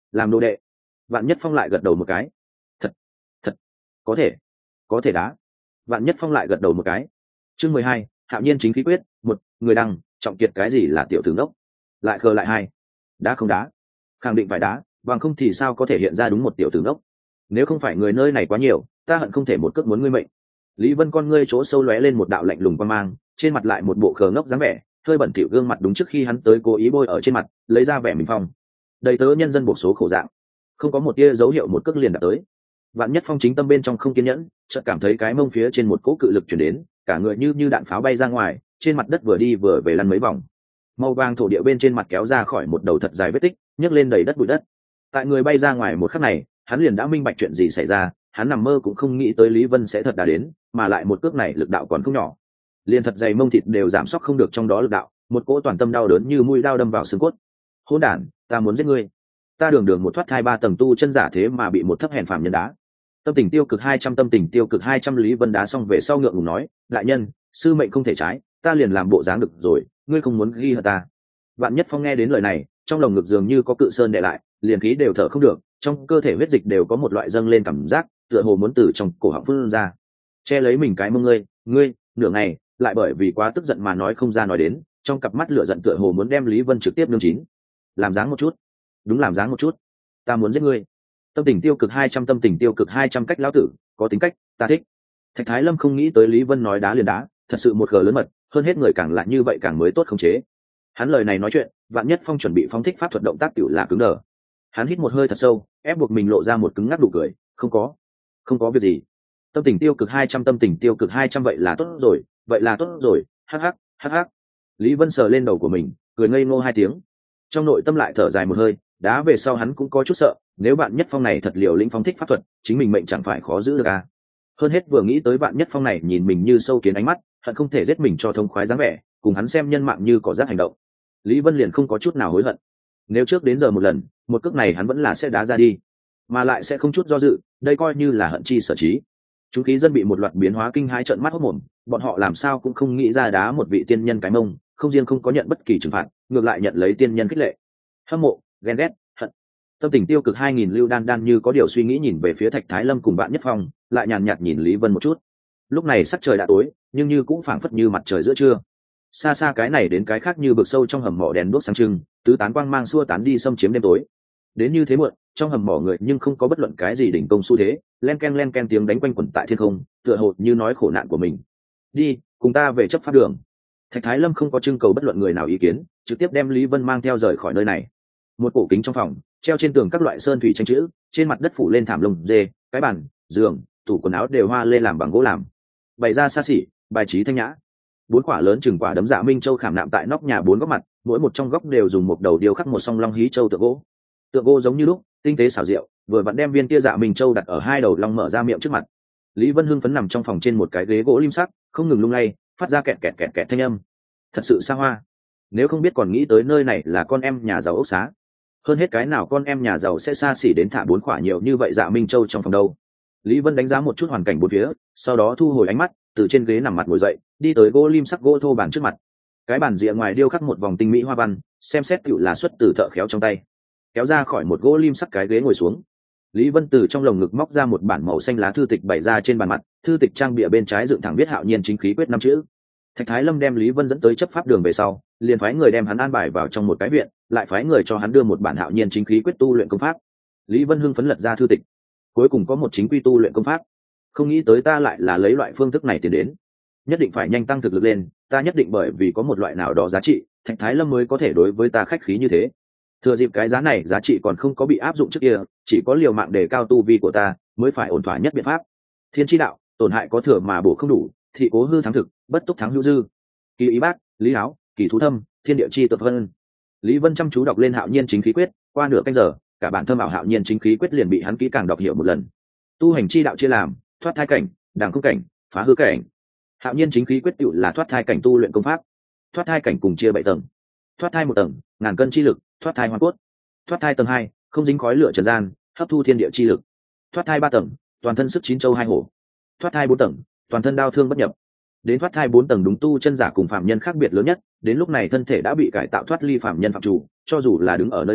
làm đồ đệ. Vạn Nhất Phong lại gật đầu một cái. Thật, thật, có thể, có thể đá. Vạn Nhất Phong lại gật đầu một cái. Chương mười hai, Hạo Nhiên chính khí quyết. Một, người đăng, Trọng Kiệt cái gì là tiểu tướng đốc? Lại khờ lại hai. Đá không đá? Khẳng định phải đá, bằng không thì sao có thể hiện ra đúng một tiểu tướng đốc? Nếu không phải người nơi này quá nhiều, ta hận không thể một cước muốn ngươi mệnh. Lý Vân con ngươi chỗ sâu lóe lên một đạo lạnh lùng quan mang, trên mặt lại một bộ khờ ngốc dáng vẻ, hơi bẩn thỉu gương mặt đúng trước khi hắn tới cố ý bôi ở trên mặt, lấy ra vẻ mình phong. Đầy tớ nhân dân bộ số khổ dạng, không có một tia dấu hiệu một cước liền đạt tới. Vạn Nhất Phong chính tâm bên trong không kiên nhẫn, chợt cảm thấy cái mông phía trên một cỗ cự lực truyền đến, cả người như như đạn pháo bay ra ngoài, trên mặt đất vừa đi vừa về lăn mấy vòng. Màu vàng thổ địa bên trên mặt kéo ra khỏi một đầu thật dài vết tích, nhấc lên đầy đất bụi đất. Tại người bay ra ngoài một khắc này, hắn liền đã minh bạch chuyện gì xảy ra, hắn nằm mơ cũng không nghĩ tới Lý Vân sẽ thật đã đến, mà lại một cước này lực đạo còn không nhỏ. Liền thật dày mông thịt đều giảm sóc không được trong đó lực đạo, một cỗ toàn tâm đau đớn như mũi dao đâm vào xương cốt. Hỗn đản, ta muốn giết ngươi. Ta đường đường một thoát thai ba tầng tu chân giả thế mà bị một thấp hèn phàm nhân đá. Tâm tình tiêu cực hai trăm tâm tình tiêu cực hai trăm Lý Vân đá xong về sau ngượng ngùng nói, đại nhân, sư mệnh không thể trái, ta liền làm bộ dáng được rồi, ngươi không muốn ghi hận ta. Vạn Nhất Phong nghe đến lời này, trong lồng ngực dường như có cự sơn đè lại, liền khí đều thở không được, trong cơ thể huyết dịch đều có một loại dâng lên cảm giác, tựa hồ muốn từ trong cổ họng phun ra. Che lấy mình cái mông ngươi, ngươi, nửa ngày, lại bởi vì quá tức giận mà nói không ra nói đến, trong cặp mắt lửa giận tựa hồ muốn đem Lý Vân trực tiếp nương chín. Làm dáng một chút, đúng làm dáng một chút, ta muốn giết ngươi. Tâm tình tiêu cực hai trăm tâm tình tiêu cực hai trăm cách lão tử, có tính cách, ta thích. Thạch Thái Lâm không nghĩ tới Lý Vân nói đá liền đá, thật sự một gờ lớn mật, hơn hết người càng lại như vậy càng mới tốt khống chế. Hắn lời này nói chuyện, Vạn Nhất Phong chuẩn bị phóng thích pháp thuật động tác tiểu là cứng đờ. Hắn hít một hơi thật sâu, ép buộc mình lộ ra một cứng ngắc đủ cười, không có, không có việc gì. Tâm tình tiêu cực hai trăm tâm tình tiêu cực hai trăm vậy là tốt rồi, vậy là tốt rồi, hắc hắc, hắc hắc. Lý Vân sờ lên đầu của mình, cười ngây ngô hai tiếng. Trong nội tâm lại thở dài một hơi, đá về sau hắn cũng có chút sợ, nếu Vạn Nhất Phong này thật liều lĩnh phóng thích pháp thuật, chính mình mệnh chẳng phải khó giữ được à. Hơn hết vừa nghĩ tới Vạn Nhất Phong này nhìn mình như sâu kiến ánh mắt, hận không thể giết mình cho thông khoái dáng vẻ, cùng hắn xem nhân mạng như cỏ rác hành động. Lý Vân liền không có chút nào hối hận. Nếu trước đến giờ một lần, một cước này hắn vẫn là sẽ đá ra đi, mà lại sẽ không chút do dự, đây coi như là hận chi sở trí. Chúng khí dân bị một loạt biến hóa kinh hãi trợn mắt hốt mồm, bọn họ làm sao cũng không nghĩ ra đá một vị tiên nhân cái mông, không riêng không có nhận bất kỳ trừng phạt, ngược lại nhận lấy tiên nhân khích lệ. Hâm mộ, ghen ghét, hận. Tâm tình tiêu cực hai nghìn Lưu Đan Đan như có điều suy nghĩ nhìn về phía Thạch Thái Lâm cùng Vạn Nhất Phong, lại nhàn nhạt nhìn Lý Vân một chút. Lúc này sắc trời đã tối, nhưng như cũng phảng phất như mặt trời giữa trưa. Xa xa cái này đến cái khác như vực sâu trong hầm mỏ đèn đuốc sáng trưng, tứ tán quang mang xua tán đi xâm chiếm đêm tối. Đến như thế muộn, trong hầm mỏ người nhưng không có bất luận cái gì đỉnh công xu thế, len ken len ken tiếng đánh quanh quẩn tại thiên không, tựa hồ như nói khổ nạn của mình. Đi, cùng ta về chấp pháp đường. Thạch Thái Lâm không có trưng cầu bất luận người nào ý kiến, trực tiếp đem Lý Vân mang theo rời khỏi nơi này. Một cổ kính trong phòng, treo trên tường các loại sơn thủy tranh chữ, trên mặt đất phủ lên thảm lông dê, cái bàn, giường, tủ quần áo đều hoa lê làm bằng gỗ làm, bày ra xa xỉ, bài trí thanh nhã. Bốn quả lớn chừng quả đấm dạ minh châu khảm nạm tại nóc nhà bốn góc mặt, mỗi một trong góc đều dùng một đầu điêu khắc một song long hí châu tượng gỗ. Tượng gỗ giống như lúc, tinh tế xảo diệu, vừa vặn đem viên kia dạ minh châu đặt ở hai đầu long mở ra miệng trước mặt. Lý Vân hưng phấn nằm trong phòng trên một cái ghế gỗ lim sắc, không ngừng lung lay, phát ra kẹt kẹt kẹt kẹt thanh âm. Thật sự xa hoa. Nếu không biết còn nghĩ tới nơi này là con em nhà giàu ốc xá. Hơn hết cái nào con em nhà giàu sẽ xa xỉ đến thả bốn quả nhiều như vậy dạ minh châu trong phòng đâu. Lý Vân đánh giá một chút hoàn cảnh bốn phía, sau đó thu hồi ánh mắt, từ trên ghế nằm mặt ngồi dậy, đi tới gỗ lim sắc gỗ thô bàn trước mặt. Cái bàn rìa ngoài điêu khắc một vòng tinh mỹ hoa văn, xem xét tựu là xuất từ thợ khéo trong tay. Kéo ra khỏi một gỗ lim sắc cái ghế ngồi xuống. Lý Vân từ trong lồng ngực móc ra một bản màu xanh lá thư tịch bày ra trên bàn mặt, thư tịch trang bìa bên trái dựng thẳng viết Hạo Nhiên chính khí quyết năm chữ. Thạch Thái Lâm đem Lý Vân dẫn tới chấp pháp đường về sau, liền phái người đem hắn an bài vào trong một cái viện, lại phái người cho hắn đưa một bản Hạo Nhiên chính khí quyết tu luyện công pháp. Lý Vân hưng phấn lật ra thư tịch, cuối cùng có một chính quy tu luyện công pháp. Không nghĩ tới ta lại là lấy loại phương thức này tiền đến, nhất định phải nhanh tăng thực lực lên, ta nhất định bởi vì có một loại nào đó giá trị, Thạch Thái Lâm mới có thể đối với ta khách khí như thế. Thừa dịp cái giá này giá trị còn không có bị áp dụng trước kia, chỉ có liều mạng để cao tu vi của ta mới phải ổn thỏa nhất biện pháp. Thiên chi đạo, tổn hại có thừa mà bổ không đủ, thị cố hư thắng thực, bất túc thắng hữu dư. Kỳ ý bác, lý áo, kỳ thú thâm, thiên địa chi tuyệt vân. Lý Vân chăm chú đọc lên Hạo Nhiên chính khí quyết, qua nửa canh giờ, cả bản thâm ảo Hạo Nhiên chính khí quyết liền bị hắn kỹ càng đọc hiểu một lần. Tu hành chi đạo chia làm thoát thai cảnh, đàng không cảnh, phá hư cảnh. Hạo Nhiên chính khí quyết tựu là thoát thai cảnh tu luyện công pháp. Thoát thai cảnh cùng chia bảy tầng. Thoát thai một tầng, ngàn cân chi lực, thoát thai hoàn cốt. Thoát thai tầng hai, không dính khói lửa trần gian, hấp thu thiên địa chi lực. Thoát thai ba tầng, toàn thân sức chín châu hai hổ. Thoát thai bốn tầng, toàn thân đao thương bất nhập. Đến thoát thai bốn tầng đúng tu chân giả cùng phạm nhân khác biệt lớn nhất, đến lúc này thân thể đã bị cải tạo thoát ly phạm nhân phạm chủ, cho dù là đứng ở nơi đó,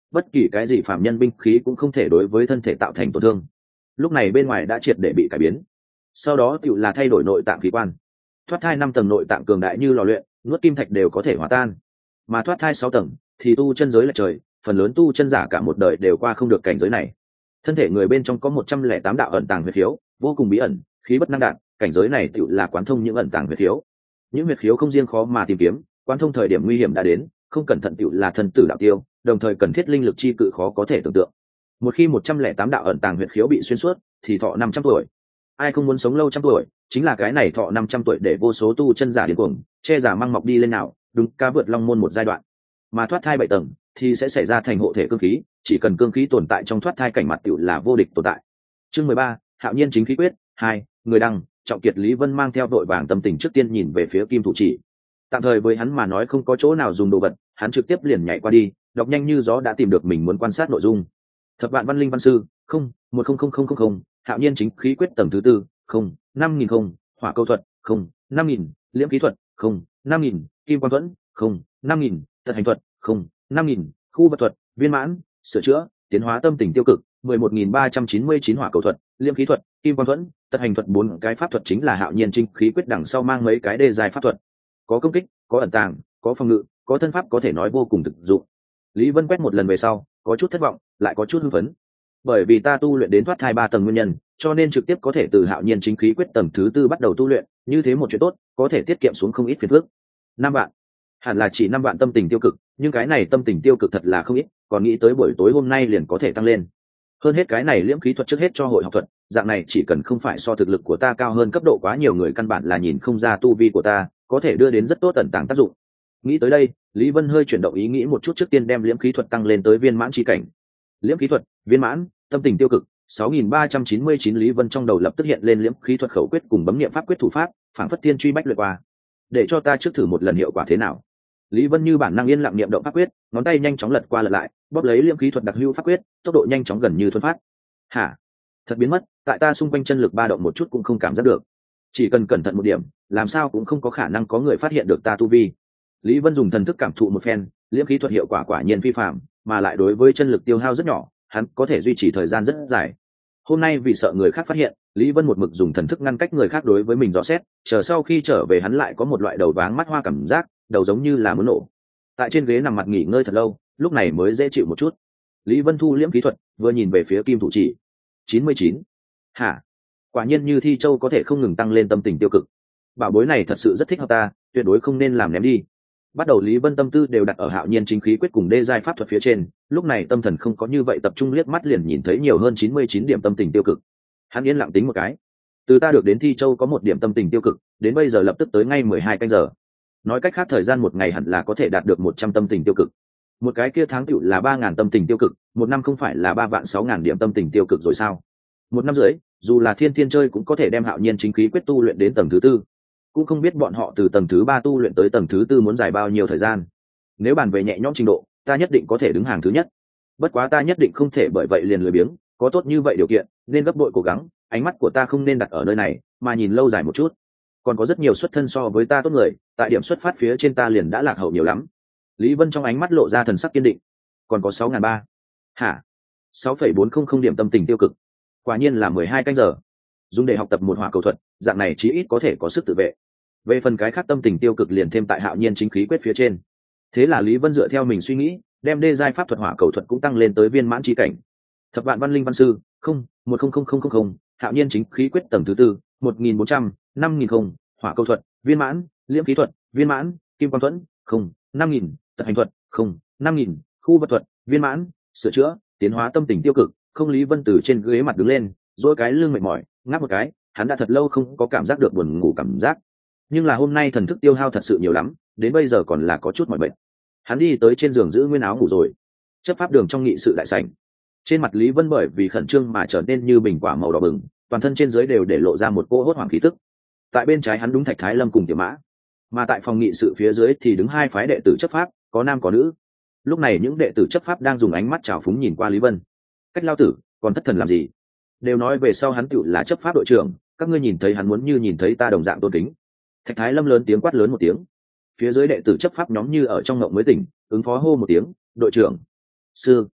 bất kỳ cái gì phạm nhân binh khí cũng không thể đối với thân thể tạo thành tổn thương. Lúc này bên ngoài đã triệt để bị cải biến, sau đó tựu là thay đổi nội tạng khí quan. Thoát thai năm tầng nội tạng cường đại như lò luyện, nuốt kim thạch đều có thể hòa tan, mà thoát thai sáu tầng thì tu chân giới là trời, phần lớn tu chân giả cả một đời đều qua không được cảnh giới này. Thân thể người bên trong có một trăm lẻ tám đạo ẩn tàng huyệt khiếu, vô cùng bí ẩn, khí bất năng đạn, cảnh giới này tựu là quán thông những ẩn tàng huyệt khiếu. Những huyệt khiếu không riêng khó mà tìm kiếm, quán thông thời điểm nguy hiểm đã đến, không cẩn thận tựu là thân tử đạo tiêu, đồng thời cần thiết linh lực chi cự khó có thể tưởng tượng. Một khi một trăm lẻ tám đạo ẩn tàng huyệt khiếu bị xuyên suốt, thì thọ năm trăm tuổi. Ai không muốn sống lâu trăm tuổi, chính là cái này thọ năm trăm tuổi để vô số tu chân giả điên cuồng, che giả mang mọc đi lên nào, đúng ca vượt long môn một giai đoạn. Mà thoát thai bảy tầng thì sẽ xảy ra thành hộ thể cương khí, chỉ cần cương khí tồn tại trong thoát thai cảnh mặt tựu là vô địch tồn tại. Chương mười ba, Hạo Nhiên chính khí quyết hai, người đăng, Trọng Kiệt. Lý Vân mang theo đội vàng tâm tình trước tiên nhìn về phía Kim Thủ Chỉ. Tạm thời với hắn mà nói không có chỗ nào dùng đồ vật, hắn trực tiếp liền nhảy qua đi, đọc nhanh như gió đã tìm được mình muốn quan sát nội dung. Thập vạn văn linh văn sư, không, một không không không không không, Hạo Nhiên chính khí quyết tầng thứ tư, không, năm nghìn không, hỏa câu thuật, không, năm nghìn, liễm khí thuật, không, năm nghìn, kim quan thuẫn, không, năm nghìn, tật hành thuật, không, năm nghìn, khu vật thuật, viên mãn, sửa chữa, tiến hóa tâm tình tiêu cực, mười một nghìn ba trăm chín mươi chín hỏa cầu thuật, liễm khí thuật, kim quan thuẫn, tật hành thuật. Bốn cái pháp thuật chính là Hạo Nhiên chính khí quyết đằng sau mang mấy cái đề dài pháp thuật, có công kích, có ẩn tàng, có phòng ngự, có thân pháp, có thể nói vô cùng thực dụng. Lý Vân quét một lần về sau, có chút thất vọng, lại có chút hưng phấn. Bởi vì ta tu luyện đến thoát thai ba tầng nguyên nhân, cho nên trực tiếp có thể từ Hạo Nhiên chính khí quyết tầng thứ tư bắt đầu tu luyện, như thế một chuyện tốt, có thể tiết kiệm xuống không ít phiền phức. Năm vạn, hẳn là chỉ năm vạn tâm tình tiêu cực, nhưng cái này tâm tình tiêu cực thật là không ít, còn nghĩ tới buổi tối hôm nay liền có thể tăng lên. Hơn hết cái này liễm khí thuật trước hết cho hội học thuật, dạng này chỉ cần không phải so thực lực của ta cao hơn cấp độ quá nhiều người căn bản là nhìn không ra tu vi của ta, có thể đưa đến rất tốt tận tàng tác dụng. Nghĩ tới đây, Lý Vân hơi chuyển động ý nghĩ một chút, trước tiên đem liễm khí thuật tăng lên tới viên mãn chi cảnh. Liễm khí thuật, viên mãn, tâm tình tiêu cực, sáu nghìn ba trăm chín mươi chín. Lý Vân trong đầu lập tức hiện lên liễm khí thuật khẩu quyết cùng bấm niệm pháp quyết thủ pháp, phảng phất tiên truy bách luyện qua. Để cho ta trước thử một lần hiệu quả thế nào. Lý Vân như bản năng yên lặng niệm động pháp quyết, ngón tay nhanh chóng lật qua lật lại, bóp lấy liễm khí thuật đặc hữu pháp quyết, tốc độ nhanh chóng gần như thuần phát. Hả? Thật biến mất, tại ta xung quanh chân lực ba động một chút cũng không cảm giác được. Chỉ cần cẩn thận một điểm, làm sao cũng không có khả năng có người phát hiện được ta tu vi. Lý Vân dùng thần thức cảm thụ một phen, liễm khí thuật hiệu quả quả nhiên phi phàm, mà lại đối với chân lực tiêu hao rất nhỏ, hắn có thể duy trì thời gian rất dài. Hôm nay vì sợ người khác phát hiện, Lý Vân một mực dùng thần thức ngăn cách người khác đối với mình dò xét, chờ sau khi trở về hắn lại có một loại đầu váng mắt hoa cảm giác, đầu giống như là muốn nổ. Tại trên ghế nằm mặt nghỉ ngơi thật lâu, lúc này mới dễ chịu một chút. Lý Vân thu liễm khí thuật, vừa nhìn về phía Kim Thủ Chỉ. chín mươi chín. Hả? Quả nhiên như Thi Châu có thể không ngừng tăng lên tâm tình tiêu cực. Bảo bối này thật sự rất thích hợp ta, tuyệt đối không nên làm ném đi. Bắt đầu Lý Vân tâm tư đều đặt ở Hạo Nhiên chính khí quyết cùng đê giai pháp thuật phía trên, lúc này tâm thần không có như vậy tập trung, liếc mắt liền nhìn thấy nhiều hơn chín mươi chín điểm tâm tình tiêu cực. Hắn yên lặng tính một cái, từ ta được đến Thi Châu có một điểm tâm tình tiêu cực, đến bây giờ lập tức tới ngay mười hai canh giờ. Nói cách khác thời gian một ngày hẳn là có thể đạt được một trăm tâm tình tiêu cực. Một cái kia tháng tựu là ba ngàn tâm tình tiêu cực, một năm không phải là ba vạn sáu ngàn điểm tâm tình tiêu cực rồi sao? Một năm rưỡi, dù là thiên thiên chơi cũng có thể đem Hạo Nhiên chính khí quyết tu luyện đến tầng thứ tư. Cũng không biết bọn họ từ tầng thứ ba tu luyện tới tầng thứ tư muốn dài bao nhiêu thời gian. Nếu bàn về nhẹ nhõm trình độ, ta nhất định có thể đứng hàng thứ nhất. Bất quá ta nhất định không thể bởi vậy liền lười biếng, có tốt như vậy điều kiện, nên gấp bội cố gắng, ánh mắt của ta không nên đặt ở nơi này, mà nhìn lâu dài một chút. Còn có rất nhiều xuất thân so với ta tốt người, tại điểm xuất phát phía trên ta liền đã lạc hậu nhiều lắm. Lý Vân trong ánh mắt lộ ra thần sắc kiên định. Còn có sáu ngàn ba. Hả? sáu phẩy bốn không không điểm tâm tình tiêu cực. Quả nhiên là mười hai canh giờ. Dùng để học tập một hỏa cầu thuật, dạng này chí ít có thể có sức tự vệ. Về phần cái khác tâm tình tiêu cực liền thêm tại Hạo Nhiên chính khí quyết phía trên. Thế là Lý Vân dựa theo mình suy nghĩ, đem đê giai pháp thuật hỏa cầu thuật cũng tăng lên tới viên mãn chi cảnh. Thập vạn văn linh văn sư, không, một không không không không không, Hạo Nhiên chính khí quyết tầng thứ tư, một nghìn bốn trăm, năm nghìn không, hỏa cầu thuật, viên mãn, liễm khí thuật, viên mãn, kim quan thuẫn, không, năm nghìn, tật hành thuật, không, năm nghìn, khu vật thuật, viên mãn, sửa chữa, tiến hóa tâm tình tiêu cực. Không. Lý Vân từ trên ghế mặt đứng lên, duỗi cái lưng mệt mỏi, ngáp một cái, hắn đã thật lâu không có cảm giác được buồn ngủ cảm giác. Nhưng là hôm nay thần thức tiêu hao thật sự nhiều lắm, đến bây giờ còn là có chút mỏi mệt. Hắn đi tới trên giường giữ nguyên áo ngủ rồi. Chấp pháp đường trong nghị sự đại sảnh, trên mặt Lý Vân bởi vì khẩn trương mà trở nên như bình quả màu đỏ bừng, toàn thân trên dưới đều để lộ ra một cỗ hốt hoảng khí tức. Tại bên trái hắn đúng Thạch Thái Lâm cùng Tiểu Mã, mà tại phòng nghị sự phía dưới thì đứng hai phái đệ tử chấp pháp, có nam có nữ. Lúc này những đệ tử chấp pháp đang dùng ánh mắt trào phúng nhìn qua Lý Vân. Cách lao tử, còn thất thần làm gì? Đều nói về sau hắn tựu là chấp pháp đội trưởng, các ngươi nhìn thấy hắn muốn như nhìn thấy ta đồng dạng tôn kính. Thạch Thái Lâm lớn tiếng quát lớn một tiếng. Phía dưới đệ tử chấp pháp nhóm như ở trong ngộng mới tỉnh, ứng phó hô một tiếng, đội trưởng, sư,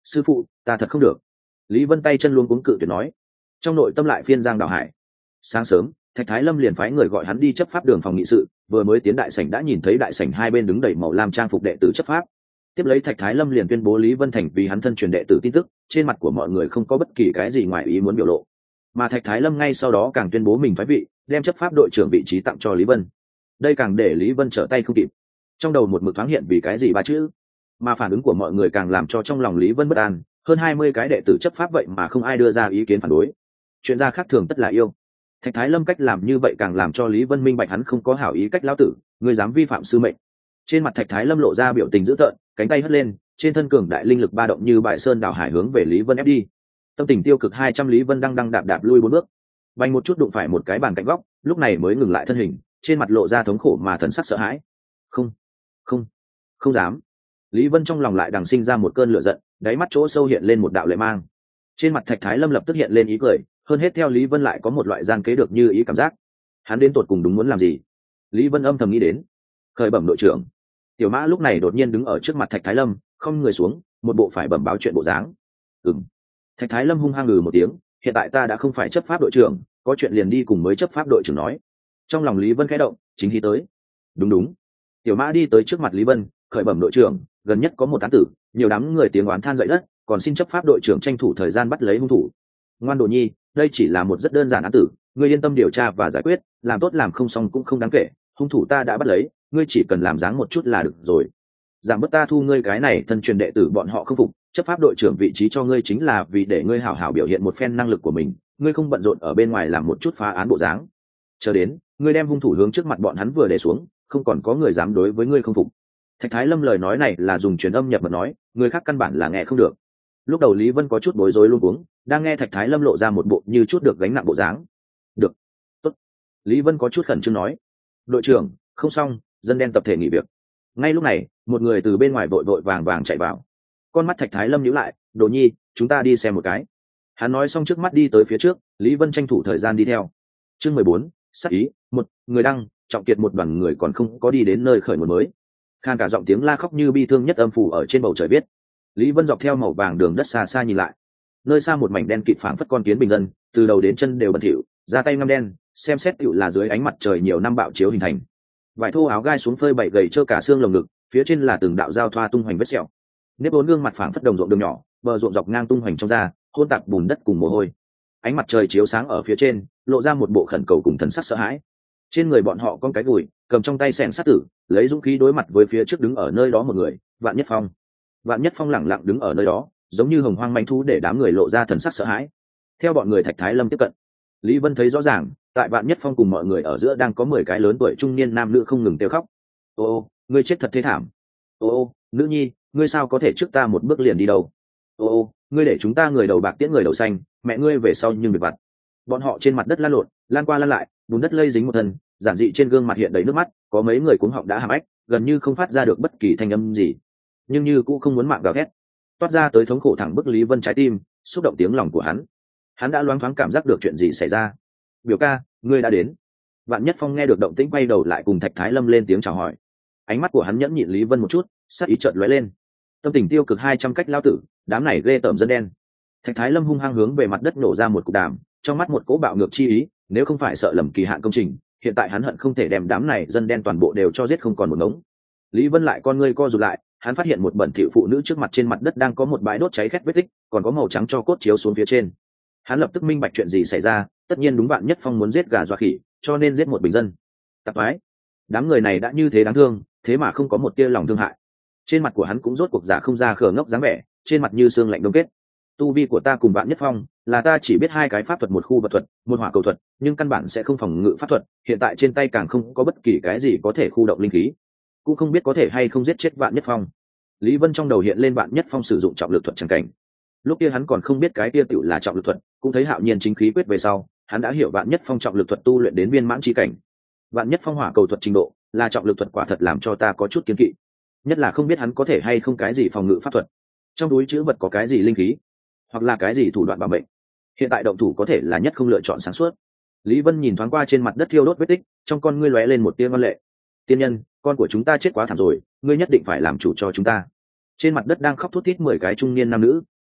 sư phụ ta thật không được. Lý Vân tay chân luôn cuống cự tuyệt nói, trong nội tâm lại phiên giang đào hải. Sáng sớm Thạch Thái Lâm liền phái người gọi hắn đi chấp pháp đường phòng nghị sự, vừa mới tiến đại sảnh đã nhìn thấy đại sảnh hai bên đứng đầy màu lam trang phục đệ tử chấp pháp. Tiếp lấy Thạch Thái Lâm liền tuyên bố Lý Vân thành vì hắn thân truyền đệ tử tin tức, trên mặt của mọi người không có bất kỳ cái gì ngoài ý muốn biểu lộ. Mà Thạch Thái Lâm ngay sau đó càng tuyên bố mình phái vị, đem chấp pháp đội trưởng vị trí tặng cho Lý Vân. Đây càng để Lý Vân trở tay không kịp. Trong đầu một mực thoáng hiện vì cái gì ba chữ, mà phản ứng của mọi người càng làm cho trong lòng Lý Vân bất an, hơn hai mươi cái đệ tử chấp pháp vậy mà không ai đưa ra ý kiến phản đối. Chuyện ra khác thường tất là yêu. Thạch Thái Lâm cách làm như vậy càng làm cho Lý Vân minh bạch hắn không có hảo ý cách lão tử, ngươi dám vi phạm sư mệnh. Trên mặt Thạch Thái Lâm lộ ra biểu tình dữ tợn, cánh tay hất lên, trên thân cường đại linh lực ba động như bại sơn đảo hải hướng về Lý Vân ép đi. Tâm tình tiêu cực hai trăm Lý Vân đang đang đạp đạp lui bốn bước, vành một chút đụng phải một cái bàn cạnh góc, lúc này mới ngừng lại thân hình, trên mặt lộ ra thống khổ mà thần sắc sợ hãi. Không, không, không dám. Lý Vân trong lòng lại đằng sinh ra một cơn lửa giận, đáy mắt chỗ sâu hiện lên một đạo lệ mang. Trên mặt Thạch Thái Lâm lập tức hiện lên ý cười, hơn hết theo Lý Vân lại có một loại gian kế được như ý cảm giác. Hắn đến tột cùng đúng muốn làm gì? Lý Vân âm thầm nghĩ đến. Khởi bẩm đội trưởng. Tiểu Mã lúc này đột nhiên đứng ở trước mặt Thạch Thái Lâm, không người xuống, một bộ phải bẩm báo chuyện bộ dáng. Ừm. Thạch Thái Lâm hung hăng ngừ một tiếng, hiện tại ta đã không phải chấp pháp đội trưởng, có chuyện liền đi cùng mới chấp pháp đội trưởng nói. Trong lòng Lý Vân khẽ động, chính khí tới. Đúng đúng. Tiểu Mã đi tới trước mặt Lý Vân, khởi bẩm đội trưởng, gần nhất có một án tử, nhiều đám người tiếng oán than dậy đất, còn xin chấp pháp đội trưởng tranh thủ thời gian bắt lấy hung thủ. Ngoan Đồ Nhi, đây chỉ là một rất đơn giản án tử, ngươi yên tâm điều tra và giải quyết, làm tốt làm không xong cũng không đáng kể, hung thủ ta đã bắt lấy, ngươi chỉ cần làm dáng một chút là được rồi. Giảm bớt ta thu ngươi cái này thân truyền đệ tử bọn họ không phục, chấp pháp đội trưởng vị trí cho ngươi chính là vì để ngươi hảo hảo biểu hiện một phen năng lực của mình, ngươi không bận rộn ở bên ngoài làm một chút phá án bộ dáng. Chờ đến, ngươi đem hung thủ hướng trước mặt bọn hắn vừa để xuống, không còn có người dám đối với ngươi không phục. Thạch Thái Lâm lời nói này là dùng truyền âm nhập mật nói, người khác căn bản là nghe không được. Lúc đầu Lý Vân có chút bối rối luống cuống, đang nghe Thạch Thái Lâm lộ ra một bộ như chút được gánh nặng bộ dáng. Được, tốt. Lý Vân có chút khẩn trương nói, đội trưởng, không xong, dân đen tập thể nghỉ việc. Ngay lúc này, một người từ bên ngoài vội vội vàng vàng chạy vào. Con mắt Thạch Thái Lâm nhíu lại, Đồ Nhi, chúng ta đi xem một cái. Hắn nói xong trước mắt đi tới phía trước, Lý Vân tranh thủ thời gian đi theo. Chương mười bốn, sát ý, một người đăng, Trọng Kiệt một đoàn người còn không có đi đến nơi khởi nguồn mới. Khan cả giọng tiếng la khóc như bi thương nhất âm phủ ở trên bầu trời biết. Lý Vân dọc theo màu vàng đường đất xa xa nhìn lại, nơi xa một mảnh đen kịt phảng phất con kiến bình dân, từ đầu đến chân đều bẩn thỉu, ra tay ngăm đen, xem xét tựu là dưới ánh mặt trời nhiều năm bạo chiếu hình thành. Vải thô áo gai xuống phơi bảy gầy trơ cả xương lồng ngực, phía trên là từng đạo dao thoa tung hoành vết sẹo. Nếp bốn gương mặt phảng phất đồng ruộng đường nhỏ, bờ ruộng dọc ngang tung hoành trong da, hôn tạp bùn đất cùng mồ hôi. Ánh mặt trời chiếu sáng ở phía trên, lộ ra một bộ khẩn cầu cùng thần sắc sợ hãi. Trên người bọn họ con cái gùi, cầm trong tay xẻng sát tử, lấy dũng khí đối mặt với phía trước đứng ở nơi đó một người, Vạn Nhất Phong. Vạn Nhất Phong lẳng lặng đứng ở nơi đó, giống như hồng hoang manh thú để đám người lộ ra thần sắc sợ hãi. Theo bọn người Thạch Thái Lâm tiếp cận, Lý Vân thấy rõ ràng, tại Vạn Nhất Phong cùng mọi người ở giữa đang có mười cái lớn tuổi trung niên nam nữ không ngừng kêu khóc. Ô ô, ngươi chết thật thế thảm. Ô ô, nữ nhi, ngươi sao có thể trước ta một bước liền đi đâu. Ô ô, ngươi để chúng ta người đầu bạc tiễn người đầu xanh, mẹ ngươi về sau nhưng biệt vặt. Bọn họ trên mặt đất lăn lộn, lan qua lăn lại, bùn đất lây dính một thân, giản dị trên gương mặt hiện đầy nước mắt, có mấy người cuống họng đã hàm ếch, gần như không phát ra được bất kỳ thanh âm gì, nhưng như cũng không muốn mạng gào thét, toát ra tới thống khổ thẳng bức Lý Vân trái tim, xúc động tiếng lòng của hắn. Hắn đã loáng thoáng cảm giác được chuyện gì xảy ra. Biểu ca, ngươi đã đến. Vạn Nhất Phong nghe được động tĩnh quay đầu lại cùng Thạch Thái Lâm lên tiếng chào hỏi. Ánh mắt của hắn nhẫn nhịn Lý Vân một chút, sắc ý chợt lóe lên. Tâm tình tiêu cực hai trăm cách lao tử, đám này ghê tởm dân đen. Thạch Thái Lâm hung hăng hướng về mặt đất nổ ra một cục đàm, trong mắt một cỗ bạo ngược chi ý, nếu không phải sợ lầm kỳ hạn công trình, hiện tại hắn hận không thể đem đám này dân đen toàn bộ đều cho giết không còn một ngống. Lý Vân lại con ngươi co rụt lại, hắn phát hiện một bẩn thỉu phụ nữ trước mặt trên mặt đất đang có một bãi đốt cháy khét vết tích, còn có màu trắng cho cốt chiếu xuống phía trên. Hắn lập tức minh bạch chuyện gì xảy ra, tất nhiên đúng Vạn Nhất Phong muốn giết gà dọa khỉ, cho nên giết một bình dân. Tạp ái, đám người này đã như thế đáng thương, thế mà không có một tia lòng thương hại. Trên mặt của hắn cũng rốt cuộc giả không ra khờ ngốc dáng vẻ, trên mặt như xương lạnh đông kết. Tu vi của ta cùng Vạn Nhất Phong là ta chỉ biết hai cái pháp thuật, một khu vật thuật, một hỏa cầu thuật, nhưng căn bản sẽ không phòng ngự pháp thuật, hiện tại trên tay càng không có bất kỳ cái gì có thể khu động linh khí, cũng không biết có thể hay không giết chết Vạn Nhất Phong. Lý Vân trong đầu hiện lên Vạn Nhất Phong sử dụng trọng lực thuật chẳng cảnh. Lúc kia hắn còn không biết cái kia tựu là trọng lực thuật, cũng thấy Hạo Nhiên chính khí quyết về sau, hắn đã hiểu Vạn Nhất Phong trọng lực thuật tu luyện đến viên mãn chi cảnh. Vạn Nhất Phong hỏa cầu thuật trình độ, là trọng lực thuật quả thật làm cho ta có chút kiêng kỵ. Nhất là không biết hắn có thể hay không cái gì phòng ngự pháp thuật. Trong túi trữ vật có cái gì linh khí, hoặc là cái gì thủ đoạn bảo mệnh. Hiện tại động thủ có thể là nhất không lựa chọn sáng suốt. Lý Vân nhìn thoáng qua trên mặt đất thiêu đốt vết tích, trong con ngươi lóe lên một tia ngoan lệ. Tiên nhân, con của chúng ta chết quá thảm rồi, ngươi nhất định phải làm chủ cho chúng ta. Trên mặt đất đang khóc thút thít mười cái trung niên nam nữ,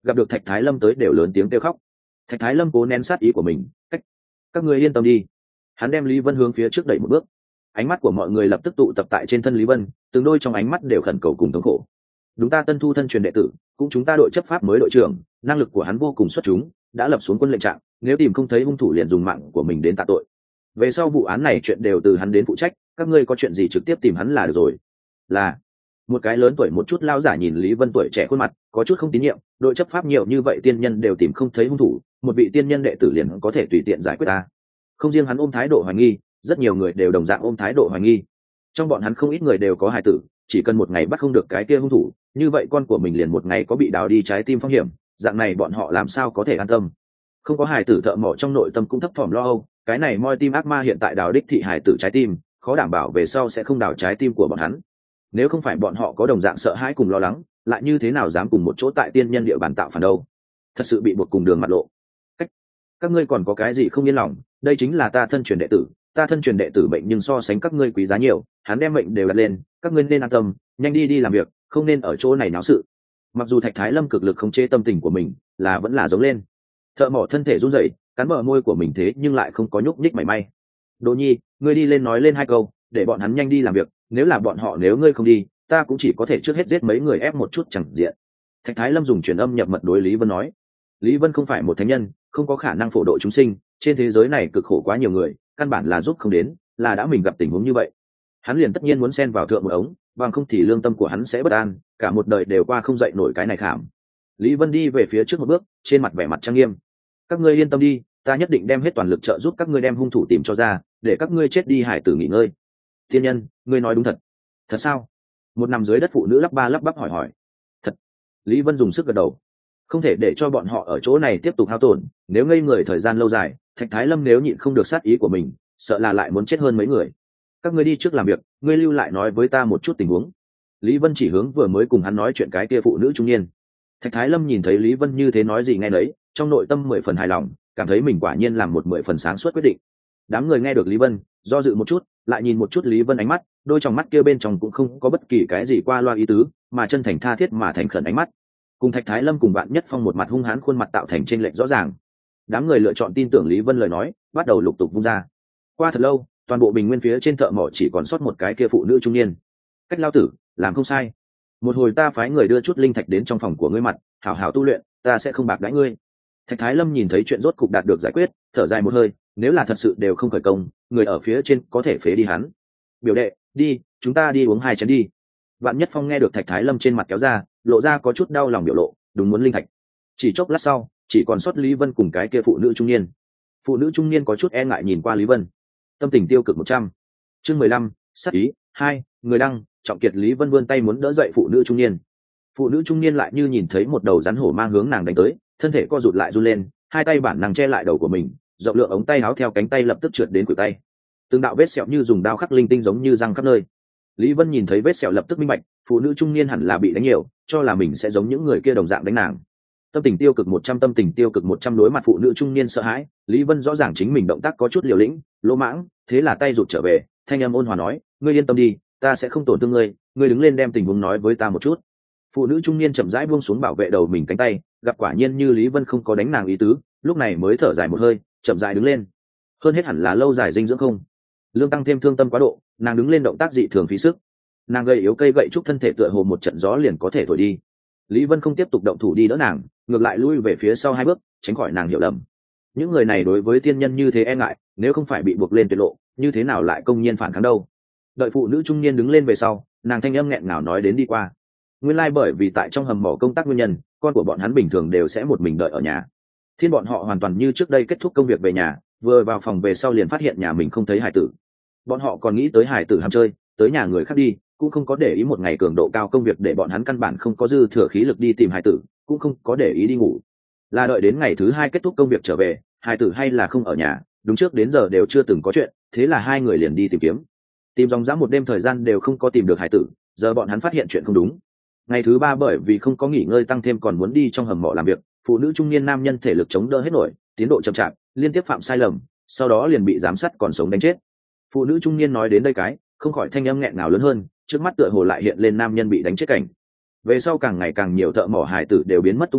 gặp được Thạch Thái Lâm tới đều lớn tiếng kêu khóc. Thạch Thái Lâm cố nén sát ý của mình, cách các ngươi yên tâm đi. Hắn đem Lý Vân hướng phía trước đẩy một bước. Ánh mắt của mọi người lập tức tụ tập tại trên thân Lý Vân, từng đôi trong ánh mắt đều khẩn cầu cùng thống khổ. Đúng, ta Tân Thu thân truyền đệ tử, cũng chúng ta đội chấp pháp mới đội trưởng, năng lực của hắn vô cùng xuất chúng, đã lập xuống quân lệnh trạng, nếu tìm không thấy hung thủ liền dùng mạng của mình đến tạ tội. Về sau vụ án này chuyện đều từ hắn đến phụ trách, các ngươi có chuyện gì trực tiếp tìm hắn là được rồi. Là một cái lớn tuổi một chút lao giả nhìn Lý Vân tuổi trẻ khuôn mặt, có chút không tín nhiệm, đội chấp pháp nhiều như vậy tiên nhân đều tìm không thấy hung thủ, một vị tiên nhân đệ tử liền có thể tùy tiện giải quyết ta. Không riêng hắn ôm thái độ hoài nghi, rất nhiều người đều đồng dạng ôm thái độ hoài nghi. Trong bọn hắn không ít người đều có hài tử, chỉ cần một ngày bắt không được cái kia hung thủ, như vậy con của mình liền một ngày có bị đào đi trái tim phong hiểm, dạng này bọn họ làm sao có thể an tâm. Không có hài tử thợ mỏ trong nội tâm cũng thấp thỏm lo âu, cái này moi tim ác ma hiện tại đào đích thị hài tử trái tim, khó đảm bảo về sau sẽ không đào trái tim của bọn hắn. Nếu không phải bọn họ có đồng dạng sợ hãi cùng lo lắng, lại như thế nào dám cùng một chỗ tại tiên nhân địa bàn tạo phản đâu. Thật sự bị buộc cùng đường mặt lộ. Cách các ngươi còn có cái gì không yên lòng, đây chính là ta thân truyền đệ tử, ta thân truyền đệ tử mệnh nhưng so sánh các ngươi quý giá nhiều, hắn đem mệnh đều đặt lên, các ngươi nên an tâm, nhanh đi đi làm việc, không nên ở chỗ này náo sự. Mặc dù Thạch Thái Lâm cực lực khống chế tâm tình của mình, là vẫn là giống lên. Thợ mỏ thân thể run rẩy, cắn bờ môi của mình thế nhưng lại không có nhúc nhích mảy may. Đỗ Nhi, ngươi đi lên nói lên hai câu, để bọn hắn nhanh đi làm việc, nếu là bọn họ nếu ngươi không đi, ta cũng chỉ có thể trước hết giết mấy người ép một chút chẳng diện. Thạch Thái Lâm dùng truyền âm nhập mật đối Lý Vân nói. Lý Vân không phải một thánh nhân, không có khả năng phổ độ chúng sinh, trên thế giới này cực khổ quá nhiều người, căn bản là giúp không đến, là đã mình gặp tình huống như vậy, hắn liền tất nhiên muốn xen vào thượng một ống, bằng không thì lương tâm của hắn sẽ bất an, cả một đời đều qua không dậy nổi cái này khảm. Lý Vân đi về phía trước một bước, trên mặt vẻ mặt trang nghiêm. Các ngươi yên tâm đi, ta nhất định đem hết toàn lực trợ giúp các ngươi đem hung thủ tìm cho ra, để các ngươi chết đi hải tử nghỉ ngơi. Thiên nhân, ngươi nói đúng thật? Thật sao? Một nằm dưới đất phụ nữ lắp ba lắp bắp hỏi hỏi. Thật. Lý Vân dùng sức gật đầu. Không thể để cho bọn họ ở chỗ này tiếp tục hao tổn, nếu ngây người thời gian lâu dài, Thạch Thái Lâm nếu nhịn không được sát ý của mình, sợ là lại muốn chết hơn mấy người. Các ngươi đi trước làm việc, ngươi lưu lại nói với ta một chút tình huống. Lý Vân chỉ hướng vừa mới cùng hắn nói chuyện cái kia phụ nữ trung niên. Thạch Thái Lâm nhìn thấy Lý Vân như thế nói gì nghe nấy, trong nội tâm mười phần hài lòng, cảm thấy mình quả nhiên làm một mười phần sáng suốt quyết định. Đám người nghe được Lý Vân, do dự một chút, lại nhìn một chút Lý Vân ánh mắt, đôi trong mắt kia bên trong cũng không có bất kỳ cái gì qua loa ý tứ, mà chân thành tha thiết mà thành khẩn ánh mắt. Cùng Thạch Thái Lâm cùng Vạn Nhất Phong một mặt hung hãn khuôn mặt tạo thành chênh lệch rõ ràng. Đám người lựa chọn tin tưởng Lý Vân lời nói, bắt đầu lục tục vung ra. Qua thật lâu, toàn bộ bình nguyên phía trên thợ mỏ chỉ còn sót một cái kia phụ nữ trung niên. Cách lao tử, làm không sai. Một hồi ta phái người đưa chút linh thạch đến trong phòng của ngươi mặt, hảo hảo tu luyện, ta sẽ không bạc đãi ngươi. Thạch Thái Lâm nhìn thấy chuyện rốt cục đạt được giải quyết, thở dài một hơi, nếu là thật sự đều không khởi công, người ở phía trên có thể phế đi hắn. Biểu đệ, đi, chúng ta đi uống hai chén đi. Vạn Nhất Phong nghe được Thạch Thái Lâm trên mặt kéo ra, lộ ra có chút đau lòng biểu lộ, đúng muốn linh thạch. Chỉ chốc lát sau, chỉ còn sót Lý Vân cùng cái kia phụ nữ trung niên. Phụ nữ trung niên có chút e ngại nhìn qua Lý Vân, tâm tình tiêu cực một trăm. Chương mười lăm, sát ý hai, người đăng, trọng kiệt. Lý Vân vươn tay muốn đỡ dậy phụ nữ trung niên. Phụ nữ trung niên lại như nhìn thấy một đầu rắn hổ mang hướng nàng đánh tới, thân thể co rụt lại run lên, hai tay bản năng che lại đầu của mình, rộng lượng ống tay áo theo cánh tay lập tức trượt đến khuỷu tay. Từng đạo vết sẹo như dùng dao khắc linh tinh giống như răng khắp nơi. Lý Vân nhìn thấy vết sẹo lập tức minh bạch, phụ nữ trung niên hẳn là bị đánh nhiều, cho là mình sẽ giống những người kia đồng dạng đánh nàng. Tâm tình tiêu cực một trăm, tâm tình tiêu cực một trăm đối mặt phụ nữ trung niên sợ hãi, Lý Vân rõ ràng chính mình động tác có chút liều lĩnh, lỗ mãng, thế là tay rụt trở về, thanh âm ôn hòa nói, ngươi yên tâm đi, ta sẽ không tổn thương ngươi, ngươi đứng lên đem tình huống nói với ta một chút. Phụ nữ trung niên chậm rãi buông xuống bảo vệ đầu mình cánh tay, gặp quả nhiên như Lý Vân không có đánh nàng ý tứ, lúc này mới thở dài một hơi, chậm rãi đứng lên. Hơn hết hẳn là lâu dài dinh dưỡng không, lương tăng thêm thương tâm quá độ, nàng đứng lên động tác dị thường phí sức. Nàng gầy yếu cây gậy trúc thân thể tựa hồ một trận gió liền có thể thổi đi. Lý Vân không tiếp tục động thủ đi đỡ nàng, ngược lại lui về phía sau hai bước, tránh khỏi nàng hiểu lầm. Những người này đối với tiên nhân như thế e ngại, nếu không phải bị buộc lên tuyệt lộ, như thế nào lại công nhiên phản kháng đâu. Đợi phụ nữ trung niên đứng lên về sau, nàng thanh âm nghẹn ngào nói đến đi qua. Nguyên lai like bởi vì tại trong hầm mỏ công tác nguyên nhân, con của bọn hắn bình thường đều sẽ một mình đợi ở nhà. Thiên bọn họ hoàn toàn như trước đây kết thúc công việc về nhà, vừa vào phòng về sau liền phát hiện nhà mình không thấy hải tử. Bọn họ còn nghĩ tới hải tử ham chơi, tới nhà người khác đi, cũng không có để ý một ngày cường độ cao công việc để bọn hắn căn bản không có dư thừa khí lực đi tìm hải tử, cũng không có để ý đi ngủ. Là đợi đến ngày thứ hai kết thúc công việc trở về, hải tử hay là không ở nhà, đúng trước đến giờ đều chưa từng có chuyện, thế là hai người liền đi tìm kiếm. Tìm dòng dã một đêm thời gian đều không có tìm được hải tử, giờ bọn hắn phát hiện chuyện không đúng. Ngày thứ ba bởi vì không có nghỉ ngơi tăng thêm còn muốn đi trong hầm mỏ làm việc, phụ nữ trung niên nam nhân thể lực chống đỡ hết nổi, tiến độ chậm chạp, liên tiếp phạm sai lầm, sau đó liền bị giám sát còn sống đánh chết. Phụ nữ trung niên nói đến đây cái, không khỏi thanh âm nghẹn ngào lớn hơn, trước mắt tựa hồ lại hiện lên nam nhân bị đánh chết cảnh. Về sau càng ngày càng nhiều thợ mỏ hải tử đều biến mất tung tích,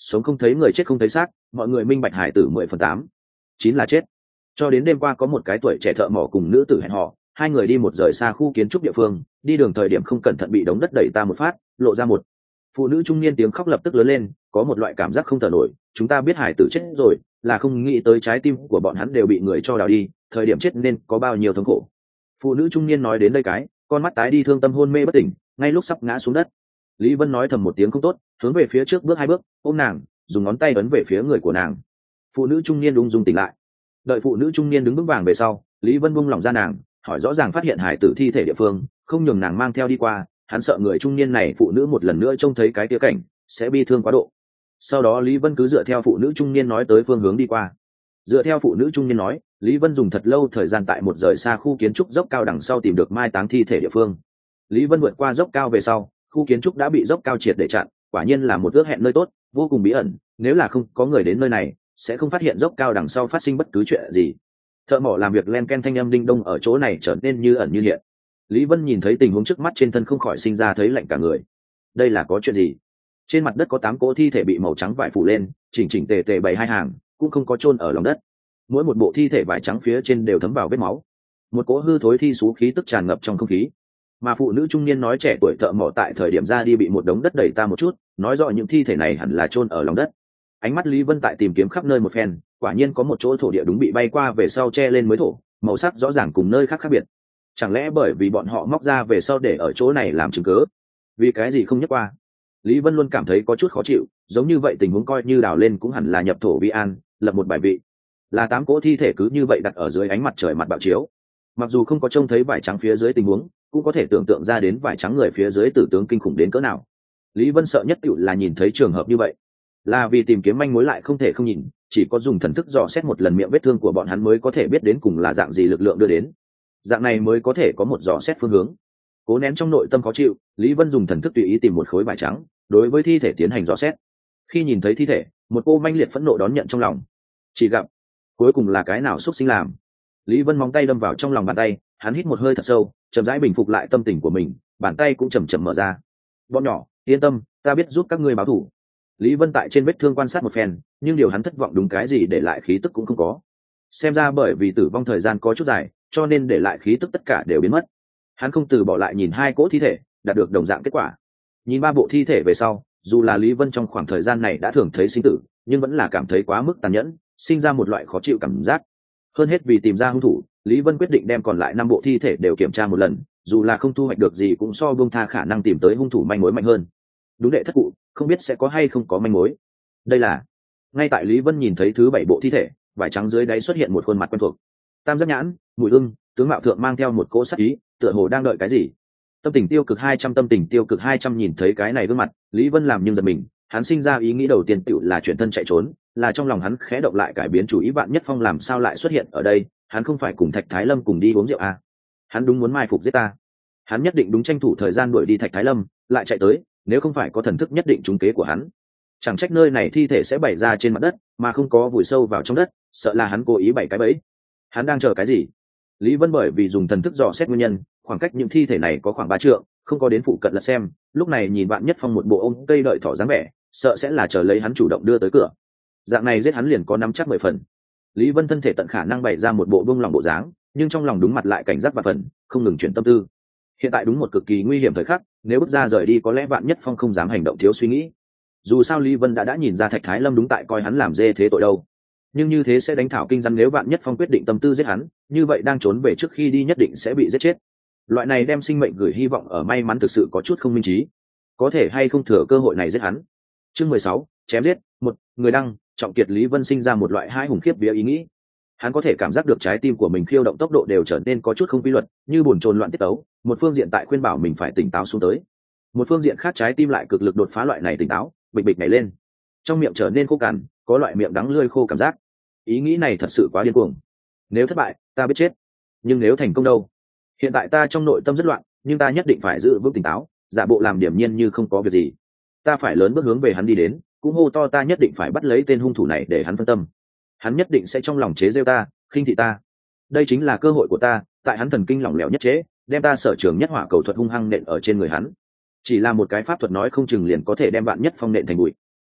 sống không thấy người, chết không thấy xác, mọi người minh bạch hải tử mười phần tám chín là chết. Cho đến đêm qua có một cái tuổi trẻ thợ mỏ cùng nữ tử hẹn hò, hai người đi một rời xa khu kiến trúc địa phương, đi đường thời điểm không cẩn thận bị đống đất đẩy ta một phát, lộ ra một phụ nữ trung niên, tiếng khóc lập tức lớn lên, có một loại cảm giác không thở nổi. Chúng ta biết hải tử chết rồi, là không nghĩ tới trái tim của bọn hắn đều bị người cho đào đi, thời điểm chết nên có bao nhiêu thống khổ. Phụ nữ trung niên nói đến đây cái, con mắt tái đi, thương tâm hôn mê bất tỉnh, ngay lúc sắp ngã xuống đất. Lý Vân nói thầm một tiếng không tốt, hướng về phía trước bước hai bước, ôm nàng, dùng ngón tay ấn về phía người của nàng. Phụ nữ trung niên ung dung tỉnh lại. Đợi phụ nữ trung niên đứng vững vàng về sau, Lý Vân buông lòng ra nàng, hỏi rõ ràng phát hiện hải tử thi thể địa phương, không nhường nàng mang theo đi qua, hắn sợ người trung niên này phụ nữ một lần nữa trông thấy cái kia cảnh sẽ bi thương quá độ. Sau đó Lý Vân cứ dựa theo phụ nữ trung niên nói tới phương hướng đi qua. Dựa theo phụ nữ trung niên nói, Lý Vân dùng thật lâu thời gian tại một rời xa khu kiến trúc dốc cao đằng sau tìm được mai táng thi thể địa phương. Lý Vân vượt qua dốc cao về sau, khu kiến trúc đã bị dốc cao triệt để chặn, quả nhiên là một ước hẹn nơi tốt, vô cùng bí ẩn, nếu là không có người đến nơi này sẽ không phát hiện dốc cao đằng sau phát sinh bất cứ chuyện gì. Thợ mỏ làm việc len ken thanh âm đinh đông ở chỗ này trở nên như ẩn như hiện. Lý Vân nhìn thấy tình huống trước mắt, trên thân không khỏi sinh ra thấy lạnh cả người. Đây là có chuyện gì? Trên mặt đất có tám cỗ thi thể bị màu trắng vải phủ lên, chỉnh chỉnh tề tề bày hai hàng, cũng không có chôn ở lòng đất. Mỗi một bộ thi thể vải trắng phía trên đều thấm vào vết máu. Một cỗ hư thối thi xú khí tức tràn ngập trong không khí. Mà phụ nữ trung niên nói trẻ tuổi thợ mỏ tại thời điểm ra đi bị một đống đất đẩy ta một chút, nói rõ những thi thể này hẳn là chôn ở lòng đất. Ánh mắt Lý Vân tại tìm kiếm khắp nơi một phen, quả nhiên có một chỗ thổ địa đúng bị bay qua về sau che lên mới thổ, màu sắc rõ ràng cùng nơi khác khác biệt. Chẳng lẽ bởi vì bọn họ móc ra về sau để ở chỗ này làm chứng cớ? Vì cái gì không nhắc qua? Lý Vân luôn cảm thấy có chút khó chịu, giống như vậy tình huống coi như đào lên cũng hẳn là nhập thổ vi an, lập một bài vị. Là tám cỗ thi thể cứ như vậy đặt ở dưới ánh mặt trời mặt bạo chiếu. Mặc dù không có trông thấy vải trắng phía dưới tình huống, cũng có thể tưởng tượng ra đến vải trắng người phía dưới tử tướng kinh khủng đến cỡ nào. Lý Vân sợ nhất tựu là nhìn thấy trường hợp như vậy, là vì tìm kiếm manh mối lại không thể không nhìn, chỉ có dùng thần thức dò xét một lần miệng vết thương của bọn hắn mới có thể biết đến cùng là dạng gì lực lượng đưa đến, dạng này mới có thể có một dò xét phương hướng. Cố nén trong nội tâm khó chịu, Lý Vân dùng thần thức tùy ý tìm một khối vải trắng, đối với thi thể tiến hành dò xét. Khi nhìn thấy thi thể, một cô manh liệt phẫn nộ đón nhận trong lòng. Chỉ gặp cuối cùng là cái nào xúc sinh làm. Lý Vân móng tay đâm vào trong lòng bàn tay, hắn hít một hơi thật sâu, chậm rãi bình phục lại tâm tình của mình, bàn tay cũng chậm chậm mở ra. Bọn nhỏ, yên tâm, ta biết giúp các ngươi báo thù. Lý Vân tại trên vết thương quan sát một phen, nhưng điều hắn thất vọng đúng cái gì để lại khí tức cũng không có. Xem ra bởi vì tử vong thời gian có chút dài, cho nên để lại khí tức tất cả đều biến mất. Hắn không từ bỏ lại nhìn hai cỗ thi thể, đạt được đồng dạng kết quả. Nhìn ba bộ thi thể về sau, dù là Lý Vân trong khoảng thời gian này đã thường thấy sinh tử, nhưng vẫn là cảm thấy quá mức tàn nhẫn, sinh ra một loại khó chịu cảm giác. Hơn hết vì tìm ra hung thủ, Lý Vân quyết định đem còn lại năm bộ thi thể đều kiểm tra một lần, dù là không thu hoạch được gì cũng so buông tha khả năng tìm tới hung thủ manh mối mạnh hơn. Đúng đệ thất cụ, không biết sẽ có hay không có manh mối. Đây là ngay tại Lý Vân nhìn thấy thứ bảy bộ thi thể, vải trắng dưới đáy xuất hiện một khuôn mặt quen thuộc. Tam giác nhãn, mùi ưng, tướng mạo thượng mang theo một cỗ sắc ý, tựa hồ đang đợi cái gì. Tâm tình tiêu cực hai trăm, tâm tình tiêu cực hai trăm nhìn thấy cái này gương mặt, Lý Vân làm nhưng giật mình, hắn sinh ra ý nghĩ đầu tiên tựu là chuyển thân chạy trốn, là trong lòng hắn khẽ động lại cải biến chủ ý, Vạn Nhất Phong làm sao lại xuất hiện ở đây, hắn không phải cùng Thạch Thái Lâm cùng đi uống rượu à? Hắn đúng muốn mai phục giết ta. Hắn nhất định đúng tranh thủ thời gian đuổi đi Thạch Thái Lâm, lại chạy tới, nếu không phải có thần thức nhất định trúng kế của hắn. Chẳng trách nơi này thi thể sẽ bày ra trên mặt đất, mà không có vùi sâu vào trong đất, sợ là hắn cố ý bày cái bẫy. Hắn đang chờ cái gì? Lý Vân bởi vì dùng thần thức dò xét nguyên nhân, khoảng cách những thi thể này có khoảng ba trượng, không có đến phụ cận lật xem, lúc này nhìn Vạn Nhất Phong một bộ ôm cây đợi thỏ dáng vẻ, sợ sẽ là chờ lấy hắn chủ động đưa tới cửa. Dạng này giết hắn liền có nắm chắc mười phần. Lý Vân thân thể tận khả năng bày ra một bộ buông lòng bộ dáng, nhưng trong lòng đúng mặt lại cảnh giác và phần, không ngừng chuyển tâm tư. Hiện tại đúng một cực kỳ nguy hiểm thời khắc, nếu bước ra rời đi có lẽ Vạn Nhất Phong không dám hành động thiếu suy nghĩ. Dù sao Lý Vân đã đã nhìn ra Thạch Thái Lâm đúng tại coi hắn làm dê thế tội đâu, nhưng như thế sẽ đánh thảo kinh rắn, nếu Vạn Nhất Phong quyết định tâm tư giết hắn, như vậy đang trốn về trước khi đi nhất định sẽ bị giết chết. Loại này đem sinh mệnh gửi hy vọng ở may mắn thực sự có chút không minh trí, có thể hay không thừa cơ hội này giết hắn. Chương mười sáu, chém giết. Một người đăng, Trọng Kiệt. Lý Vân sinh ra một loại hai hùng khiếp vía ý nghĩ. Hắn có thể cảm giác được trái tim của mình khiêu động tốc độ đều trở nên có chút không quy luật, như bồn chồn loạn tiết tấu, một phương diện tại khuyên bảo mình phải tỉnh táo xuống tới, một phương diện khác trái tim lại cực lực đột phá loại này tỉnh táo, bịch bịch nhảy lên, trong miệng trở nên khô cằn, có loại miệng đắng lưỡi khô cảm giác. Ý nghĩ này thật sự quá điên cuồng. Nếu thất bại, ta biết chết, nhưng nếu thành công đâu? Hiện tại ta trong nội tâm rất loạn, nhưng ta nhất định phải giữ vững tỉnh táo, giả bộ làm điềm nhiên như không có việc gì. Ta phải lớn bước hướng về hắn đi đến, cũng hô to ta nhất định phải bắt lấy tên hung thủ này để hắn phân tâm. Hắn nhất định sẽ trong lòng chế giễu ta, khinh thị ta. Đây chính là cơ hội của ta, tại hắn thần kinh lỏng lẻo nhất chế, đem ta sở trường nhất hỏa cầu thuật hung hăng nện ở trên người hắn. Chỉ là một cái pháp thuật nói không chừng liền có thể đem Vạn Nhất Phong nện thành bụi.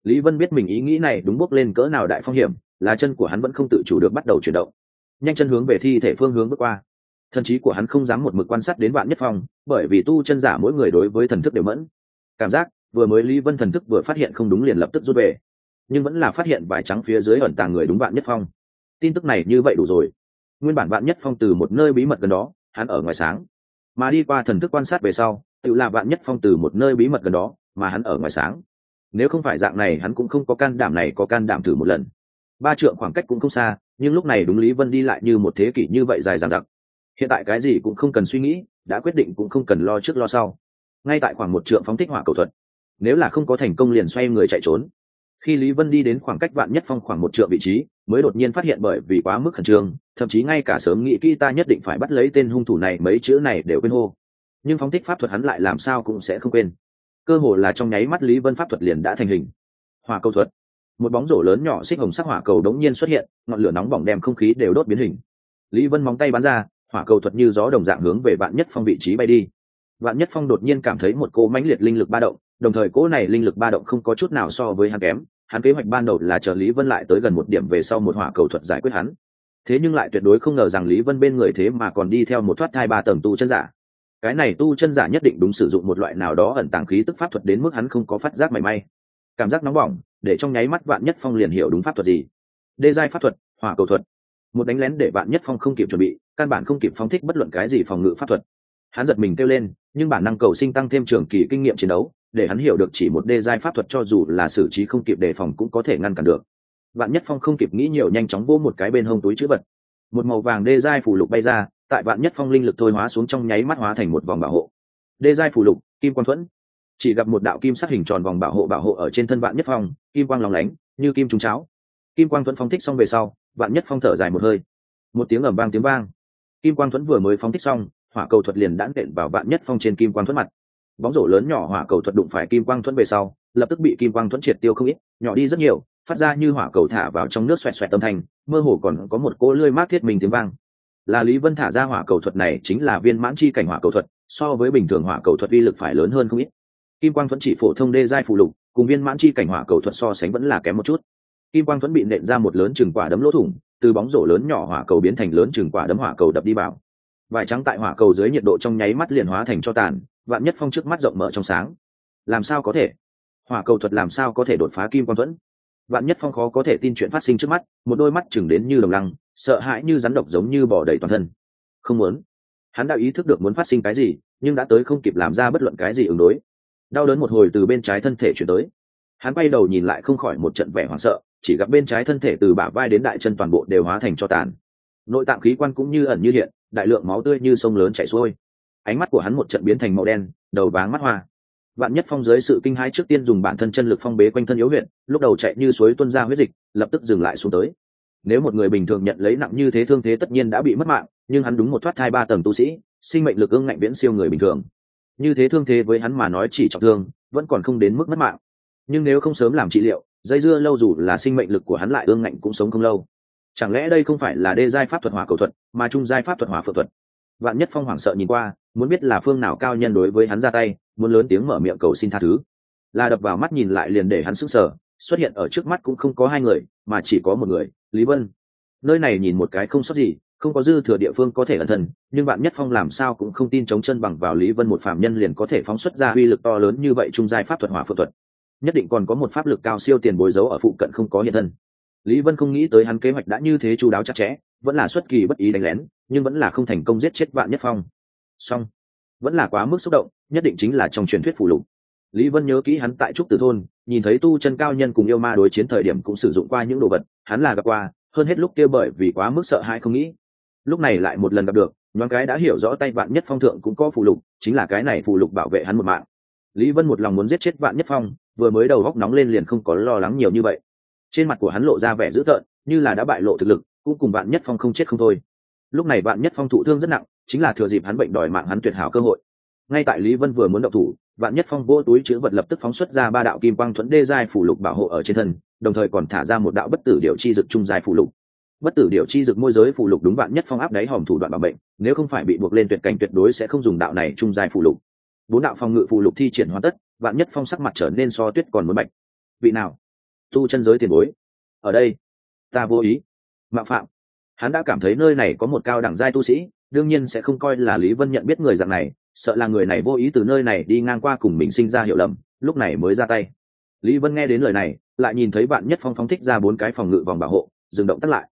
Lý Vân biết mình ý nghĩ này đúng bước lên cỡ nào đại phong hiểm, là chân của hắn vẫn không tự chủ được bắt đầu chuyển động, nhanh chân hướng về thi thể phương hướng bước qua. Thần trí của hắn không dám một mực quan sát đến Vạn Nhất Phong, bởi vì tu chân giả mỗi người đối với thần thức đều mẫn. Cảm giác vừa mới Lý Vân thần thức vừa phát hiện không đúng liền lập tức rút về, nhưng vẫn là phát hiện vải trắng phía dưới ẩn tàng người đúng Vạn Nhất Phong. Tin tức này như vậy đủ rồi. Nguyên bản Vạn Nhất Phong từ một nơi bí mật gần đó, hắn ở ngoài sáng, mà đi qua thần thức quan sát về sau, tự là Vạn Nhất Phong từ một nơi bí mật gần đó, mà hắn ở ngoài sáng. Nếu không phải dạng này, hắn cũng không có can đảm này có can đảm thử một lần. Ba trượng khoảng cách cũng không xa, nhưng lúc này đúng Lý Vân đi lại như một thế kỷ như vậy dài dằng dặc. Hiện tại cái gì cũng không cần suy nghĩ, đã quyết định cũng không cần lo trước lo sau. Ngay tại khoảng một trượng phóng thích hỏa cầu thuật, nếu là không có thành công liền xoay người chạy trốn. Khi Lý Vân đi đến khoảng cách Vạn Nhất Phong khoảng một trượng vị trí, mới đột nhiên phát hiện bởi vì quá mức khẩn trương, thậm chí ngay cả sớm nghĩ kỹ ta nhất định phải bắt lấy tên hung thủ này mấy chữ này đều quên hô. Nhưng phóng thích pháp thuật hắn lại làm sao cũng sẽ không quên. Cơ hồ là trong nháy mắt Lý Vân pháp thuật liền đã thành hình. Hỏa cầu thuật. Một bóng rổ lớn nhỏ xích hồng sắc hỏa cầu đống nhiên xuất hiện, ngọn lửa nóng bỏng đem không khí đều đốt biến hình. Lý Vân móng tay bắn ra, hỏa cầu thuật như gió đồng dạng hướng về Vạn Nhất Phong vị trí bay đi. Vạn Nhất Phong đột nhiên cảm thấy một cỗ mãnh liệt linh lực ba động, đồng thời cỗ này linh lực ba động không có chút nào so với hắn kém. Hắn kế hoạch ban đầu là chờ Lý Vân lại tới gần một điểm về sau một hỏa cầu thuật giải quyết hắn. Thế nhưng lại tuyệt đối không ngờ rằng Lý Vân bên người thế mà còn đi theo một thoát thai ba tầng tu chân giả. Cái này tu chân giả nhất định đúng sử dụng một loại nào đó ẩn tàng khí tức pháp thuật đến mức hắn không có phát giác mảy may. Cảm giác nóng bỏng, để trong nháy mắt Vạn Nhất Phong liền hiểu đúng pháp thuật gì. Đê giai pháp thuật, hỏa cầu thuật. Một đánh lén để Vạn Nhất Phong không kịp chuẩn bị, căn bản không kịp phóng thích bất luận cái gì phòng ngự pháp thuật. Hắn giật mình kêu lên, nhưng bản năng cầu sinh tăng thêm trường kỳ kinh nghiệm chiến đấu, để hắn hiểu được chỉ một đê giai pháp thuật cho dù là xử trí không kịp đề phòng cũng có thể ngăn cản được. Vạn Nhất Phong không kịp nghĩ nhiều, nhanh chóng vỗ một cái bên hông túi trữ vật. Một màu vàng đê giai phù lục bay ra, tại Vạn Nhất Phong linh lực thôi hóa xuống trong nháy mắt hóa thành một vòng bảo hộ. Đê giai phù lục, Kim Quang Thuẫn. Chỉ gặp một đạo kim sắc hình tròn vòng bảo hộ bảo hộ ở trên thân Vạn Nhất Phong, kim quang lóng lánh, như kim trúng cháo. Kim Quang Thuẫn phóng thích xong về sau, Vạn Nhất Phong thở dài một hơi. Một tiếng ầm vang tiếng vang. Kim Quang Thuẫn vừa mới phóng thích xong, hỏa cầu thuật liền đãn đện vào Vạn Nhất Phong trên Kim Quang Thuẫn mặt. Bóng rổ lớn nhỏ hỏa cầu thuật đụng phải Kim Quang Thuẫn về sau, lập tức bị Kim Quang Thuẫn triệt tiêu không ít, nhỏ đi rất nhiều, phát ra như hỏa cầu thả vào trong nước xoẹt xoẹt âm thanh, mơ hồ còn có một cỗ lưỡi mát thiết mình tiếng vang. Là Lý Vân thả ra hỏa cầu thuật này chính là viên mãn chi cảnh hỏa cầu thuật, so với bình thường hỏa cầu thuật uy lực phải lớn hơn không ít. Kim Quang Thuẫn chỉ phổ thông đê giai phù lục, cùng viên mãn chi cảnh hỏa cầu thuật so sánh vẫn là kém một chút. Kim Quang Thuẫn bị nện ra một lớn chừng quả đấm lỗ thủng, từ bóng rổ lớn nhỏ hỏa cầu biến thành lớn chừng quả đấm hỏa cầu đập đi vào. Vải trắng tại hỏa cầu dưới nhiệt độ trong nháy mắt liền hóa thành tro tàn, Vạn Nhất Phong trước mắt rộng mở trong sáng. Làm sao có thể? Hỏa cầu thuật làm sao có thể đột phá Kim Quang Thuẫn? Vạn Nhất Phong khó có thể tin chuyện phát sinh trước mắt, một đôi mắt chừng đến như đồng lăng, sợ hãi như rắn độc giống như bò đầy toàn thân. Không muốn. Hắn đã ý thức được muốn phát sinh cái gì, nhưng đã tới không kịp làm ra bất luận cái gì ứng đối. Đau đớn một hồi từ bên trái thân thể chuyển tới. Hắn quay đầu nhìn lại không khỏi một trận vẻ hoảng sợ, chỉ gặp bên trái thân thể từ bả vai đến đại chân toàn bộ đều hóa thành tro tàn. Nội tạng khí quan cũng như ẩn như hiện, đại lượng máu tươi như sông lớn chảy xuôi. Ánh mắt của hắn một trận biến thành màu đen, đầu váng mắt hoa. Vạn Nhất Phong dưới sự kinh hãi trước tiên dùng bản thân chân lực phong bế quanh thân yếu huyệt, lúc đầu chạy như suối tuôn ra huyết dịch, lập tức dừng lại xuống tới. Nếu một người bình thường nhận lấy nặng như thế thương thế tất nhiên đã bị mất mạng, nhưng hắn đúng một thoát thai ba tầng tu sĩ, sinh mệnh lực ương ngạnh viễn siêu người bình thường. Như thế thương thế với hắn mà nói chỉ trọng thương, vẫn còn không đến mức mất mạng. Nhưng nếu không sớm làm trị liệu, dây dưa lâu dù là sinh mệnh lực của hắn lại ương ngạnh cũng sống không lâu. Chẳng lẽ đây không phải là đê giai pháp thuật hỏa cầu thuật, mà trung giai pháp thuật hỏa phượng thuật? Vạn Nhất Phong hoảng sợ nhìn qua, muốn biết là phương nào cao nhân đối với hắn ra tay, muốn lớn tiếng mở miệng cầu xin tha thứ. Là đập vào mắt nhìn lại liền để hắn sững sờ, xuất hiện ở trước mắt cũng không có hai người, mà chỉ có một người, Lý Vân. Nơi này nhìn một cái không sót gì, không có dư thừa địa phương có thể ẩn thân, nhưng Vạn Nhất Phong làm sao cũng không tin chống chân bằng vào Lý Vân một phàm nhân liền có thể phóng xuất ra uy lực to lớn như vậy trung giai pháp thuật hỏa phượng thuật. Nhất định còn có một pháp lực cao siêu tiền bối giấu ở phụ cận không có hiện thân. Lý Vân không nghĩ tới hắn kế hoạch đã như thế chu đáo chặt chẽ, vẫn là xuất kỳ bất ý đánh lén, nhưng vẫn là không thành công giết chết Vạn Nhất Phong. Song, vẫn là quá mức xúc động, nhất định chính là trong truyền thuyết phù lục. Lý Vân nhớ kỹ hắn tại trúc tử thôn, nhìn thấy tu chân cao nhân cùng yêu ma đối chiến thời điểm cũng sử dụng qua những đồ vật, hắn là gặp qua, hơn hết lúc kia bởi vì quá mức sợ hãi không nghĩ. Lúc này lại một lần gặp được, nhoáng cái đã hiểu rõ tay Vạn Nhất Phong thượng cũng có phù lục, chính là cái này phù lục bảo vệ hắn một mạng. Lý Vân một lòng muốn giết chết Vạn Nhất Phong, vừa mới đầu góc nóng lên liền không có lo lắng nhiều như vậy. Trên mặt của hắn lộ ra vẻ dữ tợn, như là đã bại lộ thực lực, cũng cùng Vạn Nhất Phong không chết không thôi. Lúc này Vạn Nhất Phong thụ thương rất nặng, chính là thừa dịp hắn bệnh đòi mạng hắn tuyệt hảo cơ hội. Ngay tại Lý Vân vừa muốn động thủ, Vạn Nhất Phong vỗ túi chứa vật lập tức phóng xuất ra ba đạo kim quang thuẫn đê giai phù lục bảo hộ ở trên thân, đồng thời còn thả ra một đạo bất tử điểu chi dực trung giai phù lục. Bất tử điểu chi dực môi giới phù lục đúng Vạn Nhất Phong áp đáy hòm thủ đoạn bảo bệnh, nếu không phải bị buộc lên tuyệt cảnh tuyệt đối sẽ không dùng đạo này trung giai phù lục. Bốn đạo phòng ngự phù lục thi triển hoàn tất, Vạn Nhất Phong sắc mặt trở nên so tuyết còn muốn bạch. Vị nào? tu chân giới tiền bối ở đây, ta vô ý mạo phạm. Hắn đã cảm thấy nơi này có một cao đẳng giai tu sĩ, đương nhiên sẽ không coi là Lý Vân nhận biết người dạng này, sợ là người này vô ý từ nơi này đi ngang qua cùng mình sinh ra hiểu lầm, lúc này mới ra tay. Lý Vân nghe đến lời này, lại nhìn thấy bạn nhất phong phóng thích ra bốn cái phòng ngự vòng bảo hộ, dừng động tắt lại.